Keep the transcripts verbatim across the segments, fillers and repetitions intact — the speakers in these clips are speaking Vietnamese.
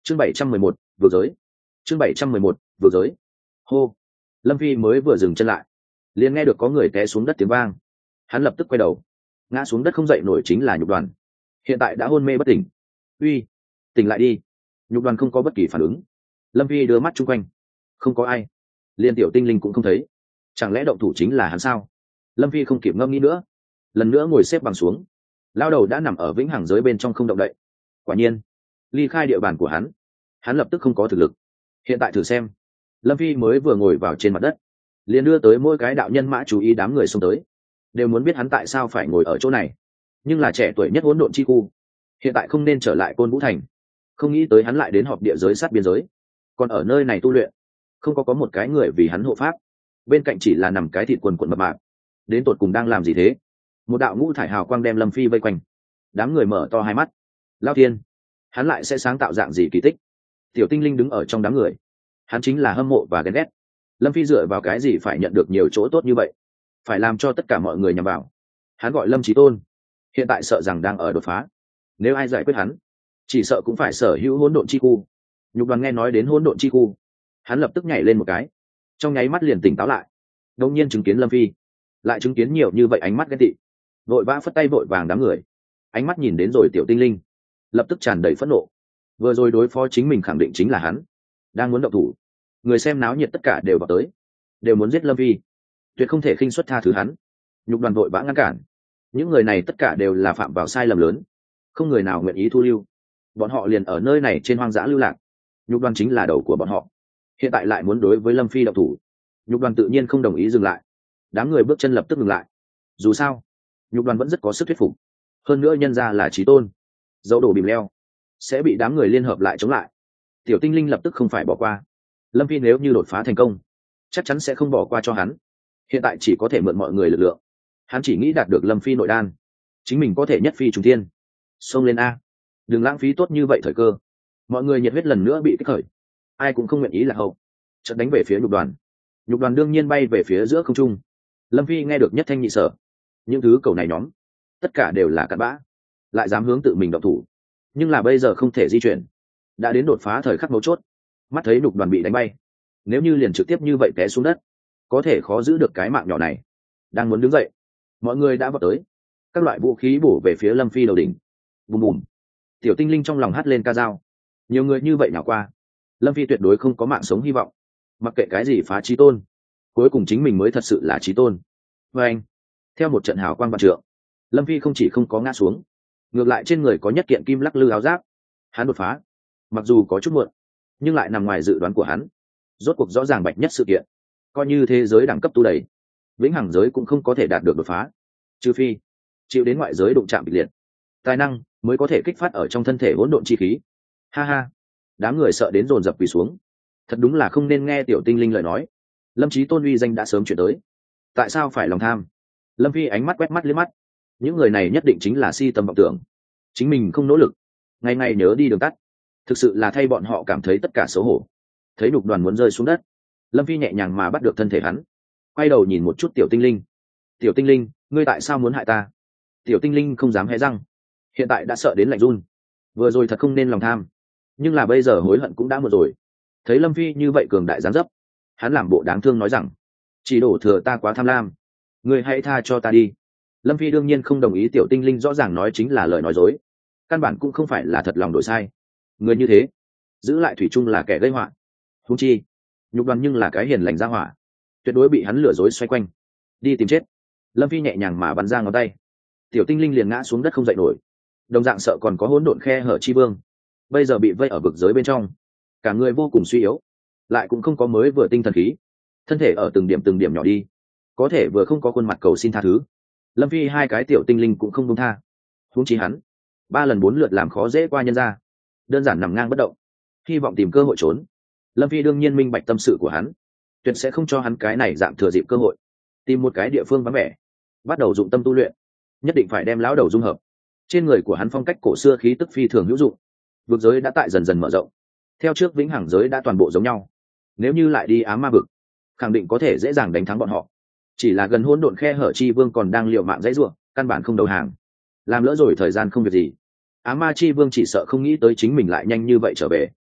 chương bảy trăm mười một vừa giới chương bảy trăm mười một vừa giới hô. Lâm phi mới vừa dừng chân lại liền nghe được có người té xuống đất tiếng vang. Hắn lập tức quay đầu, ngã xuống đất không dậy nổi chính là Nhục Đoàn, hiện tại đã hôn mê bất tỉnh. Uy, tỉnh lại đi. Nhục Đoàn không có bất kỳ phản ứng. Lâm phi đưa mắt chung quanh, không có ai, liên tiểu tinh linh cũng không thấy. Chẳng lẽ động thủ chính là hắn sao? Lâm phi không kịp ngâm nghĩ nữa, lần nữa ngồi xếp bằng xuống. Lao đầu đã nằm ở vĩnh hằng giới bên trong không động đậy. Quả nhiên ly khai địa bàn của hắn, hắn lập tức không có thực lực. Hiện tại thử xem. Lâm phi mới vừa ngồi vào trên mặt đất, liền đưa tới mỗi cái đạo nhân mã chú ý đám người xông tới, đều muốn biết hắn tại sao phải ngồi ở chỗ này. Nhưng là trẻ tuổi nhất hỗn độn chi khu, hiện tại không nên trở lại Côn Vũ Thành. Không nghĩ tới hắn lại đến họp địa giới sát biên giới, còn ở nơi này tu luyện. Không có có một cái người vì hắn hộ pháp, bên cạnh chỉ là nằm cái thịt quần quần mập mạp. Đến tột cùng đang làm gì thế? Một đạo ngũ thải hào quang đem Lâm phi vây quanh, đám người mở to hai mắt. Lao thiên, hắn lại sẽ sáng tạo dạng gì kỳ tích? Tiểu tinh linh đứng ở trong đám người, hắn chính là hâm mộ và ghen ghét. Lâm phi dựa vào cái gì phải nhận được nhiều chỗ tốt như vậy, phải làm cho tất cả mọi người nhằm vào hắn? Gọi Lâm Chí Tôn, hiện tại sợ rằng đang ở đột phá. Nếu ai giải quyết hắn, chỉ sợ cũng phải sở hữu hỗn độn chi khu. Nhục Đoàn nghe nói đến hỗn độn chi khu, hắn lập tức nhảy lên một cái, trong nháy mắt liền tỉnh táo lại. Đột nhiên chứng kiến Lâm phi, lại chứng kiến nhiều như vậy ánh mắt ghen tị, vội vã phất tay vội vàng đám người. Ánh mắt nhìn đến rồi tiểu tinh linh, lập tức tràn đầy phẫn nộ. Vừa rồi đối phó chính mình khẳng định chính là hắn, đang muốn động thủ. Người xem náo nhiệt tất cả đều vào tới, đều muốn giết Lâm phi, tuyệt không thể khinh suất tha thứ hắn. Nhục Đoàn vội vã ngăn cản. Những người này tất cả đều là phạm vào sai lầm lớn, không người nào nguyện ý thu lưu. Bọn họ liền ở nơi này trên hoang dã lưu lạc, Nhục Đoàn chính là đầu của bọn họ. Hiện tại lại muốn đối với Lâm phi động thủ, Nhục Đoàn tự nhiên không đồng ý dừng lại. Đám người bước chân lập tức ngừng lại. Dù sao Nhục Đoàn vẫn rất có sức thuyết phục, hơn nữa nhân ra là Chí Tôn, dẫu đổ bìm leo sẽ bị đám người liên hợp lại chống lại. Tiểu tinh linh lập tức không phải bỏ qua. Lâm phi nếu như đột phá thành công, chắc chắn sẽ không bỏ qua cho hắn. Hiện tại chỉ có thể mượn mọi người lực lượng. Hắn chỉ nghĩ đạt được Lâm phi nội đan, chính mình có thể nhất phi trùng thiên. Xông lên a, đừng lãng phí tốt như vậy thời cơ. Mọi người nhiệt huyết lần nữa bị kích khởi, ai cũng không nguyện ý là hậu. Chợt đánh về phía Nhục Đoàn. Nhục Đoàn đương nhiên bay về phía giữa không trung. Lâm phi nghe được nhất thanh nhị sở, những thứ cầu này nhóm tất cả đều là cặn bã, lại dám hướng tự mình động thủ. Nhưng là bây giờ không thể di chuyển, đã đến đột phá thời khắc mấu chốt. Mắt thấy Nhục Đoàn bị đánh bay, nếu như liền trực tiếp như vậy té xuống đất, có thể khó giữ được cái mạng nhỏ này. Đang muốn đứng dậy, mọi người đã vào tới, các loại vũ khí bổ về phía Lâm phi đầu đỉnh. Bùm bùm. Tiểu tinh linh trong lòng hắt lên ca dao. Nhiều người như vậy nào qua, Lâm phi tuyệt đối không có mạng sống hy vọng. Mặc kệ cái gì phá Chí Tôn, cuối cùng chính mình mới thật sự là Chí Tôn. Và anh, theo một trận hào quang vạn trượng, Lâm phi không chỉ không có ngã xuống, ngược lại trên người có nhất kiện kim lắc lư áo giáp. Hắn đột phá, mặc dù có chút muộn, nhưng lại nằm ngoài dự đoán của hắn. Rốt cuộc rõ ràng bạch nhất sự kiện, coi như thế giới đẳng cấp tu đầy, vĩnh hằng giới cũng không có thể đạt được đột phá, trừ phi chịu đến ngoại giới đụng chạm kịch liệt, tài năng mới có thể kích phát ở trong thân thể hỗn độn chi khí. Ha ha, đám người sợ đến dồn dập quỳ xuống. Thật đúng là không nên nghe tiểu tinh linh lời nói. Lâm Chí Tôn uy danh đã sớm chuyển tới, tại sao phải lòng tham? Lâm phi ánh mắt quét mắt liếc mắt, những người này nhất định chính là si tâm vọng tưởng, chính mình không nỗ lực, ngày ngày nhớ đi đường tắt, thực sự là thay bọn họ cảm thấy tất cả xấu hổ. Thấy Nhục Đoàn muốn rơi xuống đất, Lâm phi nhẹ nhàng mà bắt được thân thể hắn, quay đầu nhìn một chút tiểu tinh linh. Tiểu tinh linh, ngươi tại sao muốn hại ta? Tiểu tinh linh không dám hé răng, hiện tại đã sợ đến lạnh run. Vừa rồi thật không nên lòng tham, nhưng là bây giờ hối hận cũng đã muộn rồi. Thấy Lâm phi như vậy cường đại dáng dấp, hắn làm bộ đáng thương nói rằng, chỉ đổ thừa ta quá tham lam, ngươi hãy tha cho ta đi. Lâm phi đương nhiên không đồng ý. Tiểu tinh linh rõ ràng nói chính là lời nói dối, căn bản cũng không phải là thật lòng đổi sai. Người như thế giữ lại thủy chung là kẻ gây họa. Huống chi Nhục Đoàn nhưng là cái hiền lành ra hỏa, tuyệt đối bị hắn lừa dối xoay quanh, đi tìm chết. Lâm phi nhẹ nhàng mà bắn ra ngón tay, tiểu tinh linh liền ngã xuống đất không dậy nổi. Đồng dạng sợ còn có hỗn độn khe hở chi vương, bây giờ bị vây ở vực giới bên trong, cả người vô cùng suy yếu, lại cũng không có mới vừa tinh thần khí, thân thể ở từng điểm từng điểm nhỏ đi, có thể vừa không có khuôn mặt cầu xin tha thứ. Lâm phi hai cái tiểu tinh linh cũng không buông tha. Huống chi hắn ba lần bốn lượt làm khó dễ qua nhân ra, đơn giản nằm ngang bất động, hy vọng tìm cơ hội trốn. Lâm phi đương nhiên minh bạch tâm sự của hắn, tuyệt sẽ không cho hắn cái này dạng thừa dịp cơ hội, tìm một cái địa phương vắng vẻ, bắt đầu dụng tâm tu luyện. Nhất định phải đem lão đầu dung hợp. Trên người của hắn phong cách cổ xưa khí tức phi thường hữu dụng. Vực giới đã tại dần dần mở rộng, theo trước vĩnh hằng giới đã toàn bộ giống nhau. Nếu như lại đi ám ma vực, khẳng định có thể dễ dàng đánh thắng bọn họ. Chỉ là gần hỗn độn khe hở chi vương còn đang liều mạng dãy rủa, căn bản không đầu hàng. Làm lỡ rồi thời gian không việc gì. Ám ma chi vương chỉ sợ không nghĩ tới chính mình lại nhanh như vậy trở về,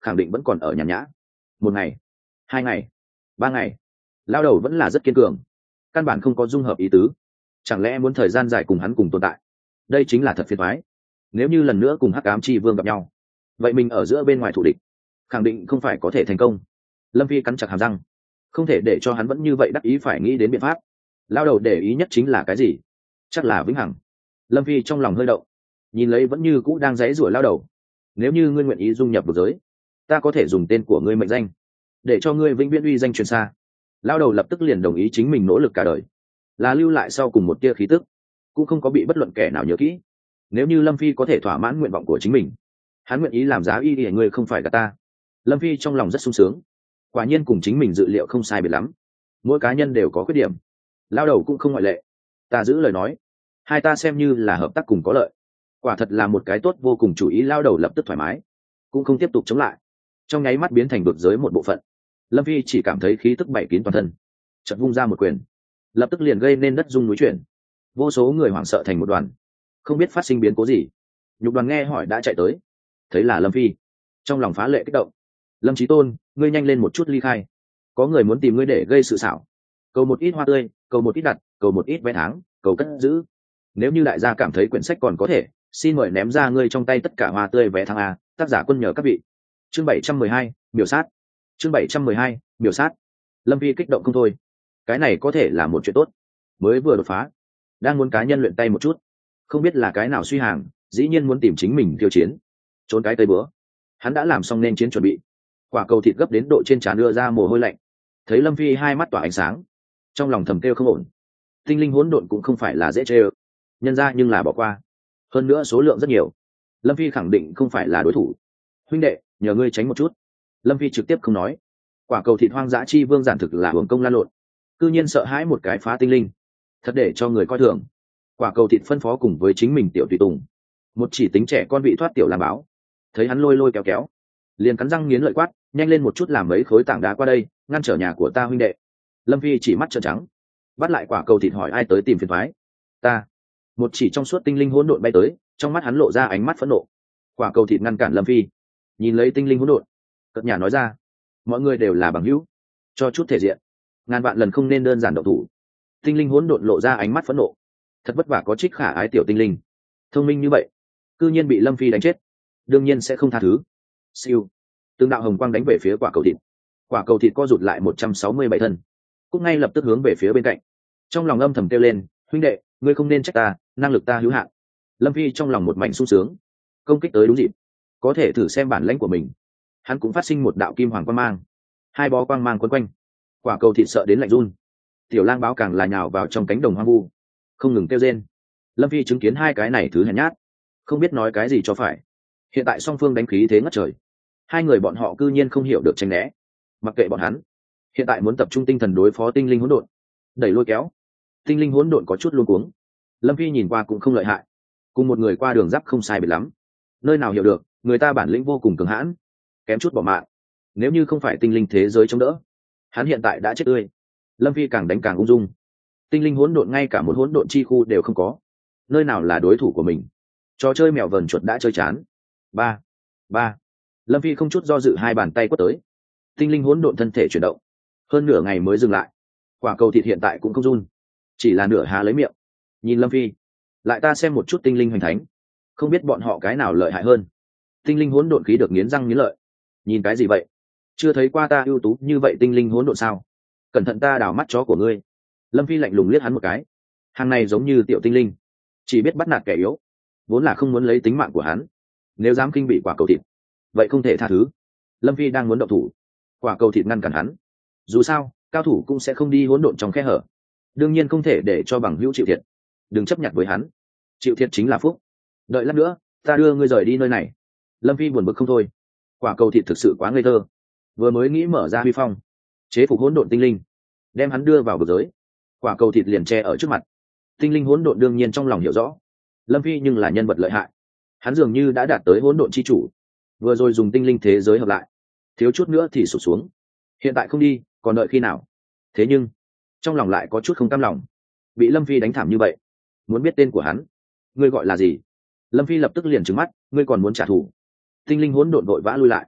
khẳng định vẫn còn ở nhàn nhã. Một ngày, hai ngày, ba ngày, lao đầu vẫn là rất kiên cường, căn bản không có dung hợp ý tứ. Chẳng lẽ muốn thời gian dài cùng hắn cùng tồn tại? Đây chính là thật phiền toái. Nếu như lần nữa cùng hắc ám chi vương gặp nhau, vậy mình ở giữa bên ngoài thủ địch khẳng định không phải có thể thành công. Lâm Phi cắn chặt hàm răng, không thể để cho hắn vẫn như vậy đắc ý, phải nghĩ đến biện pháp. Lao đầu để ý nhất chính là cái gì? Chắc là vĩnh hằng. Lâm Phi trong lòng hơi động, nhìn lấy vẫn như cũ đang giãy giụa lao đầu. Nếu như ngươi nguyện ý dung nhập vực giới, ta có thể dùng tên của ngươi mệnh danh, để cho ngươi vĩnh viễn uy danh truyền xa. Lao đầu lập tức liền đồng ý chính mình nỗ lực cả đời, là lưu lại sau cùng một tia khí tức, cũng không có bị bất luận kẻ nào nhớ kỹ. Nếu như Lâm Phi có thể thỏa mãn nguyện vọng của chính mình, hắn nguyện ý làm giá y để ngươi không phải gạt ta. Lâm Phi trong lòng rất sung sướng, quả nhiên cùng chính mình dự liệu không sai biệt lắm. Mỗi cá nhân đều có khuyết điểm, lao đầu cũng không ngoại lệ. Ta giữ lời nói, hai ta xem như là hợp tác cùng có lợi, quả thật là một cái tốt vô cùng chủ ý. Lao đầu lập tức thoải mái, cũng không tiếp tục chống lại, trong nháy mắt biến thành vực giới một bộ phận. Lâm Phi chỉ cảm thấy khí tức bảy kín toàn thân, chợt vung ra một quyền, lập tức liền gây nên đất rung núi chuyển, vô số người hoảng sợ thành một đoàn, không biết phát sinh biến cố gì. Nhục đoàn nghe hỏi đã chạy tới, thấy là Lâm Phi, trong lòng phá lệ kích động. Lâm Chí Tôn, ngươi nhanh lên một chút ly khai, có người muốn tìm ngươi để gây sự xảo. Cầu một ít hoa tươi, cầu một ít đặt, cầu một ít vé tháng, cầu cất giữ. Nếu như đại gia cảm thấy quyển sách còn có thể, xin mời ném ra ngươi trong tay tất cả hoa tươi vé tháng a. Tác giả quân nhờ các vị. Chương bảy trăm mười hai, biểu sát. Chương bảy trăm mười hai, biểu sát. Lâm Phi kích động không thôi, cái này có thể là một chuyện tốt. Mới vừa đột phá, đang muốn cá nhân luyện tay một chút, không biết là cái nào suy hàng, dĩ nhiên muốn tìm chính mình tiêu chiến, trốn cái tây bữa. Hắn đã làm xong nên chiến chuẩn bị, quả cầu thịt gấp đến độ trên trán đưa ra mồ hôi lạnh. Thấy Lâm Phi hai mắt tỏa ánh sáng, trong lòng thầm kêu không ổn. Tinh linh hỗn độn cũng không phải là dễ chơi, nhân ra nhưng là bỏ qua, hơn nữa số lượng rất nhiều. Lâm Phi khẳng định không phải là đối thủ. Huynh đệ, nhờ ngươi tránh một chút. Lâm Phi trực tiếp không nói. Quả cầu thịt hoang dã chi vương giản thực là hưởng công lan lộn, cư nhiên sợ hãi một cái phá tinh linh, thật để cho người coi thường. Quả cầu thịt phân phó cùng với chính mình tiểu tùy tùng, một chỉ tính trẻ con bị thoát tiểu làm báo, thấy hắn lôi lôi kéo kéo, liền cắn răng nghiến lợi quát, nhanh lên một chút làm mấy khối tảng đá qua đây, ngăn trở nhà của ta huynh đệ. Lâm Phi chỉ mắt trợn trắng, bắt lại quả cầu thịt hỏi ai tới tìm phiền thoái. Ta. Một chỉ trong suốt tinh linh hỗn độn bay tới, trong mắt hắn lộ ra ánh mắt phẫn nộ. Quả cầu thịt ngăn cản Lâm Phi, nhìn lấy tinh linh hỗn độn, cất nhà nói ra, mọi người đều là bằng hữu, cho chút thể diện, ngàn vạn lần không nên đơn giản động thủ. Tinh linh hỗn độn lộ ra ánh mắt phẫn nộ, thật vất vả có trích khả ái tiểu tinh linh, thông minh như vậy, cư nhiên bị Lâm Phi đánh chết, đương nhiên sẽ không tha thứ. Siêu, từng đạo hồng quang đánh về phía quả cầu thịt. Quả cầu thịt co rụt lại một trăm sáu mươi bảy thân, cũng ngay lập tức hướng về phía bên cạnh. Trong lòng âm thầm kêu lên, huynh đệ, ngươi không nên trách ta, năng lực ta hữu hạn. Lâm Phi trong lòng một mảnh sung sướng, công kích tới đúng dịp, có thể thử xem bản lãnh của mình. Hắn cũng phát sinh một đạo kim hoàng quang mang, hai bó quang mang quấn quanh, quả cầu thịt sợ đến lạnh run. Tiểu lang báo càng là nhào vào trong cánh đồng hoang vu, không ngừng kêu rên. Lâm Phi chứng kiến hai cái này thứ hèn nhát, không biết nói cái gì cho phải. Hiện tại song phương đánh khí thế ngất trời, hai người bọn họ cư nhiên không hiểu được tránh né. Mặc kệ bọn hắn, hiện tại muốn tập trung tinh thần đối phó tinh linh hỗn độn, đẩy lôi kéo. Tinh linh hỗn độn có chút luống cuống. Lâm Phi nhìn qua cũng không lợi hại, cùng một người qua đường giáp không sai biệt lắm, nơi nào hiểu được người ta bản lĩnh vô cùng cường hãn, kém chút bỏ mạng. Nếu như không phải tinh linh thế giới chống đỡ, hắn hiện tại đã chết tươi. Lâm Phi càng đánh càng ung dung, tinh linh hỗn độn ngay cả một hỗn độn chi khu đều không có, nơi nào là đối thủ của mình. Trò chơi mèo vờn chuột đã chơi chán. Ba, ba. Lâm Phi không chút do dự hai bàn tay quất tới, tinh linh hỗn độn thân thể chuyển động, hơn nửa ngày mới dừng lại. Quả cầu thịt hiện tại cũng không run, chỉ là nửa há lấy miệng nhìn Lâm Phi. Lại ta xem một chút tinh linh hoành thánh, không biết bọn họ cái nào lợi hại hơn. Tinh linh hỗn độn khí được nghiến răng nghiến lợi, nhìn cái gì vậy, chưa thấy qua ta ưu tú như vậy tinh linh hỗn độn sao? Cẩn thận ta đào mắt chó của ngươi. Lâm Phi lạnh lùng liếc hắn một cái, hàng này giống như tiểu tinh linh, chỉ biết bắt nạt kẻ yếu, vốn là không muốn lấy tính mạng của hắn, nếu dám kinh bị quả cầu thịt, vậy không thể tha thứ. Lâm Phi đang muốn động thủ, quả cầu thịt ngăn cản hắn. Dù sao cao thủ cũng sẽ không đi hỗn độn trong khe hở, đương nhiên không thể để cho bằng hữu chịu thiệt. Đừng chấp nhận với hắn, chịu thiệt chính là phúc. Đợi lát nữa ta đưa ngươi rời đi nơi này. Lâm Phi buồn bực không thôi, quả cầu thịt thực sự quá ngây thơ, vừa mới nghĩ mở ra huy phong chế phục hỗn độn tinh linh, đem hắn đưa vào vực giới, quả cầu thịt liền che ở trước mặt. Tinh linh hỗn độn đương nhiên trong lòng hiểu rõ Lâm Phi nhưng là nhân vật lợi hại, hắn dường như đã đạt tới hỗn độn chi chủ, vừa rồi dùng tinh linh thế giới hợp lại, thiếu chút nữa thì sụt xuống. Hiện tại không đi còn đợi khi nào? Thế nhưng trong lòng lại có chút không cam lòng, bị Lâm Phi đánh thảm như vậy, muốn biết tên của hắn. Ngươi gọi là gì? Lâm Phi lập tức liền trừng mắt, ngươi còn muốn trả thù? Tinh linh hỗn độn vội vã lui lại,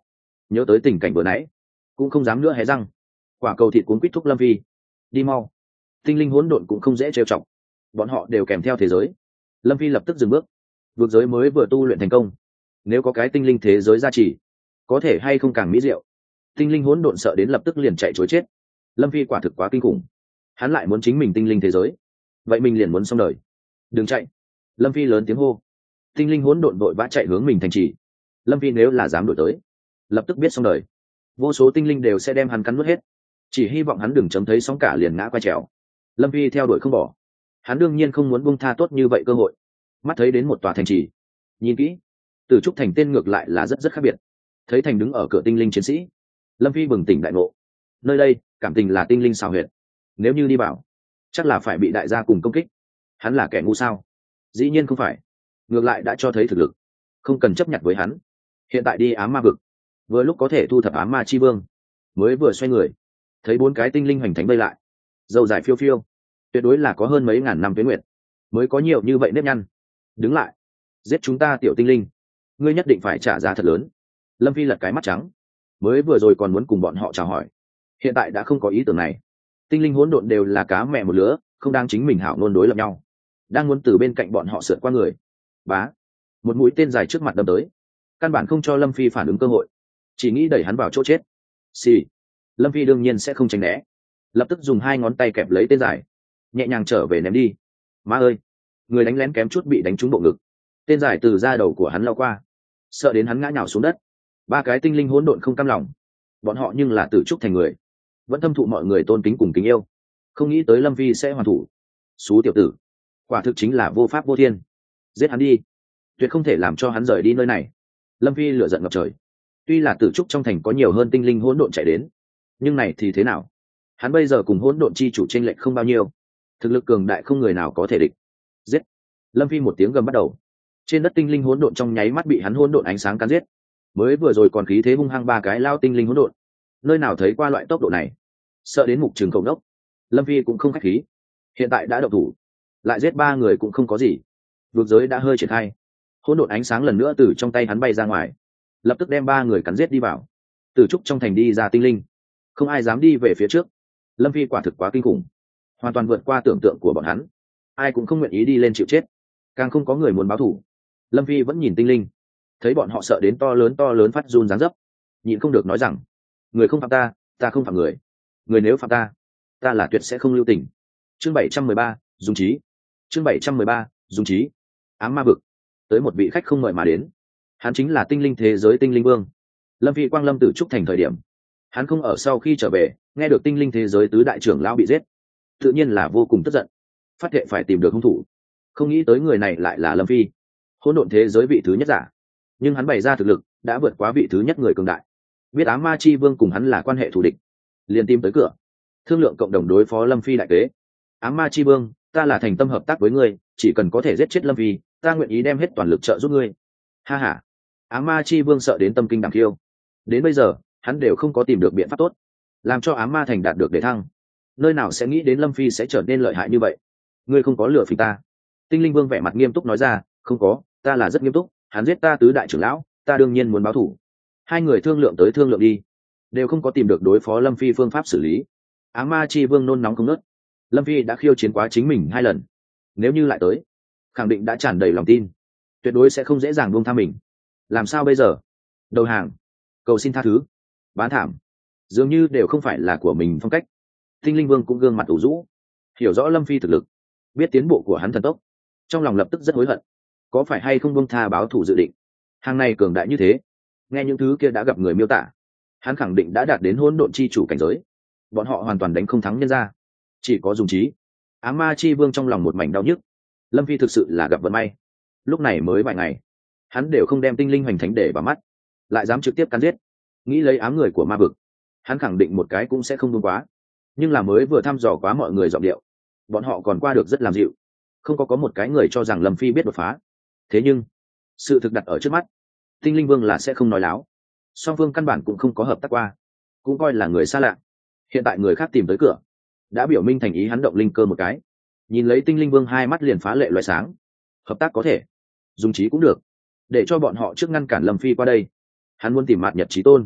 nhớ tới tình cảnh vừa nãy cũng không dám nữa hé răng. Quả cầu thịt cuốn quýt thúc lâm phi đi mau. Tinh linh hỗn độn cũng không dễ trêu chọc, bọn họ đều kèm theo thế giới. Lâm phi lập tức dừng bước. Vượt giới mới vừa tu luyện thành công, nếu có cái tinh linh thế giới gia trì, có thể hay không càng mỹ diệu. Tinh linh hỗn độn sợ đến lập tức liền chạy chối chết. Lâm phi quả thực quá kinh khủng, hắn lại muốn chính mình tinh linh thế giới, vậy mình liền muốn xong đời. Đừng chạy. Lâm phi lớn tiếng hô. Tinh linh hỗn độn vội vã chạy hướng mình thành trì. Lâm phi nếu là dám đổi tới, lập tức biết xong đời, vô số tinh linh đều sẽ đem hắn cắn nuốt hết. Chỉ hy vọng hắn đừng chấm thấy sóng cả liền ngã qua trèo. Lâm phi theo đuổi không bỏ, hắn đương nhiên không muốn buông tha tốt như vậy cơ hội. Mắt thấy đến một tòa thành trì, nhìn kỹ, Tử Trúc Thành tên ngược lại là rất rất khác biệt. Thấy thành đứng ở cửa tinh linh chiến sĩ, Lâm phi bừng tỉnh đại ngộ. Nơi đây cảm tình là tinh linh xào huyệt, nếu như đi vào chắc là phải bị đại gia cùng công kích. Hắn là kẻ ngu sao? Dĩ nhiên không phải, ngược lại đã cho thấy thực lực, không cần chấp nhận với hắn. Hiện tại đi ám ma vực, vừa lúc có thể thu thập ám ma chi vương. Mới vừa xoay người, thấy bốn cái tinh linh hoành thánh vây lại, dầu dài phiêu phiêu, tuyệt đối là có hơn mấy ngàn năm tuyến nguyệt mới có nhiều như vậy nếp nhăn. Đứng lại, giết chúng ta tiểu tinh linh, ngươi nhất định phải trả giá thật lớn. Lâm phi lật cái mắt trắng, mới vừa rồi còn muốn cùng bọn họ chào hỏi, hiện tại đã không có ý tưởng này. Tinh linh hỗn độn đều là cá mẹ một lứa, không đang chính mình hảo ngôn đối lập nhau, đang muốn từ bên cạnh bọn họ sượt qua người. Bá, một mũi tên dài trước mặt đâm tới, căn bản không cho Lâm phi phản ứng cơ hội, chỉ nghĩ đẩy hắn vào chỗ chết. Xì, Lâm phi đương nhiên sẽ không tránh né, lập tức dùng hai ngón tay kẹp lấy tên dài, nhẹ nhàng trở về ném đi. Má ơi, người đánh lén kém chút bị đánh trúng bộ ngực, tên dài từ da đầu của hắn lao qua, sợ đến hắn ngã nhào xuống đất. Ba cái tinh linh hỗn độn không cam lòng, bọn họ nhưng là Tử Trúc Thành người, vẫn thâm thụ mọi người tôn kính cùng kính yêu, không nghĩ tới Lâm phi sẽ hoàn thủ. Xú tiểu tử, quả thực chính là vô pháp vô thiên, giết hắn đi, tuyệt không thể làm cho hắn rời đi nơi này. Lâm phi lửa giận ngập trời. Tuy là Tử Trúc trong thành có nhiều hơn tinh linh hỗn độn chạy đến, nhưng này thì thế nào? Hắn bây giờ cùng hỗn độn chi chủ chênh lệch không bao nhiêu, thực lực cường đại không người nào có thể địch. Giết! Lâm phi một tiếng gầm bắt đầu. Trên đất tinh linh hỗn độn trong nháy mắt bị hắn hỗn độn ánh sáng cắn giết. Mới vừa rồi còn khí thế hung hăng ba cái lao tinh linh hỗn độn, nơi nào thấy qua loại tốc độ này, sợ đến mục trường cầu đốc. Lâm phi cũng không khách khí, hiện tại đã động thủ, lại giết ba người cũng không có gì. Vượt giới đã hơi triển khai, hỗn độn ánh sáng lần nữa từ trong tay hắn bay ra ngoài, lập tức đem ba người cắn giết đi vào. Từ trúc trong thành đi ra tinh linh, không ai dám đi về phía trước. Lâm phi quả thực quá kinh khủng, hoàn toàn vượt qua tưởng tượng của bọn hắn, ai cũng không nguyện ý đi lên chịu chết, càng không có người muốn báo thù. Lâm phi vẫn nhìn tinh linh, thấy bọn họ sợ đến to lớn to lớn phát run dáng dấp, nhịn không được nói rằng, người không phạm ta, ta không phạm người, người nếu phạm ta, ta là tuyệt sẽ không lưu tình. Chương bảy trăm mười ba, dung trí. Chương bảy trăm mười ba, dung trí. Ám ma vực, tới một vị khách không mời mà đến, hắn chính là tinh linh thế giới tinh linh vương. Lâm phi quang lâm Tử Trúc Thành thời điểm, hắn không ở, sau khi trở về nghe được tinh linh thế giới tứ đại trưởng lão bị giết, tự nhiên là vô cùng tức giận, phát thệ phải tìm được hung thủ. Không nghĩ tới người này lại là Lâm phi, hỗn độn thế giới vị thứ nhất giả, nhưng hắn bày ra thực lực đã vượt quá vị thứ nhất người cường đại. Biết ám ma chi vương cùng hắn là quan hệ thù địch, liền tìm tới cửa thương lượng cộng đồng đối phó Lâm phi đại kế. Ám ma chi vương, ta là thành tâm hợp tác với ngươi, chỉ cần có thể giết chết Lâm phi, ta nguyện ý đem hết toàn lực trợ giúp ngươi. Ha ha. Ám ma chi vương sợ đến tâm kinh đảm khiêu, đến bây giờ hắn đều không có tìm được biện pháp tốt làm cho ám ma thành đạt được để thăng, nơi nào sẽ nghĩ đến Lâm phi sẽ trở nên lợi hại như vậy. Ngươi không có lừa phỉnh ta. Tinh linh vương vẻ mặt nghiêm túc nói ra, không có, ta là rất nghiêm túc, hắn giết ta tứ đại trưởng lão, ta đương nhiên muốn báo thù. Hai người thương lượng tới thương lượng đi, đều không có tìm được đối phó Lâm phi phương pháp xử lý. Ám ma chi vương nôn nóng không nớt, Lâm phi đã khiêu chiến quá chính mình hai lần, nếu như lại tới, khẳng định đã tràn đầy lòng tin, tuyệt đối sẽ không dễ dàng buông tha mình. Làm sao bây giờ? Đầu hàng, cầu xin tha thứ, bán thảm, dường như đều không phải là của mình phong cách. Tinh linh vương cũng gương mặt ủ rũ, hiểu rõ Lâm phi thực lực, biết tiến bộ của hắn thần tốc, trong lòng lập tức rất hối hận, có phải hay không buông tha báo thù dự định. Hàng này cường đại như thế, nghe những thứ kia đã gặp người miêu tả, hắn khẳng định đã đạt đến hỗn độn chi chủ cảnh giới, bọn họ hoàn toàn đánh không thắng nhân ra, chỉ có dùng trí. Ám ma chi vương trong lòng một mảnh đau nhức, Lâm phi thực sự là gặp vận may, lúc này mới vài ngày hắn đều không đem tinh linh hoành thánh để vào mắt, lại dám trực tiếp cắn giết, nghĩ lấy ám người của ma vực, hắn khẳng định một cái cũng sẽ không đúng quá. Nhưng là mới vừa thăm dò quá mọi người giọng điệu, bọn họ còn qua được rất làm dịu, không có có một cái người cho rằng Lâm phi biết đột phá. Thế nhưng sự thực đặt ở trước mắt, tinh linh vương là sẽ không nói láo, song phương căn bản cũng không có hợp tác qua, cũng coi là người xa lạ. Hiện tại người khác tìm tới cửa, đã biểu minh thành ý hắn động linh cơ một cái. Nhìn lấy tinh linh vương hai mắt liền phá lệ loại sáng, hợp tác có thể, dùng trí cũng được, để cho bọn họ trước ngăn cản Lâm phi qua đây. Hắn muốn tìm Mạt Nhật Chí Tôn,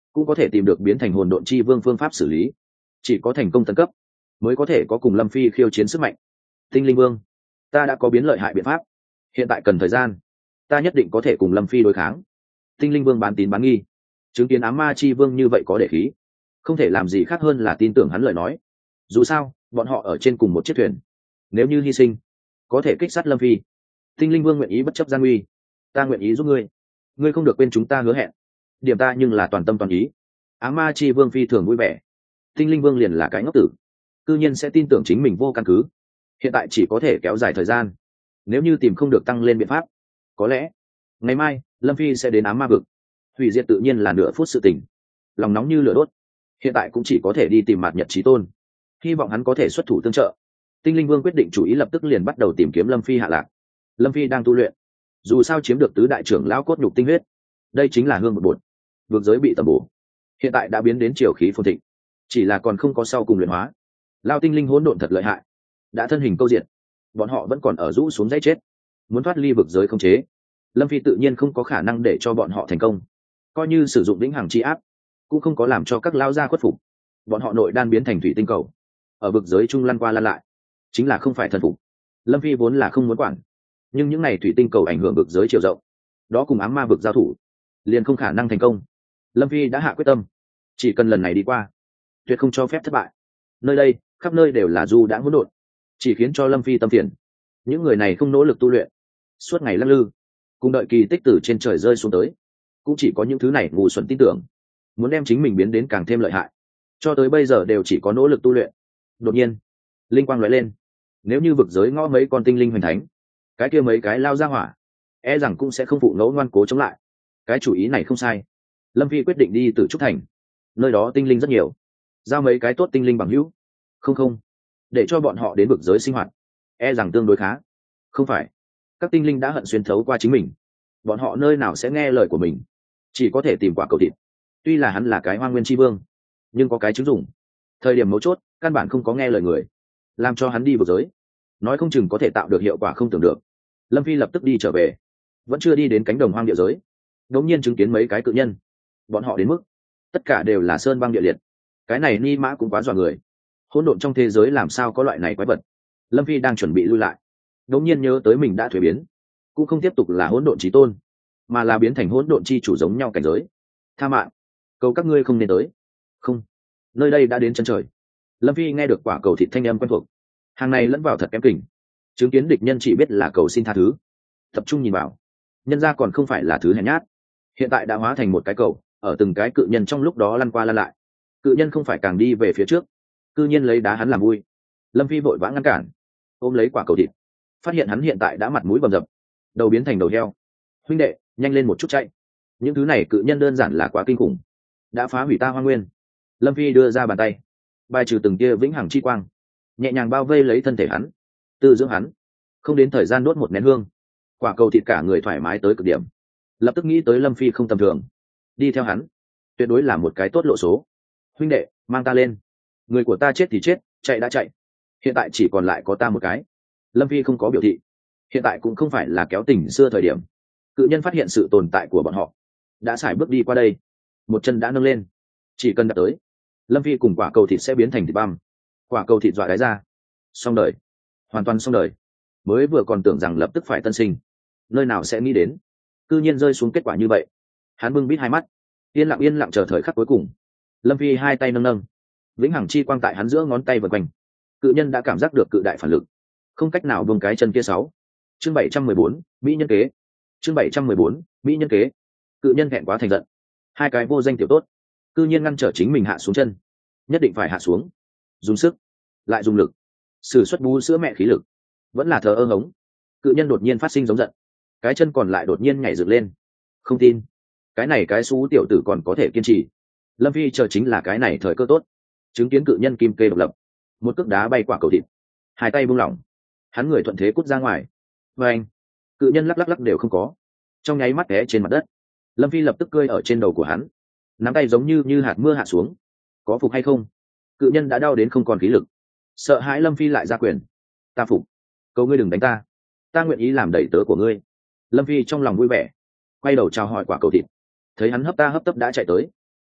cũng có thể tìm được biến thành hồn độn chi vương phương pháp xử lý. Chỉ có thành công tấn cấp mới có thể có cùng Lâm Phi khiêu chiến sức mạnh. Tinh linh vương, ta đã có biến lợi hại biện pháp, hiện tại cần thời gian, ta nhất định có thể cùng Lâm Phi đối kháng. Tinh linh vương bán tín bán nghi, chứng kiến ám ma chi vương như vậy có để khí, không thể làm gì khác hơn là tin tưởng hắn lời nói. Dù sao bọn họ ở trên cùng một chiếc thuyền, nếu như hy sinh có thể kích sát Lâm Phi, Tinh linh vương nguyện ý bất chấp gian nguy. Ta nguyện ý giúp ngươi, ngươi không được quên chúng ta hứa hẹn. Điểm ta nhưng là toàn tâm toàn ý. Ám ma chi vương phi thường vui vẻ. Tinh linh vương liền là cái ngốc tử, cư nhiên sẽ tin tưởng chính mình vô căn cứ. Hiện tại chỉ có thể kéo dài thời gian, nếu như tìm không được tăng lên biện pháp, có lẽ ngày mai Lâm Phi sẽ đến ám ma vực. Hủy diệt tự nhiên là nửa phút sự tình, lòng nóng như lửa đốt, hiện tại cũng chỉ có thể đi tìm Mạt Nhật Chí Tôn, hy vọng hắn có thể xuất thủ tương trợ. Tinh linh vương quyết định chủ ý, lập tức liền bắt đầu tìm kiếm Lâm Phi hạ lạc. Lâm Phi đang tu luyện, dù sao chiếm được tứ đại trưởng lão cốt nhục tinh huyết, đây chính là hương một bột. Vực giới bị tầm bổ, hiện tại đã biến đến triều khí phồn thịnh, chỉ là còn không có sau cùng luyện hóa. Lao tinh linh hỗn độn thật lợi hại, đã thân hình câu diện, bọn họ vẫn còn ở rũ xuống dãy chết, muốn thoát ly vực giới không chế. Lâm Phi tự nhiên không có khả năng để cho bọn họ thành công, coi như sử dụng vĩnh hằng chi áp cũng không có làm cho các lao gia khuất phục. Bọn họ nội đan biến thành thủy tinh cầu, ở vực giới trung lăn qua lăn lại, chính là không phải thần phục. Lâm Phi vốn là không muốn quản, nhưng những n à y thủy tinh cầu ảnh hưởng vực giới chiều rộng, đó cùng ám ma vực giao thủ liền không khả năng thành công. Lâm Phi đã hạ quyết tâm, chỉ cần lần này đi qua, tuyệt không cho phép thất bại. Nơi đây khắp nơi đều là du đãng hỗn độn, chỉ khiến cho Lâm Phi tâm phiền. Những người này không nỗ lực tu luyện, suốt ngày lắc lư, cùng đợi kỳ tích từ trên trời rơi xuống tới. Cũng chỉ có những thứ này ngu xuẩn tin tưởng, muốn đem chính mình biến đến càng thêm lợi hại, cho tới bây giờ đều chỉ có nỗ lực tu luyện. Đột nhiên linh quang lóe lên, nếu như vực giới ngõ mấy con tinh linh hoành thánh, cái kia mấy cái lao ra hỏa e rằng cũng sẽ không phụ ngẫu ngoan cố chống lại. Cái chủ ý này không sai. Lâm Phi quyết định đi từ Trúc Thành, nơi đó tinh linh rất nhiều, giao mấy cái tốt tinh linh bằng hữu. Không không, để cho bọn họ đến vực giới sinh hoạt, e rằng tương đối khá. Không phải, các tinh linh đã hận xuyên thấu qua chính mình, bọn họ nơi nào sẽ nghe lời của mình, chỉ có thể tìm quả cầu thịt. Tuy là hắn là cái hoang nguyên tri vương, nhưng có cái chứng dùng, thời điểm mấu chốt căn bản không có nghe lời người, làm cho hắn đi vực giới, nói không chừng có thể tạo được hiệu quả không tưởng được. Lâm Phi lập tức đi trở về, vẫn chưa đi đến cánh đồng hoang địa giới, đột nhiên chứng kiến mấy cái cự nhân. Bọn họ đến mức tất cả đều là sơn băng địa liệt, cái này ni mã cũng quá dọa người. Hỗn độn trong thế giới làm sao có loại này quái vật. Lâm Phi đang chuẩn bị lui lại, đột nhiên nhớ tới mình đã thuế biến, cũng không tiếp tục là hỗn độn chí tôn, mà là biến thành hỗn độn chi chủ giống nhau cảnh giới. Tha mạng, cầu các ngươi không nên tới. Không, nơi đây đã đến chân trời. Lâm Phi nghe được quả cầu thịt thanh âm quen thuộc, hàng này lẫn vào thật kém kỉnh, chứng kiến địch nhân chỉ biết là cầu xin tha thứ. Tập trung nhìn vào, nhân ra còn không phải là thứ hèn nhát, hiện tại đã hóa thành một cái cầu, ở từng cái cự nhân trong lúc đó lăn qua lăn lại. Cự nhân không phải càng đi về phía trước, cư nhiên lấy đá hắn làm vui. Lâm Phi vội vã ngăn cản, ôm lấy quả cầu thịt, phát hiện hắn hiện tại đã mặt mũi bầm dập, đầu biến thành đầu heo. Huynh đệ, nhanh lên một chút chạy, những thứ này cự nhân đơn giản là quá kinh khủng, đã phá hủy ta hoa nguyên. Lâm Phi đưa ra bàn tay, bài trừ từng tia vĩnh hằng chi quang, nhẹ nhàng bao vây lấy thân thể hắn, tư dưỡng hắn. Không đến thời gian đốt một nén hương, quả cầu thịt cả người thoải mái tới cực điểm. Lập tức nghĩ tới Lâm Phi không tầm thường, đi theo hắn tuyệt đối là một cái tốt lộ số. Huynh đệ, mang ta lên, người của ta chết thì chết, chạy đã chạy, hiện tại chỉ còn lại có ta một cái. Lâm Phi không có biểu thị, hiện tại cũng không phải là kéo tình xưa thời điểm. Cự nhân phát hiện sự tồn tại của bọn họ, đã sải bước đi qua đây, một chân đã nâng lên, chỉ cần đặt tới, Lâm Phi cùng quả cầu thịt sẽ biến thành thịt băm. Quả cầu thịt dọa đáy ra, xong đời, hoàn toàn xong đời. Mới vừa còn tưởng rằng lập tức phải tân sinh, nơi nào sẽ nghĩ đến cư nhiên rơi xuống kết quả như vậy. Hắn bưng bít hai mắt, yên lặng yên lặng chờ thời khắc cuối cùng. Lâm Phi hai tay nâng nâng, vĩnh hằng chi quang tại hắn giữa ngón tay vần quanh. Cự nhân đã cảm giác được cự đại phản lực, không cách nào buông cái chân kia. Sáu chương bảy trăm mười bốn mỹ nhân kế. Chương bảy trăm mười bốn mỹ nhân kế. Cự nhân hẹn quá thành giận, hai cái vô danh tiểu tốt cư nhiên ngăn trở chính mình hạ xuống chân. Nhất định phải hạ xuống, dùng sức lại dùng lực, sử xuất bú sữa mẹ khí lực, vẫn là thờ ơ hống. Cự nhân đột nhiên phát sinh giống giận, cái chân còn lại đột nhiên nhảy dựng lên. Không tin, cái này cái xú tiểu tử còn có thể kiên trì. Lâm Phi chờ chính là cái này thời cơ tốt, chứng kiến cự nhân kim kê độc lập, một cước đá bay quả cầu thịt, hai tay buông lỏng, hắn người thuận thế cút ra ngoài. Và anh, cự nhân lắc lắc lắc đều không có, trong nháy mắt té trên mặt đất. Lâm Phi lập tức cơi ở trên đầu của hắn, nắm tay giống như như hạt mưa hạ xuống. Có phục hay không? Cự nhân đã đau đến không còn khí lực, sợ hãi Lâm Phi lại ra quyền. Ta phục, cầu ngươi đừng đánh ta, ta nguyện ý làm đầy tớ của ngươi. Lâm Phi trong lòng vui vẻ, quay đầu chào hỏi quả cầu thịt, thấy hắn hấp ta hấp tấp đã chạy tới,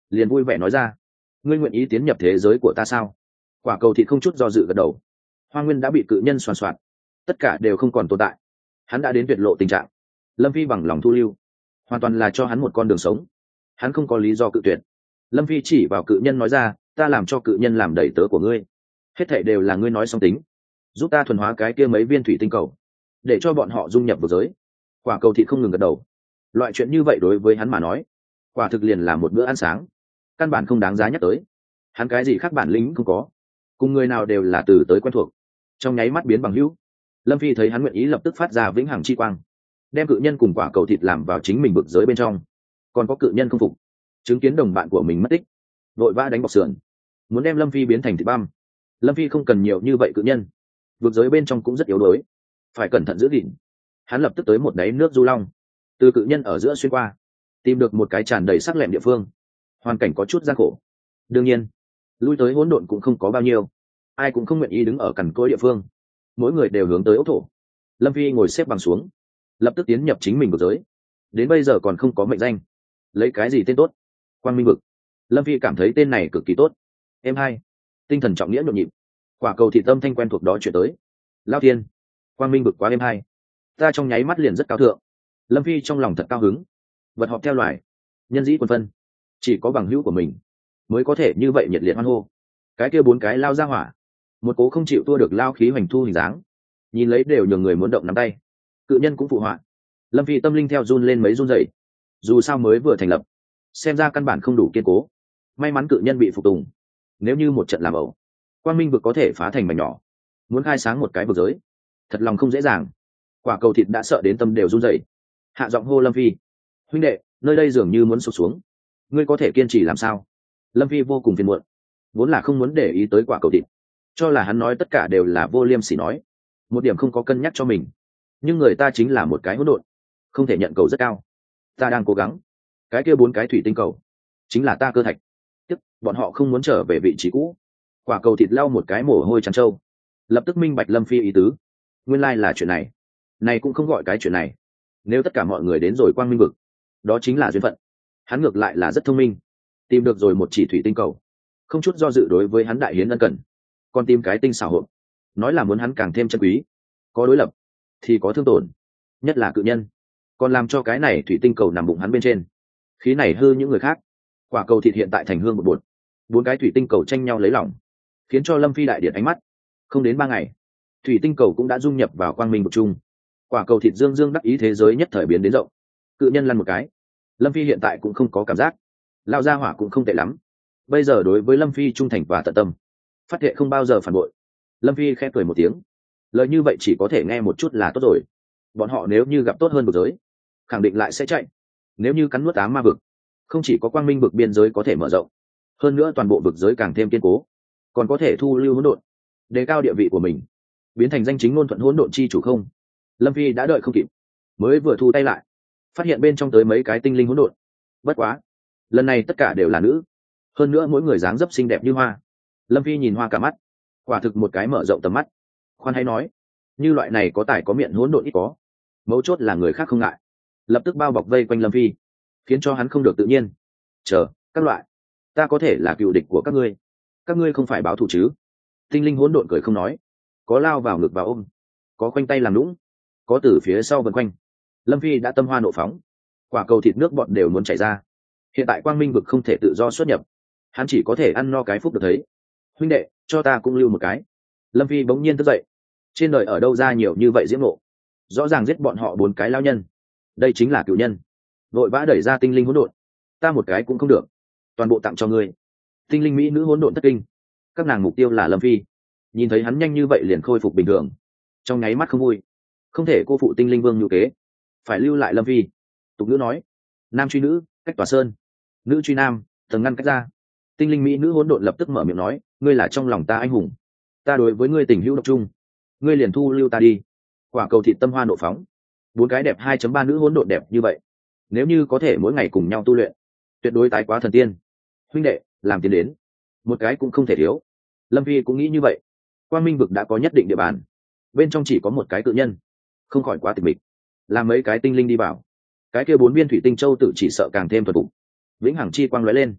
liền vui vẻ nói ra, ngươi nguyện ý tiến nhập thế giới của ta sao? Quả cầu thịt không chút do dự gật đầu. Hoa nguyên đã bị cự nhân soàn soạt, tất cả đều không còn tồn tại, hắn đã đến tuyệt lộ tình trạng. Lâm phi bằng lòng thu lưu, hoàn toàn là cho hắn một con đường sống, hắn không có lý do cự tuyệt. Lâm phi chỉ vào cự nhân nói ra, ta làm cho cự nhân làm đầy tớ của ngươi, hết thảy đều là ngươi nói xong tính, giúp ta thuần hóa cái kia mấy viên thủy tinh cầu, để cho bọn họ dung nhập vào giới. Quả cầu thịt không ngừng gật đầu. Loại chuyện như vậy đối với hắn mà nói, quả thực liền là một bữa ăn sáng, căn bản không đáng giá nhắc tới. Hắn cái gì khác bản lĩnh không có, cùng người nào đều là từ tới quen thuộc, trong nháy mắt biến bằng hữu. Lâm phi thấy hắn nguyện ý, lập tức phát ra vĩnh hằng chi quang, đem cự nhân cùng quả cầu thịt làm vào chính mình vực giới bên trong. Còn có cự nhân không phục, chứng kiến đồng bạn của mình mất tích, vội vã đánh bọc sườn, muốn đem Lâm phi biến thành thịt băm. Lâm phi không cần nhiều như vậy cự nhân, vực giới bên trong cũng rất yếu đuối, phải cẩn thận giữ gìn. Hắn lập tức tới một đáy nước du long, từ cự nhân ở giữa xuyên qua, tìm được một cái tràn đầy sắc lẹm địa phương. Hoàn cảnh có chút gian khổ, đương nhiên lui tới hỗn độn cũng không có bao nhiêu, ai cũng không nguyện ý đứng ở cằn cỗi địa phương, mỗi người đều hướng tới ốc thổ. Lâm phi ngồi xếp bằng xuống, lập tức tiến nhập chính mình vực giới. Đến bây giờ còn không có mệnh danh, lấy cái gì tên tốt? Quang minh vực. Lâm phi cảm thấy tên này cực kỳ tốt, em hai, tinh thần trọng nghĩa nhộn nhịp. Quả cầu thị tâm thanh quen thuộc đó chuyển tới, lao thiên, quang minh vực quá em hai, ta trong nháy mắt liền rất cao thượng. Lâm phi trong lòng thật cao hứng. Vật họp theo loài, nhân dĩ quân phân, chỉ có bằng hữu của mình mới có thể như vậy nhiệt liệt hoan hô. Cái kia bốn cái lao ra hỏa, một cố không chịu tua được lao khí hoành thu hình dáng, nhìn lấy đều nhường người muốn động nắm tay. Cự nhân cũng phụ họa. Lâm phi tâm linh theo run lên mấy run dậy, dù sao mới vừa thành lập, xem ra căn bản không đủ kiên cố. May mắn cự nhân bị phục tùng, nếu như một trận làm ẩu, quang minh vực có thể phá thành mảnh nhỏ. Muốn khai sáng một cái vực giới, thật lòng không dễ dàng. Quả cầu thịt đã sợ đến tâm đều run rẩy, hạ giọng hô Lâm phi, huynh đệ, nơi đây dường như muốn sụp xuống, ngươi có thể kiên trì làm sao? Lâm phi vô cùng phiền muộn, vốn là không muốn để ý tới quả cầu thịt, cho là hắn nói tất cả đều là vô liêm sỉ nói, một điểm không có cân nhắc cho mình. Nhưng người ta chính là một cái hỗn độn, không thể nhận cầu rất cao. Ta đang cố gắng, cái kia bốn cái thủy tinh cầu chính là ta cơ thạch, tức bọn họ không muốn trở về vị trí cũ. Quả cầu thịt lau một cái mồ hôi trắng trâu, lập tức minh bạch Lâm phi ý tứ. Nguyên lai là chuyện này, này cũng không gọi cái chuyện này. Nếu tất cả mọi người đến rồi quang minh vực, đó chính là duyên phận. Hắn ngược lại là rất thông minh, tìm được rồi một chỉ thủy tinh cầu, không chút do dự đối với hắn đại hiến ân cần, còn tìm cái tinh xảo hộp, nói là muốn hắn càng thêm chân quý. Có đối lập thì có thương tổn, nhất là cự nhân, còn làm cho cái này thủy tinh cầu nằm bụng hắn bên trên, khí này hư những người khác. Quả cầu thịt hiện tại thành hương một bột, bốn cái thủy tinh cầu tranh nhau lấy lòng, khiến cho Lâm phi đại điện ánh mắt. Không đến ba ngày, thủy tinh cầu cũng đã dung nhập vào quang minh vực chung. Quả cầu thịt dương dương đắc ý, thế giới nhất thời biến đến rộng. Cự nhân lăn một cái, Lâm phi hiện tại cũng không có cảm giác. Lao gia hỏa cũng không tệ lắm, bây giờ đối với Lâm phi trung thành và tận tâm, phát thệ không bao giờ phản bội. Lâm phi khẽ cười một tiếng, lời như vậy chỉ có thể nghe một chút là tốt rồi. Bọn họ nếu như gặp tốt hơn vực giới, khẳng định lại sẽ chạy. Nếu như cắn nuốt ám ma vực, không chỉ có quang minh vực biên giới có thể mở rộng, hơn nữa toàn bộ vực giới càng thêm kiên cố, còn có thể thu lưu hỗn độn, đề cao địa vị của mình, biến thành danh chính ngôn thuận hỗn độn chi chủ không. Lâm phi đã đợi không kịp, mới vừa thu tay lại, phát hiện bên trong tới mấy cái tinh linh hỗn độn. Bất quá lần này tất cả đều là nữ, hơn nữa mỗi người dáng dấp xinh đẹp như hoa. Lâm phi nhìn hoa cả mắt, quả thực một cái mở rộng tầm mắt. Khoan hay nói, như loại này có tài có miệng hỗn độn ít có, mấu chốt là người khác không ngại, lập tức bao bọc vây quanh Lâm phi, khiến cho hắn không được tự nhiên. Chờ các loại, ta có thể là cựu địch của các ngươi, các ngươi không phải báo thù chứ? Tinh linh hỗn độn cười không nói, có lao vào ngực vào ôm, có khoanh tay làm lũng, có từ phía sau vần quanh. Lâm phi đã tâm hoa nộ phóng, quả cầu thịt nước bọn đều muốn chảy ra. Hiện tại quang minh vực không thể tự do xuất nhập, hắn chỉ có thể ăn no cái phúc được thấy. Huynh đệ, cho ta cũng lưu một cái. Lâm phi bỗng nhiên thức dậy, trên đời ở đâu ra nhiều như vậy diễm nộ, rõ ràng giết bọn họ bốn cái lao nhân, đây chính là cựu nhân. Vội vã đẩy ra tinh linh hỗn độn, ta một cái cũng không được, toàn bộ tặng cho ngươi. Tinh linh mỹ nữ hỗn độn thất kinh, các nàng mục tiêu là Lâm phi, nhìn thấy hắn nhanh như vậy liền khôi phục bình thường, trong nháy mắt không vui, không thể cô phụ tinh linh vương nhu kế, phải lưu lại Lâm phi. Tục ngữ nói, nam truy nữ cách tòa sơn, nữ truy nam tầng ngăn cách ra. Tinh linh mỹ nữ hỗn độn lập tức mở miệng nói, ngươi là trong lòng ta anh hùng, ta đối với ngươi tình hữu độc trung, ngươi liền thu lưu ta đi. Quả cầu thịt tâm hoa nộ phóng, bốn cái đẹp hai chấm ba nữ hỗn độn đẹp như vậy, nếu như có thể mỗi ngày cùng nhau tu luyện, tuyệt đối tái quá thần tiên. Huynh đệ, làm tiến đến, một cái cũng không thể thiếu. Lâm phi cũng nghĩ như vậy. Quang minh vực đã có nhất định địa bàn, bên trong chỉ có một cái cự nhân, không khỏi quá tịch mịch. Làm mấy cái tinh linh đi vào, cái kia bốn viên thủy tinh châu tự chỉ sợ càng thêm thuật phục. Vĩnh hằng chi quang lóe lên,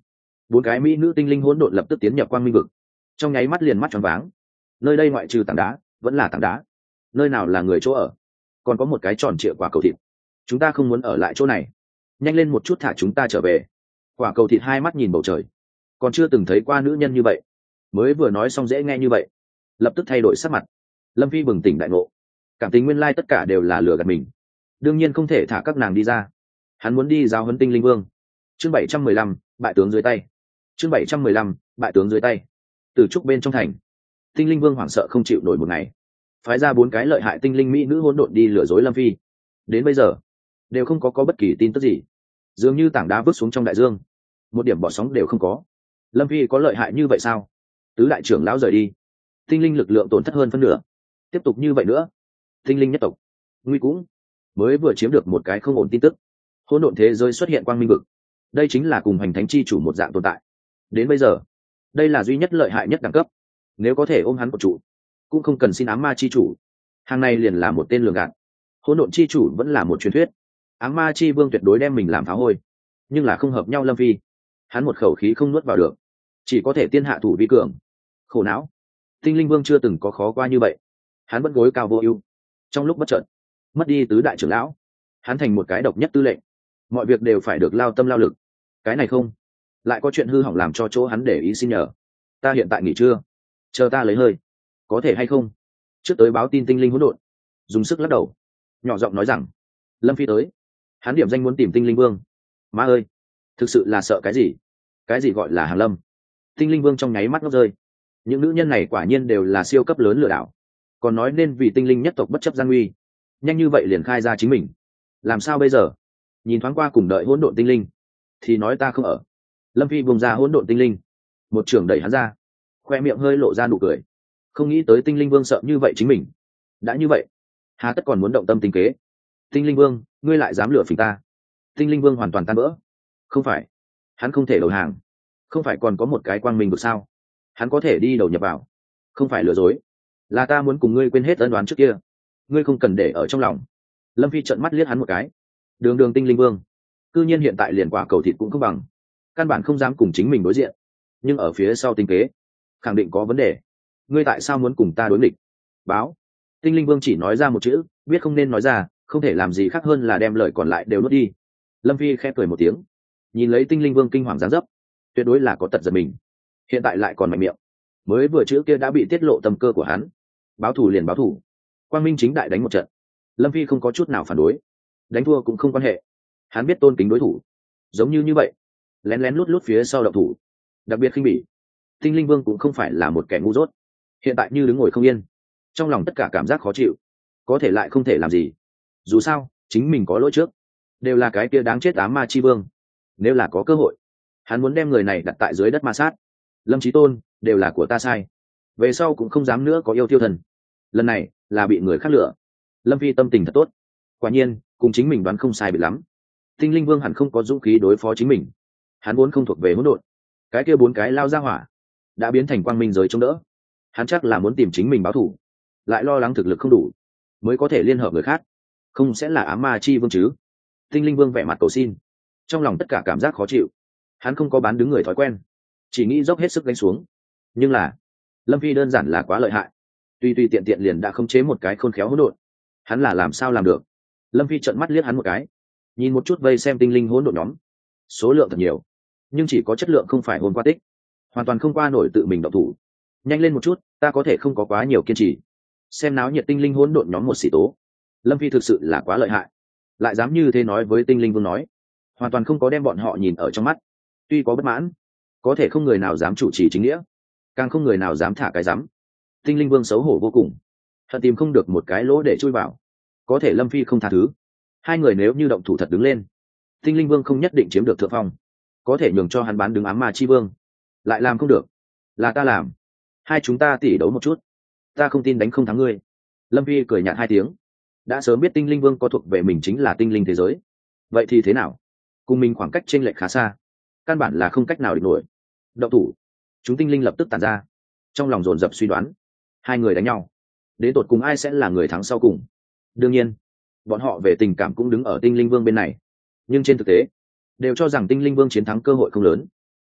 bốn cái mỹ nữ tinh linh hỗn độn lập tức tiến nhập quang minh vực, trong nháy mắt liền mắt tròn váng. Nơi đây ngoại trừ tảng đá vẫn là tảng đá, nơi nào là người chỗ ở? Còn có một cái tròn trịa quả cầu thịt. Chúng ta không muốn ở lại chỗ này, nhanh lên một chút thả chúng ta trở về. Quả cầu thịt hai mắt nhìn bầu trời, còn chưa từng thấy qua nữ nhân như vậy. Mới vừa nói xong dễ nghe như vậy, lập tức thay đổi sắc mặt. Lâm Phi bừng tỉnh đại ngộ, cảm tình nguyên lai tất cả đều là lừa gạt mình, đương nhiên không thể thả các nàng đi ra. Hắn muốn đi giao huấn tinh linh vương. Chương bảy trăm mười lăm, bại tướng dưới tay. Chương bảy trăm mười lăm, bại tướng dưới tay. Từ trúc bên trong thành, tinh linh vương hoảng sợ không chịu nổi một ngày, phái ra bốn cái lợi hại tinh linh mỹ nữ hỗn độn đi lừa dối Lâm Phi. Đến bây giờ đều không có có bất kỳ tin tức gì, dường như tảng đá vứt xuống trong đại dương, một điểm bỏ sóng đều không có. Lâm Phi có lợi hại như vậy sao? Tứ đại trưởng lão rời đi, tinh linh lực lượng tổn thất hơn phân nửa. Tiếp tục như vậy nữa, tinh linh nhất tộc nguy cũng. Mới vừa chiếm được một cái không ổn tin tức, hỗn độn thế giới xuất hiện quang minh vực. Đây chính là cùng hành thánh chi chủ một dạng tồn tại. Đến bây giờ, đây là duy nhất lợi hại nhất đẳng cấp. Nếu có thể ôm hắn của chủ, cũng không cần xin ám ma chi chủ. Hàng này liền là một tên lường gạt. Hỗn độn chi chủ vẫn là một truyền thuyết, ám ma chi vương tuyệt đối đem mình làm phá hôi. Nhưng là không hợp nhau Lâm Phi, hắn một khẩu khí không nuốt vào được, chỉ có thể tiên hạ thủ vi cường. Khổ não, tinh linh vương chưa từng có khó qua như vậy. Hắn vẫn gối cao vô ưu, trong lúc bất chợt mất đi tứ đại trưởng lão, hắn thành một cái độc nhất tư lệnh, mọi việc đều phải được lao tâm lao lực. Cái này không, lại có chuyện hư hỏng làm cho chỗ hắn để ý xin nhờ. Ta hiện tại nghỉ trưa, chờ ta lấy hơi, có thể hay không? Trước tới báo tin tinh linh hỗn độn dùng sức lắc đầu, nhỏ giọng nói rằng Lâm Phi tới. Hắn điểm danh muốn tìm tinh linh vương. Má ơi, thực sự là sợ cái gì? Cái gì gọi là hàng lâm? Tinh linh vương trong nháy mắt ngốc rơi. Những nữ nhân này quả nhiên đều là siêu cấp lớn lừa đảo, còn nói nên vì tinh linh nhất tộc bất chấp gian nguy, nhanh như vậy liền khai ra chính mình. Làm sao bây giờ? Nhìn thoáng qua cùng đợi hỗn độn tinh linh, thì nói ta không ở. Lâm Phi vùng ra hỗn độn tinh linh, một trưởng đẩy hắn ra, khoe miệng hơi lộ ra nụ cười. Không nghĩ tới tinh linh vương sợ như vậy chính mình. Đã như vậy, hà tất còn muốn động tâm tính kế? Tinh linh vương, ngươi lại dám lừa phỉnh ta? Tinh linh vương hoàn toàn tan vỡ. Không phải, hắn không thể đầu hàng. Không phải còn có một cái quang minh vực sao? Hắn có thể đi đầu nhập vào. Không phải lừa dối, là ta muốn cùng ngươi quên hết ân đoán trước kia, ngươi không cần để ở trong lòng. Lâm Phi trợn mắt liếc hắn một cái. Đường đường tinh linh vương, cư nhiên hiện tại liền quả cầu thịt cũng không bằng, căn bản không dám cùng chính mình đối diện. Nhưng ở phía sau tinh kế, khẳng định có vấn đề. Ngươi tại sao muốn cùng ta đối nghịch? Báo. Tinh linh vương chỉ nói ra một chữ, biết không nên nói ra, không thể làm gì khác hơn là đem lời còn lại đều nuốt đi. Lâm Phi khẽ cười một tiếng, nhìn lấy tinh linh vương kinh hoàng giáng dấp, tuyệt đối là có tật giật mình. Hiện tại lại còn mạnh miệng, mới vừa chữ kia đã bị tiết lộ tâm cơ của hắn. Báo thù liền báo thù, quang minh chính đại đánh một trận. Lâm Phi không có chút nào phản đối, đánh thua cũng không quan hệ. Hắn biết tôn kính đối thủ, giống như như vậy lén lén lút lút phía sau động thủ, đặc biệt khinh bỉ. Tinh linh vương cũng không phải là một kẻ ngu dốt, hiện tại như đứng ngồi không yên, trong lòng tất cả cảm giác khó chịu, có thể lại không thể làm gì. Dù sao chính mình có lỗi trước, đều là cái kia đáng chết ám ma chi vương. Nếu là có cơ hội, hắn muốn đem người này đặt tại dưới đất ma sát. Lâm Chí Tôn, đều là của ta sai, về sau cũng không dám nữa có yêu tiêu thần. Lần này là bị người khác lừa. Lâm Phi tâm tình thật tốt, quả nhiên cùng chính mình đoán không sai biệt lắm. Tinh linh vương hẳn không có dũng khí đối phó chính mình. Hắn vốn không thuộc về hỗn độn, cái kia bốn cái lao ra hỏa đã biến thành quang minh giới chống đỡ. Hắn chắc là muốn tìm chính mình báo thù, lại lo lắng thực lực không đủ mới có thể liên hợp người khác. Không sẽ là ám ma chi vương chứ? Tinh linh vương vẻ mặt cầu xin, trong lòng tất cả cảm giác khó chịu. Hắn không có bán đứng người thói quen, chỉ nghĩ dốc hết sức đánh xuống. Nhưng là Lâm Phi đơn giản là quá lợi hại, tuy tuy tiện tiện liền đã khống chế một cái khôn khéo hỗn độn. Hắn là làm sao làm được? Lâm Phi trợn mắt liếc hắn một cái, nhìn một chút vây xem tinh linh hỗn độn nhóm, số lượng thật nhiều, nhưng chỉ có chất lượng không phải hôm qua tích, hoàn toàn không qua nổi tự mình động thủ. Nhanh lên một chút, ta có thể không có quá nhiều kiên trì. Xem náo nhiệt tinh linh hỗn độn nhóm một xỉ tố. Lâm Phi thực sự là quá lợi hại, lại dám như thế nói với tinh linh vương nói, hoàn toàn không có đem bọn họ nhìn ở trong mắt. Tuy có bất mãn, có thể không người nào dám chủ trì chính nghĩa, càng không người nào dám thả cái dám. Tinh linh vương xấu hổ vô cùng, thật tìm không được một cái lỗ để chui vào. Có thể Lâm Phi không tha thứ. Hai người nếu như động thủ thật đứng lên, tinh linh vương không nhất định chiếm được thượng phong, có thể nhường cho hắn bán đứng ám ma chi vương. Lại làm không được, là ta làm. Hai chúng ta tỉ đấu một chút, ta không tin đánh không thắng ngươi. Lâm Phi cười nhạt hai tiếng, đã sớm biết tinh linh vương có thuộc về mình chính là tinh linh thế giới. Vậy thì thế nào? Cùng mình khoảng cách chênh lệch khá xa, căn bản là không cách nào địch nổi. Động thủ. Chúng tinh linh lập tức tản ra, trong lòng dồn dập suy đoán, hai người đánh nhau, đến tột cùng ai sẽ là người thắng sau cùng. Đương nhiên bọn họ về tình cảm cũng đứng ở tinh linh vương bên này, nhưng trên thực tế đều cho rằng tinh linh vương chiến thắng cơ hội không lớn.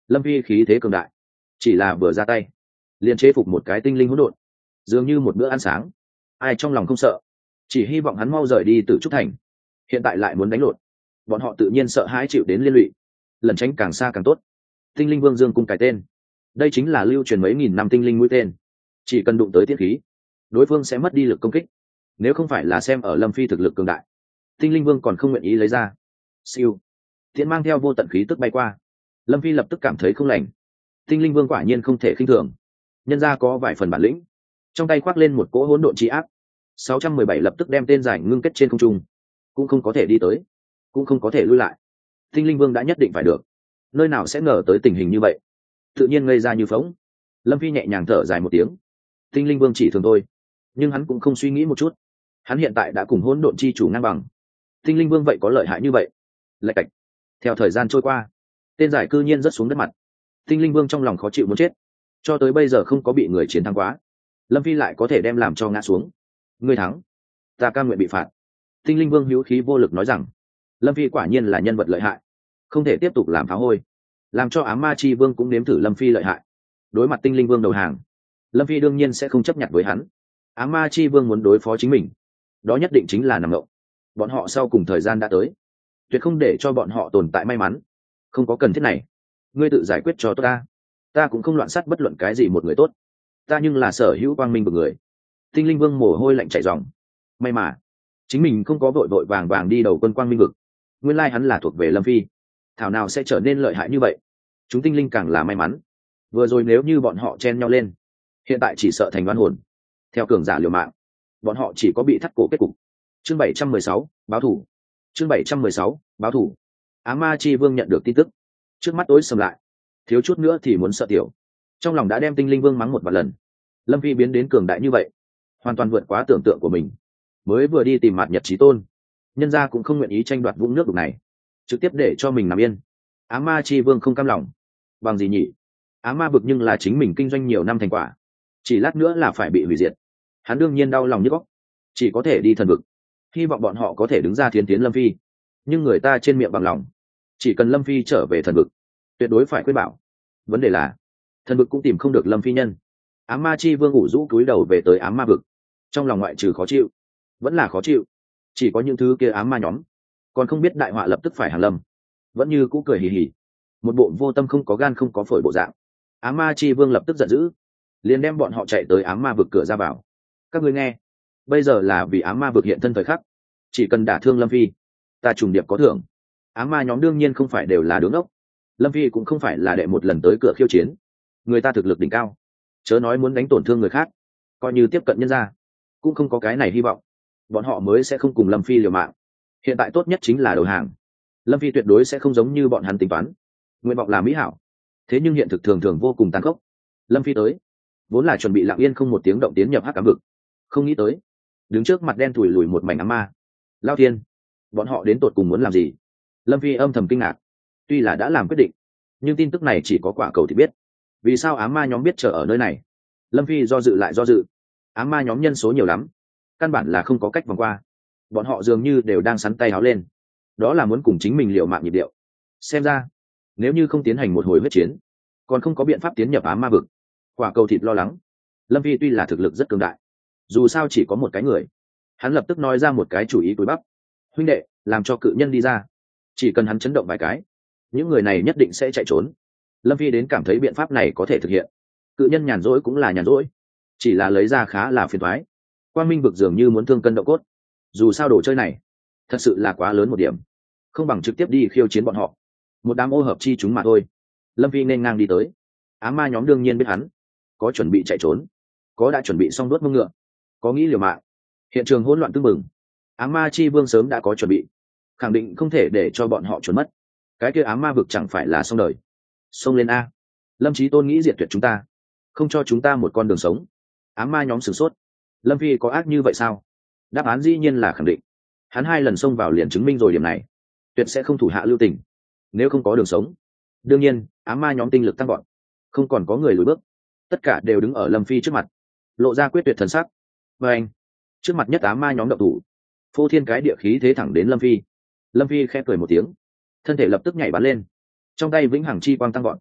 Lâm phi khí thế cường đại, chỉ là vừa ra tay liền chế phục một cái tinh linh hỗn độn, dường như một bữa ăn sáng. Ai trong lòng không sợ, chỉ hy vọng hắn mau rời đi từ trúc thành. Hiện tại lại muốn đánh lộn, bọn họ tự nhiên sợ hãi chịu đến liên lụy, lần tránh càng xa càng tốt. Tinh linh vương dương cung cái tên, đây chính là lưu truyền mấy nghìn năm tinh linh mũi tên, chỉ cần đụng tới tiết khí đối phương sẽ mất đi lực công kích. Nếu không phải là xem ở Lâm phi thực lực cường đại, tinh linh vương còn không nguyện ý lấy ra. Siêu tiễn mang theo vô tận khí tức bay qua, Lâm phi lập tức cảm thấy không lành. Tinh linh vương quả nhiên không thể khinh thường, nhân ra có vài phần bản lĩnh. Trong tay khoác lên một cỗ hỗn độn chi áp, sáu trăm mười bảy lập tức đem tên giải ngưng kết trên không trung, cũng không có thể đi tới, cũng không có thể lui lại. Tinh linh vương đã nhất định phải được, nơi nào sẽ ngờ tới tình hình như vậy, tự nhiên ngây ra như phóng. Lâm phi nhẹ nhàng thở dài một tiếng. Tinh linh vương chỉ thường thôi, nhưng hắn cũng không suy nghĩ một chút, hắn hiện tại đã cùng hỗn độn chi chủ ngang bằng. Tinh linh vương vậy có lợi hại như vậy? Lạch cạch. Theo thời gian trôi qua, tên giải cư nhiên rớt xuống đất mặt. Tinh linh vương trong lòng khó chịu muốn chết, cho tới bây giờ không có bị người chiến thắng quá. Lâm phi lại có thể đem làm cho ngã xuống. Ngươi thắng, ta cam nguyện bị phạt. Tinh linh vương hữu khí vô lực nói rằng, Lâm phi quả nhiên là nhân vật lợi hại, không thể tiếp tục làm phá hôi, làm cho ám ma chi vương cũng nếm thử Lâm phi lợi hại. Đối mặt tinh linh vương đầu hàng, Lâm phi đương nhiên sẽ không chấp nhận với hắn. Ám ma chi vương muốn đối phó chính mình, đó nhất định chính là nằm ngộng. Bọn họ sau cùng thời gian đã tới, tuyệt không để cho bọn họ tồn tại may mắn. Không có cần thiết này, ngươi tự giải quyết cho tôi ta. Ta cũng không loạn sát bất luận cái gì một người tốt, ta nhưng là sở hữu quang minh của người. Tinh linh vương mồ hôi lạnh chảy ròng. May mà chính mình không có vội vội vàng vàng đi đầu quân quang minh vực, nguyên lai hắn là thuộc về Lâm phi, thảo nào sẽ trở nên lợi hại như vậy. Chúng tinh linh càng là may mắn, vừa rồi nếu như bọn họ chen nhau lên, hiện tại chỉ sợ thành đoán hồn. Theo cường giả liều mạng, bọn họ chỉ có bị thắt cổ kết cục. Chương bảy trăm mười sáu, báo thủ. Chương bảy trăm mười sáu, báo thủ. Ám ma chi vương nhận được tin tức, trước mắt tối sầm lại, thiếu chút nữa thì muốn sợ tiểu, trong lòng đã đem tinh linh vương mắng một vài lần. Lâm phi biến đến cường đại như vậy, hoàn toàn vượt quá tưởng tượng của mình. Mới vừa đi tìm Mạt Nhật Chí Tôn, nhân gia cũng không nguyện ý tranh đoạt vũng nước đục này, trực tiếp để cho mình nằm yên. Ám ma chi vương không cam lòng. Bằng gì nhỉ? Ám ma vực nhưng là chính mình kinh doanh nhiều năm thành quả, chỉ lát nữa là phải bị hủy diệt. Hắn đương nhiên đau lòng nhức óc, chỉ có thể đi thần vực, hy vọng bọn họ có thể đứng ra thiến tiến Lâm phi. Nhưng người ta trên miệng bằng lòng, chỉ cần Lâm phi trở về thần vực, tuyệt đối phải khuyên bảo. Vấn đề là thần vực cũng tìm không được Lâm phi nhân. Ám ma chi vương ủ rũ cúi đầu về tới ám ma vực, trong lòng ngoại trừ khó chịu, vẫn là khó chịu. Chỉ có những thứ kia ám ma nhóm còn không biết đại họa lập tức phải hàng lâm, vẫn như cũ cười hì hì, một bộ vô tâm không có gan không có phổi bộ dạng. Ám ma chi vương lập tức giận dữ, liền đem bọn họ chạy tới ám ma vực cửa ra vào. Các ngươi nghe, bây giờ là vì ám ma vực hiện thân thời khắc, chỉ cần đả thương Lâm phi, ta trùng điệp có thưởng. Ám ma nhóm đương nhiên không phải đều là đứng ốc, Lâm phi cũng không phải là đệ một lần tới cửa khiêu chiến, người ta thực lực đỉnh cao, chớ nói muốn đánh tổn thương người khác, coi như tiếp cận nhân gia cũng không có cái này hy vọng, bọn họ mới sẽ không cùng Lâm phi liều mạng. Hiện tại tốt nhất chính là đầu hàng. Lâm phi tuyệt đối sẽ không giống như bọn hắn tính toán, nguyện vọng là mỹ hảo, thế nhưng hiện thực thường thường vô cùng tàn khốc. Lâm phi tới vốn là chuẩn bị lặng yên không một tiếng động tiến nhập hắc ám vực, không nghĩ tới đứng trước mặt đen thùi lùi một mảnh ám ma. Lao thiên, bọn họ đến tột cùng muốn làm gì? Lâm phi âm thầm kinh ngạc. Tuy là đã làm quyết định, nhưng tin tức này chỉ có quả cầu thì biết. Vì sao ám ma nhóm biết chờ ở nơi này? Lâm phi do dự lại do dự. Ám ma nhóm nhân số nhiều lắm, căn bản là không có cách vòng qua. Bọn họ dường như đều đang sắn tay áo lên, đó là muốn cùng chính mình liều mạng nhịp điệu. Xem ra nếu như không tiến hành một hồi huyết chiến, còn không có biện pháp tiến nhập ám ma vực. Quả cầu thịt lo lắng. Lâm phi tuy là thực lực rất cường đại, dù sao chỉ có một cái người, hắn lập tức nói ra một cái chủ ý cúi bắp. Huynh đệ, làm cho cự nhân đi ra, chỉ cần hắn chấn động vài cái, những người này nhất định sẽ chạy trốn. Lâm phi đến cảm thấy biện pháp này có thể thực hiện. Cự nhân nhàn rỗi cũng là nhàn rỗi, chỉ là lấy ra khá là phiền toái. Quang minh vực dường như muốn thương cân độ cốt, dù sao đồ chơi này thật sự là quá lớn một điểm, không bằng trực tiếp đi khiêu chiến bọn họ, một đám ô hợp chi chúng mà thôi. Lâm phi nên ngang đi tới. Ám ma nhóm đương nhiên biết hắn có chuẩn bị chạy trốn, có đã chuẩn bị xong đuốt mông ngựa, có nghĩ liều mạng. Hiện trường hỗn loạn tưng bừng, ám ma chi vương sớm đã có chuẩn bị, khẳng định không thể để cho bọn họ trốn mất. Cái kia ám ma vực chẳng phải là xong đời. Xông lên a! Lâm Chí Tôn nghĩ diệt tuyệt chúng ta, không cho chúng ta một con đường sống. Ám ma nhóm sửng sốt. Lâm phi có ác như vậy sao? Đáp án dĩ nhiên là khẳng định. Hắn hai lần xông vào liền chứng minh rồi điểm này, tuyệt sẽ không thủ hạ lưu tình. Nếu không có đường sống, đương nhiên ám ma nhóm tinh lực tăng gọn, không còn có người lùi bước, tất cả đều đứng ở Lâm phi trước mặt, lộ ra quyết tuyệt thần sắc. Và anh, trước mặt nhất ám ma nhóm động thủ, phô thiên cái địa khí thế thẳng đến Lâm phi. Lâm phi khẽ cười một tiếng, thân thể lập tức nhảy bắn lên, trong tay vĩnh hằng chi quang tăng gọn,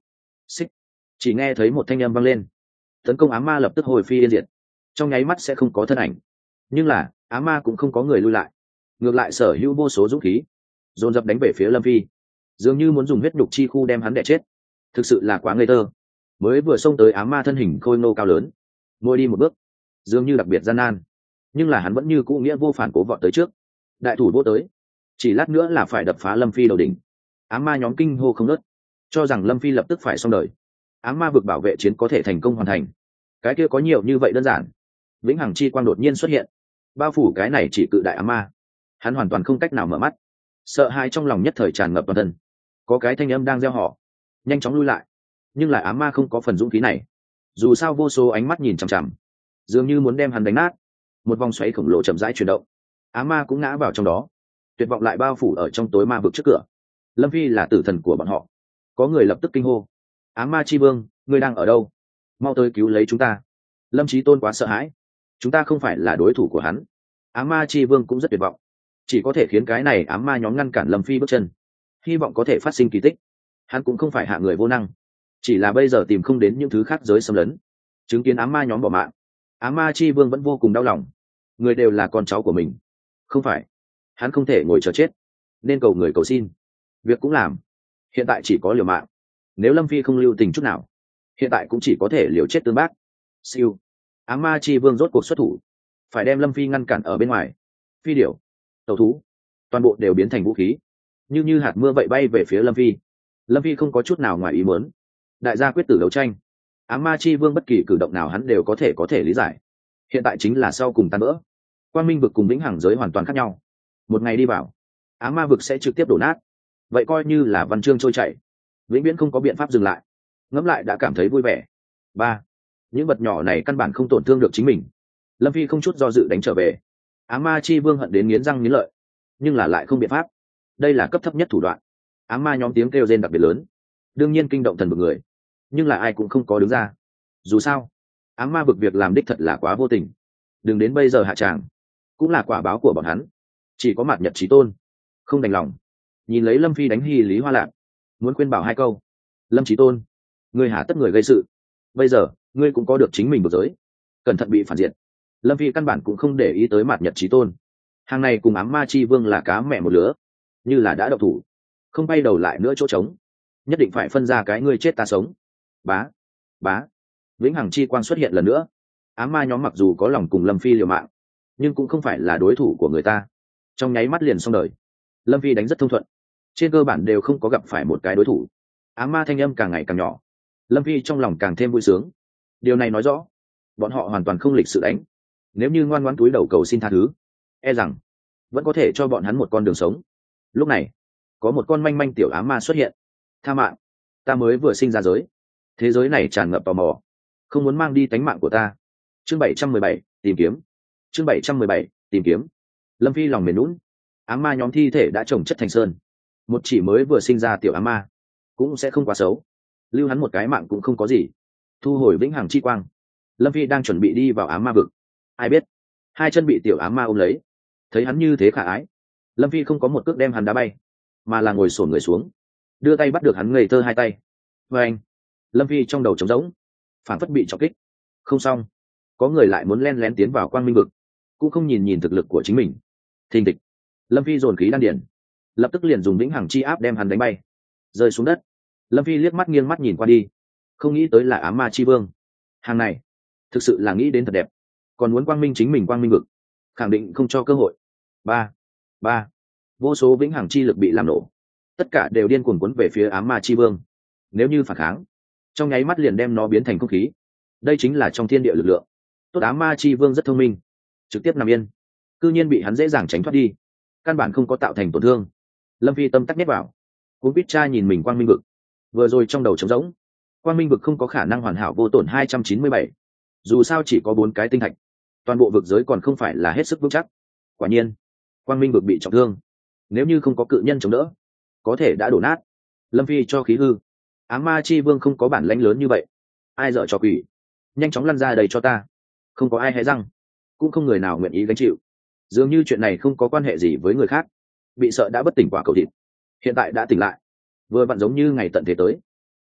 Xích. Chỉ nghe thấy một thanh âm vang lên, tấn công ám ma lập tức hồi phi yên diệt, trong nháy mắt sẽ không có thân ảnh. Nhưng là ám ma cũng không có người lui lại, ngược lại sở hữu vô số dũng khí dồn dập đánh về phía lâm phi, dường như muốn dùng huyết nhục chi khu đem hắn đẻ chết. Thực sự là quá ngây thơ. Mới vừa xông tới ám ma thân hình khôi ngô cao lớn, ngồi đi một bước dường như đặc biệt gian nan, nhưng là hắn vẫn như cũ nghĩa vô phản cố vọt tới trước, đại thủ vô tới, chỉ lát nữa là phải đập phá lâm phi đầu đỉnh. Ám ma nhóm kinh hô không nớt, cho rằng lâm phi lập tức phải xong đời. Ám ma vực bảo vệ chiến có thể thành công hoàn thành, cái kia có nhiều như vậy đơn giản. Vĩnh hằng chi quang đột nhiên xuất hiện, bao phủ cái này chỉ cự đại ám ma. Hắn hoàn toàn không cách nào mở mắt, sợ hãi trong lòng nhất thời tràn ngập toàn thân. Có cái thanh âm đang gieo họ, nhanh chóng lui lại. Nhưng lại ám ma không có phần dũng khí này, dù sao vô số ánh mắt nhìn chằm chằm, dường như muốn đem hắn đánh nát. Một vòng xoáy khổng lồ chậm rãi chuyển động, ám ma cũng ngã vào trong đó, tuyệt vọng lại bao phủ ở trong tối ma vực trước cửa. Lâm phi là tử thần của bọn họ. Có người lập tức kinh hô, ám ma chi vương, ngươi đang ở đâu? Mau tới cứu lấy chúng ta. Lâm Chí Tôn quá sợ hãi, chúng ta không phải là đối thủ của hắn. Ám ma chi vương cũng rất tuyệt vọng, chỉ có thể khiến cái này ám ma nhóm ngăn cản Lâm phi bước chân, hy vọng có thể phát sinh kỳ tích. Hắn cũng không phải hạ người vô năng, chỉ là bây giờ tìm không đến những thứ khác giới xâm lấn. Chứng kiến ám ma nhóm bỏ mạng, ám ma chi vương vẫn vô cùng đau lòng. Người đều là con cháu của mình, không phải hắn không thể ngồi chờ chết, nên cầu người cầu xin. Việc cũng làm, hiện tại chỉ có liều mạng. Nếu Lâm phi không lưu tình chút nào, hiện tại cũng chỉ có thể liều chết tương bác. Siêu. Ám ma chi vương rốt cuộc xuất thủ, phải đem Lâm phi ngăn cản ở bên ngoài. Phi điểu, tàu thú, toàn bộ đều biến thành vũ khí, như như hạt mưa vậy bay về phía Lâm phi. Lâm phi không có chút nào ngoài ý muốn. Đại gia quyết tử đấu tranh, ám ma chi vương bất kỳ cử động nào hắn đều có thể có thể lý giải. Hiện tại chính là sau cùng tan vỡ. Quang minh vực cùng vĩnh hằng giới hoàn toàn khác nhau. Một ngày đi vào, ám ma vực sẽ trực tiếp đổ nát, vậy coi như là văn chương trôi chảy, vĩnh viễn không có biện pháp dừng lại. Ngẫm lại đã cảm thấy vui vẻ. Ba, những vật nhỏ này căn bản không tổn thương được chính mình. Lâm phi không chút do dự đánh trở về. Ám ma chi vương hận đến nghiến răng nghiến lợi, nhưng là lại không biện pháp. Đây là cấp thấp nhất thủ đoạn. Ám ma nhóm tiếng kêu rên đặc biệt lớn, đương nhiên kinh động thần vực người, nhưng là ai cũng không có đứng ra. Dù sao ám ma vực việc làm đích thật là quá vô tình, đừng đến bây giờ hạ tràng, cũng là quả báo của bọn hắn. Chỉ có Mạt Nhật Chí Tôn không đành lòng nhìn lấy Lâm phi đánh Hy Lý Hoa Lạc, muốn khuyên bảo hai câu. Lâm Chí Tôn, ngươi hà tất người gây sự, bây giờ ngươi cũng có được chính mình vực giới, cẩn thận bị phản diện. Lâm phi căn bản cũng không để ý tới Mạt Nhật Chí Tôn. Hàng này cùng ám ma chi vương là cá mẹ một lứa, như là đã độc thủ, không bay đầu lại nữa chỗ trống, nhất định phải phân ra cái ngươi chết ta sống. Bá, bá, vĩnh hằng chi quang xuất hiện lần nữa. Ám ma nhóm mặc dù có lòng cùng Lâm phi liều mạng, nhưng cũng không phải là đối thủ của người ta. Trong nháy mắt liền xong đời. Lâm phi đánh rất thông thuận, trên cơ bản đều không có gặp phải một cái đối thủ. Ám ma thanh âm càng ngày càng nhỏ, Lâm phi trong lòng càng thêm vui sướng. Điều này nói rõ bọn họ hoàn toàn không lịch sự đánh. Nếu như ngoan ngoãn túi đầu cầu xin tha thứ, e rằng vẫn có thể cho bọn hắn một con đường sống. Lúc này có một con manh manh tiểu ám ma xuất hiện. Tha mạng, ta mới vừa sinh ra giới, thế giới này tràn ngập tò mò, không muốn mang đi tánh mạng của ta. Chương bảy trăm mười bảy, tìm kiếm. Chương bảy trăm mười bảy, tìm kiếm. Lâm phi lòng mềm lún. Ám ma nhóm thi thể đã trồng chất thành sơn, một chỉ mới vừa sinh ra tiểu ám ma cũng sẽ không quá xấu, lưu hắn một cái mạng cũng không có gì. Thu hồi vĩnh hằng chi quang, Lâm phi đang chuẩn bị đi vào ám ma vực. Ai biết hai chân bị tiểu ám ma ôm lấy, thấy hắn như thế khả ái, Lâm phi không có một cước đem hắn đá bay, mà là ngồi xổm người xuống, đưa tay bắt được hắn ngây thơ hai tay. Và anh, Lâm phi trong đầu trống rỗng, phản phất bị chọc kích. Không xong, có người lại muốn len lén tiến vào quang minh vực, cũng không nhìn nhìn thực lực của chính mình. Thình thịch, Lâm phi dồn khí đan điển, lập tức liền dùng vĩnh hằng chi áp đem hắn đánh bay, rơi xuống đất. Lâm phi liếc mắt nghiêng mắt nhìn qua đi, không nghĩ tới là ám ma chi vương. Hàng này thực sự là nghĩ đến thật đẹp, còn muốn quang minh chính mình quang minh vực, khẳng định không cho cơ hội. Ba, ba, vô số vĩnh hằng chi lực bị làm nổ, tất cả đều điên cuồng cuốn về phía ám ma chi vương. Nếu như phản kháng, trong nháy mắt liền đem nó biến thành không khí. Đây chính là trong thiên địa lực lượng. Tốt, ám ma chi vương rất thông minh, trực tiếp nằm yên, cư nhiên bị hắn dễ dàng tránh thoát đi, căn bản không có tạo thành tổn thương. Lâm phi tâm tắc nhét vào, cũng biết cha nhìn mình quang minh vực, vừa rồi trong đầu trống rỗng. Quang minh vực không có khả năng hoàn hảo vô tổn hai trăm chín mươi bảy, dù sao chỉ có bốn cái tinh thạch, toàn bộ vực giới còn không phải là hết sức vững chắc. Quả nhiên quang minh vực bị trọng thương, nếu như không có cự nhân chống đỡ, có thể đã đổ nát. Lâm phi cho khí hư. Ám ma chi vương không có bản lãnh lớn như vậy, ai dợ cho quỷ, nhanh chóng lăn ra đây cho ta. Không có ai hé răng, cũng không người nào nguyện ý gánh chịu. Dường như chuyện này không có quan hệ gì với người khác. Bị sợ đã bất tỉnh quả cầu thịt, hiện tại đã tỉnh lại, vừa vặn giống như ngày tận thế tới.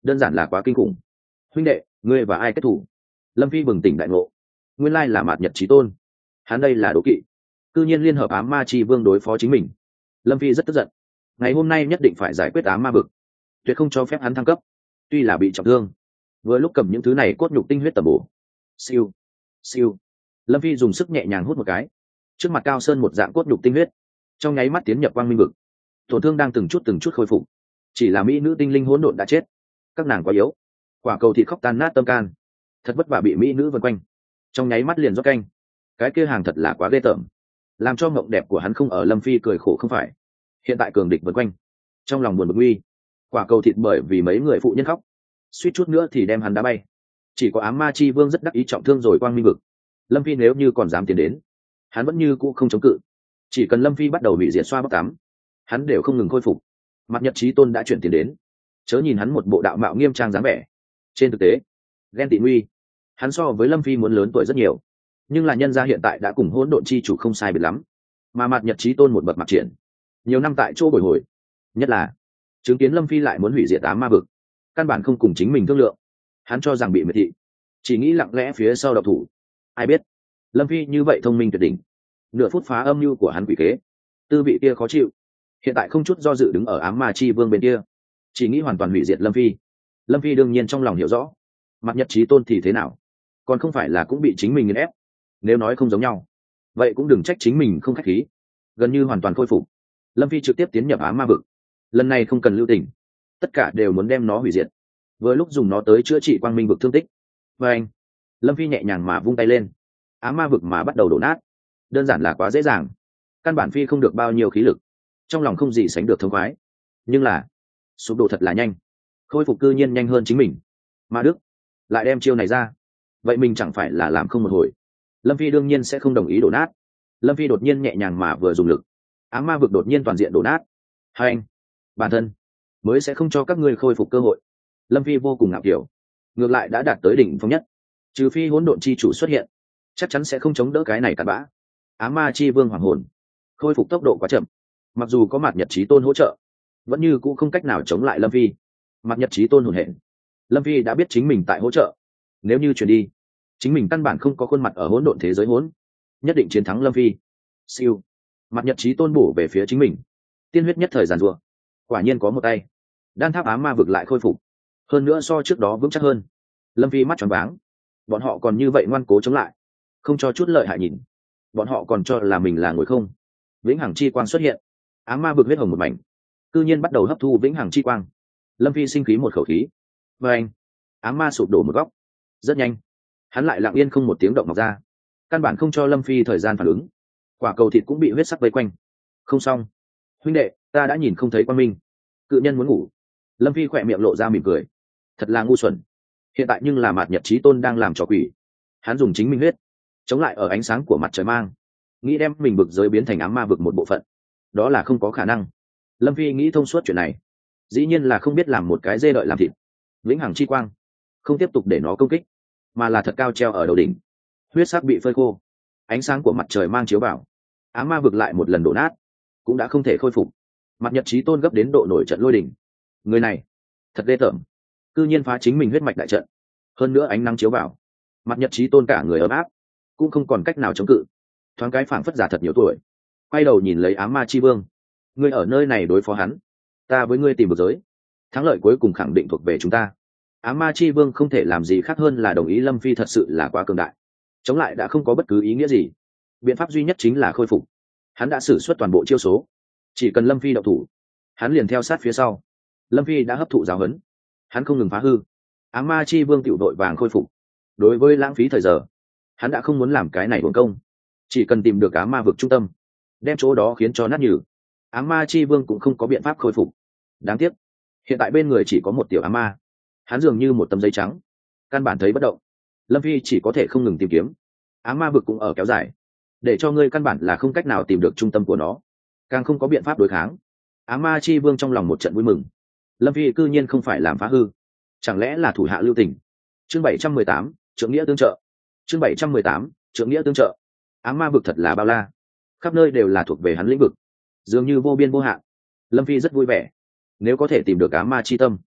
đơn giản là quá kinh khủng. Huynh đệ, ngươi và ai kết thủ? Lâm phi bừng tỉnh đại ngộ, nguyên lai là mạt nhật chí tôn. Hắn đây là đố kỵ, cư nhiên liên hợp ám ma chi vương đối phó chính mình. Lâm phi rất tức giận, ngày hôm nay nhất định phải giải quyết ám ma vực, tuyệt không cho phép hắn thăng cấp. Tuy là bị trọng thương, vừa lúc cầm những thứ này cốt nhục tinh huyết tầm bổ. Siêu siêu, Lâm phi dùng sức nhẹ nhàng hút một cái, trước mặt cao sơn một dạng cốt nhục tinh huyết trong nháy mắt tiến nhập quang minh vực, tổn thương đang từng chút từng chút khôi phục. Chỉ là mỹ nữ tinh linh hỗn độn đã chết, các nàng quá yếu, quả cầu thịt khóc tan nát tâm can, thật vất vả bị mỹ nữ vân quanh, trong nháy mắt liền rót canh. Cái kia hàng thật là quá ghê tởm, làm cho mộng đẹp của hắn không ở. Lâm phi cười khổ không phải, hiện tại cường địch vân quanh, trong lòng buồn bực nguy. Quả cầu thịt bởi vì mấy người phụ nhân khóc, suýt chút nữa thì đem hắn đá bay. Chỉ có ám ma chi vương rất đắc ý trọng thương rồi quang minh vực. Lâm phi nếu như còn dám tiến đến, hắn vẫn như cũ không chống cự. Chỉ cần Lâm phi bắt đầu bị diệt xoa bắc tắm, hắn đều không ngừng khôi phục. Mặt nhật chí tôn đã chuyển tiền đến, chớ nhìn hắn một bộ đạo mạo nghiêm trang dáng vẻ, trên thực tế ghen tị nguy. Hắn so với Lâm phi muốn lớn tuổi rất nhiều, nhưng là nhân gia hiện tại đã cùng hỗn độn chi chủ không sai biệt lắm, mà mặt nhật chí tôn một bậc mặc triển, nhiều năm tại chỗ bồi hồi, nhất là chứng kiến Lâm phi lại muốn hủy diệt ám ma vực, căn bản không cùng chính mình thương lượng. Hắn cho rằng bị miệt thị, chỉ nghĩ lặng lẽ phía sau độc thủ. Ai biết Lâm phi như vậy thông minh tuyệt đỉnh, nửa phút phá âm mưu của hắn quỷ kế, tư vị kia khó chịu. Hiện tại không chút do dự đứng ở ám ma chi vương bên kia, chỉ nghĩ hoàn toàn hủy diệt Lâm phi. Lâm phi đương nhiên trong lòng hiểu rõ, mặt nhật chí tôn thì thế nào, còn không phải là cũng bị chính mình nghiền ép. Nếu nói không giống nhau, vậy cũng đừng trách chính mình không khách khí. Gần như hoàn toàn khôi phục, Lâm phi trực tiếp tiến nhập ám ma vực. Lần này không cần lưu tình, tất cả đều muốn đem nó hủy diệt, vừa lúc dùng nó tới chữa trị quang minh vực thương tích. Và anh, Lâm phi nhẹ nhàng mà vung tay lên, ám ma vực mà bắt đầu đổ nát. Đơn giản là quá dễ dàng, căn bản phi không được bao nhiêu khí lực, trong lòng không gì sánh được thông khoái. Nhưng là sụp đổ thật là nhanh, khôi phục cư nhiên nhanh hơn chính mình. Ma đức lại đem chiêu này ra, vậy mình chẳng phải là làm không một hồi. Lâm phi đương nhiên sẽ không đồng ý đổ nát. Lâm phi đột nhiên nhẹ nhàng mà vừa dùng lực, ám ma vực đột nhiên toàn diện đổ nát. Hai anh, bản thân mới sẽ không cho các ngươi khôi phục cơ hội. Lâm phi vô cùng ngạo kiểu, ngược lại đã đạt tới đỉnh phong nhất, trừ phi hỗn độn chi chủ xuất hiện, chắc chắn sẽ không chống đỡ cái này cặn bã. Ám ma chi vương hoàng hồn khôi phục tốc độ quá chậm, mặc dù có mặt nhật chí tôn hỗ trợ, vẫn như cũng không cách nào chống lại Lâm phi. Mặt nhật chí tôn hồn hển, Lâm phi đã biết chính mình tại hỗ trợ, nếu như chuyển đi, chính mình căn bản không có khuôn mặt ở hỗn độn thế giới hỗn, nhất định chiến thắng Lâm phi. Siêu, mặt nhật chí tôn bổ về phía chính mình, tiên huyết nhất thời giàn rùa, quả nhiên có một tay. Đan tháp ám ma vực lại khôi phục, hơn nữa so trước đó vững chắc hơn. Lâm phi mắt tròn váng, bọn họ còn như vậy ngoan cố chống lại, không cho chút lợi hại nhìn. Bọn họ còn cho là mình là ngồi không. Vĩnh hằng chi quang xuất hiện, ám ma vực huyết hồng một mảnh, cư nhiên bắt đầu hấp thu vĩnh hằng chi quang. Lâm phi sinh khí một khẩu khí, và anh, ám ma sụp đổ một góc. Rất nhanh, hắn lại lặng yên không một tiếng động mọc ra, căn bản không cho Lâm phi thời gian phản ứng. Quả cầu thịt cũng bị huyết sắc vây quanh. Không xong, huynh đệ, ta đã nhìn không thấy quang minh, cự nhân muốn ngủ. Lâm phi khỏe miệng lộ ra mỉm cười, thật là ngu xuẩn. Hiện tại nhưng là mạt nhật chí tôn đang làm trò quỷ, hắn dùng chính mình huyết chống lại ở ánh sáng của mặt trời mang, nghĩ đem mình vực giới biến thành ám ma vực một bộ phận, đó là không có khả năng. Lâm phi nghĩ thông suốt chuyện này, dĩ nhiên là không biết làm một cái dê đợi làm thịt. Vĩnh hằng chi quang không tiếp tục để nó công kích, mà là thật cao treo ở đầu đỉnh, huyết sắc bị phơi khô, ánh sáng của mặt trời mang chiếu vào, ám ma vực lại một lần đổ nát, cũng đã không thể khôi phục. Mặt nhật chí tôn gấp đến độ nổi trận lôi đỉnh, người này thật ghê tởm, cư nhiên phá chính mình huyết mạch đại trận. Hơn nữa ánh nắng chiếu vào, mặt nhật chí tôn cả người ấm áp, cũng không còn cách nào chống cự, thoáng cái phảng phất già thật nhiều tuổi. Quay đầu nhìn lấy ám ma chi vương, ngươi ở nơi này đối phó hắn, ta với ngươi tìm một giới, thắng lợi cuối cùng khẳng định thuộc về chúng ta. Ám ma chi vương không thể làm gì khác hơn là đồng ý Lâm phi thật sự là quá cường đại, chống lại đã không có bất cứ ý nghĩa gì. Biện pháp duy nhất chính là khôi phục. Hắn đã sử xuất toàn bộ chiêu số, chỉ cần Lâm phi đậu thủ, hắn liền theo sát phía sau. Lâm phi đã hấp thụ giáo huấn, hắn không ngừng phá hư. Ám ma chi vương tiểu đội vàng khôi phục. Đối với lãng phí thời giờ, hắn đã không muốn làm cái này uổng công, chỉ cần tìm được ám ma vực trung tâm, đem chỗ đó khiến cho nát nhừ. Ám ma chi vương cũng không có biện pháp khôi phục. Đáng tiếc hiện tại bên người chỉ có một tiểu ám ma, hắn dường như một tấm giấy trắng, căn bản thấy bất động. Lâm phi chỉ có thể không ngừng tìm kiếm. Ám ma vực cũng ở kéo dài, để cho ngươi căn bản là không cách nào tìm được trung tâm của nó, càng không có biện pháp đối kháng. Ám ma chi vương trong lòng một trận vui mừng, Lâm phi cư nhiên không phải làm phá hư, chẳng lẽ là thủ hạ lưu tình. Chương bảy trăm mười tám, trượng nghĩa tương trợ. Chương bảy trăm mười tám, trượng nghĩa tương trợ. Ám ma vực thật là bao la, khắp nơi đều là thuộc về hắn lĩnh vực, dường như vô biên vô hạn. Lâm phi rất vui vẻ, nếu có thể tìm được ám ma chi tâm,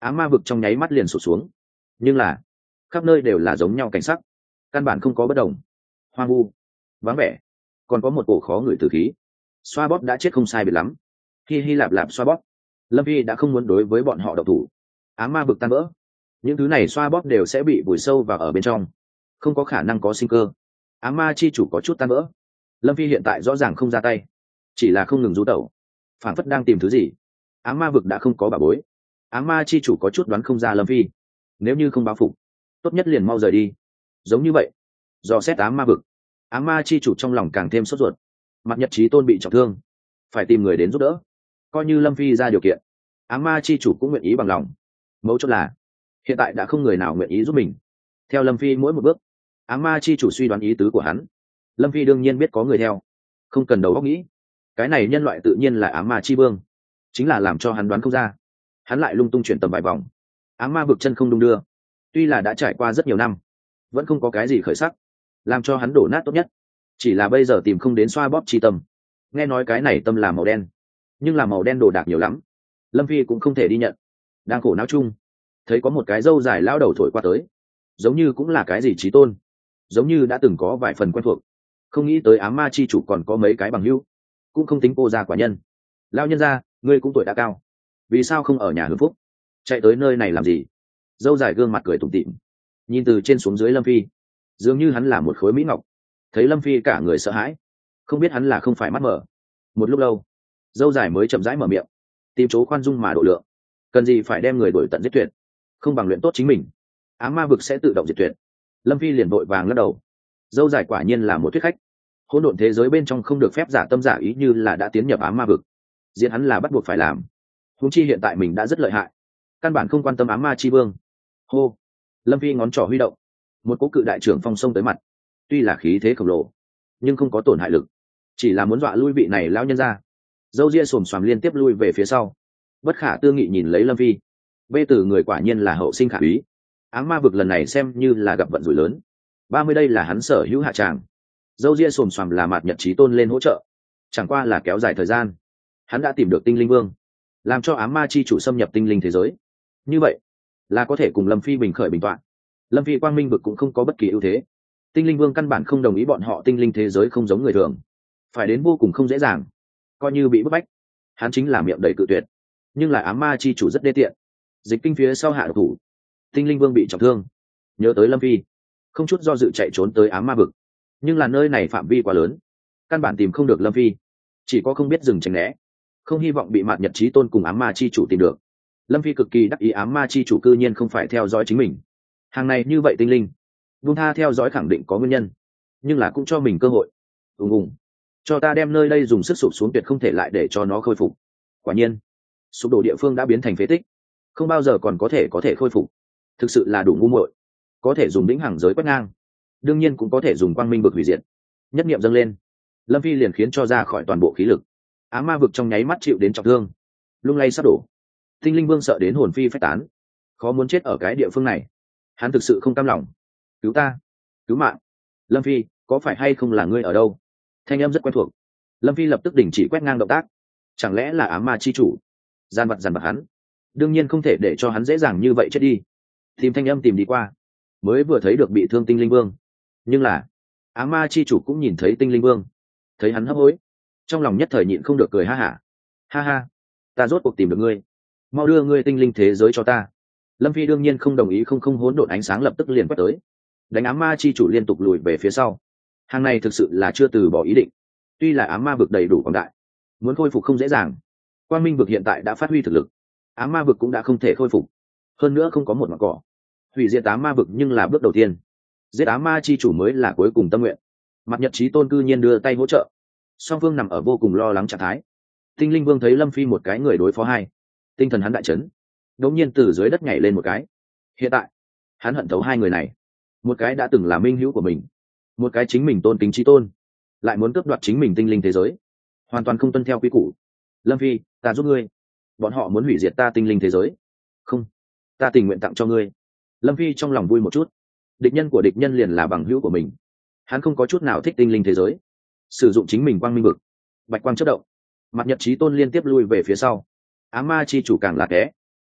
ám ma vực trong nháy mắt liền sụt xuống. Nhưng là khắp nơi đều là giống nhau cảnh sắc, căn bản không có bất đồng. Hoang vu, vắng vẻ, còn có một cổ khó ngửi tử khí. Xoa bóp đã chết không sai biệt lắm. Hi hi lạp lạp xoa bóp. Lâm Phi đã không muốn đối với bọn họ độc thủ. Ám ma vực tan vỡ, những thứ này xoa bóp đều sẽ bị vùi sâu vào ở bên trong, không có khả năng có sinh cơ. Ám ma chi chủ có chút tan vỡ. Lâm Phi hiện tại rõ ràng không ra tay, chỉ là không ngừng rú tẩu, phản phất đang tìm thứ gì. Ám ma vực đã không có bà bối. Ám ma chi chủ có chút đoán không ra Lâm Phi, nếu như không báo phục, tốt nhất liền mau rời đi. Giống như vậy, do xét ám ma vực, ám ma chi chủ trong lòng càng thêm sốt ruột. Mặt nhật chí tôn bị trọng thương, phải tìm người đến giúp đỡ. Coi như Lâm Phi ra điều kiện, ám ma chi chủ cũng nguyện ý bằng lòng. Mấu chốt là hiện tại đã không người nào nguyện ý giúp mình. Theo Lâm Phi mỗi một bước, ám ma chi chủ suy đoán ý tứ của hắn. Lâm Phi đương nhiên biết có người theo, không cần đầu óc nghĩ. Cái này nhân loại tự nhiên là ám ma chi vương, chính là làm cho hắn đoán không ra. Hắn lại lung tung chuyển tầm vài vòng, ám ma vực chân không đung đưa. Tuy là đã trải qua rất nhiều năm, vẫn không có cái gì khởi sắc, làm cho hắn đổ nát tốt nhất chỉ là bây giờ tìm không đến xoa bóp chi tâm. Nghe nói cái này tâm là màu đen, nhưng là màu đen đồ đạc nhiều lắm, Lâm Phi cũng không thể đi nhận. Đang khổ não chung, thấy có một cái râu dài lao đầu thổi qua tới, giống như cũng là cái gì trí tôn, giống như đã từng có vài phần quen thuộc. Không nghĩ tới ám ma chi chủ còn có mấy cái bằng hữu, cũng không tính cô gia quả nhân. Lao nhân ra, ngươi cũng tuổi đã cao, vì sao không ở nhà hưởng phúc, chạy tới nơi này làm gì? Dâu dài gương mặt cười tủm tỉm, nhìn từ trên xuống dưới Lâm Phi, dường như hắn là một khối mỹ ngọc. Thấy Lâm Phi cả người sợ hãi, không biết hắn là không phải mắt mở. Một lúc lâu, dâu dài mới chậm rãi mở miệng, tìm chỗ khoan dung mà độ lượng. Cần gì phải đem người đổi tận giết tuyệt, không bằng luyện tốt chính mình, ám ma vực sẽ tự động diệt tuyệt. Lâm Phi liền vội vàng lắc đầu. Dâu dài quả nhiên là một thuyết khách. Hỗn độn thế giới bên trong không được phép giả tâm giả ý, như là đã tiến nhập ám ma vực, diễn hắn là bắt buộc phải làm. Huống chi hiện tại mình đã rất lợi hại, căn bản không quan tâm ám ma chi vương. Hô. Lâm Phi ngón trỏ huy động, một cỗ cự đại trưởng phong sông tới mặt. Tuy là khí thế khổng lồ, nhưng không có tổn hại lực, chỉ là muốn dọa lui vị này lão nhân ra. Dâu ria xồm xoàm liên tiếp lui về phía sau, bất khả tư nghị nhìn lấy Lâm Phi. Bê tử người quả nhiên là hậu sinh khả úy, ám ma vực lần này xem như là gặp vận rủi lớn. Ba mươi đây là hắn sở hữu hạ tràng. Dâu ria xồm xoàm là mạt nhật chí tôn lên hỗ trợ, chẳng qua là kéo dài thời gian. Hắn đã tìm được tinh linh vương, làm cho ám ma chi chủ xâm nhập tinh linh thế giới, như vậy là có thể cùng Lâm Phi bình khởi bình toạn. Lâm Phi quang minh vực cũng không có bất kỳ ưu thế, tinh linh vương căn bản không đồng ý bọn họ tinh linh thế giới không giống người thường, phải đến vô cùng không dễ dàng. Coi như bị bức bách, hắn chính là miệng đầy cự tuyệt. Nhưng là ám ma chi chủ rất đê tiện, dịch kinh phía sau hạ độc thủ, tinh linh vương bị trọng thương, nhớ tới Lâm Phi, không chút do dự chạy trốn tới ám ma vực. Nhưng là nơi này phạm vi quá lớn, căn bản tìm không được Lâm Phi, chỉ có không biết dừng tránh né, không hy vọng bị mạt nhật chí tôn cùng ám ma chi chủ tìm được. Lâm Phi cực kỳ đắc ý ám ma chi chủ cư nhiên không phải theo dõi chính mình. Hàng này như vậy tinh linh, buông tha theo dõi khẳng định có nguyên nhân, nhưng là cũng cho mình cơ hội. ùng ùng cho ta đem nơi đây dùng sức sụp xuống, tuyệt không thể lại để cho nó khôi phục. Quả nhiên sụp đổ địa phương đã biến thành phế tích, không bao giờ còn có thể có thể khôi phục. Thực sự là đủ ngu muội. Có thể dùng vĩnh hằng giới quét ngang, đương nhiên cũng có thể dùng quang minh vực hủy diệt. Nhất niệm dâng lên, Lâm Phi liền khiến cho ra khỏi toàn bộ khí lực. Ám ma vực trong nháy mắt chịu đến trọng thương, lung lay sắp đổ. Tinh linh vương sợ đến hồn phi phách tán, khó muốn chết ở cái địa phương này. Hắn thực sự không cam lòng. Cứu ta, cứu mạng. Lâm Phi, có phải hay không là ngươi ở đâu? Thanh âm rất quen thuộc. Lâm Phi lập tức đình chỉ quét ngang động tác. Chẳng lẽ là ám ma chi chủ? Gian vật dằn vặt hắn, đương nhiên không thể để cho hắn dễ dàng như vậy chết đi. Tìm thanh âm tìm đi qua, mới vừa thấy được bị thương tinh linh vương. Nhưng là ám ma chi chủ cũng nhìn thấy tinh linh vương, thấy hắn hấp hối, trong lòng nhất thời nhịn không được cười ha hả. Ha ha, ta rốt cuộc tìm được ngươi, mau đưa ngươi tinh linh thế giới cho ta. Lâm Phi đương nhiên không đồng ý. Không không hỗn độn ánh sáng lập tức liền quét tới, đánh ám ma chi chủ liên tục lùi về phía sau. Hàng này thực sự là chưa từ bỏ ý định. Tuy là ám ma vực đầy đủ quảng đại, muốn khôi phục không dễ dàng. Quang minh vực hiện tại đã phát huy thực lực, ám ma vực cũng đã không thể khôi phục, hơn nữa không có một mặt cỏ. Hủy diệt ám ma vực nhưng là bước đầu tiên, giết ám ma chi chủ mới là cuối cùng tâm nguyện. Mặt nhật chí tôn cư nhiên đưa tay hỗ trợ, song phương nằm ở vô cùng lo lắng trạng thái. Tinh linh vương thấy Lâm Phi một cái người đối phó hai, tinh thần hắn đại chấn, đột nhiên từ dưới đất nhảy lên một cái. Hiện tại hắn hận thấu hai người này, một cái đã từng là minh hữu của mình, một cái chính mình tôn kính chí tôn, lại muốn cướp đoạt chính mình tinh linh thế giới, hoàn toàn không tuân theo quy củ. Lâm Phi, ta giúp ngươi, bọn họ muốn hủy diệt ta tinh linh thế giới. Không, ta tình nguyện tặng cho ngươi. Lâm Phi trong lòng vui một chút, địch nhân của địch nhân liền là bằng hữu của mình. Hắn không có chút nào thích tinh linh thế giới, sử dụng chính mình quang minh vực, bạch quang chất động, mặt nhật chí tôn liên tiếp lui về phía sau. Ám ma chi chủ càng là té,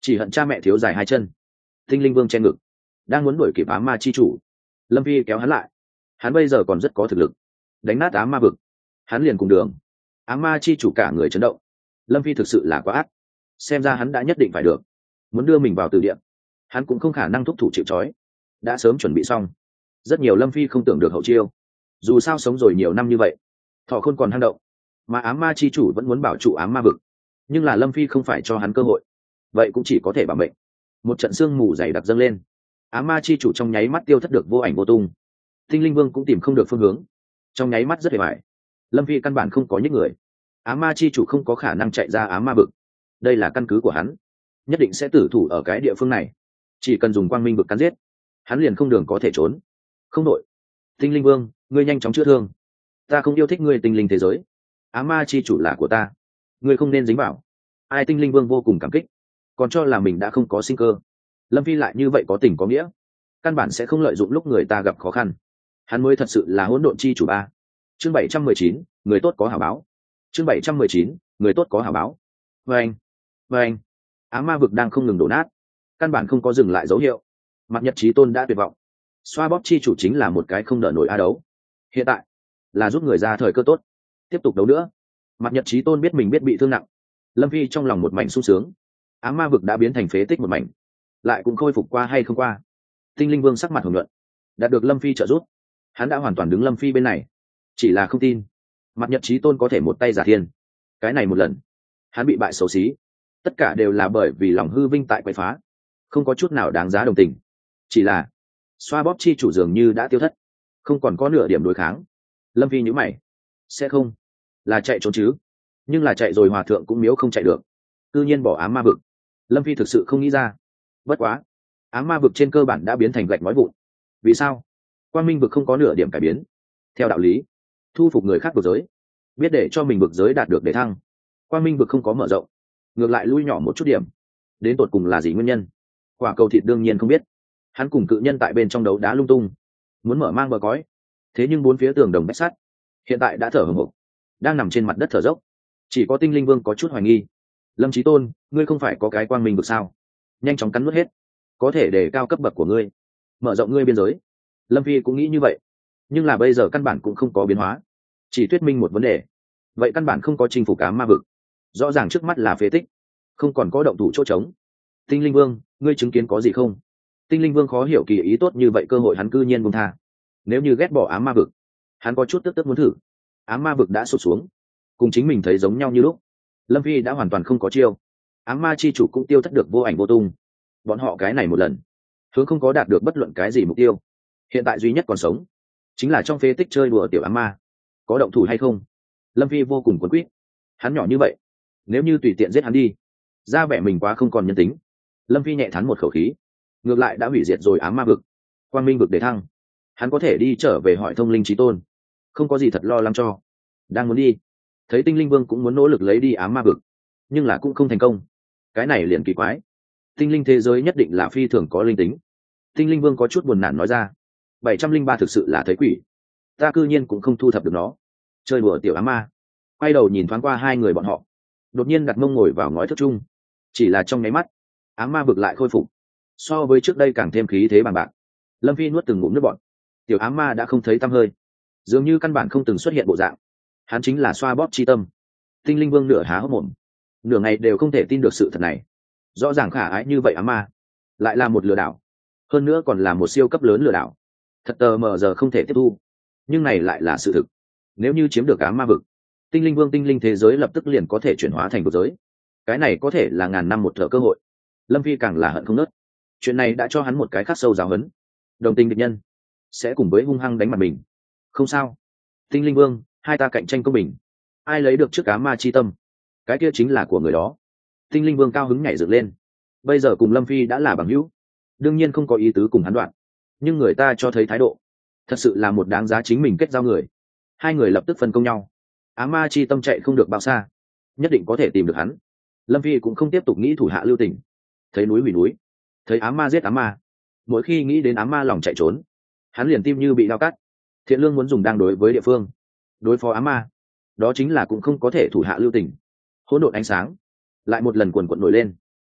chỉ hận cha mẹ thiếu dài hai chân. Tinh linh vương che ngực, đang muốn đuổi kịp ám ma chi chủ. Lâm phi kéo hắn lại, hắn bây giờ còn rất có thực lực, đánh nát ám ma vực hắn liền cùng đường. Ám ma chi chủ cả người chấn động. Lâm phi thực sự là quá ác, xem ra hắn đã nhất định phải được, muốn đưa mình vào từ địa hắn cũng không khả năng thúc thủ chịu trói, đã sớm chuẩn bị xong. Rất nhiều Lâm phi không tưởng được hậu chiêu, dù sao sống rồi nhiều năm như vậy, thọ khôn còn hang động, mà ám ma chi chủ vẫn muốn bảo trụ ám ma vực, nhưng là Lâm phi không phải cho hắn cơ hội, vậy cũng chỉ có thể bảo mệnh. Một trận sương mù dày đặc dâng lên, ám ma chi chủ trong nháy mắt tiêu thất được vô ảnh vô tung. Tinh linh vương cũng tìm không được phương hướng, trong nháy mắt rất hề vải. Lâm phi căn bản không có những người, ám ma chi chủ không có khả năng chạy ra ám ma vực, đây là căn cứ của hắn, nhất định sẽ tử thủ ở cái địa phương này. Chỉ cần dùng quang minh vực cắn giết, hắn liền không đường có thể trốn. Không đội, tinh linh vương, ngươi nhanh chóng chữa thương, ta không yêu thích ngươi tinh linh thế giới, ám ma chi chủ là của ta, ngươi không nên dính vào. Ai? Tinh linh vương vô cùng cảm kích, còn cho là mình đã không có sinh cơ. Lâm phi lại như vậy có tình có nghĩa, căn bản sẽ không lợi dụng lúc người ta gặp khó khăn, hắn mới thật sự là hỗn độn chi chủ ba. Chương bảy trăm mười chín, người tốt có hảo báo. Chương bảy trăm mười chín, người tốt có hảo báo. Và anh, và anh, ám ma vực đang không ngừng đổ nát, căn bản không có dừng lại dấu hiệu. Mặt nhật chí tôn đã tuyệt vọng, xoa bóp chi chủ chính là một cái không đỡ nổi a đấu. Hiện tại là giúp người ra thời cơ tốt, tiếp tục đấu nữa. Mặt nhật chí tôn biết mình biết bị thương nặng, Lâm phi trong lòng một mảnh sung sướng. Ám ma vực đã biến thành phế tích một mảnh, lại cũng khôi phục qua hay không qua. Tinh linh vương sắc mặt hồng nhuận, đạt được Lâm phi trợ giúp, hắn đã hoàn toàn đứng Lâm phi bên này, chỉ là không tin mặt nhật chí tôn có thể một tay giả thiên. Cái này một lần hắn bị bại xấu xí, tất cả đều là bởi vì lòng hư vinh tại quậy phá, không có chút nào đáng giá đồng tình. Chỉ là xoa bóp chi chủ dường như đã tiêu thất, không còn có nửa điểm đối kháng. Lâm phi nhíu mày, sẽ không là chạy trốn chứ? Nhưng là chạy rồi hòa thượng cũng miếu không chạy được, cư nhiên bỏ ám ma vực. Lâm phi thực sự không nghĩ ra. Bất quá ám ma vực trên cơ bản đã biến thành gạch nói vụn. Vì sao? Quang minh vực không có nửa điểm cải biến. Theo đạo lý, thu phục người khác vực giới, biết để cho mình vực giới đạt được để thăng. Quang minh vực không có mở rộng, ngược lại lui nhỏ một chút điểm, đến tột cùng là gì nguyên nhân? Quả cầu thịt đương nhiên không biết, hắn cùng cự nhân tại bên trong đấu đá lung tung, muốn mở mang bờ cõi, thế nhưng bốn phía tường đồng bách sắt hiện tại đã thở hổn hộc, đang nằm trên mặt đất thở dốc. Chỉ có tinh linh vương có chút hoài nghi. Lâm chí tôn, ngươi không phải có cái quang minh vực sao? Nhanh chóng cắn nuốt hết, có thể để cao cấp bậc của ngươi, mở rộng ngươi biên giới. Lâm phi cũng nghĩ như vậy, nhưng là bây giờ căn bản cũng không có biến hóa, chỉ thuyết minh một vấn đề, vậy căn bản không có chinh phục ám ma vực, rõ ràng trước mắt là phế tích, không còn có động thủ chỗ trống. Tinh linh vương, ngươi chứng kiến có gì không? Tinh linh vương khó hiểu kỳ ý tốt như vậy cơ hội hắn cư nhiên buông tha. Nếu như ghét bỏ ám ma vực, hắn có chút tức tức muốn thử. Ám ma vực đã sụt xuống, cùng chính mình thấy giống nhau như lúc. Lâm phi đã hoàn toàn không có chiêu, ám ma chi chủ cũng tiêu thất được vô ảnh vô tung. Bọn họ cái này một lần hướng không có đạt được bất luận cái gì mục tiêu, hiện tại duy nhất còn sống chính là trong phế tích chơi đùa tiểu ám ma. Có động thủ hay không? Lâm phi vô cùng quấn quýt, hắn nhỏ như vậy, nếu như tùy tiện giết hắn đi, ra vẻ mình quá không còn nhân tính. Lâm phi nhẹ thắn một khẩu khí, ngược lại đã hủy diệt rồi ám ma vực, quang minh vực để thăng, hắn có thể đi trở về hỏi thông linh chí tôn, không có gì thật lo lắng cho. Đang muốn đi, thấy tinh linh vương cũng muốn nỗ lực lấy đi ám ma vực, nhưng là cũng không thành công. Cái này liền kỳ quái, tinh linh thế giới nhất định là phi thường có linh tính. Tinh linh vương có chút buồn nản nói ra, bảy trăm linh ba thực sự là thấy quỷ, ta cư nhiên cũng không thu thập được nó. Chơi đùa tiểu ám ma. Quay đầu nhìn thoáng qua hai người bọn họ, đột nhiên đặt mông ngồi vào ngói thức chung. Chỉ là trong nháy mắt, ám ma vực lại khôi phục, so với trước đây càng thêm khí thế bằng bạc. Lâm phi nuốt từng ngụm nước bọt, tiểu ám ma đã không thấy tăm hơi, dường như căn bản không từng xuất hiện bộ dạng. Hắn chính là xoa bóp chi tâm. Tinh linh vương nửa há hốc mồm, nửa ngày đều không thể tin được sự thật này. Rõ ràng khả ái như vậy ám ma lại là một lừa đảo, hơn nữa còn là một siêu cấp lớn lừa đảo, thật tờ mờ giờ không thể tiếp thu. Nhưng này lại là sự thực, nếu như chiếm được ám ma vực, tinh linh vương tinh linh thế giới lập tức liền có thể chuyển hóa thành vực giới. Cái này có thể là ngàn năm một thợ cơ hội. Lâm phi càng là hận không nớt, chuyện này đã cho hắn một cái khắc sâu giáo huấn. Đồng tình địch nhân sẽ cùng với hung hăng đánh mặt mình. Không sao, tinh linh vương, hai ta cạnh tranh công bình, ai lấy được trước ám ma chi tâm, cái kia chính là của người đó. Tinh linh vương cao hứng nhảy dựng lên, bây giờ cùng Lâm phi đã là bằng hữu, đương nhiên không có ý tứ cùng hắn đoạn, nhưng người ta cho thấy thái độ thật sự là một đáng giá chính mình kết giao người. Hai người lập tức phân công nhau, ám ma chi tâm chạy không được bao xa, nhất định có thể tìm được hắn. Lâm phi cũng không tiếp tục nghĩ thủ hạ lưu tình, thấy núi hủy núi, thấy ám ma giết ám ma, mỗi khi nghĩ đến ám ma lòng chạy trốn, hắn liền tim như bị đau cắt. Thiện lương muốn dùng đang đối với địa phương, đối phó ám ma, đó chính là cũng không có thể thủ hạ lưu tình. Hỗn độn ánh sáng lại một lần quần quận nổi lên,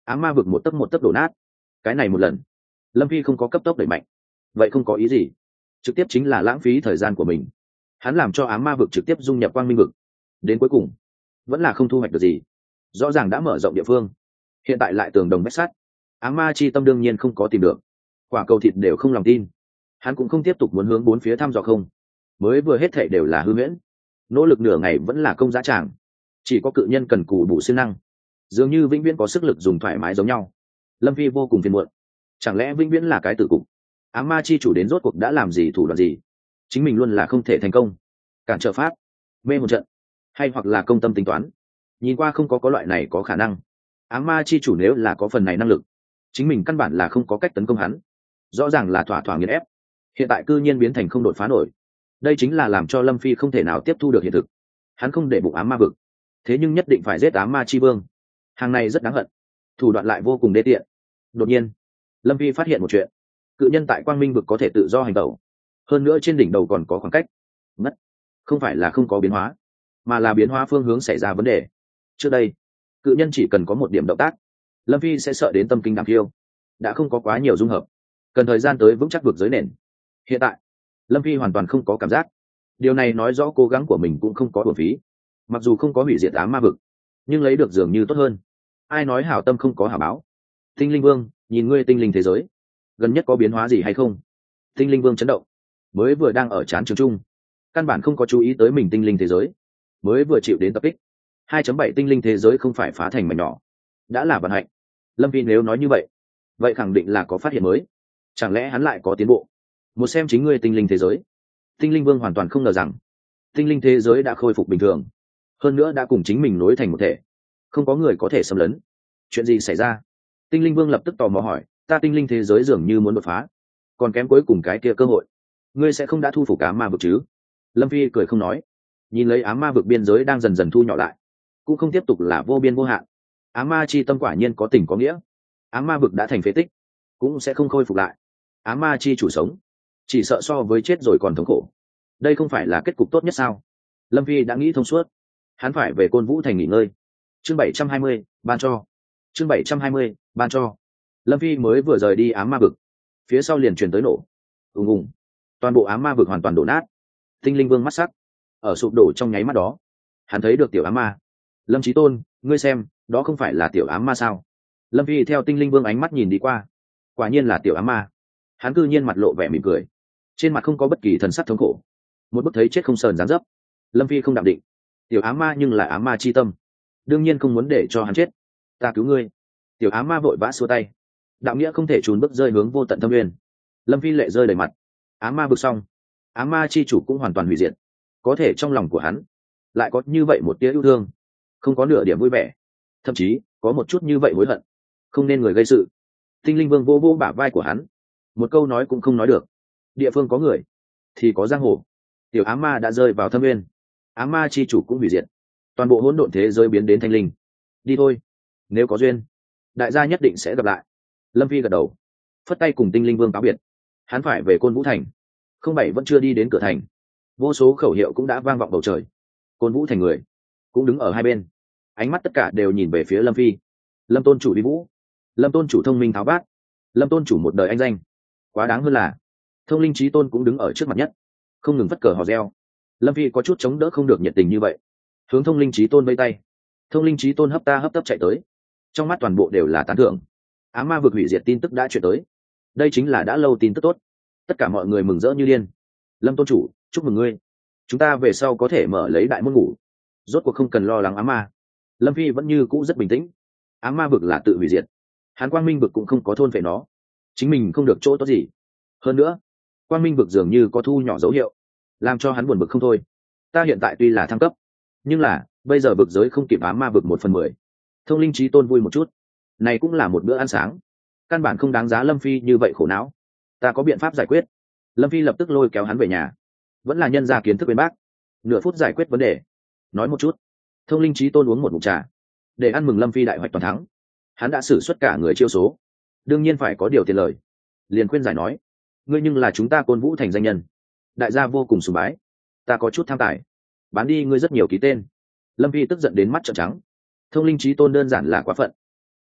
ám ma vực một tấc một tấc đổ nát. Cái này một lần lâm phi không có cấp tốc đẩy mạnh, vậy không có ý gì, trực tiếp chính là lãng phí thời gian của mình. Hắn làm cho ám ma vực trực tiếp dung nhập quang minh vực, đến cuối cùng vẫn là không thu hoạch được gì. Rõ ràng đã mở rộng địa phương, hiện tại lại tường đồng vách sắt. Ám ma chi tâm đương nhiên không có tìm được, quả cầu thịt đều không lòng tin. Hắn cũng không tiếp tục muốn hướng bốn phía thăm dò không, mới vừa hết thệ đều là hư huyễn, nỗ lực nửa ngày vẫn là công giá tràng. Chỉ có cự nhân cần cù bù siêng năng, dường như vĩnh viễn có sức lực dùng thoải mái giống nhau. Lâm phi vô cùng phiền muộn, chẳng lẽ vĩnh viễn là cái tử cục? Ám ma chi chủ đến rốt cuộc đã làm gì, thủ đoạn gì, chính mình luôn là không thể thành công. Cản trở pháp, mê một trận, hay hoặc là công tâm tính toán, nhìn qua không có có loại này có khả năng. Ám ma chi chủ nếu là có phần này năng lực, chính mình căn bản là không có cách tấn công hắn, rõ ràng là thỏa thỏa nghiền ép. Hiện tại cư nhiên biến thành không đột phá nổi, đây chính là làm cho lâm phi không thể nào tiếp thu được hiện thực. Hắn không để bụng ám ma vực, thế nhưng nhất định phải giết ám ma chi vương. Hàng này rất đáng hận, thủ đoạn lại vô cùng đê tiện. Đột nhiên lâm phi phát hiện một chuyện, cự nhân tại quang minh vực có thể tự do hành tẩu, hơn nữa trên đỉnh đầu còn có khoảng cách. Mất, không phải là không có biến hóa, mà là biến hóa phương hướng xảy ra vấn đề. Trước đây cự nhân chỉ cần có một điểm động tác, lâm phi sẽ sợ đến tâm kinh đảm phiêu, đã không có quá nhiều dung hợp, cần thời gian tới vững chắc vực giới nền. Hiện tại lâm phi hoàn toàn không có cảm giác, điều này nói rõ cố gắng của mình cũng không có uổng phí. Mặc dù không có hủy diệt ám ma vực, nhưng lấy được dường như tốt hơn. Ai nói hảo tâm không có hảo báo? Tinh linh vương, nhìn ngươi tinh linh thế giới gần nhất có biến hóa gì hay không? Tinh linh vương chấn động, mới vừa đang ở chán trường trung, căn bản không có chú ý tới mình tinh linh thế giới, mới vừa chịu đến tập kích. hai chấm bảy tinh linh thế giới không phải phá thành mảnh nhỏ, đã là vận hạnh. Lâm phi nếu nói như vậy, vậy khẳng định là có phát hiện mới, chẳng lẽ hắn lại có tiến bộ? Một xem chính ngươi tinh linh thế giới. Tinh linh vương hoàn toàn không ngờ rằng tinh linh thế giới đã khôi phục bình thường, hơn nữa đã cùng chính mình nối thành một thể, không có người có thể xâm lấn. Chuyện gì xảy ra? Tinh linh vương lập tức tò mò hỏi. Ta tinh linh thế giới dường như muốn đột phá, còn kém cuối cùng cái kia cơ hội, ngươi sẽ không đã thu phục ám ma vực chứ? Lâm phi cười không nói, nhìn lấy ám ma vực biên giới đang dần dần thu nhỏ lại, cũng không tiếp tục là vô biên vô hạn. Ám ma chi tâm quả nhiên có tình có nghĩa, ám ma vực đã thành phế tích, cũng sẽ không khôi phục lại. Ám ma chi chủ sống, chỉ sợ so với chết rồi còn thống khổ. Đây không phải là kết cục tốt nhất sao? Lâm phi đã nghĩ thông suốt, hắn phải về Côn Vũ thành nghỉ ngơi. Chương bảy trăm hai mươi, ban cho. Chương bảy trăm hai mươi, ban cho. Lâm phi mới vừa rời đi ám ma vực, phía sau liền truyền tới nổ ùng ùng, toàn bộ ám ma vực hoàn toàn đổ nát. Tinh linh vương mắt sắc, ở sụp đổ trong nháy mắt đó, hắn thấy được tiểu ám ma. Lâm Chí Tôn, ngươi xem, đó không phải là tiểu ám ma sao? Lâm phi theo tinh linh vương ánh mắt nhìn đi qua, quả nhiên là tiểu ám ma. Hắn cư nhiên mặt lộ vẻ mỉm cười, trên mặt không có bất kỳ thần sắc thống khổ, một bức thấy chết không sờn dáng dấp. Lâm phi không đạm định, tiểu ám ma nhưng là ám ma chi tâm, đương nhiên không muốn để cho hắn chết. Ta cứu ngươi. Tiểu ám ma vội vã xua tay, đạo nghĩa không thể trùn bước rơi hướng vô tận thâm nguyên. Lâm phi lệ rơi đầy mặt. Ám ma vực xong, ám ma chi chủ cũng hoàn toàn hủy diệt, có thể trong lòng của hắn lại có như vậy một tia yêu thương, không có nửa điểm vui vẻ, thậm chí có một chút như vậy hối hận, không nên người gây sự. Tinh linh vương vô vô bả vai của hắn, một câu nói cũng không nói được. Địa phương có người thì có giang hồ, tiểu ám ma đã rơi vào thâm nguyên, ám ma chi chủ cũng hủy diệt, toàn bộ hỗn độn thế giới biến đến thanh linh. Đi thôi, nếu có duyên, đại gia nhất định sẽ gặp lại. Lâm phi gật đầu, phất tay cùng tinh linh vương cáo biệt. Hắn phải về Côn Vũ thành. Không bảy vẫn chưa đi đến cửa thành, vô số khẩu hiệu cũng đã vang vọng bầu trời. Côn Vũ thành người cũng đứng ở hai bên, ánh mắt tất cả đều nhìn về phía Lâm phi. Lâm tôn chủ đi vũ, Lâm tôn chủ thông minh tháo bát, Lâm tôn chủ một đời anh danh. Quá đáng hơn là Thông Linh Chí Tôn cũng đứng ở trước mặt nhất, không ngừng phất cờ hò reo. Lâm phi có chút chống đỡ không được nhiệt tình như vậy, hướng Thông Linh Chí Tôn vây tay. Thông Linh Chí Tôn hấp ta hấp tấp chạy tới, trong mắt toàn bộ đều là tán thưởng. Ám ma vực hủy diệt tin tức đã chuyển tới, đây chính là đã lâu tin tức tốt, tất cả mọi người mừng rỡ như điên. Lâm tôn chủ, chúc mừng ngươi, chúng ta về sau có thể mở lấy đại môn ngủ, rốt cuộc không cần lo lắng ám ma. Lâm phi vẫn như cũ rất bình tĩnh, ám ma vực là tự hủy diệt, hắn quang minh vực cũng không có thôn về nó, chính mình không được chỗ tốt gì. Hơn nữa quang minh vực dường như có thu nhỏ dấu hiệu, làm cho hắn buồn bực không thôi. Ta hiện tại tuy là thăng cấp, nhưng là bây giờ vực giới không kịp ám ma vực một phần mười. Thông Linh Chí Tôn vui một chút, này cũng là một bữa ăn sáng, căn bản không đáng giá Lâm phi như vậy khổ não. Ta có biện pháp giải quyết. Lâm phi lập tức lôi kéo hắn về nhà, vẫn là nhân gia kiến thức bên bác, nửa phút giải quyết vấn đề. Nói một chút. Thông Linh Chí Tôn uống một ngụm trà, để ăn mừng Lâm phi đại hoạch toàn thắng. Hắn đã xử suất cả người chiêu số, đương nhiên phải có điều tiền lời. Liền khuyên giải nói, ngươi nhưng là chúng ta Côn Vũ thành danh nhân, đại gia vô cùng sùng bái, ta có chút tham tài, bán đi ngươi rất nhiều ký tên. Lâm phi tức giận đến mắt trợn trắng. Thông Linh Chí Tôn đơn giản là quá phận,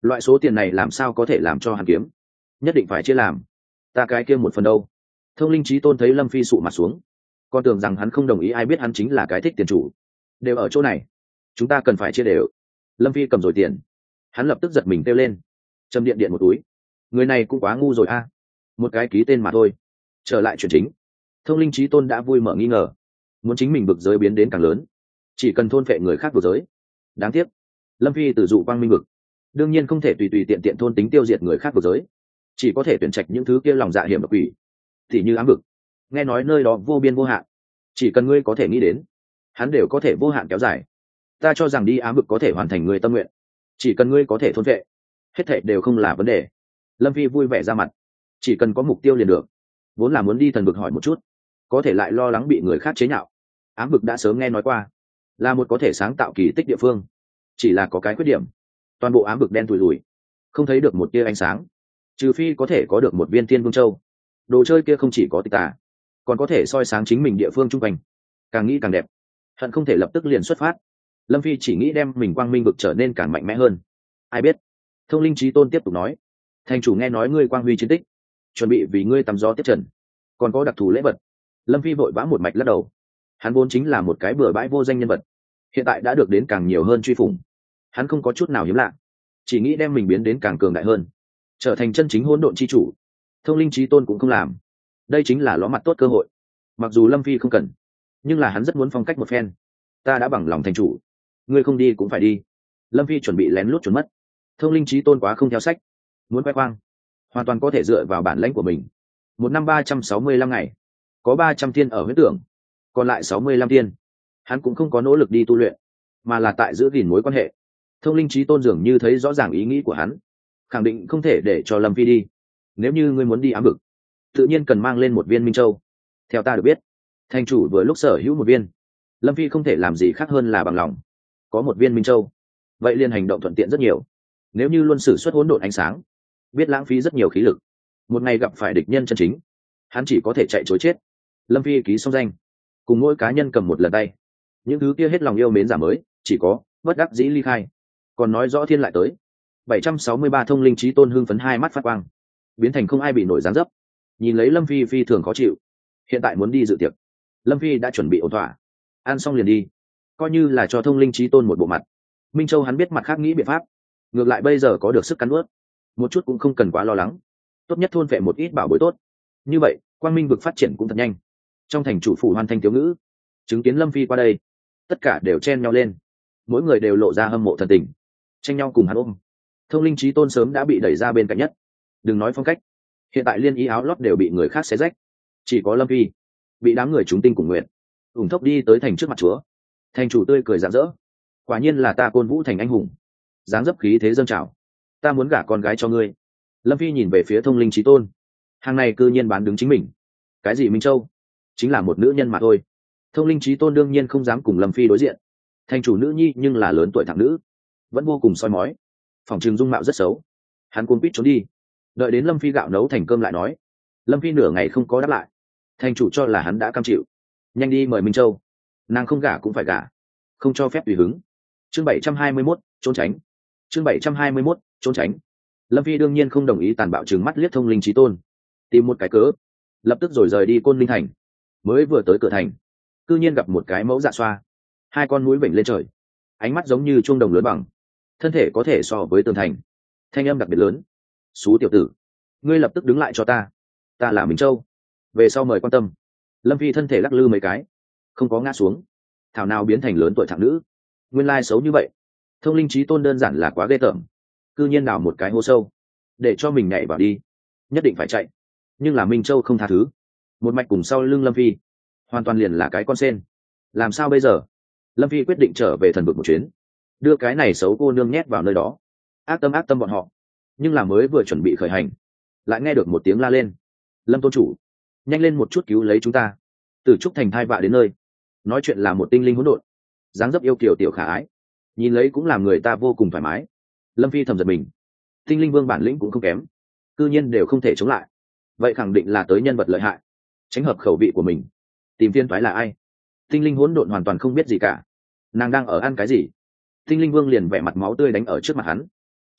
loại số tiền này làm sao có thể làm cho hắn kiếm, nhất định phải chia làm. Ta cái kia một phần đâu? Thông linh trí tôn thấy Lâm Phi sụ mặt xuống, con tưởng rằng hắn không đồng ý, ai biết hắn chính là cái thích tiền chủ. Đều ở chỗ này, chúng ta cần phải chia đều. Lâm Phi cầm rồi tiền, hắn lập tức giật mình kêu lên, châm điện điện một túi. Người này cũng quá ngu rồi a, một cái ký tên mà thôi. Trở lại chuyện chính, Thông linh trí tôn đã vui mở nghi ngờ, muốn chính mình vực giới biến đến càng lớn, chỉ cần thôn phệ người khác vực giới. Đáng tiếc Lâm Phi từ dụ quang minh vực, đương nhiên không thể tùy tùy tiện tiện thôn tính tiêu diệt người khác vực giới, chỉ có thể tuyển trạch những thứ kia lòng dạ hiểm độc quỷ, thì như ám vực. Nghe nói nơi đó vô biên vô hạn, chỉ cần ngươi có thể nghĩ đến, hắn đều có thể vô hạn kéo dài. Ta cho rằng đi ám vực có thể hoàn thành người tâm nguyện, chỉ cần ngươi có thể thôn vệ, hết thảy đều không là vấn đề. Lâm Phi vui vẻ ra mặt, chỉ cần có mục tiêu liền được. Vốn là muốn đi thần vực hỏi một chút, có thể lại lo lắng bị người khác chế nhạo. Ám vực đã sớm nghe nói qua, là một có thể sáng tạo kỳ tích địa phương, chỉ là có cái khuyết điểm, toàn bộ ám vực đen tủi lùi, không thấy được một tia ánh sáng, trừ phi có thể có được một viên Thiên Vương Châu. Đồ chơi kia không chỉ có tịch tà, còn có thể soi sáng chính mình địa phương chung quanh. Càng nghĩ càng đẹp, hận không thể lập tức liền xuất phát. Lâm Phi chỉ nghĩ đem mình quang minh vực trở nên càng mạnh mẽ hơn. Ai biết, Thông linh trí tôn tiếp tục nói, thành chủ nghe nói ngươi quang huy chiến tích, chuẩn bị vì ngươi tắm gió tiếp trần, còn có đặc thù lễ vật. Lâm Phi vội vã một mạch lắc đầu, hắn vốn chính là một cái bừa bãi vô danh nhân vật, hiện tại đã được đến càng nhiều hơn truy phủng, hắn không có chút nào hiếm lạ, chỉ nghĩ đem mình biến đến càng cường đại hơn, trở thành chân chính hỗn độn chi chủ. Thông linh trí tôn cũng không làm, đây chính là ló mặt tốt cơ hội. Mặc dù Lâm Phi không cần, nhưng là hắn rất muốn phong cách một phen. Ta đã bằng lòng thành chủ, ngươi không đi cũng phải đi. Lâm Phi chuẩn bị lén lút trốn mất. Thông linh trí tôn quá không theo sách, muốn khoe khoang hoàn toàn có thể dựa vào bản lãnh của mình. Một năm ba trăm sáu mươi lăm ngày, có ba trăm thiên ở huyết tưởng, còn lại sáu mươi lăm thiên hắn cũng không có nỗ lực đi tu luyện, mà là tại giữ gìn mối quan hệ. Thông linh trí tôn dường như thấy rõ ràng ý nghĩ của hắn, khẳng định không thể để cho Lâm Phi đi. Nếu như ngươi muốn đi ám vực, tự nhiên cần mang lên một viên Minh Châu. Theo ta được biết, thành chủ vừa lúc sở hữu một viên, Lâm Phi không thể làm gì khác hơn là bằng lòng. Có một viên Minh Châu, vậy liền hành động thuận tiện rất nhiều. Nếu như luôn sử xuất hỗn độn ánh sáng, biết lãng phí rất nhiều khí lực, một ngày gặp phải địch nhân chân chính, hắn chỉ có thể chạy chối chết. Lâm Phi ký xong danh, cùng mỗi cá nhân cầm một lần tay. Những thứ kia hết lòng yêu mến giả mới, chỉ có bất đắc dĩ ly khai. Còn nói rõ thiên lại tới. Bảy trăm sáu mươi ba thông linh trí tôn hưng phấn hai mắt phát quang, biến thành không ai bị nổi dáng dấp. Nhìn lấy Lâm Phi phi thường khó chịu, hiện tại muốn đi dự tiệc. Lâm Phi đã chuẩn bị ổn thỏa, ăn xong liền đi, coi như là cho thông linh trí tôn một bộ mặt. Minh Châu hắn biết mặt khác nghĩ biện pháp, ngược lại bây giờ có được sức cắn ướt, một chút cũng không cần quá lo lắng. Tốt nhất thôn vệ một ít bảo bối tốt, như vậy quang minh vực phát triển cũng thật nhanh. Trong thành chủ phủ hoàn thành thiếu ngữ, chứng kiến Lâm Phi qua đây, tất cả đều chen nhau lên, mỗi người đều lộ ra hâm mộ thần tình, tranh nhau cùng hắn ôm. Thông linh trí tôn sớm đã bị đẩy ra bên cạnh nhất, đừng nói phong cách, hiện tại liên ý áo lót đều bị người khác xé rách, chỉ có Lâm Phi bị đám người chúng tinh cùng nguyện ủng thốc đi tới thành trước mặt chúa. Thành chủ tươi cười rạng rỡ, quả nhiên là ta Côn Vũ thành anh hùng, dáng dấp khí thế dâng trào, ta muốn gả con gái cho ngươi. Lâm Phi nhìn về phía thông linh trí tôn, hàng này cư nhiên bán đứng chính mình. Cái gì Minh Châu, chính là một nữ nhân mà thôi. Thông linh trí tôn đương nhiên không dám cùng Lâm Phi đối diện, thành chủ nữ nhi nhưng là lớn tuổi thẳng nữ, vẫn vô cùng soi mói, phòng trường dung mạo rất xấu. Hắn cuốn quýt trốn đi, đợi đến Lâm Phi gạo nấu thành cơm lại nói. Lâm Phi nửa ngày không có đáp lại, thành chủ cho là hắn đã cam chịu, nhanh đi mời Minh Châu, nàng không gả cũng phải gả, không cho phép tùy hứng. Chương bảy trăm hai mươi mốt, trốn tránh. Chương bảy trăm hai mươi mốt, trốn tránh. Lâm Phi đương nhiên không đồng ý tàn bạo trừng mắt liếc thông linh trí tôn, tìm một cái cớ, lập tức rồi rời đi Côn Linh thành. Mới vừa tới cửa thành, cư nhiên gặp một cái mẫu dạ xoa, hai con mũi vểnh lên trời, ánh mắt giống như chuông đồng lớn bằng, thân thể có thể so với tường thành, thanh âm đặc biệt lớn. Xú tiểu tử, ngươi lập tức đứng lại cho ta, ta là Minh Châu, về sau mời quan tâm. Lâm Phi thân thể lắc lư mấy cái, không có ngã xuống, thảo nào biến thành lớn tuổi thẳng nữ, nguyên lai xấu như vậy. Thông linh trí tôn đơn giản là quá ghê tởm, cư nhiên đào một cái hố sâu để cho mình nhảy vào đi, nhất định phải chạy. Nhưng là Minh Châu không tha thứ, một mạch cùng sau lưng Lâm Phi, hoàn toàn liền là cái con sen. Làm sao bây giờ? Lâm Phi quyết định trở về thần vực một chuyến, đưa cái này xấu cô nương nhét vào nơi đó. Ác tâm ác tâm bọn họ. Nhưng là mới vừa chuẩn bị khởi hành, lại nghe được một tiếng la lên. Lâm tôn chủ, nhanh lên một chút cứu lấy chúng ta, từ trúc thành thai vạ đến nơi. Nói chuyện là một tinh linh hỗn độn, dáng dấp yêu kiều tiểu khả ái, nhìn lấy cũng làm người ta vô cùng thoải mái. Lâm Phi thầm giật mình, tinh linh vương bản lĩnh cũng không kém, cư nhiên đều không thể chống lại, vậy khẳng định là tới nhân vật lợi hại, tránh hợp khẩu vị của mình. Tìm phiên toái là ai? Tinh linh hỗn độn hoàn toàn không biết gì cả, nàng đang ở ăn cái gì. Tinh linh vương liền vẻ mặt máu tươi đánh ở trước mặt hắn,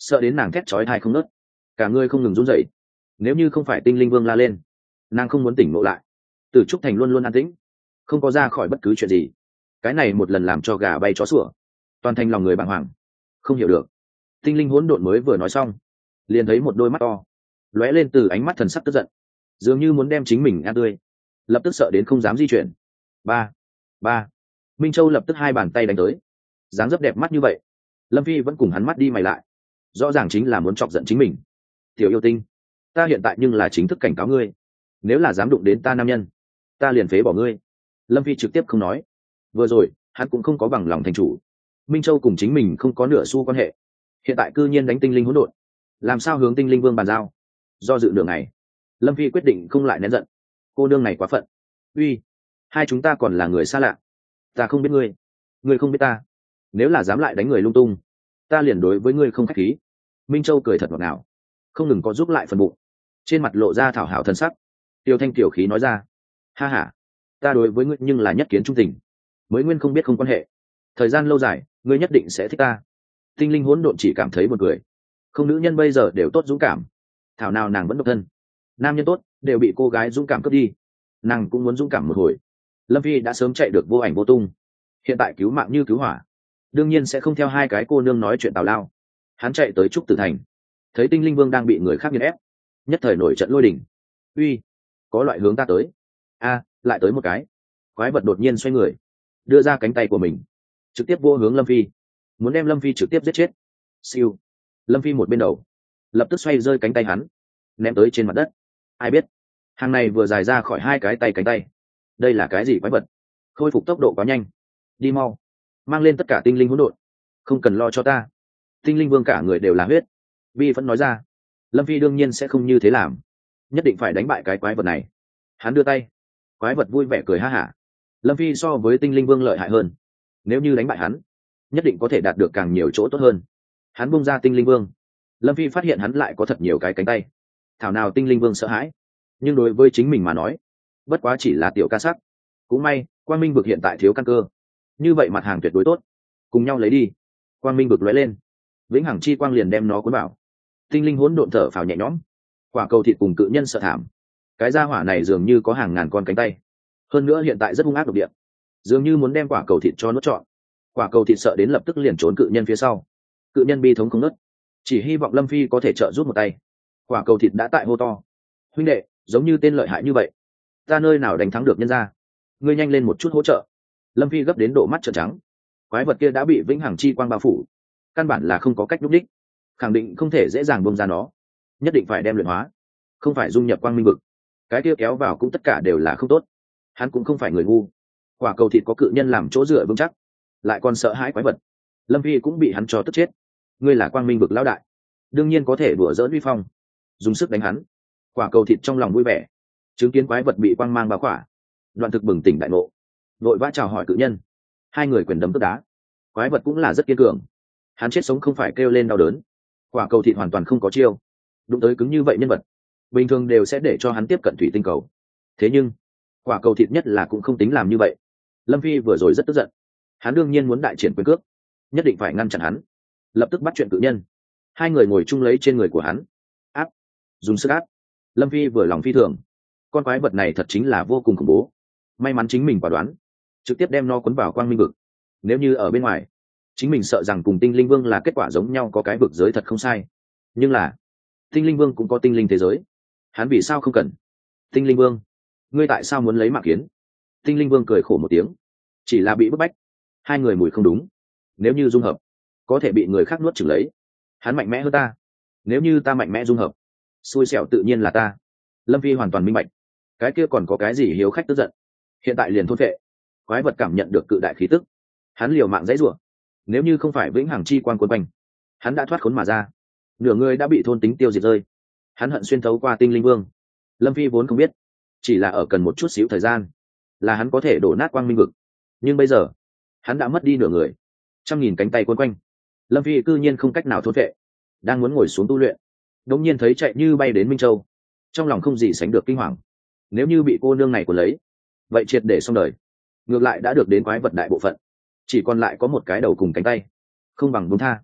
sợ đến nàng thét chói tai không nớt, cả người không ngừng run rẩy. Nếu như không phải tinh linh vương la lên, nàng không muốn tỉnh ngộ lại. Từ Trúc Thành luôn luôn an tĩnh, không có ra khỏi bất cứ chuyện gì. Cái này một lần làm cho gà bay chó sủa, toàn thành lòng người bàng hoàng. Không hiểu được. Tinh linh hỗn độn mới vừa nói xong, liền thấy một đôi mắt to lóe lên từ ánh mắt thần sắc tức giận, dường như muốn đem chính mình ăn tươi. Lập tức sợ đến không dám di chuyển. Ba, ba. Minh Châu lập tức hai bàn tay đánh tới, dáng dấp đẹp mắt như vậy, Lâm Phi vẫn cùng hắn mắt đi mày lại, rõ ràng chính là muốn chọc giận chính mình. Tiểu yêu tinh, ta hiện tại nhưng là chính thức cảnh cáo ngươi, nếu là dám đụng đến ta nam nhân, ta liền phế bỏ ngươi. Lâm Phi trực tiếp không nói. Vừa rồi hắn cũng không có bằng lòng thành chủ, Minh Châu cùng chính mình không có nửa xu quan hệ, hiện tại cư nhiên đánh tinh linh hỗn độn, làm sao hướng tinh linh vương bàn giao? Do dự nửa ngày, Lâm Phi quyết định không lại nén giận. Cô nương này quá phận. Uy, hai chúng ta còn là người xa lạ, ta không biết ngươi, ngươi không biết ta, nếu là dám lại đánh người lung tung, ta liền đối với ngươi không khách khí. Minh Châu cười thật ngọt ngào, không ngừng có giúp lại phần bụng, trên mặt lộ ra thảo hảo thân sắc. Tiêu Thanh tiểu khí nói ra, ha ha, ta đối với ngươi nhưng là nhất kiến trung tình, mới nguyên không biết không quan hệ, thời gian lâu dài ngươi nhất định sẽ thích ta. Tinh linh hỗn độn chỉ cảm thấy một cười, không nữ nhân bây giờ đều tốt dũng cảm, thảo nào nàng vẫn độc thân, nam nhân tốt đều bị cô gái dũng cảm cướp đi, nàng cũng muốn dũng cảm một hồi. Lâm Phi đã sớm chạy được vô ảnh vô tung, hiện tại cứu mạng như cứu hỏa, đương nhiên sẽ không theo hai cái cô nương nói chuyện tào lao. Hắn chạy tới Trúc Tử Thành, thấy tinh linh vương đang bị người khác nghiền ép, nhất thời nổi trận lôi đình. Uy, có loại hướng ta tới. A, lại tới một cái. Quái vật đột nhiên xoay người, đưa ra cánh tay của mình, trực tiếp vô hướng Lâm Phi, muốn đem Lâm Phi trực tiếp giết chết. Siêu. Lâm Phi một bên đầu, lập tức xoay rơi cánh tay hắn, ném tới trên mặt đất. Ai biết hàng này vừa dài ra khỏi hai cái tay cánh tay, đây là cái gì quái vật? Khôi phục tốc độ quá nhanh, đi mau, mang lên tất cả tinh linh hỗn độn, không cần lo cho ta. Tinh linh vương cả người đều là huyết, Vi vẫn nói ra. Lâm Phi đương nhiên sẽ không như thế làm, nhất định phải đánh bại cái quái vật này. Hắn đưa tay, quái vật vui vẻ cười ha hả. Lâm Phi so với tinh linh vương lợi hại hơn, nếu như đánh bại hắn, nhất định có thể đạt được càng nhiều chỗ tốt hơn. Hắn bung ra tinh linh vương, Lâm Phi phát hiện hắn lại có thật nhiều cái cánh tay. Thảo nào tinh linh vương sợ hãi, nhưng đối với chính mình mà nói, bất quá chỉ là tiểu ca sắc. Cũng may quang minh vực hiện tại thiếu căn cơ, như vậy mặt hàng tuyệt đối tốt, cùng nhau lấy đi. Quang minh vực lóe lên, vĩnh hằng chi quang liền đem nó cuốn vào. Tinh linh hỗn độn thở phào nhẹ nhõm. Quả cầu thịt cùng cự nhân sợ thảm, cái gia hỏa này dường như có hàng ngàn con cánh tay, hơn nữa hiện tại rất hung ác độc địa, dường như muốn đem quả cầu thịt cho nó chọn. Quả cầu thịt sợ đến lập tức liền trốn cự nhân phía sau. Cự nhân bi thống không nớt, chỉ hy vọng Lâm Phi có thể trợ giúp một tay. Quả cầu thịt đã tại hô to, huynh đệ, giống như tên lợi hại như vậy, ta nơi nào đánh thắng được nhân ra, ngươi nhanh lên một chút hỗ trợ. Lâm Phi gấp đến độ mắt trợn trắng, quái vật kia đã bị vĩnh hằng chi quang bao phủ, căn bản là không có cách nhúc đích, khẳng định không thể dễ dàng bông ra nó, nhất định phải đem luyện hóa, không phải dung nhập quang minh vực. Cái kia kéo vào cũng tất cả đều là không tốt, hắn cũng không phải người ngu. Quả cầu thịt có cự nhân làm chỗ dựa vững chắc, lại còn sợ hãi quái vật, Lâm Phi cũng bị hắn cho tức chết. Ngươi là quang minh vực lão đại, đương nhiên có thể đùa dỡn uy phong, dùng sức đánh hắn. Quả cầu thịt trong lòng vui vẻ, chứng kiến quái vật bị quang mang bao khỏa, đoạn thực bừng tỉnh đại ngộ, vội vã chào hỏi cự nhân. Hai người quyền đấm tức đá, quái vật cũng là rất kiên cường, hắn chết sống không phải kêu lên đau đớn. Quả cầu thịt hoàn toàn không có chiêu, đụng tới cứng như vậy nhân vật bình thường đều sẽ để cho hắn tiếp cận thủy tinh cầu, thế nhưng quả cầu thịt nhất là cũng không tính làm như vậy. Lâm Phi vừa rồi rất tức giận, hắn đương nhiên muốn đại triển quyền cước, nhất định phải ngăn chặn hắn, lập tức bắt chuyện cự nhân. Hai người ngồi chung lấy trên người của hắn, áp, dùng sức áp. Lâm Phi vừa lòng phi thường, con quái vật này thật chính là vô cùng khủng bố. May mắn chính mình quả đoán, trực tiếp đem nó cuốn vào quang minh vực. Nếu như ở bên ngoài, chính mình sợ rằng cùng tinh linh vương là kết quả giống nhau, có cái vực giới thật không sai. Nhưng là tinh linh vương cũng có tinh linh thế giới, hắn vì sao không cần? Tinh linh vương, ngươi tại sao muốn lấy mạng kiến? Tinh linh vương cười khổ một tiếng, chỉ là bị bức bách. Hai người mùi không đúng, nếu như dung hợp có thể bị người khác nuốt chửng lấy. Hắn mạnh mẽ hơn ta, nếu như ta mạnh mẽ dung hợp, xui xẻo tự nhiên là ta. Lâm Phi hoàn toàn minh bạch, cái kia còn có cái gì hiếu khách tức giận, hiện tại liền thôn phệ. Quái vật cảm nhận được cự đại khí tức, hắn liều mạng dãy rủa, nếu như không phải vĩnh hằng chi quang cuốn quanh, hắn đã thoát khốn mà ra, nửa người đã bị thôn tính tiêu diệt rơi. Hắn hận xuyên thấu qua tinh linh vương. Lâm Phi vốn không biết, chỉ là ở cần một chút xíu thời gian là hắn có thể đổ nát quang minh vực, nhưng bây giờ hắn đã mất đi nửa người, trăm nghìn cánh tay quấn quanh. Lâm Phi cư nhiên không cách nào thôn vệ, đang muốn ngồi xuống tu luyện, đống nhiên thấy chạy như bay đến Minh Châu, trong lòng không gì sánh được kinh hoàng. Nếu như bị cô nương này của lấy, vậy triệt để xong đời. Ngược lại đã được đến quái vật đại bộ phận, chỉ còn lại có một cái đầu cùng cánh tay, không bằng buông tha.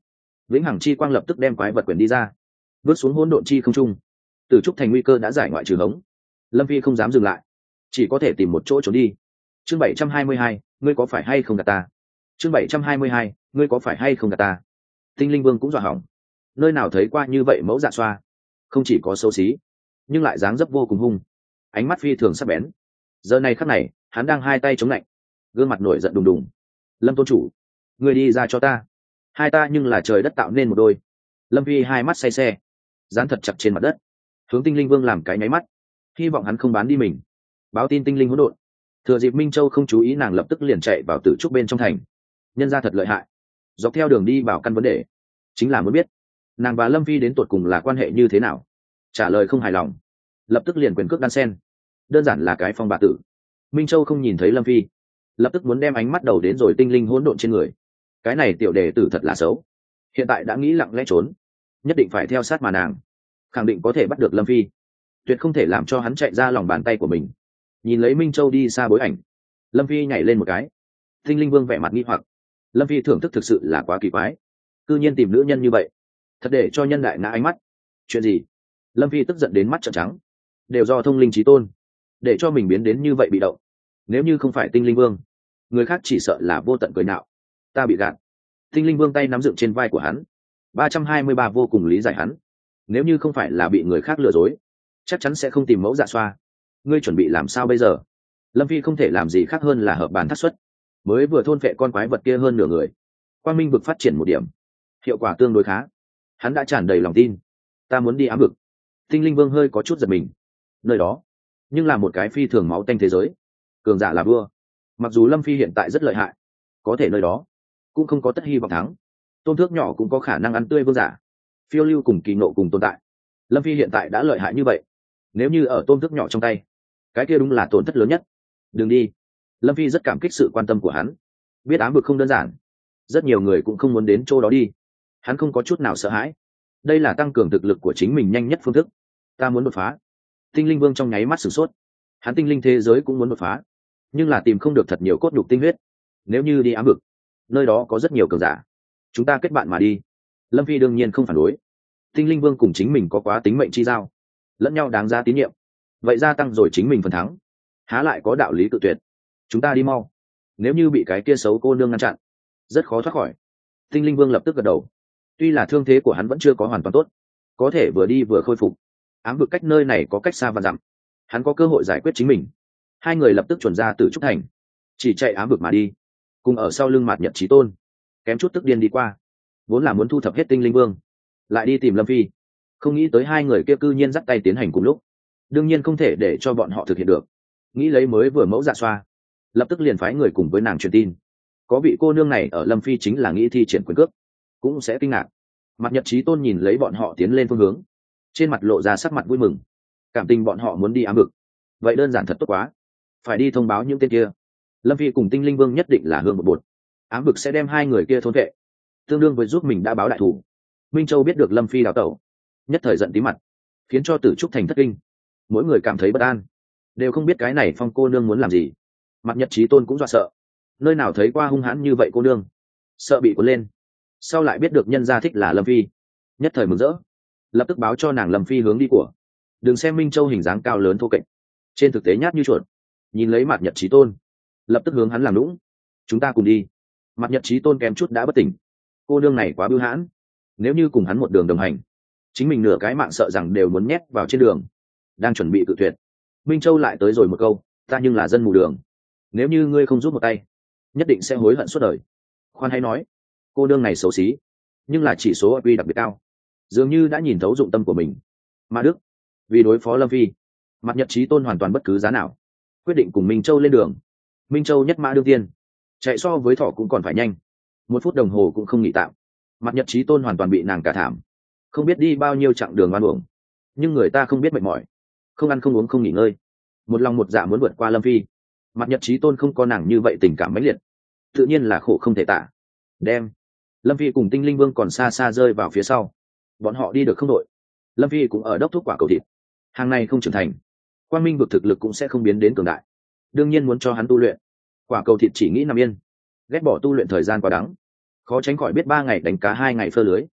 vĩnh hằng chi quang lập tức đem quái vật quyển đi ra, vứt xuống hỗn độn chi không trung. Tử trúc thành nguy cơ đã giải ngoại trừ hống, lâm phi không dám dừng lại, chỉ có thể tìm một chỗ trốn đi. Chương bảy trăm hai mươi hai, ngươi có phải hay không gạt ta? Chương bảy trăm hai mươi hai, ngươi có phải hay không gạt ta? Tinh linh vương cũng dọa hỏng, nơi nào thấy qua như vậy mẫu dạ xoa, không chỉ có xấu xí nhưng lại dáng dấp vô cùng hung, ánh mắt phi thường sắc bén. Giờ này khắc này hắn đang hai tay chống lạnh, gương mặt nổi giận đùng đùng. Lâm tôn chủ, ngươi đi ra cho ta, hai ta nhưng là trời đất tạo nên một đôi. Lâm phi hai mắt say xe, dán thật chặt trên mặt đất, hướng tinh linh vương làm cái nháy mắt, hy vọng hắn không bán đi mình. Báo tin tinh linh hỗn độn, thừa dịp minh châu không chú ý, nàng lập tức liền chạy vào tử trúc bên trong thành. Nhân ra thật lợi hại, dọc theo đường đi vào căn vấn đề, chính là muốn biết nàng và lâm phi đến tột cùng là quan hệ như thế nào. Trả lời không hài lòng, lập tức liền quyền cước đan sen, đơn giản là cái phong bạ tử. Minh châu không nhìn thấy lâm phi, lập tức muốn đem ánh mắt đầu đến rồi tinh linh hỗn độn trên người. Cái này tiểu đề tử thật là xấu, hiện tại đã nghĩ lặng lẽ trốn, nhất định phải theo sát mà nàng, khẳng định có thể bắt được lâm phi, tuyệt không thể làm cho hắn chạy ra lòng bàn tay của mình. Nhìn lấy minh châu đi xa bối ảnh, lâm phi nhảy lên một cái. Tinh linh vương vẻ mặt nghi hoặc, lâm phi thưởng thức thực sự là quá kỳ quái, cư nhiên tìm nữ nhân như vậy, thật để cho nhân đại ngã ánh mắt. Chuyện gì? Lâm phi tức giận đến mắt trợn trắng, đều do thông linh trí tôn để cho mình biến đến như vậy bị động. Nếu như không phải tinh linh vương, người khác chỉ sợ là vô tận cười nạo. Ta bị gạt. Tinh linh vương tay nắm dựng trên vai của hắn, ba trăm hai mươi ba vô cùng lý giải hắn. Nếu như không phải là bị người khác lừa dối, chắc chắn sẽ không tìm mẫu dạ xoa. Ngươi chuẩn bị làm sao bây giờ? Lâm phi không thể làm gì khác hơn là hợp bàn thắt xuất, mới vừa thôn vệ con quái vật kia hơn nửa người, quang minh vực phát triển một điểm, hiệu quả tương đối khá, hắn đã tràn đầy lòng tin. Ta muốn đi ám vực. Tinh linh vương hơi có chút giật mình, nơi đó nhưng là một cái phi thường máu tanh thế giới, cường giả là vua. Mặc dù lâm phi hiện tại rất lợi hại, có thể nơi đó cũng không có tất hy vọng thắng. Tôn thước nhỏ cũng có khả năng ăn tươi vương giả, phiêu lưu cùng kỳ nộ cùng tồn tại. Lâm phi hiện tại đã lợi hại như vậy, nếu như ở tôn thước nhỏ trong tay, cái kia đúng là tổn thất lớn nhất. Đừng đi. Lâm phi rất cảm kích sự quan tâm của hắn, biết ám vực không đơn giản, rất nhiều người cũng không muốn đến chỗ đó đi. Hắn không có chút nào sợ hãi, đây là tăng cường thực lực của chính mình nhanh nhất phương thức. Ta muốn đột phá. Tinh linh vương trong nháy mắt sửng sốt, hắn tinh linh thế giới cũng muốn đột phá, nhưng là tìm không được thật nhiều cốt nhục tinh huyết. Nếu như đi ám vực, nơi đó có rất nhiều cường giả, chúng ta kết bạn mà đi. Lâm phi đương nhiên không phản đối, tinh linh vương cùng chính mình có quá tính mệnh chi giao, lẫn nhau đáng ra tín nhiệm, vậy gia tăng rồi chính mình phần thắng, há lại có đạo lý cự tuyệt. Chúng ta đi mau, nếu như bị cái kia xấu cô nương ngăn chặn, rất khó thoát khỏi. Tinh linh vương lập tức gật đầu, tuy là thương thế của hắn vẫn chưa có hoàn toàn tốt, có thể vừa đi vừa khôi phục. Ám vực cách nơi này có cách xa và dặm, hắn có cơ hội giải quyết chính mình. Hai người lập tức chuẩn ra từ trúc thành, chỉ chạy ám vực mà đi, cùng ở sau lưng Mạt Nhật Chí Tôn kém chút tức điên đi qua. Vốn là muốn thu thập hết tinh linh vương, lại đi tìm lâm phi, không nghĩ tới hai người kia cư nhiên dắt tay tiến hành cùng lúc. Đương nhiên không thể để cho bọn họ thực hiện được, nghĩ lấy mới vừa mẫu dạ xoa, lập tức liền phái người cùng với nàng truyền tin, có vị cô nương này ở lâm phi chính là nghĩ thi triển quyền cước, cũng sẽ kinh ngạc. Mạt Nhật Chí Tôn nhìn lấy bọn họ tiến lên phương hướng, trên mặt lộ ra sắc mặt vui mừng, cảm tình bọn họ muốn đi ám vực, vậy đơn giản thật tốt quá, phải đi thông báo những tên kia. Lâm phi cùng tinh linh vương nhất định là hương một bột, ám vực sẽ đem hai người kia thôn vệ, tương đương với giúp mình đã báo đại thủ. Minh châu biết được lâm phi đào tẩu, nhất thời giận tí mặt, khiến cho tử trúc thành thất kinh, mỗi người cảm thấy bất an, đều không biết cái này phong cô nương muốn làm gì. Mạt Nhật Chí Tôn cũng dọa sợ, nơi nào thấy qua hung hãn như vậy cô nương, sợ bị cuốn lên. Sau lại biết được nhân gia thích là lâm phi, nhất thời mừng rỡ, lập tức báo cho nàng lâm phi hướng đi của. Đừng xem Minh châu hình dáng cao lớn thô kệch, trên thực tế nhát như chuột. Nhìn lấy Mạt Nhật Chí Tôn, lập tức hướng hắn làm lũng. Chúng ta cùng đi. Mạt Nhật Chí Tôn kém chút đã bất tỉnh, cô nương này quá bưu hãn, nếu như cùng hắn một đường đồng hành, chính mình nửa cái mạng sợ rằng đều muốn nhét vào trên đường. Đang chuẩn bị tự tuyệt, Minh châu lại tới rồi một câu, ta nhưng là dân mù đường, nếu như ngươi không giúp một tay, nhất định sẽ hối hận suốt đời. Khoan hay nói, cô nương này xấu xí, nhưng là chỉ số i q đặc biệt cao, dường như đã nhìn thấu dụng tâm của mình. Mà đức vì đối phó lâm phi, Mạt Nhật Chí Tôn hoàn toàn bất cứ giá nào quyết định cùng Minh châu lên đường. Minh châu nhất mã đương tiên, chạy so với thỏ cũng còn phải nhanh, một phút đồng hồ cũng không nghỉ tạm. Mạt Nhật Chí Tôn hoàn toàn bị nàng cả thảm, không biết đi bao nhiêu chặng đường oan uổng, nhưng người ta không biết mệt mỏi, không ăn không uống không nghỉ ngơi, một lòng một dạ muốn vượt qua lâm phi. Mạt Nhật Chí Tôn không có nàng như vậy tình cảm mãnh liệt, tự nhiên là khổ không thể tả. Đem lâm phi cùng tinh linh vương còn xa xa rơi vào phía sau, bọn họ đi được không đội. Lâm phi cũng ở đốc thúc quả cầu thịt, hàng này không trưởng thành, quang minh vực thực lực cũng sẽ không biến đến cường đại, đương nhiên muốn cho hắn tu luyện. Quả cầu thịt chỉ nghĩ nằm yên, ghét bỏ tu luyện thời gian quá đắng, khó tránh khỏi biết ba ngày đánh cá hai ngày phơ lưới,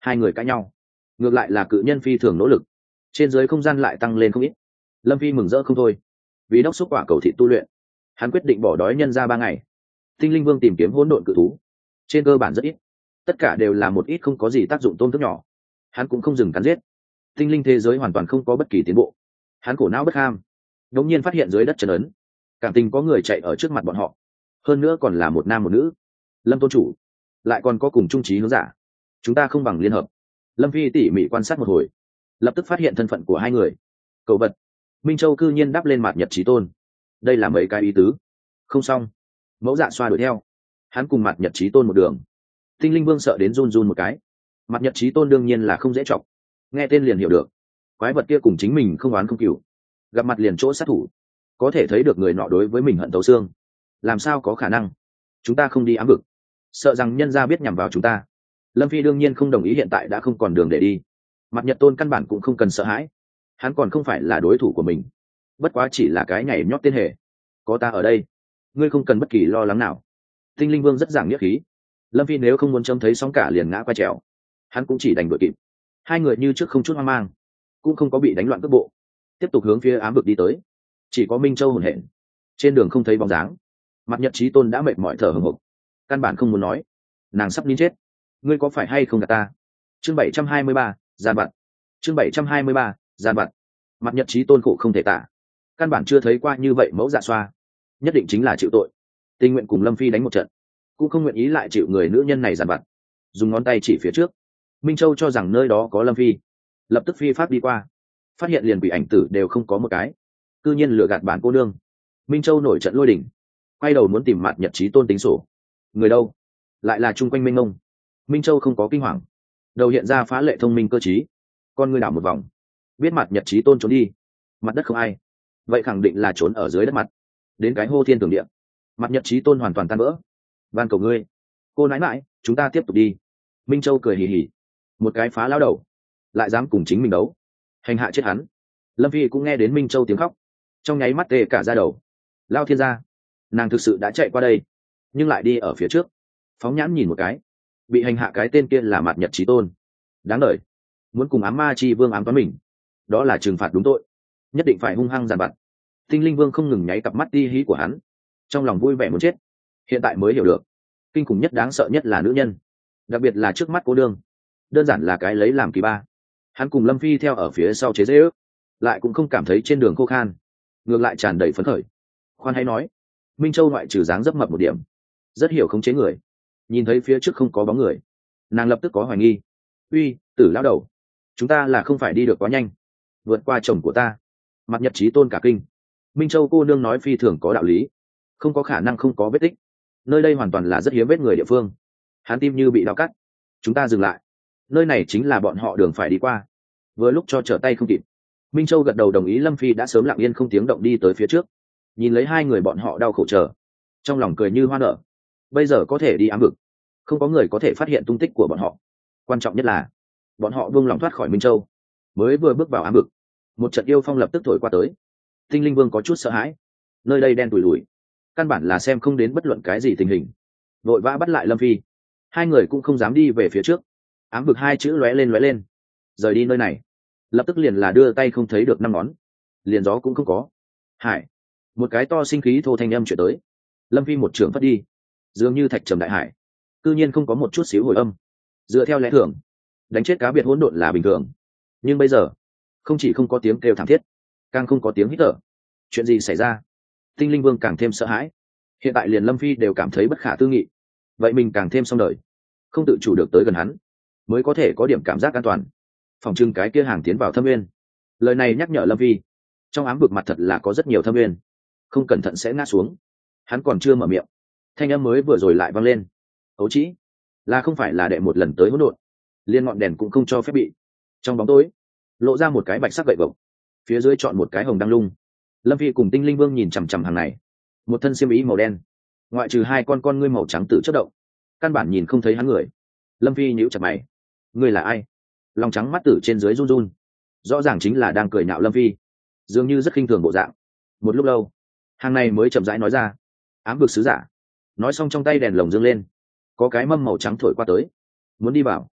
Hai người cãi nhau, ngược lại là cự nhân phi thường nỗ lực, trên dưới không gian lại tăng lên không ít. Lâm phi mừng rỡ không thôi, vì đốc xúc quả cầu thị tu luyện, hắn quyết định bỏ đói nhân ra ba ngày. Tinh linh vương tìm kiếm hỗn độn cự thú, trên cơ bản rất ít, tất cả đều là một ít không có gì tác dụng tôm thức nhỏ, hắn cũng không dừng cắn giết. Tinh linh thế giới hoàn toàn không có bất kỳ tiến bộ, hắn khổ não bất ham, đột nhiên phát hiện dưới đất trấn ấn, cảm tình có người chạy ở trước mặt bọn họ, hơn nữa còn là một nam một nữ. Lâm tôn chủ, lại còn có cùng trung trí hướng giả, chúng ta không bằng liên hợp. Lâm phi tỉ mỉ quan sát một hồi, lập tức phát hiện thân phận của hai người. Cậu vật Minh Châu cư nhiên đáp lên mặt nhật trí tôn, đây là mấy cái ý tứ. Không xong, mẫu dạ xoa đuổi theo, hắn cùng mặt nhật trí tôn một đường. Tinh linh vương sợ đến run run một cái, mặt nhật trí tôn đương nhiên là không dễ chọc, nghe tên liền hiểu được, quái vật kia cùng chính mình không oán không cừu, gặp mặt liền chỗ sát thủ, có thể thấy được người nọ đối với mình hận tấu xương. Làm sao có khả năng, chúng ta không đi ám vực, sợ rằng nhân gia biết nhằm vào chúng ta. Lâm phi đương nhiên không đồng ý, hiện tại đã không còn đường để đi, mặt nhật tôn căn bản cũng không cần sợ hãi, hắn còn không phải là đối thủ của mình, bất quá chỉ là cái nhảy nhót tên hề, có ta ở đây, ngươi không cần bất kỳ lo lắng nào. Tinh linh vương rất giảng nghĩa khí, Lâm phi nếu không muốn trông thấy sóng cả liền ngã qua trèo, hắn cũng chỉ đành đuổi kịp. Hai người như trước không chút hoang mang, cũng không có bị đánh loạn cước bộ, tiếp tục hướng phía ám vực đi tới. Chỉ có Minh Châu hồn hển, trên đường không thấy bóng dáng, mặt nhật trí tôn đã mệt mỏi thở hổn hển, căn bản không muốn nói, nàng sắp nín chết. Ngươi có phải hay không gạt ta? Chương bảy trăm hai mươi ba, gian vặt. Chương bảy trăm hai mươi ba, gian vặt. Mặt nhật trí tôn khổ không thể tả, căn bản chưa thấy qua như vậy mẫu dạ xoa, nhất định chính là chịu tội, tình nguyện cùng Lâm phi đánh một trận, cũng không nguyện ý lại chịu người nữ nhân này giàn vặt. Dùng ngón tay chỉ phía trước, Minh Châu cho rằng nơi đó có Lâm phi, lập tức phi pháp đi qua, phát hiện liền quỷ ảnh tử đều không có một cái, cư nhiên lừa gạt bản cô nương. Minh Châu nổi trận lôi đỉnh, quay đầu muốn tìm mặt nhật trí tôn tính sổ. Người đâu? Lại là chung quanh Minh Ngông. Minh Châu không có kinh hoàng, đầu hiện ra phá lệ thông minh cơ trí, con ngươi đảo một vòng, biết mặt nhật trí tôn trốn đi, mặt đất không ai, vậy khẳng định là trốn ở dưới đất mặt. Đến cái hô thiên tưởng địa, mặt nhật trí tôn hoàn toàn tan vỡ. Van cầu ngươi, cô nãi mãi, chúng ta tiếp tục đi. Minh Châu cười hì hì, một cái phá lao đầu lại dám cùng chính mình đấu, hành hạ chết hắn. Lâm phi cũng nghe đến Minh Châu tiếng khóc, trong nháy mắt tê cả da đầu. Lao thiên gia, nàng thực sự đã chạy qua đây, nhưng lại đi ở phía trước. Phóng nhãn nhìn một cái, bị hành hạ cái tên kia là mặt nhật trí tôn, đáng đời, muốn cùng ám ma chi vương ám toán mình, đó là trừng phạt đúng tội, nhất định phải hung hăng giàn vặt. Tinh linh vương không ngừng nháy cặp mắt ti hí của hắn, trong lòng vui vẻ muốn chết. Hiện tại mới hiểu được, kinh khủng nhất đáng sợ nhất là nữ nhân, đặc biệt là trước mắt cô đương, đơn giản là cái lấy làm kỳ ba. Hắn cùng Lâm phi theo ở phía sau chế dễ ước, lại cũng không cảm thấy trên đường khô khan, ngược lại tràn đầy phấn khởi. Khoan hay nói, Minh Châu ngoại trừ dáng dấp mập một điểm, rất hiểu khống chế người. Nhìn thấy phía trước không có bóng người, nàng lập tức có hoài nghi. Uy, tử lão đầu, chúng ta là không phải đi được quá nhanh, vượt qua chồng của ta. Mặt nhật trí tôn cả kinh. Minh Châu cô nương nói phi thường có đạo lý, không có khả năng không có vết tích, nơi đây hoàn toàn là rất hiếm vết người địa phương. Hắn tim như bị đau cắt. Chúng ta dừng lại, nơi này chính là bọn họ đường phải đi qua. Vừa lúc cho trở tay không kịp, Minh Châu gật đầu đồng ý. Lâm phi đã sớm lặng yên không tiếng động đi tới phía trước, nhìn lấy hai người bọn họ đau khổ chờ, trong lòng cười như hoa nở. Bây giờ có thể đi ám vực, không có người có thể phát hiện tung tích của bọn họ. Quan trọng nhất là bọn họ buông lòng thoát khỏi Minh Châu. Mới vừa bước vào ám vực, một trận yêu phong lập tức thổi qua tới. Tinh linh vương có chút sợ hãi, nơi đây đen tủi lủi, căn bản là xem không đến bất luận cái gì tình hình, vội vã bắt lại Lâm phi. Hai người cũng không dám đi về phía trước, ám vực hai chữ lóe lên lóe lên, rời đi nơi này lập tức liền là đưa tay không thấy được năm ngón, liền gió cũng không có. Hải, một cái to sinh khí thô thanh âm chuyển tới. Lâm phi một trường phất đi, dường như thạch trầm đại hải, cư nhiên không có một chút xíu hồi âm. Dựa theo lẽ thường, đánh chết cá biệt hỗn độn là bình thường, nhưng bây giờ không chỉ không có tiếng kêu thảm thiết, càng không có tiếng hít thở. Chuyện gì xảy ra? Tinh linh vương càng thêm sợ hãi. Hiện tại liền Lâm phi đều cảm thấy bất khả tư nghị, vậy mình càng thêm xong đời, không tự chủ được tới gần hắn, mới có thể có điểm cảm giác an toàn. Phòng trưng cái kia hàng tiến vào thâm nguyên. Lời này nhắc nhở Lâm phi, trong ám vực mặt thật là có rất nhiều thâm nguyên, không cẩn thận sẽ ngã xuống. Hắn còn chưa mở miệng, thanh âm mới vừa rồi lại vang lên. Ấu trĩ, là không phải là đệ một lần tới hỗn độn, liên ngọn đèn cũng không cho phép bị. Trong bóng tối lộ ra một cái bạch sắc gậy gộc, phía dưới chọn một cái hồng đăng lung. Lâm phi cùng tinh linh vương nhìn chằm chằm hàng này, một thân xiêm y màu đen, ngoại trừ hai con con ngươi màu trắng tự chất động, căn bản nhìn không thấy hắn người. Lâm phi nhíu chặt mày, ngươi là ai? Lòng trắng mắt tử trên dưới run run, rõ ràng chính là đang cười nhạo Lâm phi, dường như rất khinh thường bộ dạng. Một lúc lâu, hàng này mới chậm rãi nói ra, ám vực sứ giả. Nói xong trong tay đèn lồng dương lên, có cái mâm màu trắng thổi qua tới. Muốn đi vào.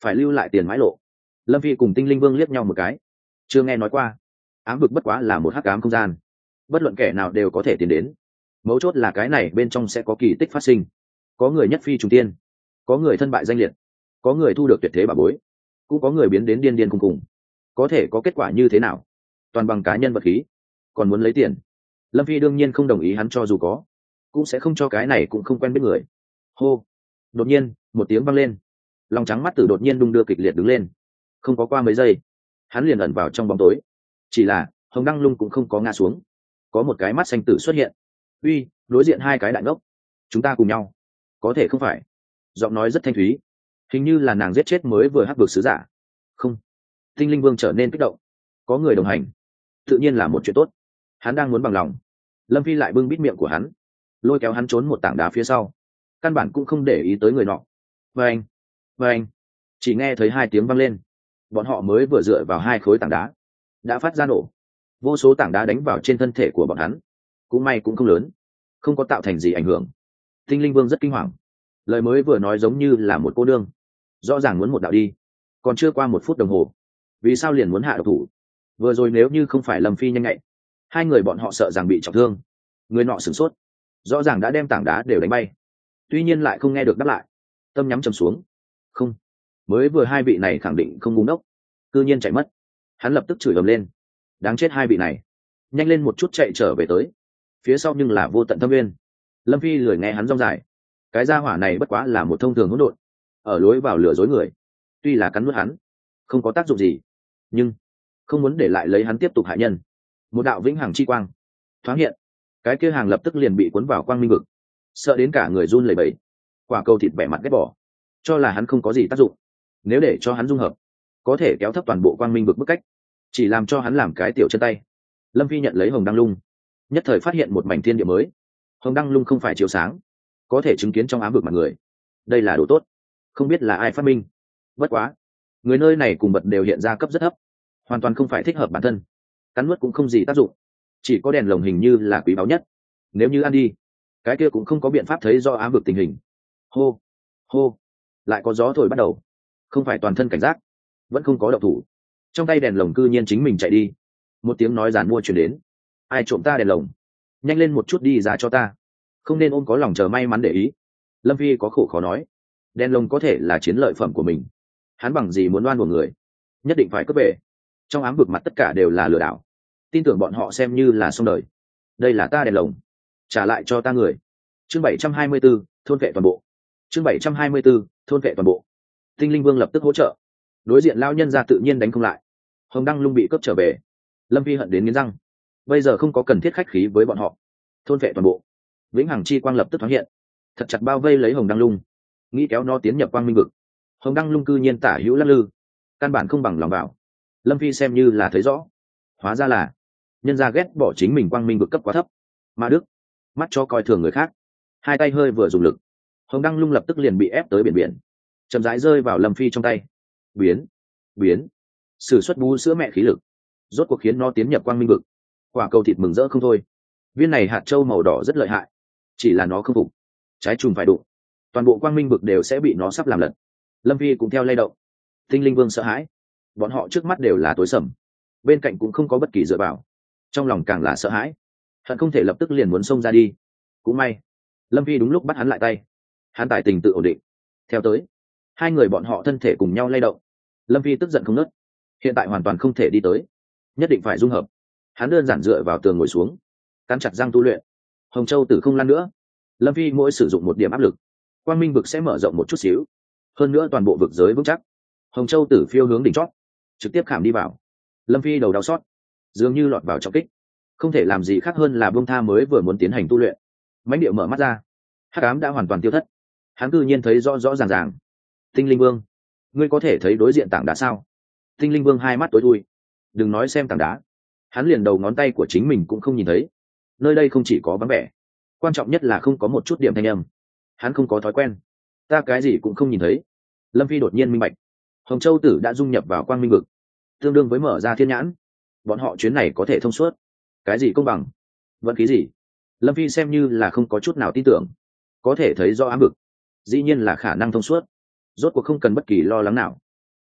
phải lưu lại tiền mãi lộ. Lâm phi cùng tinh linh vương liếc nhau một cái. Chưa nghe nói qua. Ám vực bất quá là một hắc ám không gian, bất luận kẻ nào đều có thể tiến đến. Mấu chốt là cái này bên trong sẽ có kỳ tích phát sinh, có người nhất phi trùng tiên, có người thân bại danh liệt, có người thu được tuyệt thế bà bối, cũng có người biến đến điên điên cùng cùng. Có thể có kết quả như thế nào, toàn bằng cá nhân vật khí. Còn muốn lấy tiền, Lâm phi đương nhiên không đồng ý, hắn cho dù có cũng sẽ không cho cái này cũng không quen biết người. Hô. Đột nhiên một tiếng vang lên, lòng trắng mắt tử đột nhiên đung đưa kịch liệt đứng lên. Không có qua mấy giây, hắn liền ẩn vào trong bóng tối. Chỉ là hồng đăng lung cũng không có ngã xuống, có một cái mắt xanh tử xuất hiện. Uy, đối diện hai cái đại ngốc, chúng ta cùng nhau. Có thể không phải. Giọng nói rất thanh thúy, hình như là nàng giết chết mới vừa hắc vực sứ giả. Không. Tinh linh vương trở nên kích động. Có người đồng hành, tự nhiên là một chuyện tốt. Hắn đang muốn bằng lòng, Lâm phi lại bưng bít miệng của hắn, lôi kéo hắn trốn một tảng đá phía sau, căn bản cũng không để ý tới người nọ. Và anh, và anh, chỉ nghe thấy hai tiếng vang lên. Bọn họ mới vừa dựa vào hai khối tảng đá, đã phát ra nổ. Vô số tảng đá đánh vào trên thân thể của bọn hắn, cũng may cũng không lớn, không có tạo thành gì ảnh hưởng. Tinh linh vương rất kinh hoàng, lời mới vừa nói giống như là một cô đương, rõ ràng muốn một đạo đi. Còn chưa qua một phút đồng hồ, vì sao liền muốn hạ độc thủ? Vừa rồi nếu như không phải Lâm phi nhanh nhạy, hai người bọn họ sợ rằng bị trọng thương. Người nọ sửng sốt, rõ ràng đã đem tảng đá đều đánh bay, tuy nhiên lại không nghe được đáp lại. Tâm nhắm chầm xuống. Không, mới vừa hai vị này khẳng định không ngu ngốc, cư nhiên chạy mất. Hắn lập tức chửi ầm lên, đáng chết hai vị này, nhanh lên một chút chạy trở về tới. Phía sau nhưng là vô tận thâm nguyên. Lâm phi lười nghe hắn rong dài, cái gia hỏa này bất quá là một thông thường hỗn độn, ở lối vào lừa dối người. Tuy là cắn nuốt hắn không có tác dụng gì, nhưng không muốn để lại lấy hắn tiếp tục hại nhân. Một đạo vĩnh hằng chi quang thoáng hiện, cái kia hàng lập tức liền bị cuốn vào quang minh vực, sợ đến cả người run lẩy bẩy. Quả cầu thịt vẻ mặt ghét bỏ, cho là hắn không có gì tác dụng. Nếu để cho hắn dung hợp, có thể kéo thấp toàn bộ quang minh vực bức cách, chỉ làm cho hắn làm cái tiểu chân tay. Lâm phi nhận lấy hồng đăng lung, nhất thời phát hiện một mảnh thiên địa mới. Hồng đăng lung không phải chiếu sáng, có thể chứng kiến trong ám vực mặt người. Đây là đồ tốt, không biết là ai phát minh. Bất quá người nơi này cùng vật đều hiện ra cấp rất thấp, hoàn toàn không phải thích hợp bản thân. Cắn nuốt cũng không gì tác dụng, chỉ có đèn lồng hình như là quý báu nhất. Nếu như ăn đi, cái kia cũng không có biện pháp thấy do ám vực tình hình. Hô hô, lại có gió thổi bắt đầu. Không phải toàn thân cảnh giác, vẫn không có động thủ. Trong tay đèn lồng cư nhiên chính mình chạy đi. Một tiếng nói giàn mua truyền đến. Ai trộm ta đèn lồng? Nhanh lên một chút đi ra cho ta, không nên ôm có lòng chờ may mắn để ý. Lâm phi có khổ khó nói, đèn lồng có thể là chiến lợi phẩm của mình, hắn bằng gì muốn đoan của người, nhất định phải cướp về. Trong ám vực mặt tất cả đều là lừa đảo, tin tưởng bọn họ xem như là xong đời. Đây là ta đèn lồng, trả lại cho ta người. Chương bảy trăm hai mươi 724, thôn vệ toàn bộ. Chương bảy trăm hai mươi 724, thôn vệ toàn bộ. Tinh linh vương lập tức hỗ trợ. Đối diện lao nhân ra tự nhiên đánh không lại. Hồng đăng lung bị cướp trở về, Lâm phi hận đến nghiến răng. Bây giờ không có cần thiết khách khí với bọn họ. Thôn vệ toàn bộ. Vĩnh hằng chi quang lập tức thoáng hiện, thật chặt bao vây lấy hồng đăng lung, nghĩ kéo nó tiến nhập quang minh vực. Hồng đăng lung cư nhiên tả hữu lắc lư, căn bản không bằng lòng vào. Lâm phi xem như là thấy rõ, hóa ra là nhân gia ghét bỏ chính mình quang minh vực cấp quá thấp. Ma đức, mắt cho coi thường người khác. Hai tay hơi vừa dùng lực, hồng đăng lung lập tức liền bị ép tới biển biển, chậm rãi rơi vào Lâm phi trong tay. Biến biến sử xuất bú sữa mẹ khí lực, rốt cuộc khiến nó tiến nhập quang minh vực. Quả cầu thịt mừng rỡ không thôi. Viên này hạt châu màu đỏ rất lợi hại, chỉ là nó không phục, trái trùng phải đụng, toàn bộ quang minh vực đều sẽ bị nó sắp làm lật. Lâm phi cũng theo lay động. Tinh linh vương sợ hãi, bọn họ trước mắt đều là tối sầm, bên cạnh cũng không có bất kỳ dựa vào, trong lòng càng là sợ hãi, hận không thể lập tức liền muốn xông ra đi. Cũng may Lâm phi đúng lúc bắt hắn lại tay, hắn tài tình tự ổn định. Theo tới, hai người bọn họ thân thể cùng nhau lay động. Lâm phi tức giận không nớt, hiện tại hoàn toàn không thể đi tới, nhất định phải dung hợp. Hắn đơn giản dựa vào tường ngồi xuống, cắn chặt răng tu luyện. Hồng châu tử không lăn nữa. Lâm phi mỗi sử dụng một điểm áp lực, quang minh vực sẽ mở rộng một chút xíu, hơn nữa toàn bộ vực giới vững chắc. Hồng châu tử phiêu hướng đỉnh chót, trực tiếp khảm đi vào. Lâm phi đầu đau xót, dường như lọt vào trọng kích, không thể làm gì khác hơn là buông tha mới vừa muốn tiến hành tu luyện. Mãnh điệu mở mắt ra, hắc ám đã hoàn toàn tiêu thất. Hắn cư nhiên thấy rõ rõ ràng ràng. Tinh linh vương, ngươi có thể thấy đối diện tảng đá sao? Tinh linh vương hai mắt tối thui, đừng nói xem tảng đá, hắn liền đầu ngón tay của chính mình cũng không nhìn thấy. Nơi đây không chỉ có vắng vẻ, quan trọng nhất là không có một chút điểm thanh âm. Hắn không có thói quen. Ta cái gì cũng không nhìn thấy. Lâm phi đột nhiên minh bạch, hồng châu tử đã dung nhập vào quang minh vực, tương đương với mở ra thiên nhãn. Bọn họ chuyến này có thể thông suốt. Cái gì công bằng, vận khí gì, Lâm phi xem như là không có chút nào tin tưởng. Có thể thấy do ám vực, dĩ nhiên là khả năng thông suốt, rốt cuộc không cần bất kỳ lo lắng nào.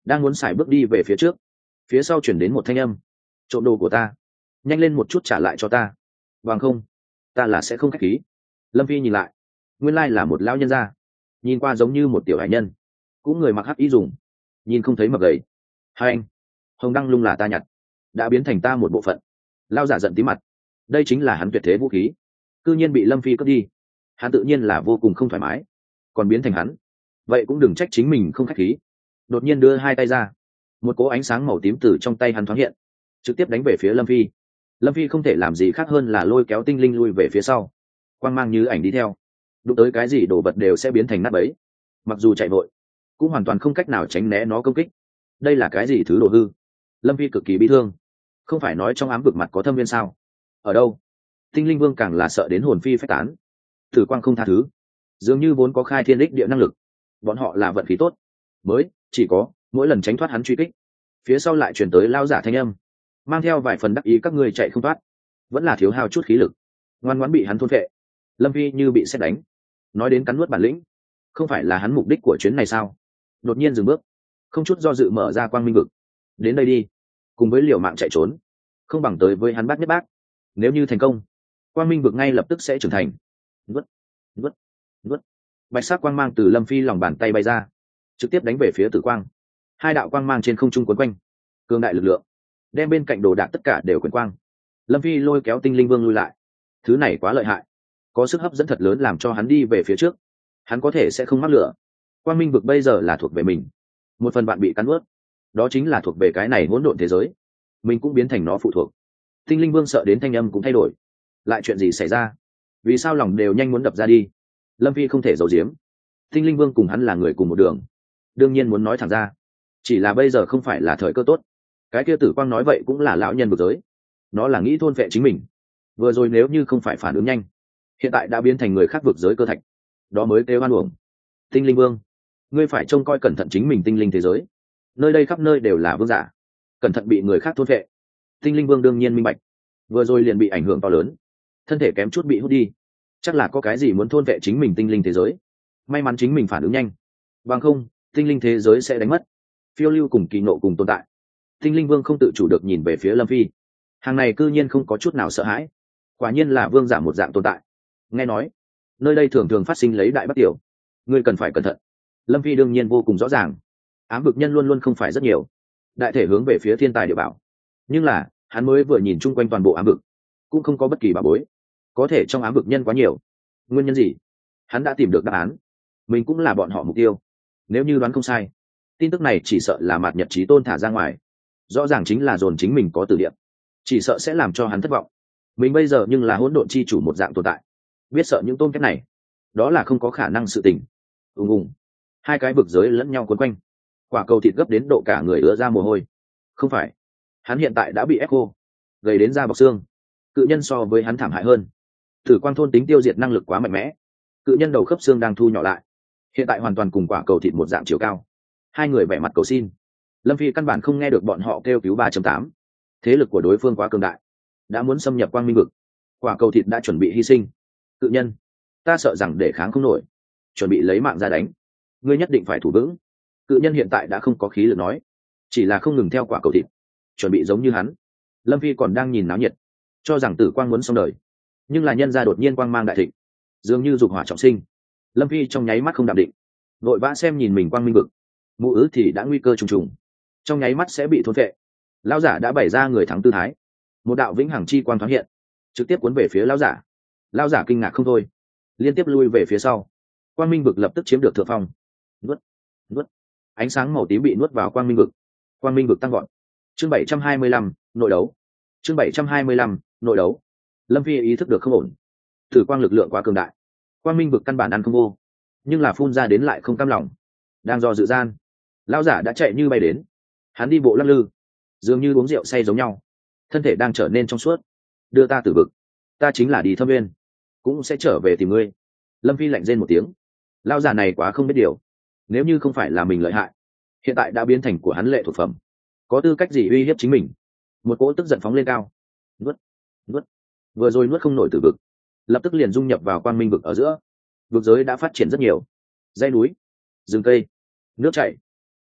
đang muốn xài bước đi về phía trước, phía sau chuyển đến một thanh âm: trộm đồ của ta, nhanh lên một chút trả lại cho ta, bằng không ta là sẽ không khách khí. Lâm phi nhìn lại, nguyên lai là một lão nhân gia, nhìn qua giống như một tiểu hải nhân, cũng người mặc hắc y dùng, nhìn không thấy mập gầy. Hai anh, hồng đăng lung là ta nhặt, đã biến thành ta một bộ phận. Lao giả giận tí mặt, đây chính là hắn tuyệt thế vũ khí, cư nhiên bị Lâm phi cướp đi, hắn tự nhiên là vô cùng không thoải mái, còn biến thành hắn, vậy cũng đừng trách chính mình không khách khí. Đột nhiên đưa hai tay ra, một cỗ ánh sáng màu tím từ trong tay hắn thoáng hiện, trực tiếp đánh về phía Lâm phi. Lâm phi không thể làm gì khác hơn là lôi kéo tinh linh lui về phía sau, quang mang như ảnh đi theo, đụng tới cái gì đồ vật đều sẽ biến thành nát bấy, mặc dù chạy vội cũng hoàn toàn không cách nào tránh né nó công kích. Đây là cái gì thứ đồ hư? Lâm phi cực kỳ bi thương, không phải nói trong ám vực mặt có thâm viên sao? Ở đâu? Tinh linh vương càng là sợ đến hồn phi phách tán. Tử quang không tha thứ, dường như vốn có khai thiên đích địa năng lực, bọn họ là vận khí tốt mới chỉ có mỗi lần tránh thoát hắn truy kích, phía sau lại truyền tới lao giả thanh âm, mang theo vài phần đắc ý: các ngươi chạy không thoát, vẫn là thiếu hao chút khí lực, ngoan ngoãn bị hắn thôn phệ. Lâm phi như bị sét đánh, nói đến cắn nuốt bản lĩnh, không phải là hắn mục đích của chuyến này sao? Đột nhiên dừng bước, không chút do dự mở ra quang minh vực. Đến đây đi, cùng với liều mạng chạy trốn, không bằng tới với hắn bác nhất bác. Nếu như thành công, quang minh vực ngay lập tức sẽ trưởng thành. Vứt, vứt, vứt. Bạch sắc quang mang từ Lâm phi lòng bàn tay bay ra, trực tiếp đánh về phía Tử quang. Hai đạo quang mang trên không trung quấn quanh, cường đại lực lượng đem bên cạnh đồ đạc tất cả đều quyển quang. Lâm phi lôi kéo tinh linh vương lui lại, thứ này quá lợi hại, có sức hấp dẫn thật lớn làm cho hắn đi về phía trước, hắn có thể sẽ không mắc lửa. Quang minh vực bây giờ là thuộc về mình, một phần bạn bị cắn ướt, đó chính là thuộc về cái này hỗn độn thế giới, mình cũng biến thành nó phụ thuộc. Tinh linh vương sợ đến thanh âm cũng thay đổi, lại chuyện gì xảy ra, vì sao lòng đều nhanh muốn đập ra đi. Lâm phi không thể giấu giếm, tinh linh vương cùng hắn là người cùng một đường, đương nhiên muốn nói thẳng ra, chỉ là bây giờ không phải là thời cơ tốt. Cái kia Tử quang nói vậy cũng là lão nhân vực giới, nó là nghĩ thôn vệ chính mình, vừa rồi nếu như không phải phản ứng nhanh, hiện tại đã biến thành người khác vực giới cơ thạch, đó mới kêu oan uổng. Tinh linh vương, ngươi phải trông coi cẩn thận chính mình tinh linh thế giới, nơi đây khắp nơi đều là vương giả, cẩn thận bị người khác thôn vệ. Tinh linh vương đương nhiên minh bạch, vừa rồi liền bị ảnh hưởng to lớn, thân thể kém chút bị hút đi, chắc là có cái gì muốn thôn vệ chính mình tinh linh thế giới. May mắn chính mình phản ứng nhanh, bằng không tinh linh thế giới sẽ đánh mất. Phiêu lưu cùng kỳ nộ cùng tồn tại, tinh linh vương không tự chủ được nhìn về phía Lâm phi, hàng này cư nhiên không có chút nào sợ hãi, quả nhiên là vương giả một dạng tồn tại. Nghe nói nơi đây thường thường phát sinh lấy đại bất tiểu, ngươi cần phải cẩn thận. Lâm phi đương nhiên vô cùng rõ ràng, ám vực nhân luôn luôn không phải rất nhiều, đại thể hướng về phía thiên tài địa bảo, nhưng là hắn mới vừa nhìn chung quanh toàn bộ ám vực, cũng không có bất kỳ bảo bối, có thể trong ám vực nhân quá nhiều. Nguyên nhân gì? Hắn đã tìm được đáp án, mình cũng là bọn họ mục tiêu. Nếu như đoán không sai, tin tức này chỉ sợ là Mạt Nhật Chí Tôn thả ra ngoài, rõ ràng chính là dồn chính mình có từ điểm, chỉ sợ sẽ làm cho hắn thất vọng. Mình bây giờ nhưng là hỗn độn chi chủ một dạng tồn tại, biết sợ những tôn kép này, đó là không có khả năng sự tình. ùng ùng, hai cái vực giới lẫn nhau quấn quanh, quả cầu thịt gấp đến độ cả người ứa ra mồ hôi. Không phải, hắn hiện tại đã bị ép khô, gầy đến da bọc xương. Cự nhân so với hắn thảm hại hơn, Tử quang thôn tính tiêu diệt năng lực quá mạnh mẽ, cự nhân đầu khớp xương đang thu nhỏ lại, hiện tại hoàn toàn cùng quả cầu thịt một dạng chiều cao. Hai người vẻ mặt cầu xin, Lâm phi căn bản không nghe được bọn họ kêu cứu ba chấm tám. Thế lực của đối phương quá cường đại, đã muốn xâm nhập quang minh vực, quả cầu thịt đã chuẩn bị hy sinh. Cự nhân, ta sợ rằng để kháng không nổi, chuẩn bị lấy mạng ra đánh, ngươi nhất định phải thủ vững. Cự nhân hiện tại đã không có khí lực nói, chỉ là không ngừng theo quả cầu thịt, chuẩn bị giống như hắn. Lâm phi còn đang nhìn náo nhiệt, cho rằng Tử quang muốn xong đời, nhưng là nhân gia đột nhiên quang mang đại thịnh, dường như dục hỏa trọng sinh. Lâm phi trong nháy mắt không đạm định, vội vã xem nhìn mình quang minh vực, mụ ứ thì đã nguy cơ trùng trùng, trong nháy mắt sẽ bị thôn vệ. Lão giả đã bày ra người thắng tư thái, một đạo vĩnh hằng chi quang thoáng hiện, trực tiếp cuốn về phía lão giả. Lão giả kinh ngạc không thôi, liên tiếp lui về phía sau. Quang minh vực lập tức chiếm được thượng phong. Nuốt, nuốt. Ánh sáng màu tím bị nuốt vào quang minh vực, quang minh vực tăng gọn. Chương bảy trăm hai mươi lăm, nội đấu. Chương bảy trăm hai mươi lăm, nội đấu. Lâm phi ý thức được không ổn, Tử quang lực lượng quá cường đại, quang minh vực căn bản ăn không vô, nhưng là phun ra đến lại không cam lòng. Đang do dự gian, lão giả đã chạy như bay đến, hắn đi bộ lắc lư, dường như uống rượu say giống nhau, thân thể đang trở nên trong suốt. Đưa ta tử vực, ta chính là đi thâm nguyên, cũng sẽ trở về tìm ngươi. Lâm phi lạnh rên một tiếng, lão giả này quá không biết điều, nếu như không phải là mình lợi hại, hiện tại đã biến thành của hắn lệ thuộc phẩm, có tư cách gì uy hiếp chính mình. Một cỗ tức giận phóng lên cao, nuốt, nuốt, vừa rồi nuốt không nổi tử vực, lập tức liền dung nhập vào quang minh vực ở giữa. Vực giới đã phát triển rất nhiều, dãy núi, rừng cây, nước chảy,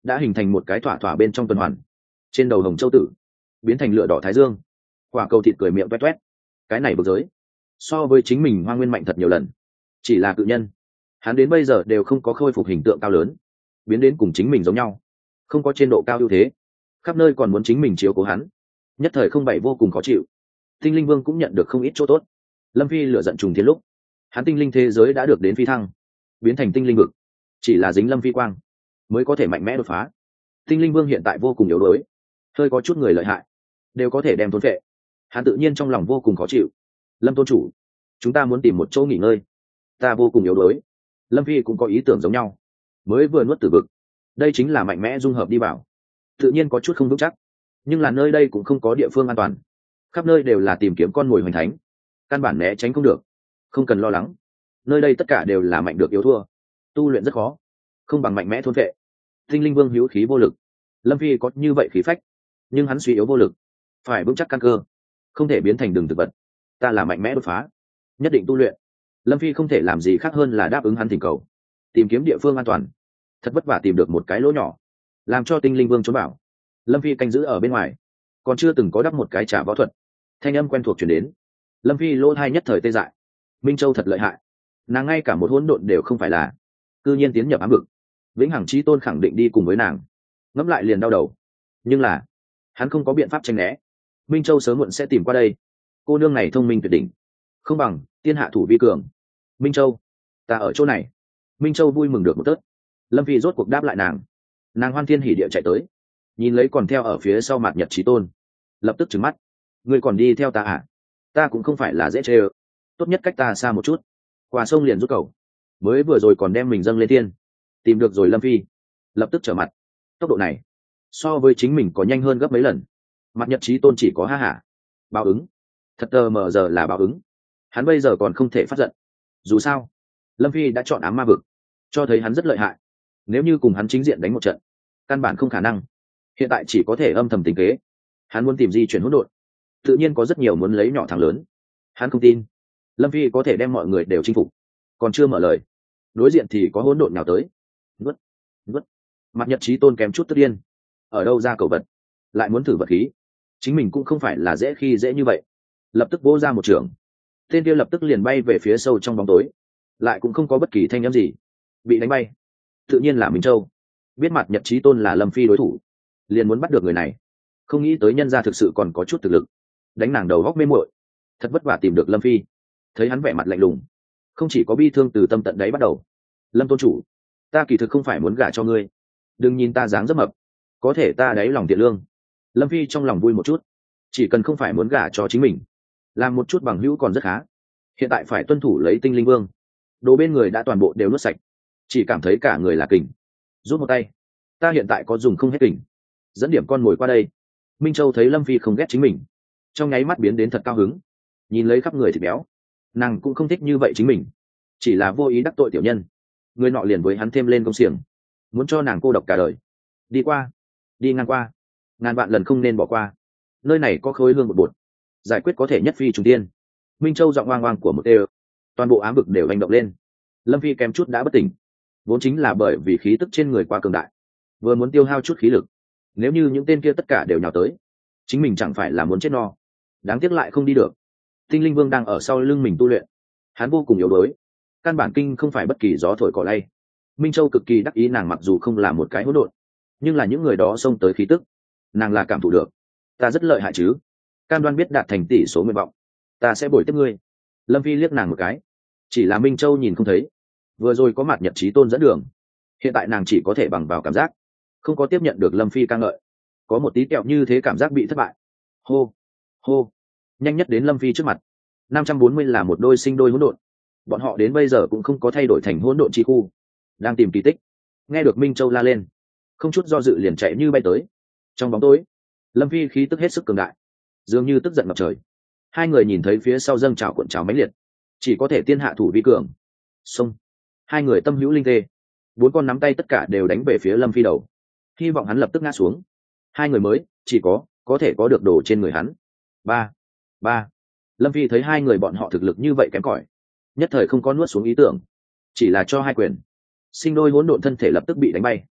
đã hình thành một cái thỏa thỏa bên trong tuần hoàn. Trên đầu hồng châu tử biến thành lửa đỏ thái dương, quả cầu thịt cười miệng toét toét. Cái này vực giới so với chính mình Hoa Nguyên mạnh thật nhiều lần. Chỉ là cự nhân, hắn đến bây giờ đều không có khôi phục hình tượng cao lớn, biến đến cùng chính mình giống nhau, không có trên độ cao ưu thế, khắp nơi còn muốn chính mình chiếu cố hắn, nhất thời không bảy vô cùng khó chịu. Tinh linh vương cũng nhận được không ít chỗ tốt. Lâm Phi lửa giận trùng thiên lúc, hắn tinh linh thế giới đã được đến phi thăng, biến thành tinh linh vực, chỉ là dính Lâm Phi quang mới có thể mạnh mẽ đột phá. Tinh linh vương hiện tại vô cùng yếu đuối, hơi có chút người lợi hại đều có thể đem thôn vệ. Hắn tự nhiên trong lòng vô cùng khó chịu. Lâm tôn chủ, chúng ta muốn tìm một chỗ nghỉ ngơi, ta vô cùng yếu đuối. Lâm Phi cũng có ý tưởng giống nhau, mới vừa nuốt tử vực, đây chính là mạnh mẽ dung hợp đi vào, tự nhiên có chút không vững chắc. Nhưng là nơi đây cũng không có địa phương an toàn, khắp nơi đều là tìm kiếm con mồi hoành thánh, căn bản né tránh không được. Không cần lo lắng, nơi đây tất cả đều là mạnh được yếu thua, tu luyện rất khó, không bằng mạnh mẽ thôn vệ. Tinh linh vương hữu khí vô lực. Lâm Phi có như vậy khí phách, nhưng hắn suy yếu vô lực, phải vững chắc căn cơ, không thể biến thành đường thực vật. Ta là mạnh mẽ đột phá, nhất định tu luyện. Lâm Phi không thể làm gì khác hơn là đáp ứng hắn thỉnh cầu, tìm kiếm địa phương an toàn. Thật vất vả tìm được một cái lỗ nhỏ, làm cho tinh linh vương trốn bảo. Lâm Phi canh giữ ở bên ngoài, còn chưa từng có đắp một cái trả võ thuật. Thanh âm quen thuộc chuyển đến, Lâm Phi lỗ thai nhất thời tê dại. Minh Châu thật lợi hại, nàng ngay cả một hỗn độn đều không phải là, cư nhiên tiến nhập ám vực. Vĩnh hằng chí tôn khẳng định đi cùng với nàng, ngẫm lại liền đau đầu. Nhưng là hắn không có biện pháp tránh né, Minh Châu sớm muộn sẽ tìm qua đây. Cô nương này thông minh tuyệt đỉnh, không bằng tiên hạ thủ vi cường. Minh Châu, ta ở chỗ này. Minh Châu vui mừng được một tớt. Lâm Phi rốt cuộc đáp lại nàng, nàng hoan thiên hỉ địa chạy tới, nhìn lấy còn theo ở phía sau Mạt Nhật Chí tôn, lập tức trừng mắt. Ngươi còn đi theo ta à? Ta cũng không phải là dễ chê ơ, tốt nhất cách ta xa một chút. Qua sông liền rút cầu, mới vừa rồi còn đem mình dâng lên thiên, tìm được rồi. Lâm Phi lập tức trở mặt, tốc độ này so với chính mình có nhanh hơn gấp mấy lần. Mạt Nhật Chí tôn chỉ có ha hả. Báo ứng, thật tờ mờ giờ là báo ứng. Hắn bây giờ còn không thể phát giận, dù sao Lâm Phi đã chọn ám ma vực, cho thấy hắn rất lợi hại. Nếu như cùng hắn chính diện đánh một trận, căn bản không khả năng. Hiện tại chỉ có thể âm thầm tính kế. Hắn muốn tìm di chuyển hỗn độn, tự nhiên có rất nhiều muốn lấy nhỏ thằng lớn. Hắn không tin Lâm Phi có thể đem mọi người đều chinh phục. Còn chưa mở lời, đối diện thì có hỗn độn nào tới. Nuốt, nuốt. Mạt Nhật Chí tôn kém chút tức điên. Ở đâu ra cầu vật, lại muốn thử vật khí. Chính mình cũng không phải là dễ khi dễ như vậy. Lập tức vỗ ra một trường, tên kia lập tức liền bay về phía sâu trong bóng tối, lại cũng không có bất kỳ thanh âm gì, bị đánh bay. Tự nhiên là Minh Châu biết Mạt Nhật Chí tôn là Lâm Phi đối thủ, liền muốn bắt được người này. Không nghĩ tới nhân gia thực sự còn có chút thực lực, đánh nàng đầu góc mê muội. Thật vất vả tìm được Lâm Phi, thấy hắn vẻ mặt lạnh lùng, không chỉ có bi thương từ tâm tận đáy bắt đầu. Lâm tôn chủ, ta kỳ thực không phải muốn gả cho ngươi, đừng nhìn ta dáng rất mập, có thể ta đáy lòng thiện lương. Lâm Phi trong lòng vui một chút, chỉ cần không phải muốn gả cho chính mình, làm một chút bằng hữu còn rất khá. Hiện tại phải tuân thủ lấy tinh linh vương, đồ bên người đã toàn bộ đều nuốt sạch, chỉ cảm thấy cả người là kình. Rút một tay, ta hiện tại có dùng không hết kình, dẫn điểm con mồi qua đây. Minh Châu thấy Lâm Phi không ghét chính mình, trong nháy mắt biến đến thật cao hứng. Nhìn lấy khắp người thịt béo, nàng cũng không thích như vậy chính mình, chỉ là vô ý đắc tội tiểu nhân. Người nọ liền với hắn thêm lên công xiềng, muốn cho nàng cô độc cả đời. Đi qua, đi ngang qua, ngàn vạn lần không nên bỏ qua. Nơi này có khối hương một bột, giải quyết có thể nhất phi trùng tiên. Minh Châu giọng oang oang của một đều, toàn bộ ám vực đều hành động lên. Lâm Phi kém chút đã bất tỉnh, vốn chính là bởi vì khí tức trên người quá cường đại, vừa muốn tiêu hao chút khí lực. Nếu như những tên kia tất cả đều nhào tới, chính mình chẳng phải là muốn chết no. Đáng tiếc lại không đi được. Tinh linh vương đang ở sau lưng mình tu luyện, hắn vô cùng yếu đuối, căn bản kinh không phải bất kỳ gió thổi cỏ lay. Minh Châu cực kỳ đắc ý, nàng mặc dù không là một cái hỗn độn, nhưng là những người đó xông tới khí tức, nàng là cảm thụ được. Ta rất lợi hại chứ, cam đoan biết đạt thành tỷ số nguyện vọng, ta sẽ bồi tiếp ngươi. Lâm Phi liếc nàng một cái, chỉ là Minh Châu nhìn không thấy. Vừa rồi có Mạt Nhật Chí tôn dẫn đường, hiện tại nàng chỉ có thể bằng vào cảm giác, không có tiếp nhận được Lâm Phi ca ngợi, có một tí kẹo như thế cảm giác bị thất bại. Hô hô, nhanh nhất đến Lâm Phi trước mặt. Năm trăm bốn mươi là một đôi sinh đôi hỗn độn, bọn họ đến bây giờ cũng không có thay đổi thành hỗn độn chi khu, đang tìm kỳ tích. Nghe được Minh Châu la lên, không chút do dự liền chạy như bay tới. Trong bóng tối, Lâm Phi khí tức hết sức cường đại, dường như tức giận ngập trời. Hai người nhìn thấy phía sau dâng trào cuộn trào mãnh liệt, chỉ có thể tiên hạ thủ vi cường. Xông, hai người tâm hữu linh tê, bốn con nắm tay tất cả đều đánh về phía Lâm Phi đầu, hy vọng hắn lập tức ngã xuống. Hai người mới chỉ có có thể có được đồ trên người hắn. Ba ba Lâm Phi thấy hai người bọn họ thực lực như vậy kém cỏi, nhất thời không có nuốt xuống ý tưởng, chỉ là cho hai quyền, sinh đôi hỗn độn thân thể lập tức bị đánh bay.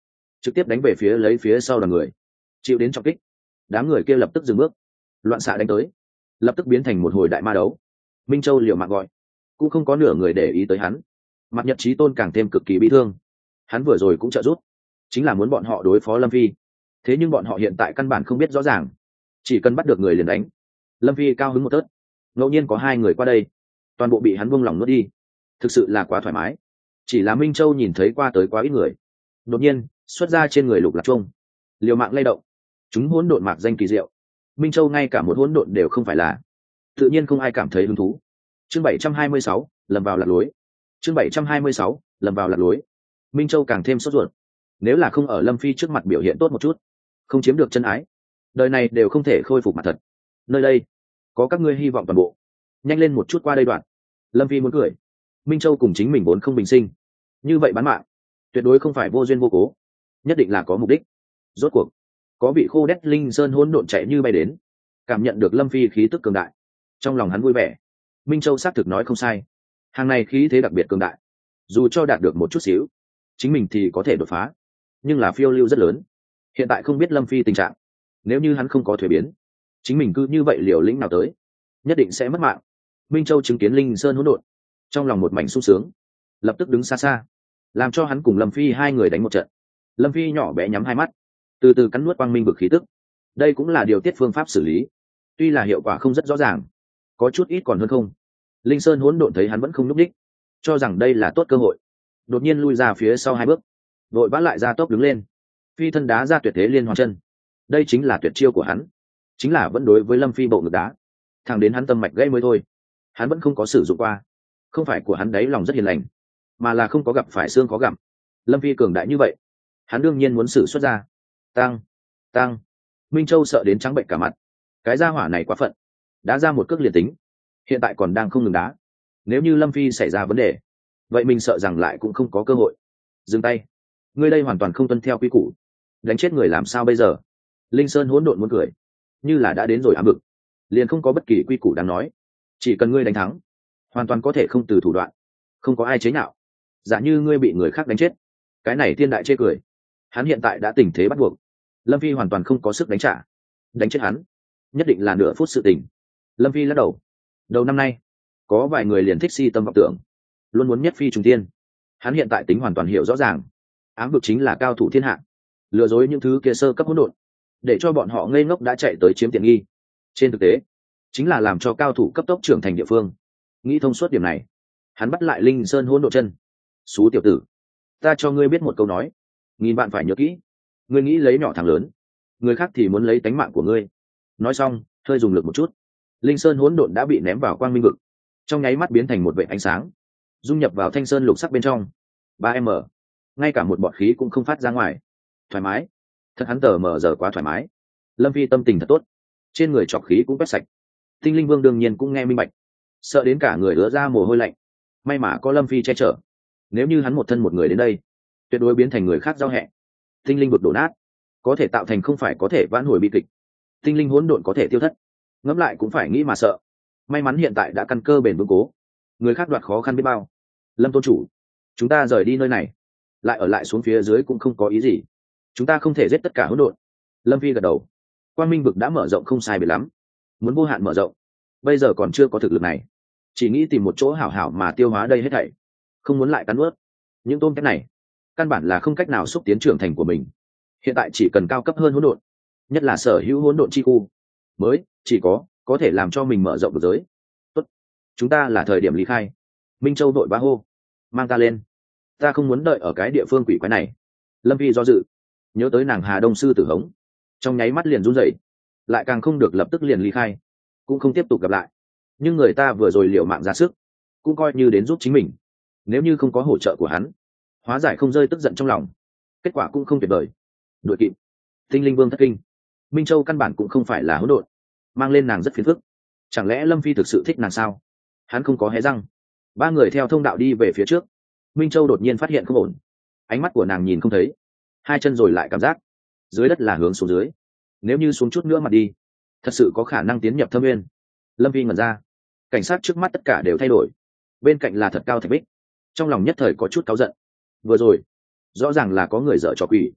trực tiếp đánh về phía lấy phía sau đoàn người, chịu đến trọng kích. Đám người kia lập tức dừng bước, loạn xạ đánh tới, lập tức biến thành một hồi đại ma đấu. Minh Châu liều mạng gọi, cũng không có nửa người để ý tới hắn. Mặt Nhật Chí Tôn càng thêm cực kỳ bị thương, hắn vừa rồi cũng trợ giúp, chính là muốn bọn họ đối phó Lâm Phi. Thế nhưng bọn họ hiện tại căn bản không biết rõ ràng, chỉ cần bắt được người liền đánh. Lâm Phi cao hứng một tớt, ngẫu nhiên có hai người qua đây, toàn bộ bị hắn buông lỏng nuốt đi, thực sự là quá thoải mái. Chỉ là Minh Châu nhìn thấy qua tới quá ít người, đột nhiên xuất ra trên người lục lạc trung, liều mạng lay động. Chúng hỗn độn mạc danh kỳ diệu, Minh Châu ngay cả một hỗn độn đều không phải là, tự nhiên không ai cảm thấy hứng thú. Chương bảy trăm hai mươi sáu, lầm vào lạc lối. Chương bảy trăm hai mươi sáu, lầm vào lạc lối. Minh Châu càng thêm sốt ruột. Nếu là không ở Lâm Phi trước mặt biểu hiện tốt một chút, không chiếm được chân ái, đời này đều không thể khôi phục mặt thật. Nơi đây có các ngươi hy vọng toàn bộ, nhanh lên một chút qua đây đoạn. Lâm Phi muốn cười. Minh Châu cùng chính mình vốn không bình sinh, như vậy bán mạng tuyệt đối không phải vô duyên vô cố, nhất định là có mục đích. Rốt cuộc có bị khô đét linh sơn hỗn độn chạy như bay đến, cảm nhận được Lâm Phi khí tức cường đại, trong lòng hắn vui vẻ. Minh Châu xác thực nói không sai, hàng này khí thế đặc biệt cường đại, dù cho đạt được một chút xíu, chính mình thì có thể đột phá, nhưng là phiêu lưu rất lớn. Hiện tại không biết Lâm Phi tình trạng, nếu như hắn không có thuế biến, chính mình cứ như vậy liều lĩnh nào tới, nhất định sẽ mất mạng. Minh Châu chứng kiến linh sơn hỗn độn, trong lòng một mảnh sung sướng, lập tức đứng xa xa, làm cho hắn cùng Lâm Phi hai người đánh một trận. Lâm Phi nhỏ bé nhắm hai mắt, từ từ cắn nuốt quang minh vực khí tức. Đây cũng là điều tiết phương pháp xử lý, tuy là hiệu quả không rất rõ ràng, có chút ít còn hơn không. Linh sơn hỗn độn thấy hắn vẫn không nhúc đích, cho rằng đây là tốt cơ hội, đột nhiên lui ra phía sau hai bước, vội vã lại ra tốc đứng lên, phi thân đá ra tuyệt thế liên hoàn chân. Đây chính là tuyệt chiêu của hắn, chính là vẫn đối với Lâm Phi bộ ngực đá, thẳng đến hắn tâm mạch gãy mới thôi. Hắn vẫn không có sử dụng qua, không phải của hắn đáy lòng rất hiền lành, mà là không có gặp phải xương khó gặm. Lâm Phi cường đại như vậy, hắn đương nhiên muốn sử xuất ra. Tăng, tăng. Minh Châu sợ đến trắng bệnh cả mặt, cái gia hỏa này quá phận, đã ra một cước liền tính, hiện tại còn đang không ngừng đá. Nếu như Lâm Phi xảy ra vấn đề, vậy mình sợ rằng lại cũng không có cơ hội. Dừng tay, ngươi đây hoàn toàn không tuân theo quy củ, đánh chết người làm sao bây giờ? Linh Sơn hỗn độn muốn cười, như là đã đến rồi ám bực, liền không có bất kỳ quy củ đáng nói, chỉ cần ngươi đánh thắng, hoàn toàn có thể không từ thủ đoạn, không có ai chế nhạo. Giả như ngươi bị người khác đánh chết, cái này thiên đại chê cười. Hắn hiện tại đã tình thế bắt buộc, Lâm Phi hoàn toàn không có sức đánh trả, đánh chết hắn nhất định là nửa phút sự tình. Lâm Phi lắc đầu, đầu năm nay có vài người liền thích si tâm vọng tưởng, luôn muốn nhất phi trùng tiên. Hắn hiện tại tính hoàn toàn hiểu rõ ràng, ám vực chính là cao thủ thiên hạ, lừa dối những thứ kia sơ cấp hỗn độn, để cho bọn họ ngây ngốc đã chạy tới chiếm tiện nghi. Trên thực tế chính là làm cho cao thủ cấp tốc trưởng thành địa phương. Nghĩ thông suốt điểm này, hắn bắt lại Linh Sơn hỗn độn chân. Xú tiểu tử, ta cho ngươi biết một câu nói, nghìn bạn phải nhớ kỹ. Ngươi nghĩ lấy nhỏ thằng lớn, người khác thì muốn lấy tánh mạng của ngươi. Nói xong hơi dùng lực một chút, Linh Sơn hỗn độn đã bị ném vào quang minh vực, trong nháy mắt biến thành một vệt ánh sáng, dung nhập vào thanh sơn lục sắc bên trong. Ba m, ngay cả một bọt khí cũng không phát ra ngoài. Thoải mái thật, hắn tờ mờ giờ quá thoải mái. Lâm Phi tâm tình thật tốt, trên người trọc khí cũng quét sạch. Tinh Linh Vương đương nhiên cũng nghe minh bạch, sợ đến cả người ứa ra mồ hôi lạnh. May mà có Lâm Phi che chở, nếu như hắn một thân một người đến đây, tuyệt đối biến thành người khác giao hẹ. Tinh linh vực đổ nát, có thể tạo thành không phải có thể vãn hồi bi kịch. Tinh linh hỗn độn có thể tiêu thất, ngẫm lại cũng phải nghĩ mà sợ. May mắn hiện tại đã căn cơ bền vững cố, người khác đoạt khó khăn biết bao. Lâm tôn chủ, chúng ta rời đi nơi này, lại ở lại xuống phía dưới cũng không có ý gì. Chúng ta không thể giết tất cả hỗn độn. Lâm Phi gật đầu. Quang minh vực đã mở rộng không sai biệt lắm, muốn vô hạn mở rộng, bây giờ còn chưa có thực lực này, chỉ nghĩ tìm một chỗ hảo hảo mà tiêu hóa đây hết thảy, không muốn lại cắn ướt. Những tôm tép này căn bản là không cách nào xúc tiến trưởng thành của mình. Hiện tại chỉ cần cao cấp hơn hỗn độn, nhất là sở hữu hỗn độn chi khu, mới chỉ có có thể làm cho mình mở rộng được giới. Tốt, chúng ta là thời điểm ly khai. Minh Châu đội ba hô, mang ta lên, ta không muốn đợi ở cái địa phương quỷ quái này. Lâm Phi do dự, nhớ tới nàng Hà Đông sư tử hống, trong nháy mắt liền run rẩy, lại càng không được lập tức liền ly khai, cũng không tiếp tục gặp lại. Nhưng người ta vừa rồi liều mạng ra sức, cũng coi như đến giúp chính mình. Nếu như không có hỗ trợ của hắn, hóa giải không rơi tức giận trong lòng, kết quả cũng không tuyệt vời. Đội kịp. Tinh Linh Vương thất kinh. Minh Châu căn bản cũng không phải là hỗn độn, mang lên nàng rất phiền phức. Chẳng lẽ Lâm Phi thực sự thích nàng sao? Hắn không có hé răng. Ba người theo thông đạo đi về phía trước. Minh Châu đột nhiên phát hiện không ổn, ánh mắt của nàng nhìn không thấy, hai chân rồi lại cảm giác dưới đất là hướng xuống dưới. Nếu như xuống chút nữa mà đi, thật sự có khả năng tiến nhập thâm nguyên. Lâm Phi ngẩn ra, cảnh sát trước mắt tất cả đều thay đổi, bên cạnh là thật cao thạch bích. Trong lòng nhất thời có chút cáu giận, vừa rồi rõ ràng là có người dở trò quỷ,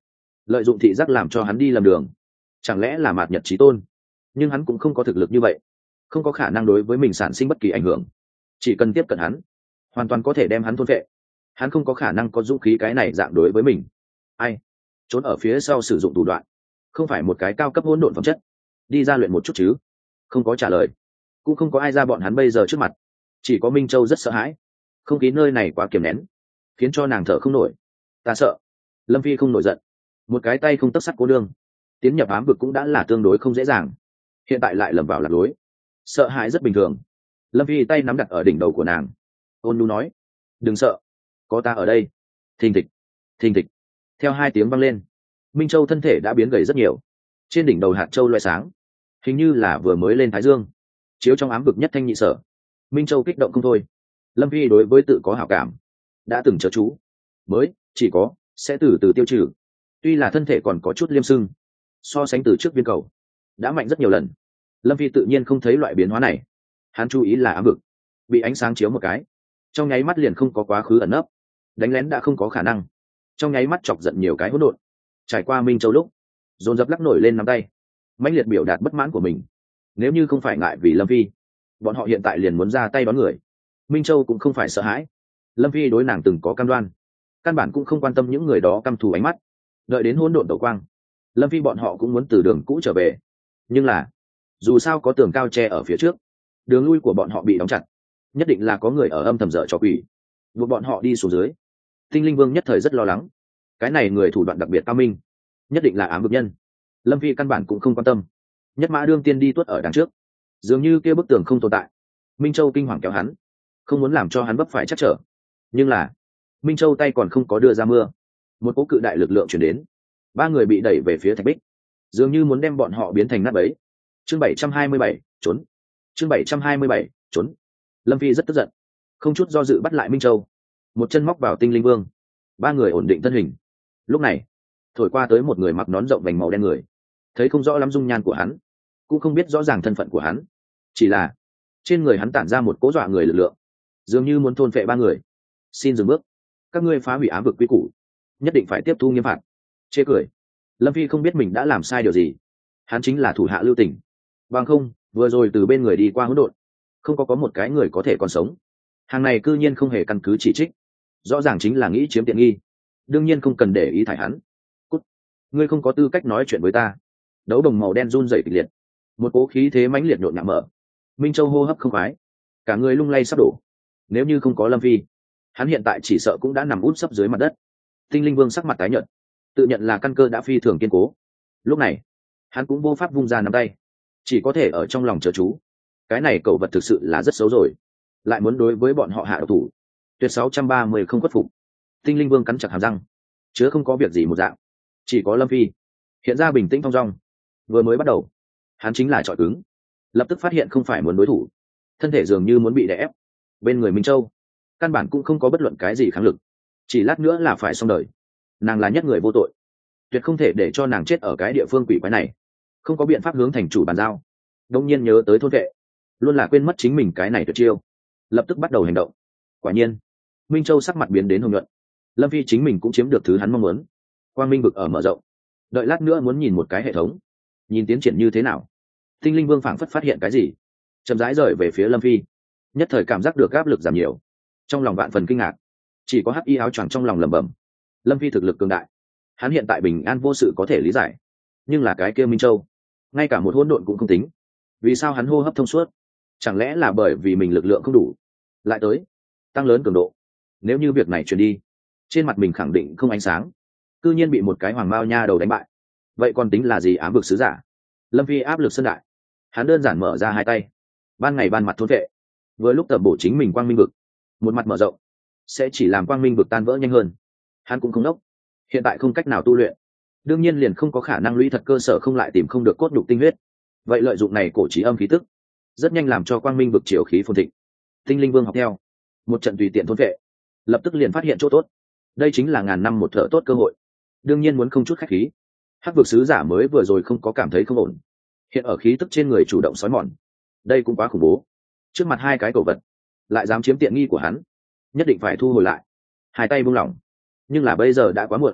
lợi dụng thị giác làm cho hắn đi lầm đường. Chẳng lẽ là mạt nhật chí tôn? Nhưng hắn cũng không có thực lực như vậy, không có khả năng đối với mình sản sinh bất kỳ ảnh hưởng. Chỉ cần tiếp cận hắn, hoàn toàn có thể đem hắn thôn vệ. Hắn không có khả năng có dũng khí cái này dạng đối với mình. Ai trốn ở phía sau sử dụng thủ đoạn, không phải một cái cao cấp hỗn độn phẩm chất, đi ra luyện một chút chứ? Không có trả lời, cũng không có ai ra bọn hắn bây giờ trước mặt. Chỉ có Minh Châu rất sợ hãi, không khí nơi này quá kiềm nén, khiến cho nàng thở không nổi. Ta sợ. Lâm Phi không nổi giận, một cái tay không tấc sắt cô đương, tiến nhập ám vực cũng đã là tương đối không dễ dàng, hiện tại lại lầm vào lạc lối, sợ hãi rất bình thường. Lâm Phi tay nắm đặt ở đỉnh đầu của nàng, ôn nhu nói, đừng sợ, có ta ở đây. Thình thịch, thình thịch, theo hai tiếng vang lên, Minh Châu thân thể đã biến gầy rất nhiều, trên đỉnh đầu hạt châu loe sáng, hình như là vừa mới lên thái dương, chiếu trong ám vực nhất thanh nhị sở. Minh Châu kích động không thôi. Lâm Phi đối với tự có hảo cảm, đã từng chớ chú, mới chỉ có sẽ từ từ tiêu trừ. Tuy là thân thể còn có chút liêm sưng, so sánh từ trước viên cầu đã mạnh rất nhiều lần. Lâm Phi tự nhiên không thấy loại biến hóa này. Hắn chú ý là ám vực bị ánh sáng chiếu một cái, trong nháy mắt liền không có quá khứ ẩn nấp, đánh lén đã không có khả năng, trong nháy mắt chọc giận nhiều cái hỗn độn. Trải qua Minh Châu lúc dồn dập lắc nổi lên nắm tay, mãnh liệt biểu đạt bất mãn của mình. Nếu như không phải ngại vì Lâm Phi, bọn họ hiện tại liền muốn ra tay đón người. Minh Châu cũng không phải sợ hãi, Lâm Phi đối nàng từng có cam đoan, căn bản cũng không quan tâm những người đó căm thù ánh mắt. Đợi đến hỗn độn tẩu quang, Lâm Phi bọn họ cũng muốn từ đường cũ trở về, nhưng là dù sao có tường cao che ở phía trước, đường lui của bọn họ bị đóng chặt, nhất định là có người ở âm thầm dở trò quỷ buộc bọn họ đi xuống dưới. Tinh Linh Vương nhất thời rất lo lắng, cái này người thủ đoạn đặc biệt cao minh, nhất định là ám vực nhân. Lâm Phi căn bản cũng không quan tâm, nhất mã đương tiên đi tuốt ở đằng trước, dường như kia bức tường không tồn tại. Minh Châu kinh hoàng kéo hắn, không muốn làm cho hắn vấp phải chắc trở. Nhưng là Minh Châu tay còn không có đưa ra mưa, một cỗ cự đại lực lượng chuyển đến, ba người bị đẩy về phía thạch bích, dường như muốn đem bọn họ biến thành nát bấy. Chương bảy trăm hai mươi bảy, trốn. Chương bảy trăm hai mươi bảy, trốn. Lâm Phi rất tức giận, không chút do dự bắt lại Minh Châu, một chân móc vào Tinh Linh Vương. Ba người ổn định thân hình. Lúc này thổi qua tới một người mặc nón rộng vành màu đen người, thấy không rõ lắm dung nhan của hắn, cũng không biết rõ ràng thân phận của hắn, chỉ là trên người hắn tản ra một cỗ dọa người lực lượng, dường như muốn thôn phệ ba người. Xin dừng bước, các ngươi phá hủy ám vực quy củ, nhất định phải tiếp thu nghiêm phạt. Chê cười. Lâm Phi không biết mình đã làm sai điều gì, hắn chính là thủ hạ lưu tình, bằng không vừa rồi từ bên người đi qua hỗn độn, không có có một cái người có thể còn sống. Hàng này cư nhiên không hề căn cứ chỉ trích, rõ ràng chính là nghĩ chiếm tiện nghi, đương nhiên không cần để ý thải hắn. Cút, ngươi không có tư cách nói chuyện với ta. Đấu đồng màu đen run rẩy kịch liệt, một cố khí thế mãnh liệt nhộn nhạo mở. Minh Châu hô hấp không khoái, cả người lung lay sắp đổ. Nếu như không có Lâm Phi, hắn hiện tại chỉ sợ cũng đã nằm úp sấp dưới mặt đất. Tinh Linh Vương sắc mặt tái nhợt, tự nhận là căn cơ đã phi thường kiên cố. Lúc này hắn cũng vô pháp vung ra nắm tay, chỉ có thể ở trong lòng chớ chú. Cái này cẩu vật thực sự là rất xấu rồi, lại muốn đối với bọn họ hạ độc thủ. Tuyệt sáu trăm ba mươi không khuất phục. Tinh Linh Vương cắn chặt hàm răng, chứa không có việc gì một dạng. Chỉ có Lâm Phi hiện ra bình tĩnh thong dong. Vừa mới bắt đầu hắn chính là trọi cứng, lập tức phát hiện không phải muốn đối thủ, thân thể dường như muốn bị đè ép. Bên người Minh Châu căn bản cũng không có bất luận cái gì kháng lực, chỉ lát nữa là phải xong đời. Nàng là nhất người vô tội, tuyệt không thể để cho nàng chết ở cái địa phương quỷ quái này. Không có biện pháp hướng thành chủ bàn giao, đông nhiên nhớ tới thôn vệ, luôn là quên mất chính mình cái này tuyệt chiêu, lập tức bắt đầu hành động. Quả nhiên Minh Châu sắc mặt biến đến hồng nhuận. Lâm Phi chính mình cũng chiếm được thứ hắn mong muốn, quang minh vực ở mở rộng, đợi lát nữa muốn nhìn một cái hệ thống, nhìn tiến triển như thế nào. Tinh Linh Vương phảng phất phát hiện cái gì, chậm rãi rời về phía Lâm Phi, nhất thời cảm giác được áp lực giảm nhiều, trong lòng vạn phần kinh ngạc. Chỉ có hắc y áo choàng trong lòng lẩm bẩm, Lâm Phi thực lực cường đại, hắn hiện tại bình an vô sự có thể lý giải, nhưng là cái kia Minh Châu, ngay cả một hỗn độn cũng không tính, vì sao hắn hô hấp thông suốt? Chẳng lẽ là bởi vì mình lực lượng không đủ, lại tới tăng lớn cường độ? Nếu như việc này truyền đi, trên mặt mình khẳng định không ánh sáng, cư nhiên bị một cái hoàng mao nha đầu đánh bại, vậy còn tính là gì ám vực sứ giả? Lâm Phi áp lực sơn đại, hắn đơn giản mở ra hai tay, ban ngày ban mặt thôn vệ, với lúc tập bổ chính mình quang minh vực, một mặt mở rộng sẽ chỉ làm quang minh vực tan vỡ nhanh hơn. Hắn cũng không đốc, hiện tại không cách nào tu luyện, đương nhiên liền không có khả năng lũy thật cơ sở, không lại tìm không được cốt nhục tinh huyết, vậy lợi dụng này cổ trí âm khí tức, rất nhanh làm cho quang minh vực chiều khí phồn thịnh. Tinh Linh Vương học theo, một trận tùy tiện thôn vệ, lập tức liền phát hiện chỗ tốt. Đây chính là ngàn năm một thợ tốt cơ hội, đương nhiên muốn không chút khách khí. Hắc vực sứ giả mới vừa rồi không có cảm thấy không ổn, hiện ở khí tức trên người chủ động xói mòn, đây cũng quá khủng bố. Trước mặt hai cái cổ vật lại dám chiếm tiện nghi của hắn, nhất định phải thu hồi lại. Hai tay buông lỏng, nhưng là bây giờ đã quá muộn.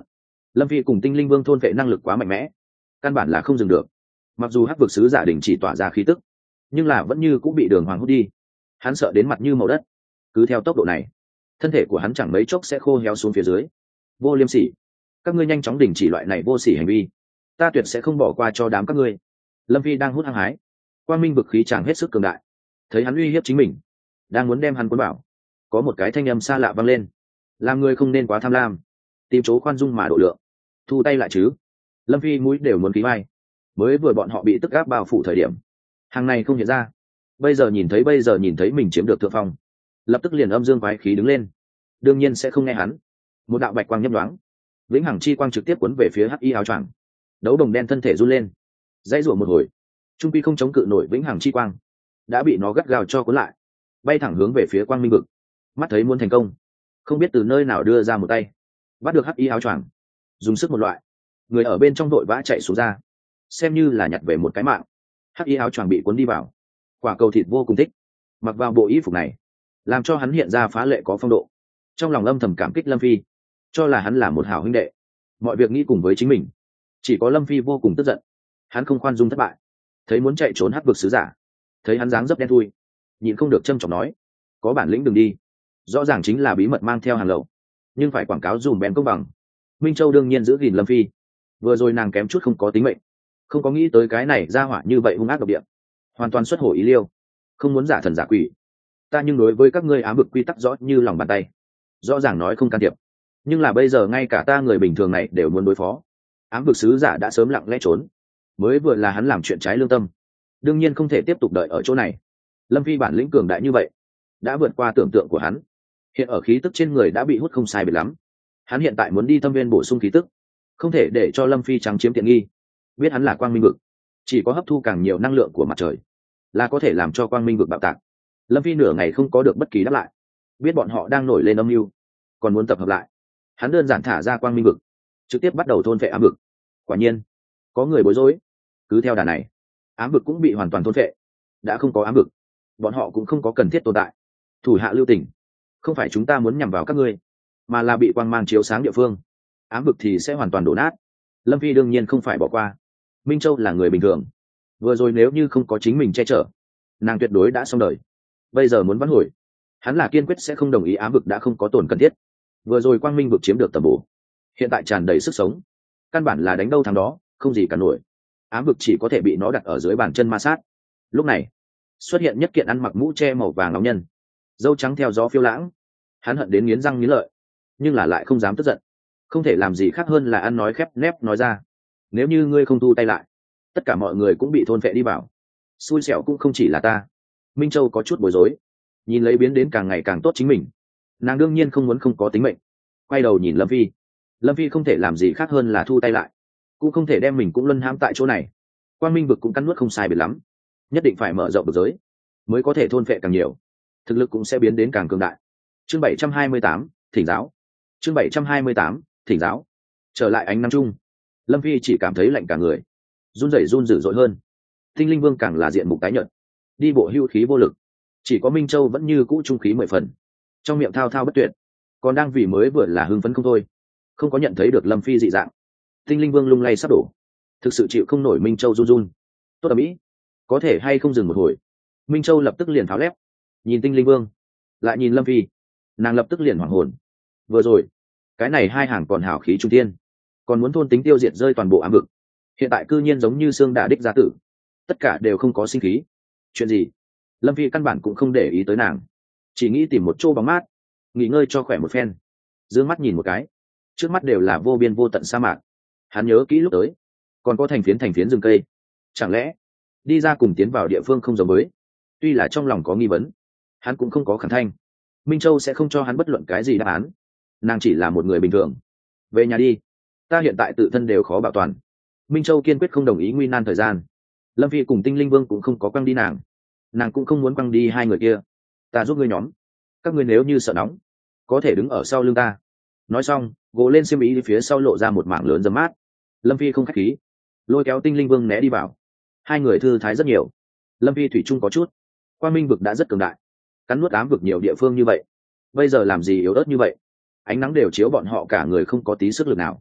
Lâm phi cùng tinh linh vương thôn vệ năng lực quá mạnh mẽ, căn bản là không dừng được. Mặc dù hắc vực sứ giả đình chỉ tỏa ra khí tức, nhưng là vẫn như cũng bị đường hoàng hút đi. Hắn sợ đến mặt như màu đất. Cứ theo tốc độ này, thân thể của hắn chẳng mấy chốc sẽ khô héo xuống phía dưới. Vô liêm sỉ, các ngươi nhanh chóng đình chỉ loại này vô sỉ hành vi, ta tuyệt sẽ không bỏ qua cho đám các ngươi. Lâm phi đang hút hăng hái, quang minh vực khí chẳng hết sức cường đại, thấy hắn uy hiếp chính mình, đang muốn đem hắn cuốn bảo, có một cái thanh âm xa lạ vang lên: làm người không nên quá tham lam, tìm chỗ khoan dung mà độ lượng, thu tay lại chứ. Lâm phi mũi đều muốn khí vai. Mới vừa bọn họ bị tức áp bao phủ thời điểm, hàng này không hiện ra, bây giờ nhìn thấy bây giờ nhìn thấy mình chiếm được thượng phong, lập tức liền âm dương quái khí đứng lên. Đương nhiên sẽ không nghe hắn. Một đạo bạch quang nhấp nhoáng, vĩnh hằng chi quang trực tiếp cuốn về phía hắc y áo choàng. Đấu đồng đen thân thể run lên, dãy rủa một hồi, trung quy không chống cự nổi vĩnh hằng chi quang, đã bị nó gắt gao cho cuốn lại, bay thẳng hướng về phía quang minh vực. Mắt thấy muốn thành công, không biết từ nơi nào đưa ra một tay, bắt được hắc y áo choàng, dùng sức một loại, người ở bên trong đội vã chạy xuống ra, xem như là nhặt về một cái mạng. Hắc y áo choàng bị cuốn đi vào, quả cầu thịt vô cùng thích, mặc vào bộ y phục này, làm cho hắn hiện ra phá lệ có phong độ. Trong lòng âm thầm cảm kích Lâm phi, cho là hắn là một hảo huynh đệ, mọi việc nghĩ cùng với chính mình. Chỉ có Lâm phi vô cùng tức giận, hắn không khoan dung thất bại, thấy muốn chạy trốn hắc vực sứ giả, thấy hắn dáng dấp đen thui, nhịn không được châm chọc nói: có bản lĩnh đừng đi. Rõ ràng chính là bí mật mang theo hàng lậu, nhưng phải quảng cáo dùm bén công bằng. Minh Châu đương nhiên giữ gìn Lâm phi, vừa rồi nàng kém chút không có tính mệnh, không có nghĩ tới cái này ra hỏa như vậy hung ác độc địa, hoàn toàn xuất hồ ý liêu, không muốn giả thần giả quỷ. Ta nhưng đối với các ngươi ám vực quy tắc rõ như lòng bàn tay, rõ ràng nói không can thiệp, nhưng là bây giờ ngay cả ta người bình thường này đều muốn đối phó. Ám vực sứ giả đã sớm lặng lẽ trốn, mới vừa là hắn làm chuyện trái lương tâm, đương nhiên không thể tiếp tục đợi ở chỗ này. Lâm phi bản lĩnh cường đại như vậy, đã vượt qua tưởng tượng của hắn, hiện ở khí tức trên người đã bị hút không sai biệt lắm. Hắn hiện tại muốn đi thâm viên bổ sung khí tức, không thể để cho Lâm phi trắng chiếm tiện nghi. Biết hắn là quang minh vực, chỉ có hấp thu càng nhiều năng lượng của mặt trời là có thể làm cho quang minh vực bạo tạc. Lâm phi nửa ngày không có được bất kỳ đáp lại, biết bọn họ đang nổi lên âm mưu, còn muốn tập hợp lại. Hắn đơn giản thả ra quang minh vực, trực tiếp bắt đầu thôn phệ ám vực. Quả nhiên có người bối rối, cứ theo đà này, ám vực cũng bị hoàn toàn thôn phệ. Đã không có ám vực, bọn họ cũng không có cần thiết tồn tại. Thủ hạ lưu tình, không phải chúng ta muốn nhằm vào các ngươi, mà là bị quang mang chiếu sáng địa phương, ám vực thì sẽ hoàn toàn đổ nát. Lâm phi đương nhiên không phải bỏ qua. Minh Châu là người bình thường, vừa rồi nếu như không có chính mình che chở, nàng tuyệt đối đã xong đời. Bây giờ muốn vãn hồi, hắn là kiên quyết sẽ không đồng ý. Ám vực đã không có tổn cần thiết, vừa rồi quang minh vực chiếm được tầm bổ, hiện tại tràn đầy sức sống, căn bản là đánh đâu thắng đó, không gì cả nổi. Ám vực chỉ có thể bị nó đặt ở dưới bàn chân ma sát. Lúc này xuất hiện nhất kiện ăn mặc mũ che màu vàng nóng nhân, dâu trắng theo gió phiêu lãng. Hắn hận đến nghiến răng nghiến lợi, nhưng là lại không dám tức giận, không thể làm gì khác hơn là ăn nói khép nép nói ra: nếu như ngươi không thu tay lại, tất cả mọi người cũng bị thôn phệ đi vào, xui xẻo cũng không chỉ là ta. Minh Châu có chút bối rối, nhìn lấy biến đến càng ngày càng tốt chính mình, nàng đương nhiên không muốn không có tính mệnh. Quay đầu nhìn Lâm phi, Lâm phi không thể làm gì khác hơn là thu tay lại, cũng không thể đem mình cũng luân hãm tại chỗ này. Quang minh vực cũng cắn nuốt không sai biệt lắm, nhất định phải mở rộng vực giới, mới có thể thôn phệ càng nhiều, thực lực cũng sẽ biến đến càng cường đại. Chương bảy trăm hai mươi tám, thỉnh giáo. Chương bảy trăm hai mươi tám, thỉnh giáo. Trở lại ánh nắng chung, Lâm phi chỉ cảm thấy lạnh cả người, run rẩy run dữ dội hơn. Tinh linh vương càng là diện mục tái nhợt, đi bộ hưu khí vô lực. Chỉ có Minh Châu vẫn như cũ trung khí mười phần, trong miệng thao thao bất tuyệt, còn đang vì mới vừa là hưng phấn không thôi, không có nhận thấy được Lâm phi dị dạng. Tinh linh vương lung lay sắp đổ, thực sự chịu không nổi. Minh Châu run run. Tốt ở mỹ, có thể hay không dừng một hồi? Minh Châu lập tức liền tháo lép, nhìn Tinh linh vương, lại nhìn Lâm phi, nàng lập tức liền hoảng hồn. Vừa rồi cái này hai hàng còn hào khí trung tiên, còn muốn thôn tính tiêu diệt rơi toàn bộ ám vực, hiện tại cư nhiên giống như xương đả đích gia tử, tất cả đều không có sinh khí. Chuyện gì? Lâm phi căn bản cũng không để ý tới nàng, chỉ nghĩ tìm một chỗ bóng mát nghỉ ngơi cho khỏe một phen. Dương mắt nhìn một cái, trước mắt đều là vô biên vô tận sa mạc. Hắn nhớ kỹ lúc tới còn có thành phiến thành phiến rừng cây, chẳng lẽ đi ra cùng tiến vào địa phương không giống với? Tuy là trong lòng có nghi vấn, hắn cũng không có khẩn thanh. Minh Châu sẽ không cho hắn bất luận cái gì đáp án, nàng chỉ là một người bình thường. Về nhà đi, ta hiện tại tự thân đều khó bảo toàn. Minh Châu kiên quyết không đồng ý nguy nan thời gian. Lâm phi cùng Tinh linh vương cũng không có quăng đi nàng, nàng cũng không muốn quăng đi hai người kia. Ta giúp ngươi nhóm, các ngươi nếu như sợ nóng, có thể đứng ở sau lưng ta. Nói xong, gồ lên xiêm ý phía sau lộ ra một mảng lớn dấm mát. Lâm phi không khách khí, lôi kéo Tinh linh vương né đi vào. Hai người thư thái rất nhiều. Lâm phi thủy chung có chút, quang minh vực đã rất cường đại, cắn nuốt ám vực nhiều địa phương như vậy, bây giờ làm gì yếu ớt như vậy? Ánh nắng đều chiếu bọn họ cả người không có tí sức lực nào.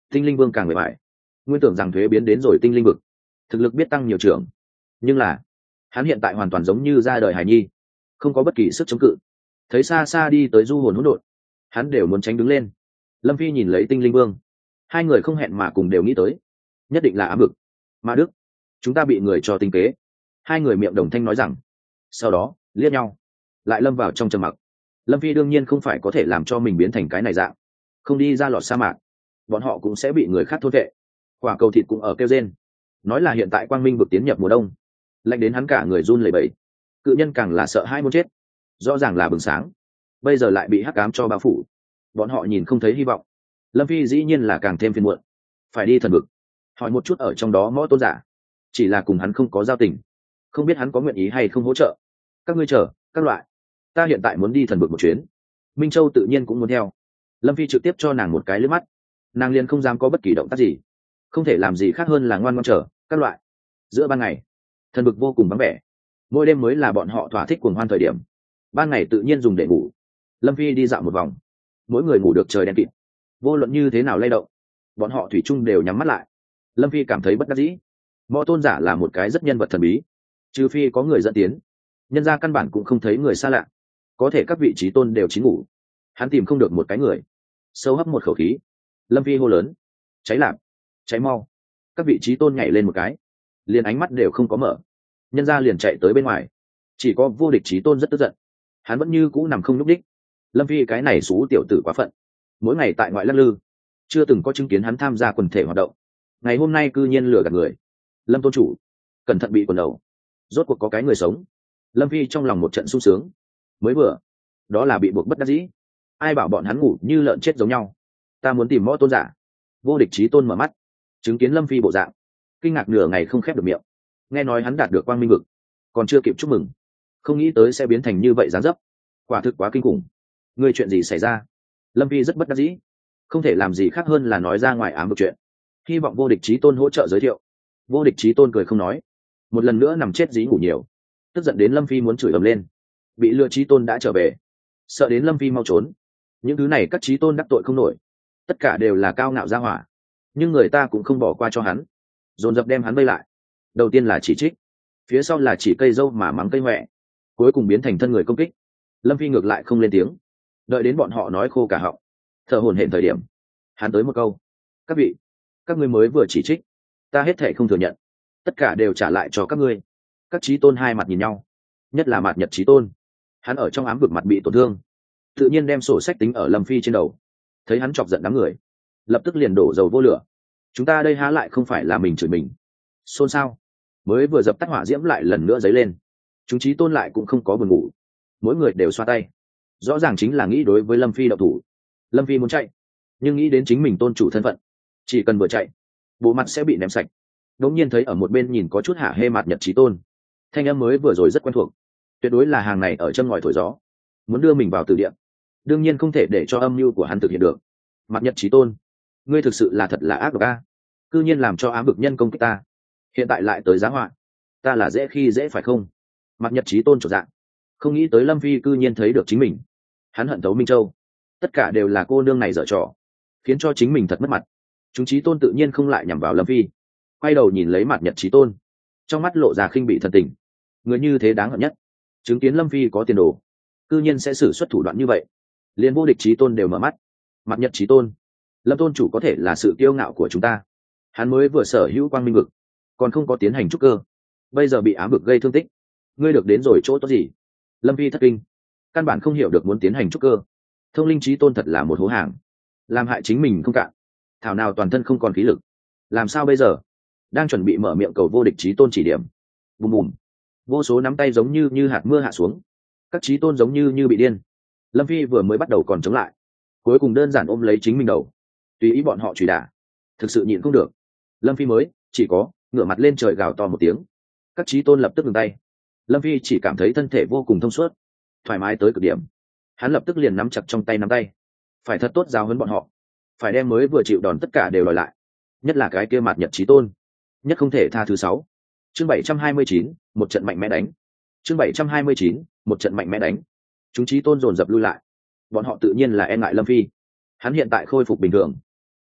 Tinh linh vương càng mệt mỏi, nguyên tưởng rằng thuế biến đến rồi tinh linh vực thực lực biết tăng nhiều trưởng, nhưng là hắn hiện tại hoàn toàn giống như ra đời hài nhi, không có bất kỳ sức chống cự. Thấy xa xa đi tới du hồn hỗn độn, hắn đều muốn tránh đứng lên. Lâm Phi nhìn lấy tinh linh vương, hai người không hẹn mà cùng đều nghĩ tới, nhất định là ám vực. Ma Đức, chúng ta bị người cho tinh kế. Hai người miệng đồng thanh nói rằng, sau đó liếc nhau, lại lâm vào trong trầm mặc. Lâm Phi đương nhiên không phải có thể làm cho mình biến thành cái này dạng, không đi ra lọt sa mạc, bọn họ cũng sẽ bị người khác thôn vệ. Quả cầu thịt cũng ở kêu rên, nói là hiện tại quang minh vực tiến nhập mùa đông, lạnh đến hắn cả người run lẩy bẩy. Cự nhân càng là sợ hai muốn chết, rõ ràng là bừng sáng, bây giờ lại bị hắc ám cho bao phủ, bọn họ nhìn không thấy hy vọng. Lâm Phi dĩ nhiên là càng thêm phiền muộn, phải đi thần vực hỏi một chút ở trong đó mõ tôn giả, chỉ là cùng hắn không có giao tình, không biết hắn có nguyện ý hay không hỗ trợ. Các ngươi chờ các loại, ta hiện tại muốn đi thần vực một chuyến. Minh Châu tự nhiên cũng muốn theo. Lâm Phi trực tiếp cho nàng một cái liếc mắt, nàng liền không dám có bất kỳ động tác gì, không thể làm gì khác hơn là ngoan ngoãn chờ các loại. Giữa ban ngày thần vực vô cùng vắng vẻ, mỗi đêm mới là bọn họ thỏa thích cuồng hoan thời điểm, ban ngày tự nhiên dùng để ngủ. Lâm Phi đi dạo một vòng, mỗi người ngủ được trời đen kịt, vô luận như thế nào lay động, bọn họ thủy chung đều nhắm mắt lại. Lâm Phi cảm thấy bất đắc dĩ, mõ tôn giả là một cái rất nhân vật thần bí, trừ phi có người dẫn tiến, nhân ra căn bản cũng không thấy người xa lạ, có thể các vị trí tôn đều chín ngủ, hắn tìm không được một cái người. Sâu hấp một khẩu khí, Lâm Phi hô lớn, cháy lạp, cháy mau. Các vị trí tôn nhảy lên một cái, liền ánh mắt đều không có mở, nhân ra liền chạy tới bên ngoài. Chỉ có vô địch trí tôn rất tức giận, hắn vẫn như cũ nằm không nhúc đích. Lâm Phi cái này xú tiểu tử quá phận, mỗi ngày tại ngoại lắc lư, chưa từng có chứng kiến hắn tham gia quần thể hoạt động, ngày hôm nay cư nhiên lừa gạt người. Lâm tôn chủ, cẩn thận bị quần đầu, rốt cuộc có cái người sống. Lâm Phi trong lòng một trận sung sướng, mới vừa đó là bị buộc bất đắc dĩ, ai bảo bọn hắn ngủ như lợn chết giống nhau. Ta muốn tìm mõ tôn giả. Vô địch trí tôn mở mắt, chứng kiến Lâm Phi bộ dạng, kinh ngạc nửa ngày không khép được miệng. Nghe nói hắn đạt được quang minh vực, còn chưa kịp chúc mừng, không nghĩ tới sẽ biến thành như vậy dáng dấp, quả thực quá kinh khủng. Người chuyện gì xảy ra? Lâm Phi rất bất đắc dĩ, không thể làm gì khác hơn là nói ra ngoài ám vực chuyện, hy vọng vô địch trí tôn hỗ trợ giới thiệu. Vô địch trí tôn cười không nói, một lần nữa nằm chết dí ngủ nhiều, tức giận đến Lâm Phi muốn chửi ầm lên. Bị lừa trí tôn đã trở về, sợ đến Lâm Phi mau trốn. Những thứ này các trí tôn đắc tội không nổi, tất cả đều là cao ngạo gia hỏa, nhưng người ta cũng không bỏ qua cho hắn, dồn dập đem hắn vây lại. Đầu tiên là chỉ trích, phía sau là chỉ cây dâu mà mắng cây huệ, cuối cùng biến thành thân người công kích. Lâm Phi ngược lại không lên tiếng, đợi đến bọn họ nói khô cả họng, thở hổn hển thời điểm, hắn tới một câu, các vị, các ngươi mới vừa chỉ trích, ta hết thể không thừa nhận, tất cả đều trả lại cho các ngươi. Các trí tôn hai mặt nhìn nhau, nhất là Mạt Nhật trí tôn, hắn ở trong ám vực mặt bị tổn thương, tự nhiên đem sổ sách tính ở Lâm Phi trên đầu. Thấy hắn chọc giận đám người, lập tức liền đổ dầu vô lửa. Chúng ta đây há lại không phải là mình chửi mình. Xôn xao mới vừa dập tắt hỏa diễm lại lần nữa dấy lên, chúng trí tôn lại cũng không có buồn ngủ, mỗi người đều xoa tay, rõ ràng chính là nghĩ đối với Lâm Phi đậu thủ. Lâm Phi muốn chạy, nhưng nghĩ đến chính mình tôn chủ thân phận, chỉ cần vừa chạy, bộ mặt sẽ bị ném sạch. Đống nhiên thấy ở một bên nhìn có chút hả hê Mạt Nhật trí tôn, thanh âm mới vừa rồi rất quen thuộc, tuyệt đối là hàng này ở chân ngòi thổi gió, muốn đưa mình vào từ địa, đương nhiên không thể để cho âm mưu của hắn thực hiện được. Mạt Nhật trí tôn, ngươi thực sự là thật là ác độc a, cư nhiên làm cho ám vực nhân công kích ta, hiện tại lại tới giá họa, ta là dễ khi dễ phải không? Mạt Nhật trí tôn trột dạng, không nghĩ tới Lâm Phi cư nhiên thấy được chính mình, hắn hận thấu Minh Châu, tất cả đều là cô nương này dở trò, khiến cho chính mình thật mất mặt. Chúng trí tôn tự nhiên không lại nhằm vào Lâm Phi, quay đầu nhìn lấy Mạt Nhật trí tôn, trong mắt lộ ra khinh bị thần tình. Người như thế đáng hận nhất, chứng kiến Lâm Phi có tiền đồ, cư nhiên sẽ sử xuất thủ đoạn như vậy, liền vô địch trí tôn đều mở mắt. Mạt Nhật trí tôn, Lâm tôn chủ có thể là sự kiêu ngạo của chúng ta, hắn mới vừa sở hữu quang minh vực, còn không có tiến hành trúc cơ, bây giờ bị ám vực gây thương tích, ngươi được đến rồi chỗ tốt gì? Lâm Phi thất kinh, căn bản không hiểu được muốn tiến hành trúc cơ. Thông linh trí tôn thật là một hố hàng, làm hại chính mình không cạn, thảo nào toàn thân không còn khí lực, làm sao bây giờ? Đang chuẩn bị mở miệng cầu vô địch trí tôn chỉ điểm, bùm bùm, vô số nắm tay giống như như hạt mưa hạ xuống, các trí tôn giống như như bị điên. Lâm Phi vừa mới bắt đầu còn chống lại, cuối cùng đơn giản ôm lấy chính mình đầu, tùy ý bọn họ chửi đả, thực sự nhịn không được. Lâm Phi mới chỉ có ngửa mặt lên trời gào to một tiếng, các trí tôn lập tức ngừng tay. Lâm Phi chỉ cảm thấy thân thể vô cùng thông suốt, thoải mái tới cực điểm. Hắn lập tức liền nắm chặt trong tay nắm tay, phải thật tốt giáo huấn bọn họ, phải đem mới vừa chịu đòn tất cả đều đòi lại, nhất là cái kia Mạt Nhật trí tôn, nhất không thể tha thứ. Sáu chương bảy trăm hai mươi chín, một trận mạnh mẽ đánh. Chương bảy trăm hai mươi chín, một trận mạnh mẽ đánh. Chúng trí tôn dồn dập lui lại, bọn họ tự nhiên là e ngại Lâm Phi, hắn hiện tại khôi phục bình thường,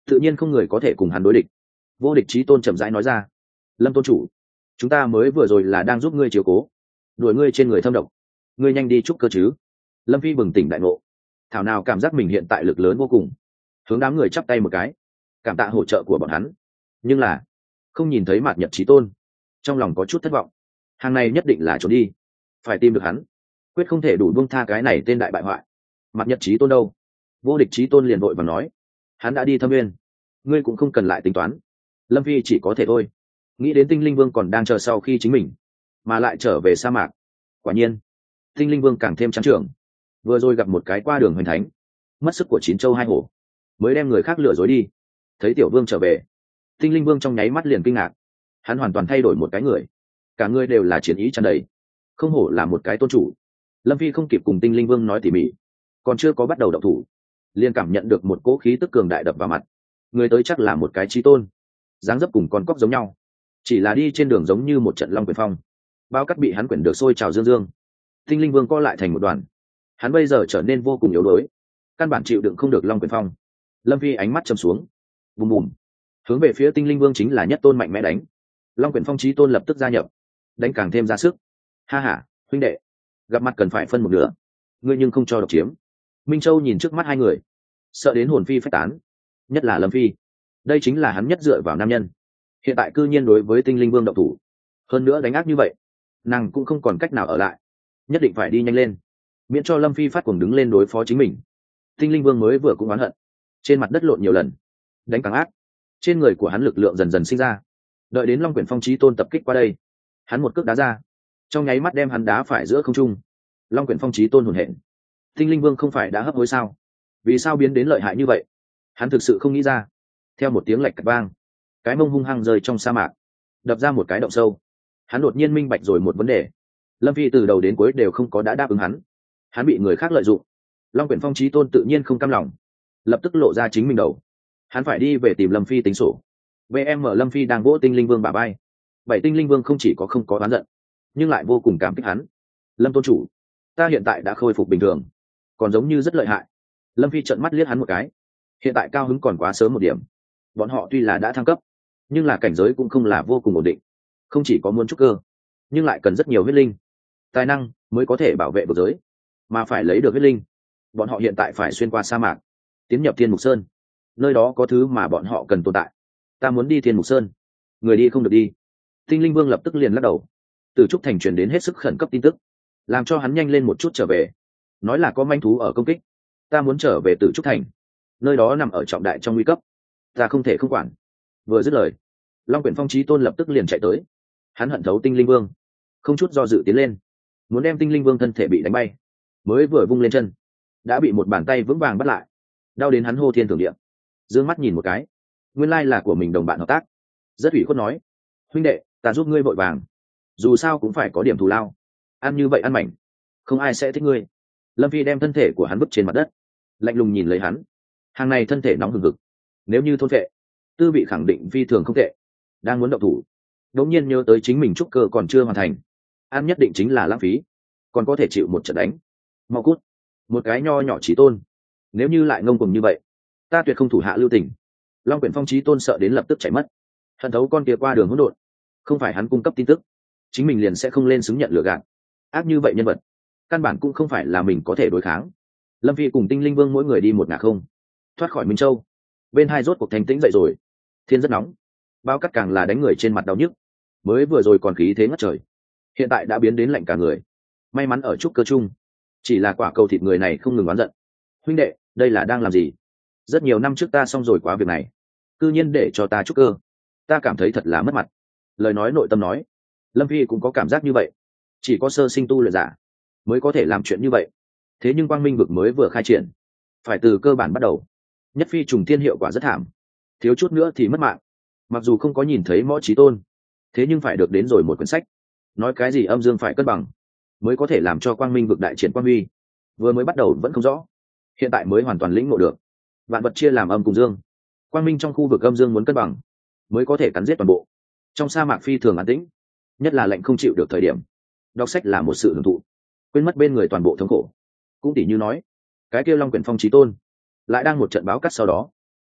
tự nhiên không người có thể cùng hắn đối địch. Vô địch chí tôn chậm rãi nói ra: Lâm tôn chủ, chúng ta mới vừa rồi là đang giúp ngươi chiếu cố, đuổi ngươi trên người thâm độc, ngươi nhanh đi chúc cơ chứ. Lâm Phi bừng tỉnh đại ngộ, thảo nào cảm giác mình hiện tại lực lớn vô cùng, hướng đám người chắp tay một cái, cảm tạ hỗ trợ của bọn hắn. Nhưng là không nhìn thấy Mạt Nhật chí tôn, trong lòng có chút thất vọng. Hàng này nhất định là trốn đi, phải tìm được hắn, quyết không thể đủ buông tha cái này tên đại bại hoại. Mạt Nhật chí tôn đâu? Vô địch chí tôn liền vội và nói: hắn đã đi Thâm Nguyên, ngươi cũng không cần lại tính toán. Lâm Phi chỉ có thể thôi, nghĩ đến Tinh Linh Vương còn đang chờ sau khi chính mình mà lại trở về sa mạc. Quả nhiên Tinh Linh Vương càng thêm trắng trưởng, vừa rồi gặp một cái qua đường hoành thánh, mất sức của chín châu hai hổ, mới đem người khác lừa dối đi. Thấy tiểu vương trở về, Tinh Linh Vương trong nháy mắt liền kinh ngạc, hắn hoàn toàn thay đổi một cái người, cả người đều là chiến ý tràn đầy, không hổ là một cái tôn chủ. Lâm Phi không kịp cùng Tinh Linh Vương nói tỉ mỉ, còn chưa có bắt đầu động thủ, liền cảm nhận được một cỗ khí tức cường đại đập vào mặt. Người tới chắc là một cái chí tôn, dáng dấp cùng con cóc giống nhau, chỉ là đi trên đường giống như một trận long quyền phong, bao cắt bị hắn quyển được sôi trào dương dương. Tinh Linh Vương co lại thành một đoàn, hắn bây giờ trở nên vô cùng yếu đuối, căn bản chịu đựng không được long quyền phong. Lâm Phi ánh mắt chầm xuống, bùm bùm, hướng về phía Tinh Linh Vương chính là nhất tôn mạnh mẽ đánh. Long quyền phong chí tôn lập tức gia nhập, đánh càng thêm ra sức. Ha ha, huynh đệ, gặp mặt cần phải phân một nửa, ngươi nhưng không cho độc chiếm. Minh Châu nhìn trước mắt hai người, sợ đến hồn phi phách tán, nhất là Lâm Phi, đây chính là hắn nhất dựa vào nam nhân, hiện tại cư nhiên đối với Tinh Linh Vương động thủ, hơn nữa đánh ác như vậy, nàng cũng không còn cách nào ở lại, nhất định phải đi nhanh lên, miễn cho Lâm Phi phát cuồng đứng lên đối phó chính mình. Tinh Linh Vương mới vừa cũng oán hận, trên mặt đất lộn nhiều lần, đánh càng ác, trên người của hắn lực lượng dần dần sinh ra. Đợi đến Long Quyển Phong chí tôn tập kích qua đây, hắn một cước đá ra, trong nháy mắt đem hắn đá phải giữa không trung. Long Quyển Phong chí tôn hồn hển, Tinh Linh Vương không phải đã hấp hối sao, vì sao biến đến lợi hại như vậy? Hắn thực sự không nghĩ ra. Theo một tiếng lạch cạch vang, cái mông hung hăng rơi trong sa mạc, đập ra một cái động sâu. Hắn đột nhiên minh bạch rồi một vấn đề, Lâm Phi từ đầu đến cuối đều không có đã đáp ứng hắn, hắn bị người khác lợi dụng. Long Quyển Phong chí tôn tự nhiên không cam lòng, lập tức lộ ra chính mình đầu, hắn phải đi về tìm Lâm Phi tính sổ. vm Lâm Phi đang vỗ Tinh Linh Vương bả vai, bảy Tinh Linh Vương không chỉ có không có oán giận, nhưng lại vô cùng cảm kích hắn. Lâm tôn chủ, ta hiện tại đã khôi phục bình thường, còn giống như rất lợi hại. Lâm Phi trợn mắt liếc hắn một cái, hiện tại cao hứng còn quá sớm một điểm, bọn họ tuy là đã thăng cấp, nhưng là cảnh giới cũng không là vô cùng ổn định, không chỉ có muốn trúc cơ, nhưng lại cần rất nhiều huyết linh tài năng mới có thể bảo vệ vực giới, mà phải lấy được huyết linh, bọn họ hiện tại phải xuyên qua sa mạc, tiến nhập Thiên Mục Sơn, nơi đó có thứ mà bọn họ cần tồn tại. Ta muốn đi Thiên Mục Sơn, người đi không được đi. Tinh Linh Vương lập tức liền lắc đầu, từ Trúc Thành truyền đến hết sức khẩn cấp tin tức, làm cho hắn nhanh lên một chút trở về, nói là có manh thú ở công kích. Ta muốn trở về Tử Trúc Thành, nơi đó nằm ở trọng đại trong nguy cấp, ta không thể không quản. Vừa dứt lời, Long Quyển Phong chí tôn lập tức liền chạy tới, hắn hận thấu Tinh Linh Vương, không chút do dự tiến lên, muốn đem Tinh Linh Vương thân thể bị đánh bay, mới vừa vung lên chân, đã bị một bàn tay vững vàng bắt lại, đau đến hắn hô thiên thượng địa. Dương mắt nhìn một cái, nguyên lai là của mình đồng bạn hợp tác, rất ủy khuất nói: huynh đệ, ta giúp ngươi vội vàng, dù sao cũng phải có điểm thù lao, ăn như vậy ăn mảnh, không ai sẽ thích ngươi. Lâm Phi đem thân thể của hắn vứt trên mặt đất, lạnh lùng nhìn lấy hắn. Hàng này thân thể nóng hừng hực, nếu như thôn vệ, tư vị khẳng định phi thường không tệ. Đang muốn động thủ, đống nhiên nhớ tới chính mình trúc cơ còn chưa hoàn thành, ăn nhất định chính là lãng phí, còn có thể chịu một trận đánh. Mau cút, một cái nho nhỏ chí tôn, nếu như lại ngông cuồng như vậy, ta tuyệt không thủ hạ lưu tình. Long Quyển Phong chí tôn sợ đến lập tức chạy mất, hận thấu con kia qua đường hỗn độn, không phải hắn cung cấp tin tức, chính mình liền sẽ không lên xứng nhận lừa gạt. Ác như vậy nhân vật, căn bản cũng không phải là mình có thể đối kháng. Lâm Phi cùng Tinh Linh Vương mỗi người đi một ngả không, thoát khỏi Minh Châu. Bên hai rốt cuộc thanh tĩnh dậy rồi, thiên rất nóng, bao cắt càng là đánh người trên mặt đau nhức, mới vừa rồi còn khí thế ngất trời, hiện tại đã biến đến lạnh cả người. May mắn ở trúc cơ chung, chỉ là quả cầu thịt người này không ngừng oán giận. Huynh đệ, đây là đang làm gì? Rất nhiều năm trước ta xong rồi quá việc này, cư nhiên để cho ta trúc cơ, ta cảm thấy thật là mất mặt. Lời nói nội tâm nói, Lâm Phi cũng có cảm giác như vậy, chỉ có sơ sinh tu luyện giả mới có thể làm chuyện như vậy. Thế nhưng quang minh vực mới vừa khai triển, phải từ cơ bản bắt đầu, nhất phi trùng thiên hiệu quả rất thảm, thiếu chút nữa thì mất mạng. Mặc dù không có nhìn thấy Mõ Chí Tôn, thế nhưng phải được đến rồi một quyển sách, nói cái gì âm dương phải cân bằng, mới có thể làm cho quang minh vực đại triển quang huy. Vừa mới bắt đầu vẫn không rõ, hiện tại mới hoàn toàn lĩnh ngộ được, vạn vật chia làm âm cùng dương, quang minh trong khu vực âm dương muốn cân bằng, mới có thể cắn giết toàn bộ. Trong sa mạc phi thường an tĩnh, nhất là lạnh không chịu được thời điểm, đọc sách là một sự hưởng thụ, quên mất bên người toàn bộ thống khổ. Cũng tỉ như nói, cái kia Long Quyển Phong chí tôn lại đang một trận báo cắt sau đó,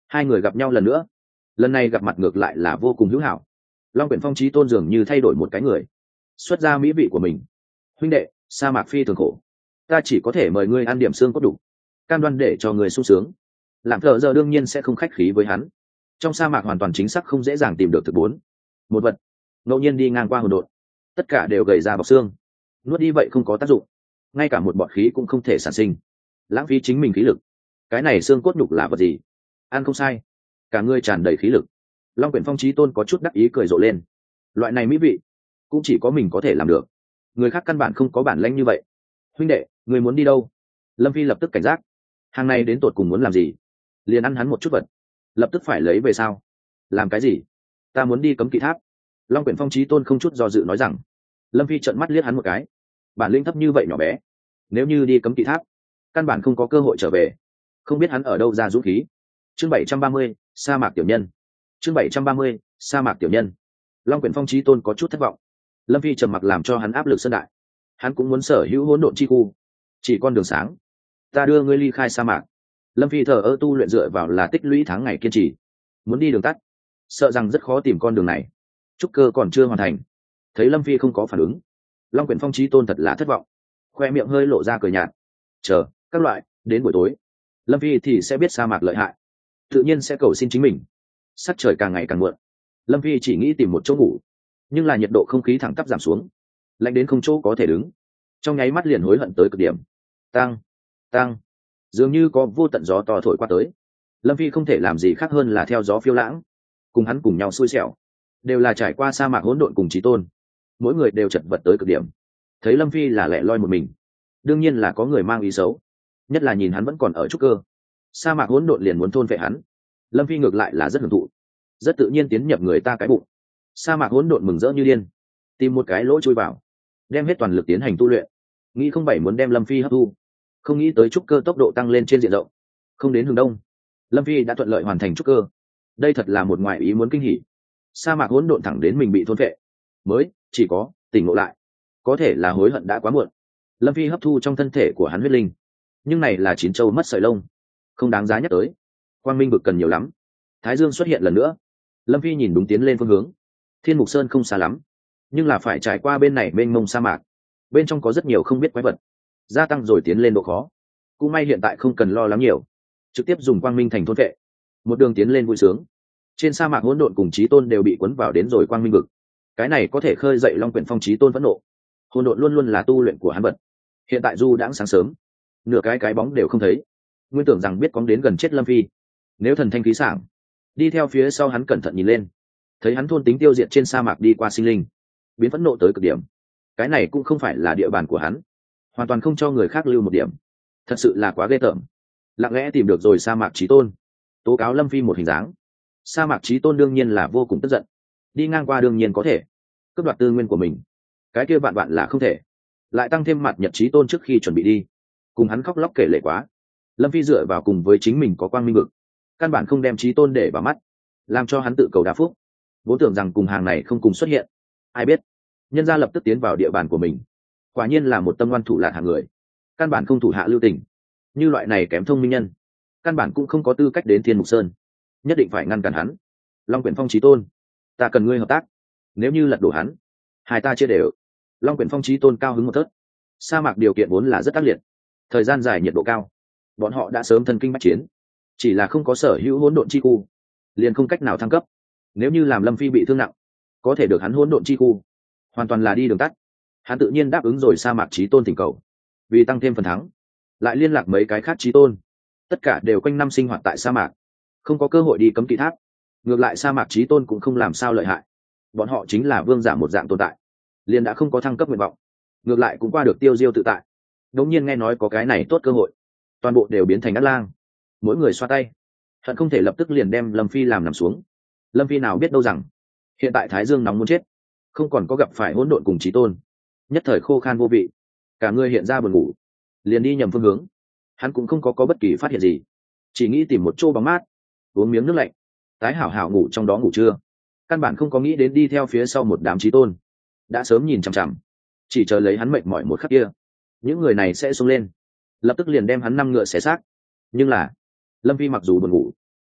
Hai người gặp nhau lần nữa, lần này gặp mặt ngược lại là vô cùng hữu hảo. Long Quyển Phong Chí Tôn dường như thay đổi một cái người, xuất ra mỹ vị của mình. Huynh đệ, sa mạc phi thường khổ, ta chỉ có thể mời ngươi ăn điểm xương cốt đủ, cam đoan để cho người sung sướng. Làm thợ giờ đương nhiên sẽ không khách khí với hắn. Trong sa mạc hoàn toàn chính xác không dễ dàng tìm được thực bốn một vật ngẫu nhiên đi ngang qua hồn độn, tất cả đều gầy ra bọc xương, nuốt đi vậy không có tác dụng, ngay cả một bọt khí cũng không thể sản sinh, lãng phí chính mình khí lực. Cái này xương cốt nhục là vật gì? Ăn không sai, cả người tràn đầy khí lực. Long Quyển Phong Chí Tôn có chút đắc ý cười rộ lên. Loại này mỹ vị cũng chỉ có mình có thể làm được, người khác căn bản không có bản lĩnh như vậy. Huynh đệ, người muốn đi đâu? Lâm Phi lập tức cảnh giác, hàng này đến tột cùng muốn làm gì? Liền ăn hắn một chút vật, lập tức phải lấy về sao? Làm cái gì? Ta muốn đi cấm kỵ tháp. Long Quyển Phong Chí Tôn không chút do dự nói rằng. Lâm Phi trợn mắt liếc hắn một cái, bản lĩnh thấp như vậy nhỏ bé, nếu như đi cấm kỵ tháp căn bản không có cơ hội trở về, không biết hắn ở đâu ra dũng khí. Chương bảy trăm ba mươi, sa mạc tiểu nhân. Chương bảy trăm ba mươi, sa mạc tiểu nhân. Long Quyển Phong Chí Tôn có chút thất vọng. Lâm Phi trầm mặc làm cho hắn áp lực sơn đại, hắn cũng muốn sở hữu hỗn độn chi khu, chỉ con đường sáng. Ta đưa ngươi ly khai sa mạc. Lâm Phi thờ ơ tu luyện dựa vào là tích lũy tháng ngày kiên trì, muốn đi đường tắt sợ rằng rất khó tìm con đường này, trúc cơ còn chưa hoàn thành. Thấy Lâm Phi không có phản ứng, Long Quyển Phong Chí Tôn thật là thất vọng, khoe miệng hơi lộ ra cười nhạt. Chờ các loại đến buổi tối, Lâm Phi thì sẽ biết sa mạc lợi hại, tự nhiên sẽ cầu xin chính mình. Sắc trời càng ngày càng muộn, Lâm Phi chỉ nghĩ tìm một chỗ ngủ, nhưng là nhiệt độ không khí thẳng tắp giảm xuống, lạnh đến không chỗ có thể đứng, trong nháy mắt liền hối hận tới cực điểm. Tăng tăng dường như có vô tận gió to thổi qua tới, Lâm Phi không thể làm gì khác hơn là theo gió phiêu lãng, cùng hắn cùng nhau xui xẻo, đều là trải qua sa mạc hỗn độn cùng Chí Tôn, mỗi người đều chật vật tới cực điểm. Thấy Lâm Phi là lẻ loi một mình, đương nhiên là có người mang ý xấu, nhất là nhìn hắn vẫn còn ở trúc cơ, sa mạc hỗn độn liền muốn thôn vệ hắn. Lâm Phi ngược lại là rất hưởng thụ, rất tự nhiên tiến nhập người ta cái bụng. Sa mạc hỗn độn mừng rỡ như điên, tìm một cái lỗ chui vào, đem hết toàn lực tiến hành tu luyện, nghĩ không bảy muốn đem Lâm Phi hấp thu. Không nghĩ tới trúc cơ tốc độ tăng lên trên diện rộng, không đến hướng đông, Lâm Phi đã thuận lợi hoàn thành trúc cơ. Đây thật là một ngoại ý muốn kinh hỉ. Sa mạc hỗn độn thẳng đến mình bị thôn vệ, mới chỉ có tỉnh ngộ lại, có thể là hối hận đã quá muộn. Lâm Phi hấp thu trong thân thể của hắn huyết linh, nhưng này là chín châu mất sợi lông, không đáng giá nhắc tới. Quang minh vực cần nhiều lắm. Thái dương xuất hiện lần nữa, Lâm Phi nhìn đúng tiến lên phương hướng. Thiên Mục Sơn không xa lắm, nhưng là phải trải qua bên này mênh mông sa mạc, bên trong có rất nhiều không biết quái vật, gia tăng rồi tiến lên độ khó. Cũng may hiện tại không cần lo lắng nhiều, trực tiếp dùng quang minh thành thôn vệ, một đường tiến lên vui sướng. Trên sa mạc hỗn độn cùng Chí Tôn đều bị cuốn vào đến rồi quang minh vực, cái này có thể khơi dậy Long Quyển Phong Chí Tôn phẫn nộ. Hỗn độn luôn luôn là tu luyện của hắn vật, hiện tại du đãng sáng sớm, nửa cái cái bóng đều không thấy, nguyên tưởng rằng biết cóng đến gần chết Lâm Phi. Nếu thần thanh khí sảng, đi theo phía sau hắn cẩn thận nhìn lên, thấy hắn thôn tính tiêu diệt trên sa mạc đi qua sinh linh, biến phẫn nộ tới cực điểm. Cái này cũng không phải là địa bàn của hắn, hoàn toàn không cho người khác lưu một điểm, thật sự là quá ghê tởm. Lặng lẽ tìm được rồi sa mạc Chí Tôn, tố cáo Lâm Phi một hình dáng. Sa mạc Chí Tôn đương nhiên là vô cùng tức giận, đi ngang qua đương nhiên có thể cướp đoạt tư nguyên của mình, cái kia bạn bạn là không thể. Lại tăng thêm mặt nhật Chí Tôn trước khi chuẩn bị đi, cùng hắn khóc lóc kể lể quá. Lâm Phi dựa vào cùng với chính mình có quang minh vực, căn bản không đem Chí Tôn để vào mắt, làm cho hắn tự cầu đa phúc, vốn tưởng rằng cùng hàng này không cùng xuất hiện. Ai biết nhân gia lập tức tiến vào địa bàn của mình, quả nhiên là một tâm ngoan thủ lạn hạng người, căn bản không thủ hạ lưu tình. Như loại này kém thông minh nhân, căn bản cũng không có tư cách đến Thiên Mục Sơn, nhất định phải ngăn cản hắn. Long Quyển Phong Chí Tôn, ta cần ngươi hợp tác, nếu như lật đổ hắn, hai ta chia đều. Long Quyển Phong Chí Tôn cao hứng một thớt. Sa mạc điều kiện vốn là rất ác liệt, thời gian dài nhiệt độ cao, bọn họ đã sớm thân kinh bách chiến, chỉ là không có sở hữu hỗn độn chi khu, liền không cách nào thăng cấp. Nếu như làm Lâm Phi bị thương nặng, có thể được hắn hỗn độn chi khu, hoàn toàn là đi đường tắt. Hắn tự nhiên đáp ứng rồi sa mạc Chí Tôn thỉnh cầu, vì tăng thêm phần thắng, lại liên lạc mấy cái khác Chí Tôn, tất cả đều quanh năm sinh hoạt tại sa mạc, không có cơ hội đi cấm kỵ tháp. Ngược lại sa mạc Chí Tôn cũng không làm sao lợi hại, bọn họ chính là vương giả một dạng tồn tại, liền đã không có thăng cấp nguyện vọng, ngược lại cũng qua được tiêu diêu tự tại. Đống nhiên nghe nói có cái này tốt cơ hội, toàn bộ đều biến thành ác lang, mỗi người xoa tay, hận không thể lập tức liền đem Lâm Phi làm nằm xuống. Lâm Phi nào biết đâu rằng hiện tại thái dương nóng muốn chết, không còn có gặp phải hỗn độn cùng Chí Tôn, nhất thời khô khan vô vị, cả người hiện ra buồn ngủ, liền đi nhầm phương hướng. Hắn cũng không có có bất kỳ phát hiện gì, chỉ nghĩ tìm một chỗ bóng mát, uống miếng nước lạnh, tái hảo hảo ngủ trong đó ngủ trưa. Căn bản không có nghĩ đến đi theo phía sau một đám Chí Tôn, đã sớm nhìn chằm chằm, chỉ chờ lấy hắn mệt mỏi một khắc kia, những người này sẽ xuống lên, lập tức liền đem hắn năm ngựa xé xác. Nhưng là Lâm Phi mặc dù buồn ngủ,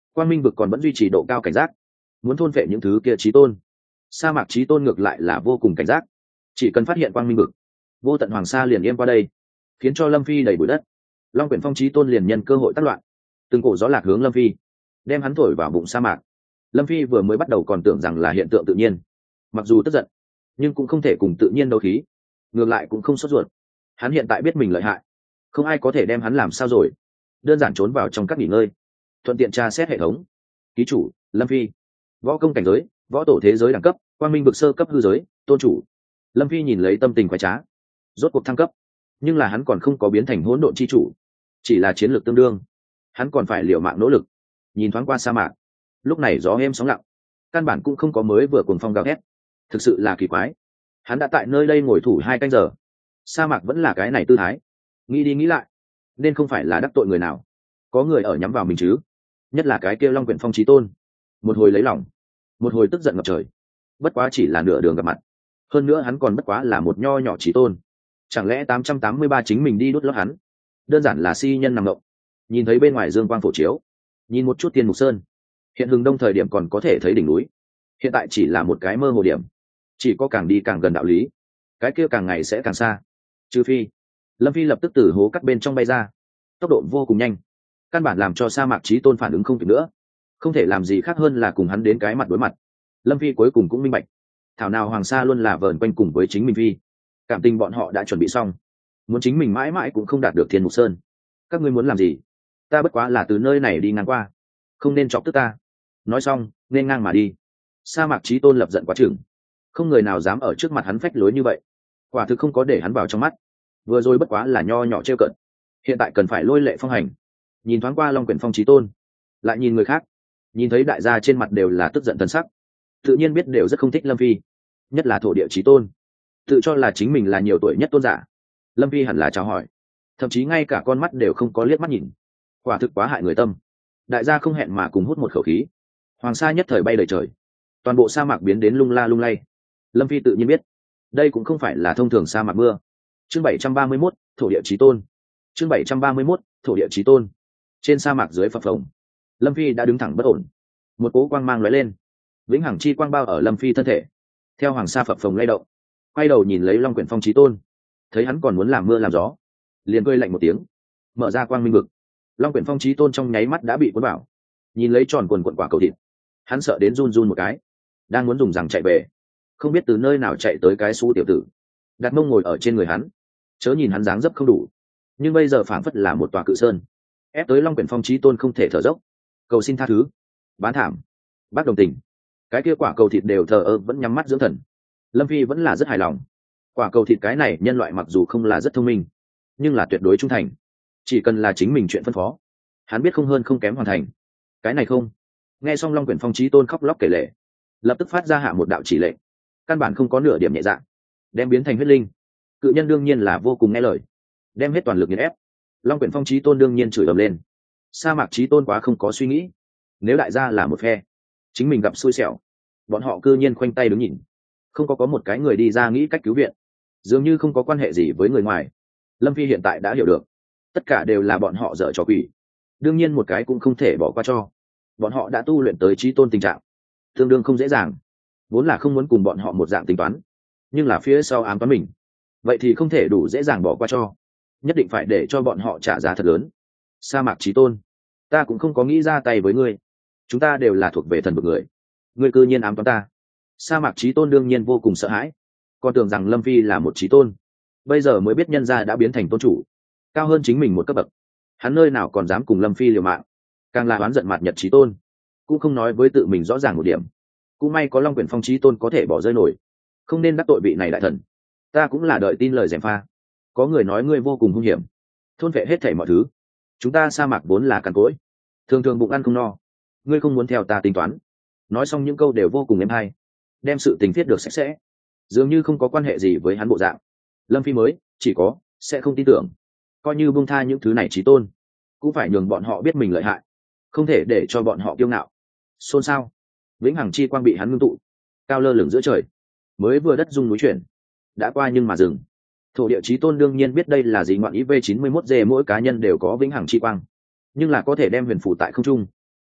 quang minh vực còn vẫn duy trì độ cao cảnh giác, muốn thôn vệ những thứ kia trí tôn. Sa mạc trí tôn ngược lại là vô cùng cảnh giác, chỉ cần phát hiện quang minh vực, vô tận hoàng sa liền yên qua đây, khiến cho lâm phi đầy bụi đất. Long quyển phong trí tôn liền nhân cơ hội tác loạn, từng cổ gió lạc hướng lâm phi, đem hắn thổi vào bụng sa mạc. Lâm phi vừa mới bắt đầu còn tưởng rằng là hiện tượng tự nhiên, mặc dù tức giận nhưng cũng không thể cùng tự nhiên đấu khí, ngược lại cũng không sốt ruột. Hắn hiện tại biết mình lợi hại, không ai có thể đem hắn làm sao rồi, đơn giản trốn vào trong các nghỉ ngơi, thuận tiện tra xét hệ thống. Ký chủ lâm phi, võ công cảnh giới võ tổ thế giới đẳng cấp quang minh vực sơ cấp hư giới tôn chủ. Lâm phi nhìn lấy tâm tình khoái trá, rốt cuộc thăng cấp, nhưng là hắn còn không có biến thành hỗn độn chi chủ, chỉ là chiến lược tương đương, hắn còn phải liều mạng nỗ lực. Nhìn thoáng qua sa mạc, lúc này gió êm sóng lặng, căn bản cũng không có mới vừa cuồng phong gào thét, thực sự là kỳ quái. Hắn đã tại nơi đây ngồi thủ hai canh giờ, sa mạc vẫn là cái này tư thái. Nghĩ đi nghĩ lại, nên không phải là đắc tội người nào, có người ở nhắm vào mình chứ, nhất là cái kia Long quyển phong chí tôn. Một hồi lấy lòng, một hồi tức giận ngập trời, bất quá chỉ là nửa đường gặp mặt, hơn nữa hắn còn bất quá là một nho nhỏ chí tôn, chẳng lẽ tám trăm tám mươi ba chính mình đi đốt lót hắn, đơn giản là si nhân nằm ngộng. Nhìn thấy bên ngoài dương quang phổ chiếu, nhìn một chút Tiên Mục Sơn, hiện hừng đông thời điểm còn có thể thấy đỉnh núi, hiện tại chỉ là một cái mơ hồ điểm, chỉ có càng đi càng gần đạo lý, cái kia càng ngày sẽ càng xa. Trừ phi Lâm phi lập tức từ hố cắt bên trong bay ra, tốc độ vô cùng nhanh, căn bản làm cho sa mạc chí tôn phản ứng không kịp nữa, không thể làm gì khác hơn là cùng hắn đến cái mặt đối mặt. Lâm phi cuối cùng cũng minh bạch, thảo nào hoàng sa luôn là vờn quanh cùng với chính mình phi, cảm tình bọn họ đã chuẩn bị xong, muốn chính mình mãi mãi cũng không đạt được Thiên Mục Sơn. Các ngươi muốn làm gì? Ta bất quá là từ nơi này đi ngang qua, không nên chọc tức ta. Nói xong nên ngang mà đi. Sa mạc chí tôn lập giận quá chừng, không người nào dám ở trước mặt hắn phách lối như vậy, quả thực không có để hắn vào trong mắt. Vừa rồi bất quá là nho nhỏ trêu cợt, hiện tại cần phải lôi lệ phong hành. Nhìn thoáng qua Long quyển phong chí tôn, lại nhìn người khác, nhìn thấy đại gia trên mặt đều là tức giận thần sắc, tự nhiên biết đều rất không thích Lâm phi, nhất là thổ địa chí tôn, tự cho là chính mình là nhiều tuổi nhất tôn giả. Lâm phi hẳn là chào hỏi, thậm chí ngay cả con mắt đều không có liếc mắt nhìn, quả thực quá hại người tâm. Đại gia không hẹn mà cùng hút một khẩu khí, hoàng sa nhất thời bay đầy trời, toàn bộ sa mạc biến đến lung la lung lay. Lâm phi tự nhiên biết đây cũng không phải là thông thường sa mạc mưa. Chương bảy trăm ba mươi mốt, thổ địa chí tôn. Chương bảy trăm ba mươi mốt, thổ địa chí tôn. Trên sa mạc dưới phập phồng, Lâm phi đã đứng thẳng bất ổn, một cỗ quang mang lóe lên, vĩnh hằng chi quang bao ở Lâm phi thân thể, theo hoàng sa phập phồng lay động, quay đầu nhìn lấy Long quyển phong chí tôn, thấy hắn còn muốn làm mưa làm gió, liền cười lạnh một tiếng, mở ra quang minh vực. Long quyển phong chí tôn trong nháy mắt đã bị cuốn vào, nhìn lấy tròn quần quần quả cầu thịt, hắn sợ đến run run một cái, đang muốn dùng rằng chạy về, không biết từ nơi nào chạy tới cái xú tiểu tử, đặt mông ngồi ở trên người hắn. Chớ nhìn hắn dáng dấp không đủ, nhưng bây giờ phảng phất là một tòa cự sơn, ép tới Long quyển phong chí tôn không thể thở dốc, cầu xin tha thứ, bán thảm, bác đồng tình. Cái kia quả cầu thịt đều thờ ơ vẫn nhắm mắt dưỡng thần. Lâm phi vẫn là rất hài lòng, quả cầu thịt cái này nhân loại mặc dù không là rất thông minh, nhưng là tuyệt đối trung thành, chỉ cần là chính mình chuyện phân phó, hắn biết không hơn không kém hoàn thành. Cái này không. Nghe xong Long quyển phong chí tôn khóc lóc kể lể, lập tức phát ra hạ một đạo chỉ lệnh, căn bản không có nửa điểm nhẹ dạ, đem biến thành huyết linh. Cự nhân đương nhiên là vô cùng nghe lời, đem hết toàn lực nghiền ép. Long quyển phong chí tôn đương nhiên chửi ầm lên. Sa mạc chí tôn quá không có suy nghĩ, nếu đại gia là một phe, chính mình gặp xui xẻo, bọn họ cư nhiên khoanh tay đứng nhìn, không có có một cái người đi ra nghĩ cách cứu viện, dường như không có quan hệ gì với người ngoài. Lâm phi hiện tại đã hiểu được, tất cả đều là bọn họ dở trò quỷ, đương nhiên một cái cũng không thể bỏ qua cho. Bọn họ đã tu luyện tới chí tôn tình trạng, tương đương không dễ dàng, vốn là không muốn cùng bọn họ một dạng tính toán, nhưng là phía sau ám toán mình, vậy thì không thể đủ dễ dàng bỏ qua cho, nhất định phải để cho bọn họ trả giá thật lớn. Sa mạc chí tôn, ta cũng không có nghĩ ra tay với ngươi, chúng ta đều là thuộc về thần vực người, ngươi cư nhiên ám toán ta. Sa mạc chí tôn đương nhiên vô cùng sợ hãi, còn tưởng rằng Lâm phi là một chí tôn, bây giờ mới biết nhân gia đã biến thành tôn chủ, cao hơn chính mình một cấp bậc, hắn nơi nào còn dám cùng Lâm phi liều mạng, càng là oán giận mạt nhật chí tôn, cũng không nói với tự mình rõ ràng một điểm. Cũng may có Long quyển phong chí tôn có thể bỏ rơi nổi, không nên đắc tội vị này đại thần. Ta cũng là đợi tin lời gièm pha, có người nói ngươi vô cùng hung hiểm, thôn vệ hết thảy mọi thứ, chúng ta sa mạc vốn là cằn cỗi, thường thường bụng ăn không no, ngươi không muốn theo ta tính toán. Nói xong những câu đều vô cùng êm hay, đem sự tình thiết được sạch sẽ, dường như không có quan hệ gì với hắn bộ dạng. Lâm phi mới chỉ có sẽ không tin tưởng, coi như buông tha những thứ này chí tôn, cũng phải nhường bọn họ biết mình lợi hại, không thể để cho bọn họ kiêu ngạo. Xôn xao, vĩnh hằng chi quang bị hắn ngưng tụ, cao lơ lửng giữa trời, mới vừa đất rung núi chuyển, đã qua nhưng mà dừng. Thổ địa chí tôn đương nhiên biết đây là gì ngoạn ý. V chín mươi mốt G mỗi cá nhân đều có vĩnh hằng chi quang, nhưng là có thể đem huyền phủ tại không trung,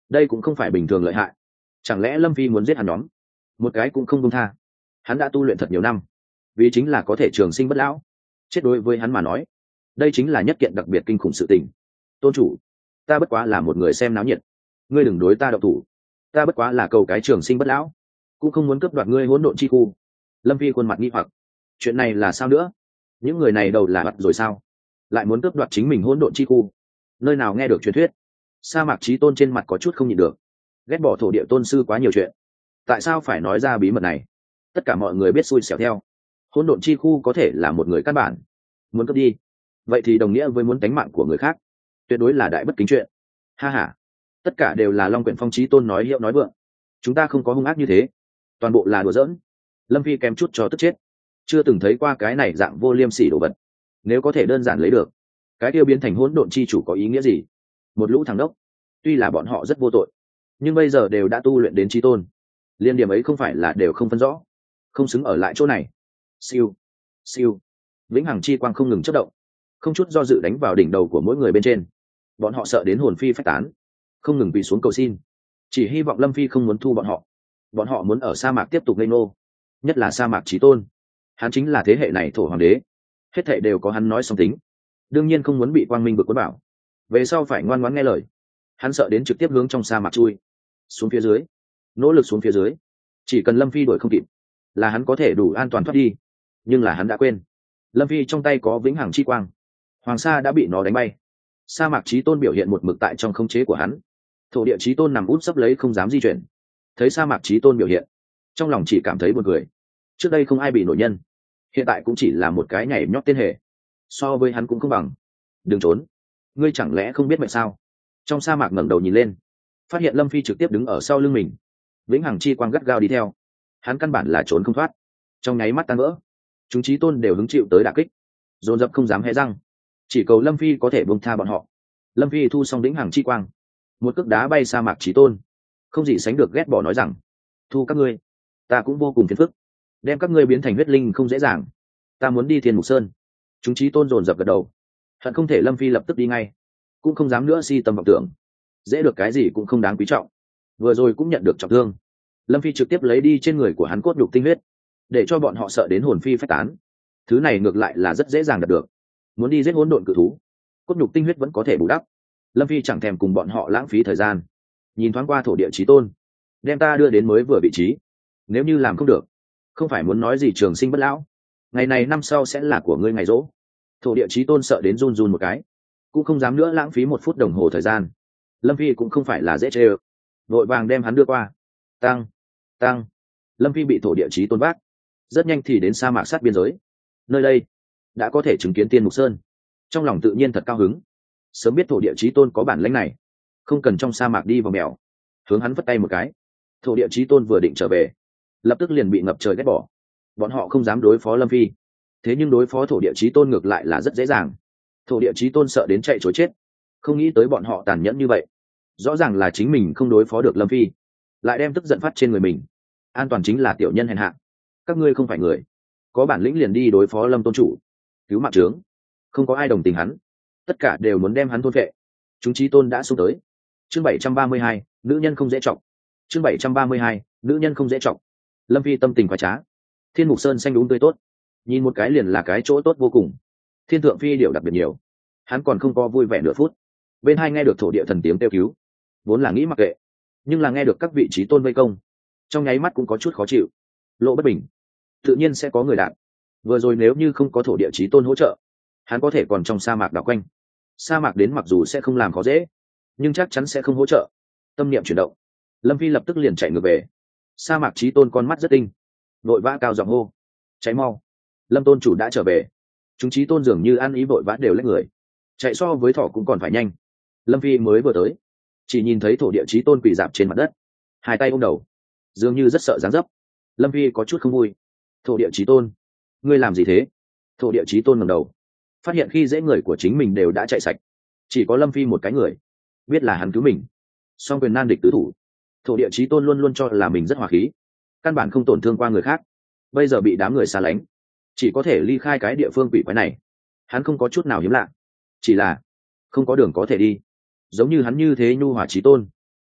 đây cũng không phải bình thường lợi hại. Chẳng lẽ Lâm Phi muốn giết hắn nhóm? Một cái cũng không buông tha. Hắn đã tu luyện thật nhiều năm, vì chính là có thể trường sinh bất lão. Chết đối với hắn mà nói, đây chính là nhất kiện đặc biệt kinh khủng sự tình. Tôn chủ, ta bất quá là một người xem náo nhiệt, ngươi đừng đối ta độc thủ. Ta bất quá là cầu cái trường sinh bất lão, cũng không muốn cướp đoạt ngươi hỗn độn chi khu. Lâm Phi khuôn mặt nghi hoặc, chuyện này là sao nữa? Những người này đầu là mặt rồi sao? Lại muốn cướp đoạt chính mình hỗn độn chi khu? Nơi nào nghe được truyền thuyết? Sa Mạc Chí Tôn trên mặt có chút không nhịn được, ghét bỏ thổ địa tôn sư quá nhiều chuyện. Tại sao phải nói ra bí mật này? Tất cả mọi người biết xui xẻo theo. Hỗn độn chi khu có thể là một người căn bản, muốn cướp đi, vậy thì đồng nghĩa với muốn đánh mạng của người khác, tuyệt đối là đại bất kính chuyện. Ha ha, tất cả đều là Long Quyển Phong Chí Tôn nói hiệu nói vượng, chúng ta không có hung ác như thế, toàn bộ là đùa giỡn. Lâm Phi kém chút cho tức chết, chưa từng thấy qua cái này dạng vô liêm sỉ đồ vật. Nếu có thể đơn giản lấy được, cái tiêu biến thành hỗn độn chi chủ có ý nghĩa gì? Một lũ thằng đốc. Tuy là bọn họ rất vô tội, nhưng bây giờ đều đã tu luyện đến chí tôn, liên điểm ấy không phải là đều không phân rõ, không xứng ở lại chỗ này. Siêu, siêu, vĩnh hằng chi quang không ngừng chớp động, không chút do dự đánh vào đỉnh đầu của mỗi người bên trên. Bọn họ sợ đến hồn phi phách tán, không ngừng quỳ xuống cầu xin, chỉ hy vọng Lâm Phi không muốn thu bọn họ. Bọn họ muốn ở sa mạc tiếp tục ngây ngô, nhất là sa mạc chí tôn. Hắn chính là thế hệ này thổ hoàng đế, hết thệ đều có hắn nói xong tính, đương nhiên không muốn bị quang minh vực cuốn bảo. Về sau phải ngoan ngoãn nghe lời. Hắn sợ đến trực tiếp hướng trong sa mạc chui xuống phía dưới, nỗ lực xuống phía dưới. Chỉ cần Lâm Phi đuổi không kịp, là hắn có thể đủ an toàn thoát đi. Nhưng là hắn đã quên, Lâm Phi trong tay có vĩnh hằng chi quang, hoàng sa đã bị nó đánh bay. Sa mạc chí tôn biểu hiện một mực tại trong khống chế của hắn. Thổ địa chí tôn nằm úp sấp lấy không dám di chuyển. Thấy sa mạc chí tôn biểu hiện, trong lòng chỉ cảm thấy buồn cười. Trước đây không ai bị nổi nhân, hiện tại cũng chỉ là một cái nhảy nhót tên hề, so với hắn cũng không bằng. Đừng trốn, ngươi chẳng lẽ không biết mệnh sao? Trong sa mạc ngẩng đầu nhìn lên, phát hiện Lâm Phi trực tiếp đứng ở sau lưng mình, vĩnh hằng chi quang gắt gao đi theo. Hắn căn bản là trốn không thoát. Trong nháy mắt tan vỡ, chúng chí tôn đều hứng chịu tới đả kích, dồn dập không dám hé răng, chỉ cầu Lâm Phi có thể buông tha bọn họ. Lâm Phi thu xong vĩnh hằng chi quang, một cước đá bay sa mạc chí tôn, không gì sánh được ghét bỏ nói rằng: thu các ngươi, ta cũng vô cùng phiền phức, đem các ngươi biến thành huyết linh không dễ dàng, ta muốn đi Thiên Mục Sơn. Chúng chí tôn dồn dập gật đầu, hận không thể Lâm Phi lập tức đi ngay, cũng không dám nữa si tâm vọng tưởng, dễ được cái gì cũng không đáng quý trọng. Vừa rồi cũng nhận được trọng thương, Lâm Phi trực tiếp lấy đi trên người của hắn cốt nhục tinh huyết, để cho bọn họ sợ đến hồn phi phách tán. Thứ này ngược lại là rất dễ dàng đạt được. Muốn đi giết hỗn độn cự thú, cốt nhục tinh huyết vẫn có thể bù đắp. Lâm Phi chẳng thèm cùng bọn họ lãng phí thời gian, nhìn thoáng qua thổ địa chí tôn, đem ta đưa đến mới vừa vị trí. Nếu như làm không được, không phải muốn nói gì trường sinh bất lão, ngày này năm sau sẽ là của ngươi ngày rỗ. Thổ địa chí tôn sợ đến run run một cái, cũng không dám nữa lãng phí một phút đồng hồ thời gian. Lâm Phi cũng không phải là dễ chê ơ, vội vàng đem hắn đưa qua. Tăng, tăng. Lâm Phi bị thổ địa chí tôn vác, rất nhanh thì đến sa mạc sát biên giới. Nơi đây đã có thể chứng kiến Tiên Mục Sơn, trong lòng tự nhiên thật cao hứng. Sớm biết thổ địa chí tôn có bản lĩnh này, không cần trong sa mạc đi vào mèo, hướng hắn vất tay một cái. Thổ địa chí tôn vừa định trở về, lập tức liền bị ngập trời ghét bỏ. Bọn họ không dám đối phó Lâm Phi, thế nhưng đối phó thổ địa chí tôn ngược lại là rất dễ dàng. Thổ địa chí tôn sợ đến chạy trối chết, không nghĩ tới bọn họ tàn nhẫn như vậy. Rõ ràng là chính mình không đối phó được Lâm Phi, lại đem tức giận phát trên người mình. An toàn chính là tiểu nhân hèn hạ, các ngươi không phải người, có bản lĩnh liền đi đối phó Lâm tôn chủ, cứu mạng trướng. Không có ai đồng tình hắn, tất cả đều muốn đem hắn thôn vệ. Chúng chí tôn đã xuống tới. Chương bảy trăm ba mươi hai, nữ nhân không dễ trọng. Chương bảy trăm ba mươi hai, nữ nhân không dễ trọng. Lâm Phi tâm tình khoái trá. Thiên Mục Sơn xanh đúng tươi tốt, nhìn một cái liền là cái chỗ tốt vô cùng. Thiên thượng phi điệu đặc biệt nhiều, hắn còn không có vui vẻ nửa phút. Bên hai nghe được thổ địa thần tiếng kêu cứu, vốn là nghĩ mặc kệ, nhưng là nghe được các vị trí tôn vây công, trong nháy mắt cũng có chút khó chịu. Lộ bất bình, tự nhiên sẽ có người đạn. Vừa rồi nếu như không có thổ địa chí tôn hỗ trợ, hắn có thể còn trong sa mạc đảo quanh. Sa mạc đến mặc dù sẽ không làm khó dễ, nhưng chắc chắn sẽ không hỗ trợ. Tâm niệm chuyển động, Lâm Phi lập tức liền chạy ngược về. Sa mạc chí tôn con mắt rất tinh, vội vã cao giọng hô: cháy mau, Lâm tôn chủ đã trở về. Chúng chí tôn dường như ăn ý vội vã đều lách người, chạy so với thỏ cũng còn phải nhanh. Lâm Phi mới vừa tới, chỉ nhìn thấy thổ địa chí tôn quỳ dạp trên mặt đất, hai tay ôm đầu, dường như rất sợ dáng dấp. Lâm Phi có chút không vui. Thổ địa chí tôn, ngươi làm gì thế? Thổ địa chí tôn ngẩng đầu, phát hiện khi dễ người của chính mình đều đã chạy sạch, chỉ có Lâm Phi một cái người, biết là hắn cứu mình. Song quyền nan địch tứ thủ, thổ địa chí tôn luôn luôn cho là mình rất hòa khí, căn bản không tổn thương qua người khác. Bây giờ bị đám người xa lánh, chỉ có thể ly khai cái địa phương quỷ quái này. Hắn không có chút nào hiếm lạ, chỉ là không có đường có thể đi. Giống như hắn như thế nhu hòa chí tôn,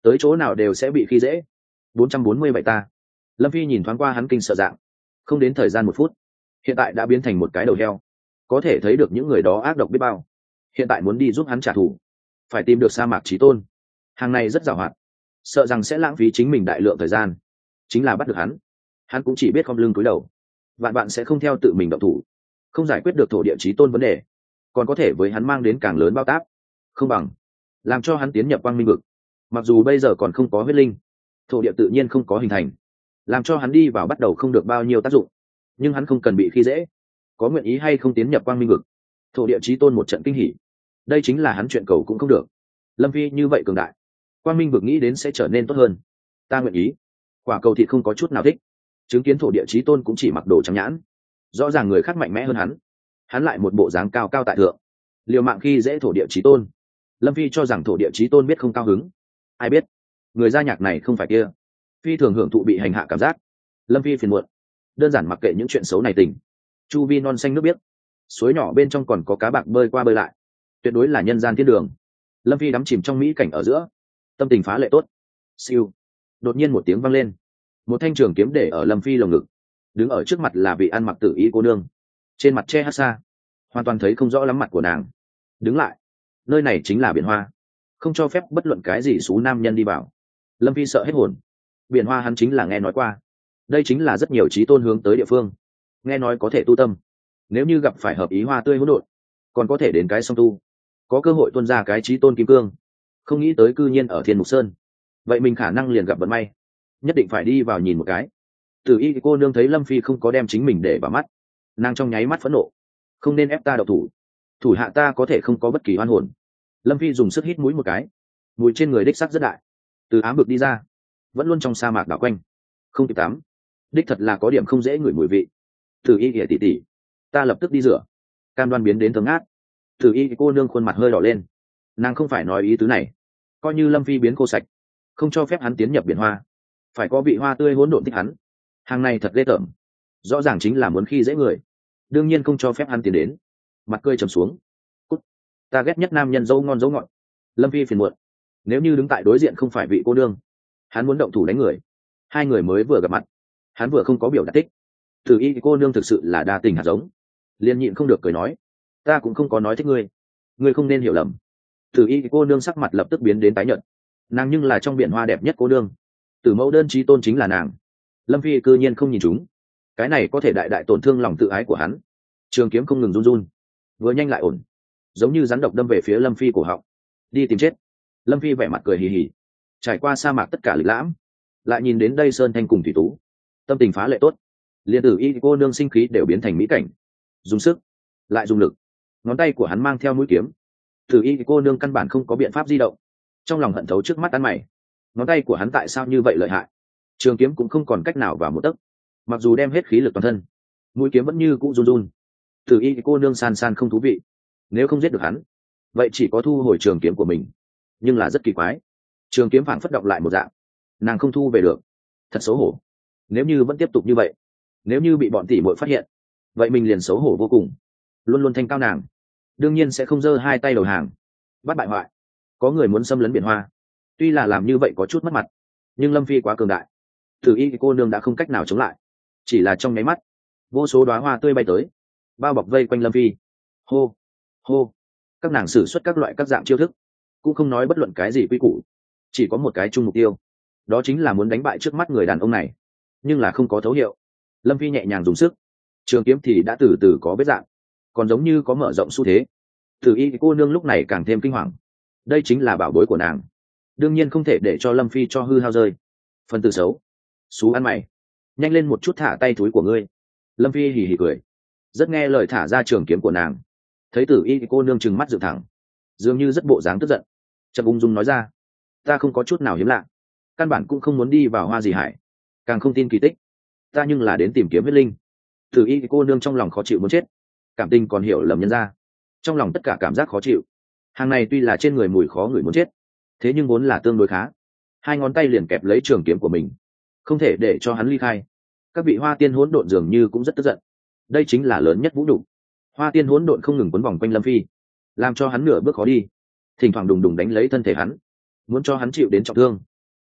tới chỗ nào đều sẽ bị khi dễ. Bốn trăm bốn mươi bảy ta. Lâm Phi nhìn thoáng qua hắn kinh sợ dạng, không đến thời gian một phút hiện tại đã biến thành một cái đầu heo, có thể thấy được những người đó ác độc biết bao. Hiện tại muốn đi giúp hắn trả thù, phải tìm được sa mạc chí tôn. Hàng này rất giàu hoạt, sợ rằng sẽ lãng phí chính mình đại lượng thời gian. Chính là bắt được hắn, hắn cũng chỉ biết khom lưng cúi đầu, vạn bạn sẽ không theo tự mình động thủ. Không giải quyết được thổ địa chí tôn vấn đề, còn có thể với hắn mang đến càng lớn bao tác. Không bằng làm cho hắn tiến nhập quang minh vực. Mặc dù bây giờ còn không có huyết linh, thổ địa tự nhiên không có hình thành, làm cho hắn đi vào bắt đầu không được bao nhiêu tác dụng. Nhưng hắn không cần bị khi dễ, có nguyện ý hay không tiến nhập quang minh vực, thổ địa chí tôn một trận kinh hỉ, đây chính là hắn chuyện cầu cũng không được. Lâm Phi như vậy cường đại, quang minh vực nghĩ đến sẽ trở nên tốt hơn. Ta nguyện ý. Quả cầu thịt không có chút nào thích, chứng kiến thổ địa chí tôn cũng chỉ mặc đồ trắng nhãn, rõ ràng người khác mạnh mẽ hơn hắn, hắn lại một bộ dáng cao cao tại thượng, liều mạng khi dễ thổ địa chí tôn. Lâm Phi cho rằng thổ địa chí tôn biết không cao hứng, ai biết người gia nhạc này không phải kia. Phi thường hưởng thụ bị hành hạ cảm giác. Lâm Phi phiền muộn, đơn giản mặc kệ những chuyện xấu này tình. Chu vi non xanh nước biếc, suối nhỏ bên trong còn có cá bạc bơi qua bơi lại, tuyệt đối là nhân gian thiên đường. Lâm Phi đắm chìm trong mỹ cảnh ở giữa, tâm tình phá lệ tốt. Siêu, đột nhiên một tiếng vang lên, một thanh trường kiếm để ở Lâm Phi lồng ngực. Đứng ở trước mặt là vị ăn mặc tự ý cô nương, trên mặt che hát xa, hoàn toàn thấy không rõ lắm mặt của nàng. Đứng lại, nơi này chính là biển hoa, không cho phép bất luận cái gì xú nam nhân đi vào. Lâm Phi sợ hết hồn. Biển hoa hắn chính là nghe nói qua, đây chính là rất nhiều chí tôn hướng tới địa phương, nghe nói có thể tu tâm. Nếu như gặp phải hợp ý hoa tươi hỗn độn, còn có thể đến cái song tu, có cơ hội tuôn ra cái chí tôn kim cương. Không nghĩ tới cư nhiên ở Thiên Mục Sơn, vậy mình khả năng liền gặp vận may, nhất định phải đi vào nhìn một cái. Tử y cô nương thấy Lâm Phi không có đem chính mình để vào mắt, nàng trong nháy mắt phẫn nộ. Không nên ép ta độc thủ, thủ hạ ta có thể không có bất kỳ oan hồn. Lâm Phi dùng sức hít mũi một cái, mùi trên người đích sắc rất đại. Từ ám vực đi ra, vẫn luôn trong sa mạc đảo quanh, không kịp tắm, đích thật là có điểm không dễ ngửi mùi vị. Tử y ỉa tỉ tỉ, ta lập tức đi rửa. Cam đoan biến đến thấm ngát. Tử y cô nương khuôn mặt hơi đỏ lên, nàng không phải nói ý tứ này. Coi như Lâm Phi biến cô sạch, không cho phép hắn tiến nhập biển hoa, phải có vị hoa tươi hỗn độn thích hắn. Hàng này thật ghê tởm, rõ ràng chính là muốn khi dễ người, đương nhiên không cho phép hắn tiến đến. Mặt cười trầm xuống. Cút, ta ghét nhất nam nhân dấu ngon dấu ngọt. Lâm Phi phiền muộn, nếu như đứng tại đối diện không phải vị cô nương, hắn muốn động thủ đánh người. Hai người mới vừa gặp mặt, hắn vừa không có biểu đạt tích. Tử y cô nương thực sự là đa tình hạt giống, liền nhịn không được cười nói, ta cũng không có nói thích ngươi, ngươi không nên hiểu lầm. Tử y cô nương sắc mặt lập tức biến đến tái nhợt, nàng nhưng là trong biển hoa đẹp nhất cô nương, tử mẫu đơn trí tôn chính là nàng. Lâm Phi cư nhiên không nhìn chúng, cái này có thể đại đại tổn thương lòng tự ái của hắn. Trường kiếm không ngừng run run, vừa nhanh lại ổn, giống như rắn độc đâm về phía Lâm Phi cổ họng. Đi tìm chết. Lâm Phi vẻ mặt cười hì hì, trải qua sa mạc tất cả lịch lãm, lại nhìn đến đây sơn thanh cùng thủy tú, tâm tình phá lệ tốt. Liên tử y cô nương sinh khí đều biến thành mỹ cảnh, dùng sức lại dùng lực, ngón tay của hắn mang theo mũi kiếm. Tử y cô nương căn bản không có biện pháp di động, trong lòng hận thấu trước mắt ăn mày. Ngón tay của hắn tại sao như vậy lợi hại, trường kiếm cũng không còn cách nào vào một tấc. Mặc dù đem hết khí lực toàn thân, mũi kiếm vẫn như cũ run run. Tử y cô nương san san không thú vị, nếu không giết được hắn, vậy chỉ có thu hồi trường kiếm của mình. Nhưng là rất kỳ quái, trường kiếm phảng phất động lại một dạng, nàng không thu về được. Thật xấu hổ, nếu như vẫn tiếp tục như vậy, nếu như bị bọn tỷ muội phát hiện, vậy mình liền xấu hổ vô cùng. Luôn luôn thanh cao nàng, đương nhiên sẽ không giơ hai tay đầu hàng. Bắt bại hoại, có người muốn xâm lấn biển hoa, tuy là làm như vậy có chút mất mặt, nhưng Lâm Phi quá cường đại, Tử y cô nương đã không cách nào chống lại. Chỉ là trong nháy mắt, vô số đóa hoa tươi bay tới, bao bọc vây quanh Lâm Phi. Hô hô, các nàng sử xuất các loại các dạng chiêu thức, cũng không nói bất luận cái gì quy củ, chỉ có một cái chung mục tiêu, đó chính là muốn đánh bại trước mắt người đàn ông này. Nhưng là không có thấu hiệu. Lâm Phi nhẹ nhàng dùng sức, trường kiếm thì đã từ từ có vết dạng, còn giống như có mở rộng xu thế. Tử y cô nương lúc này càng thêm kinh hoàng, đây chính là bảo bối của nàng, đương nhiên không thể để cho Lâm Phi cho hư hao rơi. Phần từ xấu, xú ăn mày, nhanh lên một chút thả tay túi của ngươi. Lâm Phi hì hì cười, rất nghe lời thả ra trường kiếm của nàng. Thấy tử y cô nương trừng mắt dựng thẳng, dường như rất bộ dáng tức giận, chậm ung dung nói ra, ta không có chút nào hiếm lạ, căn bản cũng không muốn đi vào hoa gì hải, càng không tin kỳ tích, ta nhưng là đến tìm kiếm huyết linh. Tử y cô nương trong lòng khó chịu muốn chết, cảm tình còn hiểu lầm nhân ra, trong lòng tất cả cảm giác khó chịu. Hàng này tuy là trên người mùi khó người muốn chết, thế nhưng vốn là tương đối khá. Hai ngón tay liền kẹp lấy trường kiếm của mình, không thể để cho hắn ly khai. Các vị hoa tiên hỗn độn dường như cũng rất tức giận, đây chính là lớn nhất vũ đủ. Hoa tiên hỗn độn không ngừng quấn vòng quanh Lâm Phi, làm cho hắn nửa bước khó đi, thỉnh thoảng đùng đùng đánh lấy thân thể hắn, muốn cho hắn chịu đến trọng thương.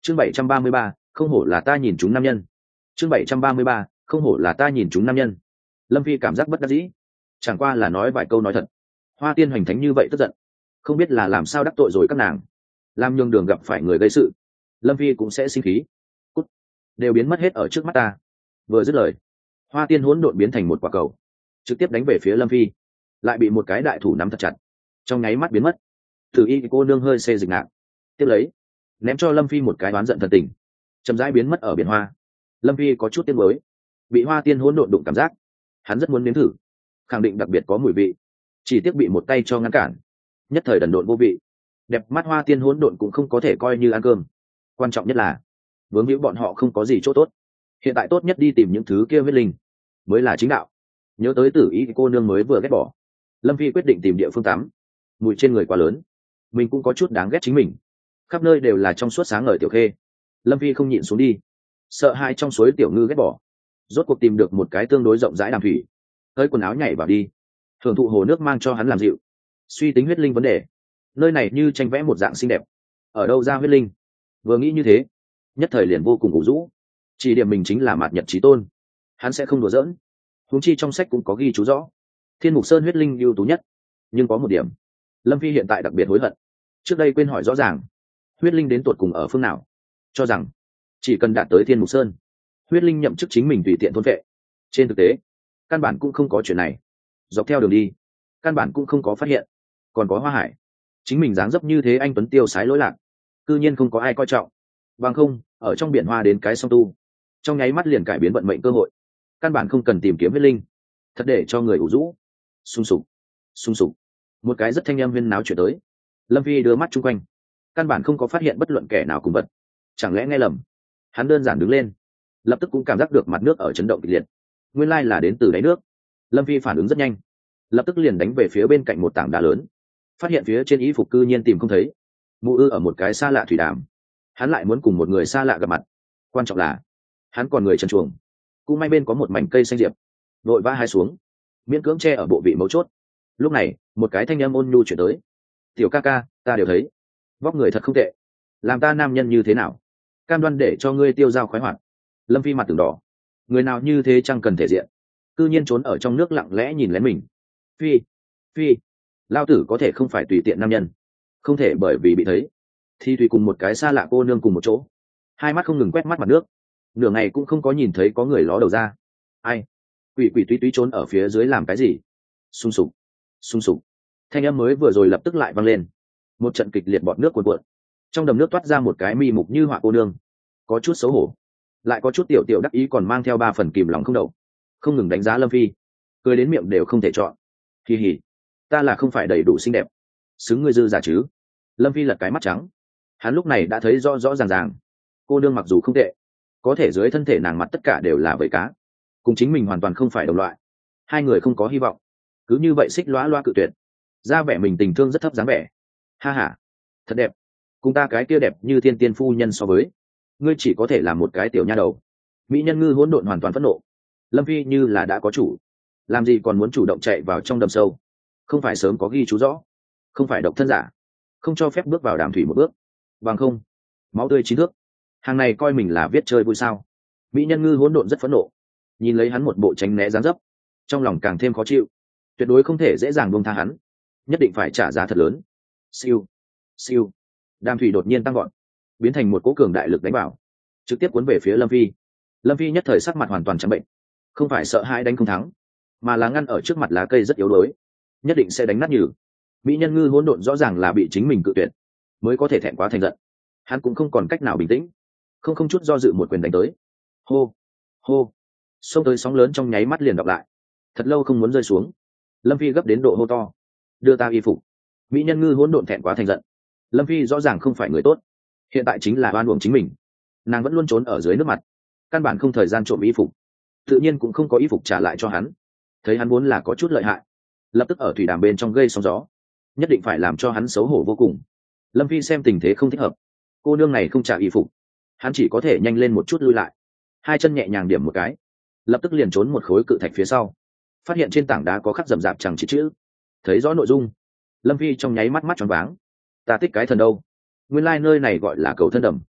chương bảy trăm ba mươi ba, không hổ là ta nhìn chúng nam nhân. chương bảy trăm ba mươi ba, không hổ là ta nhìn chúng nam nhân. Lâm Phi cảm giác bất đắc dĩ, chẳng qua là nói vài câu nói thật. Hoa Tiên Hoành Thánh như vậy tức giận, không biết là làm sao đắc tội rồi các nàng, làm nhường đường gặp phải người gây sự, Lâm Phi cũng sẽ sinh khí. Cút, đều biến mất hết ở trước mắt ta. Vừa dứt lời, Hoa Tiên hỗn độn biến thành một quả cầu, trực tiếp đánh về phía Lâm Phi, lại bị một cái đại thủ nắm thật chặt, trong nháy mắt biến mất. Tử Y cô nương hơi xê dịch ngạc, tiếp lấy ném cho Lâm Phi một cái đoán giận thần tình, chậm rãi biến mất ở biển hoa. Lâm Phi có chút tiếc mới, bị Hoa Tiên hỗn độn đụng cảm giác, hắn rất muốn nếm thử, khẳng định đặc biệt có mùi vị, chỉ tiếc bị một tay cho ngăn cản, nhất thời đần độn vô vị. Đẹp mắt Hoa Tiên hỗn độn cũng không có thể coi như ăn cơm, quan trọng nhất là vướng hữu bọn họ không có gì chỗ tốt, hiện tại tốt nhất đi tìm những thứ kia huyết linh mới là chính đạo. Nhớ tới Tử Y cô nương mới vừa ghét bỏ, Lâm Phi quyết định tìm địa phương tắm. Mùi trên người quá lớn, mình cũng có chút đáng ghét chính mình, khắp nơi đều là trong suốt sáng ngời tiểu khê. Lâm Phi không nhịn xuống đi, sợ hai trong suối tiểu ngư ghét bỏ, rốt cuộc tìm được một cái tương đối rộng rãi đàm thủy, hơi quần áo nhảy vào đi, thưởng thụ hồ nước mang cho hắn làm dịu. Suy tính huyết linh vấn đề, nơi này như tranh vẽ một dạng xinh đẹp, ở đâu ra huyết linh? Vừa nghĩ như thế, nhất thời liền vô cùng ủ rũ. Chỉ điểm mình chính là mạt nhật chí tôn, hắn sẽ không đùa giỡn. Huống chi trong sách cũng có ghi chú rõ, Thiên Mục Sơn huyết linh ưu tú nhất. Nhưng có một điểm, Lâm Phi hiện tại đặc biệt hối hận, trước đây quên hỏi rõ ràng, huyết linh đến tột cùng ở phương nào. Cho rằng chỉ cần đạt tới Thiên Mục Sơn, huyết linh nhậm chức chính mình tùy tiện thôn vệ. Trên thực tế, căn bản cũng không có chuyện này. Dọc theo đường đi, căn bản cũng không có phát hiện còn có Hoa Hải. Chính mình dáng dấp như thế anh tuấn tiêu sái lỗi lạc, cư nhiên không có ai coi trọng. Bằng không, ở trong biển hoa đến cái song tu, trong nháy mắt liền cải biến vận mệnh cơ hội. Căn bản không cần tìm kiếm huyết linh, thật để cho người ủ rũ. Sung sục, sung sục, một cái rất thanh âm huyên náo chuyển tới. Lâm Phi đưa mắt chung quanh, căn bản không có phát hiện bất luận kẻ nào cùng vật. Chẳng lẽ nghe lầm? Hắn đơn giản đứng lên, lập tức cũng cảm giác được mặt nước ở chấn động kịch liệt. Nguyên lai là đến từ đáy nước. Lâm Phi phản ứng rất nhanh, lập tức liền đánh về phía bên cạnh một tảng đá lớn, phát hiện phía trên y phục cư nhiên tìm không thấy. Mụ ư ở một cái xa lạ thủy đàm, hắn lại muốn cùng một người xa lạ gặp mặt. Quan trọng là hắn còn người trần chuồng, cũng may bên có một mảnh cây xanh diệp, vội vã hai xuống, miễn cưỡng che ở bộ vị mấu chốt. Lúc này một cái thanh âm ôn nhu chuyển tới: tiểu ca ca, ta đều thấy vóc người thật không tệ, làm ta nam nhân như thế nào, cam đoan để cho ngươi tiêu dao khoái hoạt. Lâm Phi mặt từng đỏ, người nào như thế chẳng cần thể diện, cư nhiên trốn ở trong nước lặng lẽ nhìn lén mình. Phi, phi, lao tử có thể không phải tùy tiện nam nhân, không thể bởi vì bị thấy thì tùy cùng một cái xa lạ cô nương cùng một chỗ. Hai mắt không ngừng quét mắt mặt nước, nửa ngày cũng không có nhìn thấy có người ló đầu ra. Ai? Quỷ quỷ túy túy trốn ở phía dưới làm cái gì? Sung sục, sung sục. Thanh âm mới vừa rồi lập tức lại vang lên, một trận kịch liệt bọt nước cuồn cuộn, trong đầm nước toát ra một cái mi mục như họa cô nương, có chút xấu hổ, lại có chút tiểu tiểu đắc ý, còn mang theo ba phần kìm lòng không đậu, không ngừng đánh giá Lâm Phi, cười đến miệng đều không thể chọn. Kỳ hỉ, ta là không phải đầy đủ xinh đẹp, xứng ngươi dư giả chứ? Lâm Phi lật cái mắt trắng, hắn lúc này đã thấy rõ rõ ràng ràng, cô nương mặc dù không tệ, có thể dưới thân thể nàng mặt tất cả đều là vảy cá, cùng chính mình hoàn toàn không phải đồng loại, hai người không có hy vọng. Cứ như vậy xích loa loa cự tuyệt, ra vẻ mình tình thương rất thấp dáng vẻ. Ha ha, thật đẹp, cùng ta cái kia đẹp như thiên tiên phu nhân so với, ngươi chỉ có thể là một cái tiểu nha đầu. Mỹ nhân ngư hỗn độn hoàn toàn phẫn nộ. Lâm Phi như là đã có chủ, làm gì còn muốn chủ động chạy vào trong đầm sâu? Không phải sớm có ghi chú rõ, không phải độc thân giả, không cho phép bước vào đàm thủy một bước, bằng không máu tươi chín thước. Hàng này coi mình là viết chơi vui sao? Mỹ nhân ngư hỗn độn rất phẫn nộ, nhìn lấy hắn một bộ tránh né dáng dấp, trong lòng càng thêm khó chịu. Tuyệt đối không thể dễ dàng buông tha hắn, nhất định phải trả giá thật lớn. Siêu, siêu, đàm thủy đột nhiên tăng gọn, biến thành một cỗ cường đại lực đánh vào, trực tiếp cuốn về phía Lâm Phi. Lâm Phi nhất thời sắc mặt hoàn toàn trắng bệnh, không phải sợ hãi đánh không thắng, mà là ngăn ở trước mặt lá cây rất yếu đuối, nhất định sẽ đánh nát nhừ. Mỹ nhân ngư hỗn độn rõ ràng là bị chính mình cự tuyệt, mới có thể thẹn quá thành giận. Hắn cũng không còn cách nào bình tĩnh, không không chút do dự một quyền đánh tới. Hô, hô, xông tới sóng lớn trong nháy mắt liền đọc lại, thật lâu không muốn rơi xuống. Lâm Phi gấp đến độ hô to: đưa ta y phục. Mỹ nhân ngư hỗn độn thẹn quá thành giận, Lâm Phi rõ ràng không phải người tốt, hiện tại chính là oan uổng chính mình. Nàng vẫn luôn trốn ở dưới nước mặt, căn bản không thời gian trộm y phục, tự nhiên cũng không có y phục trả lại cho hắn. Thấy hắn vốn là có chút lợi hại, lập tức ở thủy đàm bên trong gây sóng gió, nhất định phải làm cho hắn xấu hổ vô cùng. Lâm Phi xem tình thế không thích hợp, cô nương này không trả y phục, hắn chỉ có thể nhanh lên một chút lui lại, hai chân nhẹ nhàng điểm một cái, lập tức liền trốn một khối cự thạch phía sau, phát hiện trên tảng đá có khắc rậm rạp chẳng chỉ chữ. Thấy rõ nội dung, Lâm Phi trong nháy mắt mắt tròn váng. Ta thích cái thần đâu, nguyên lai nơi này gọi là cầu thân đầm.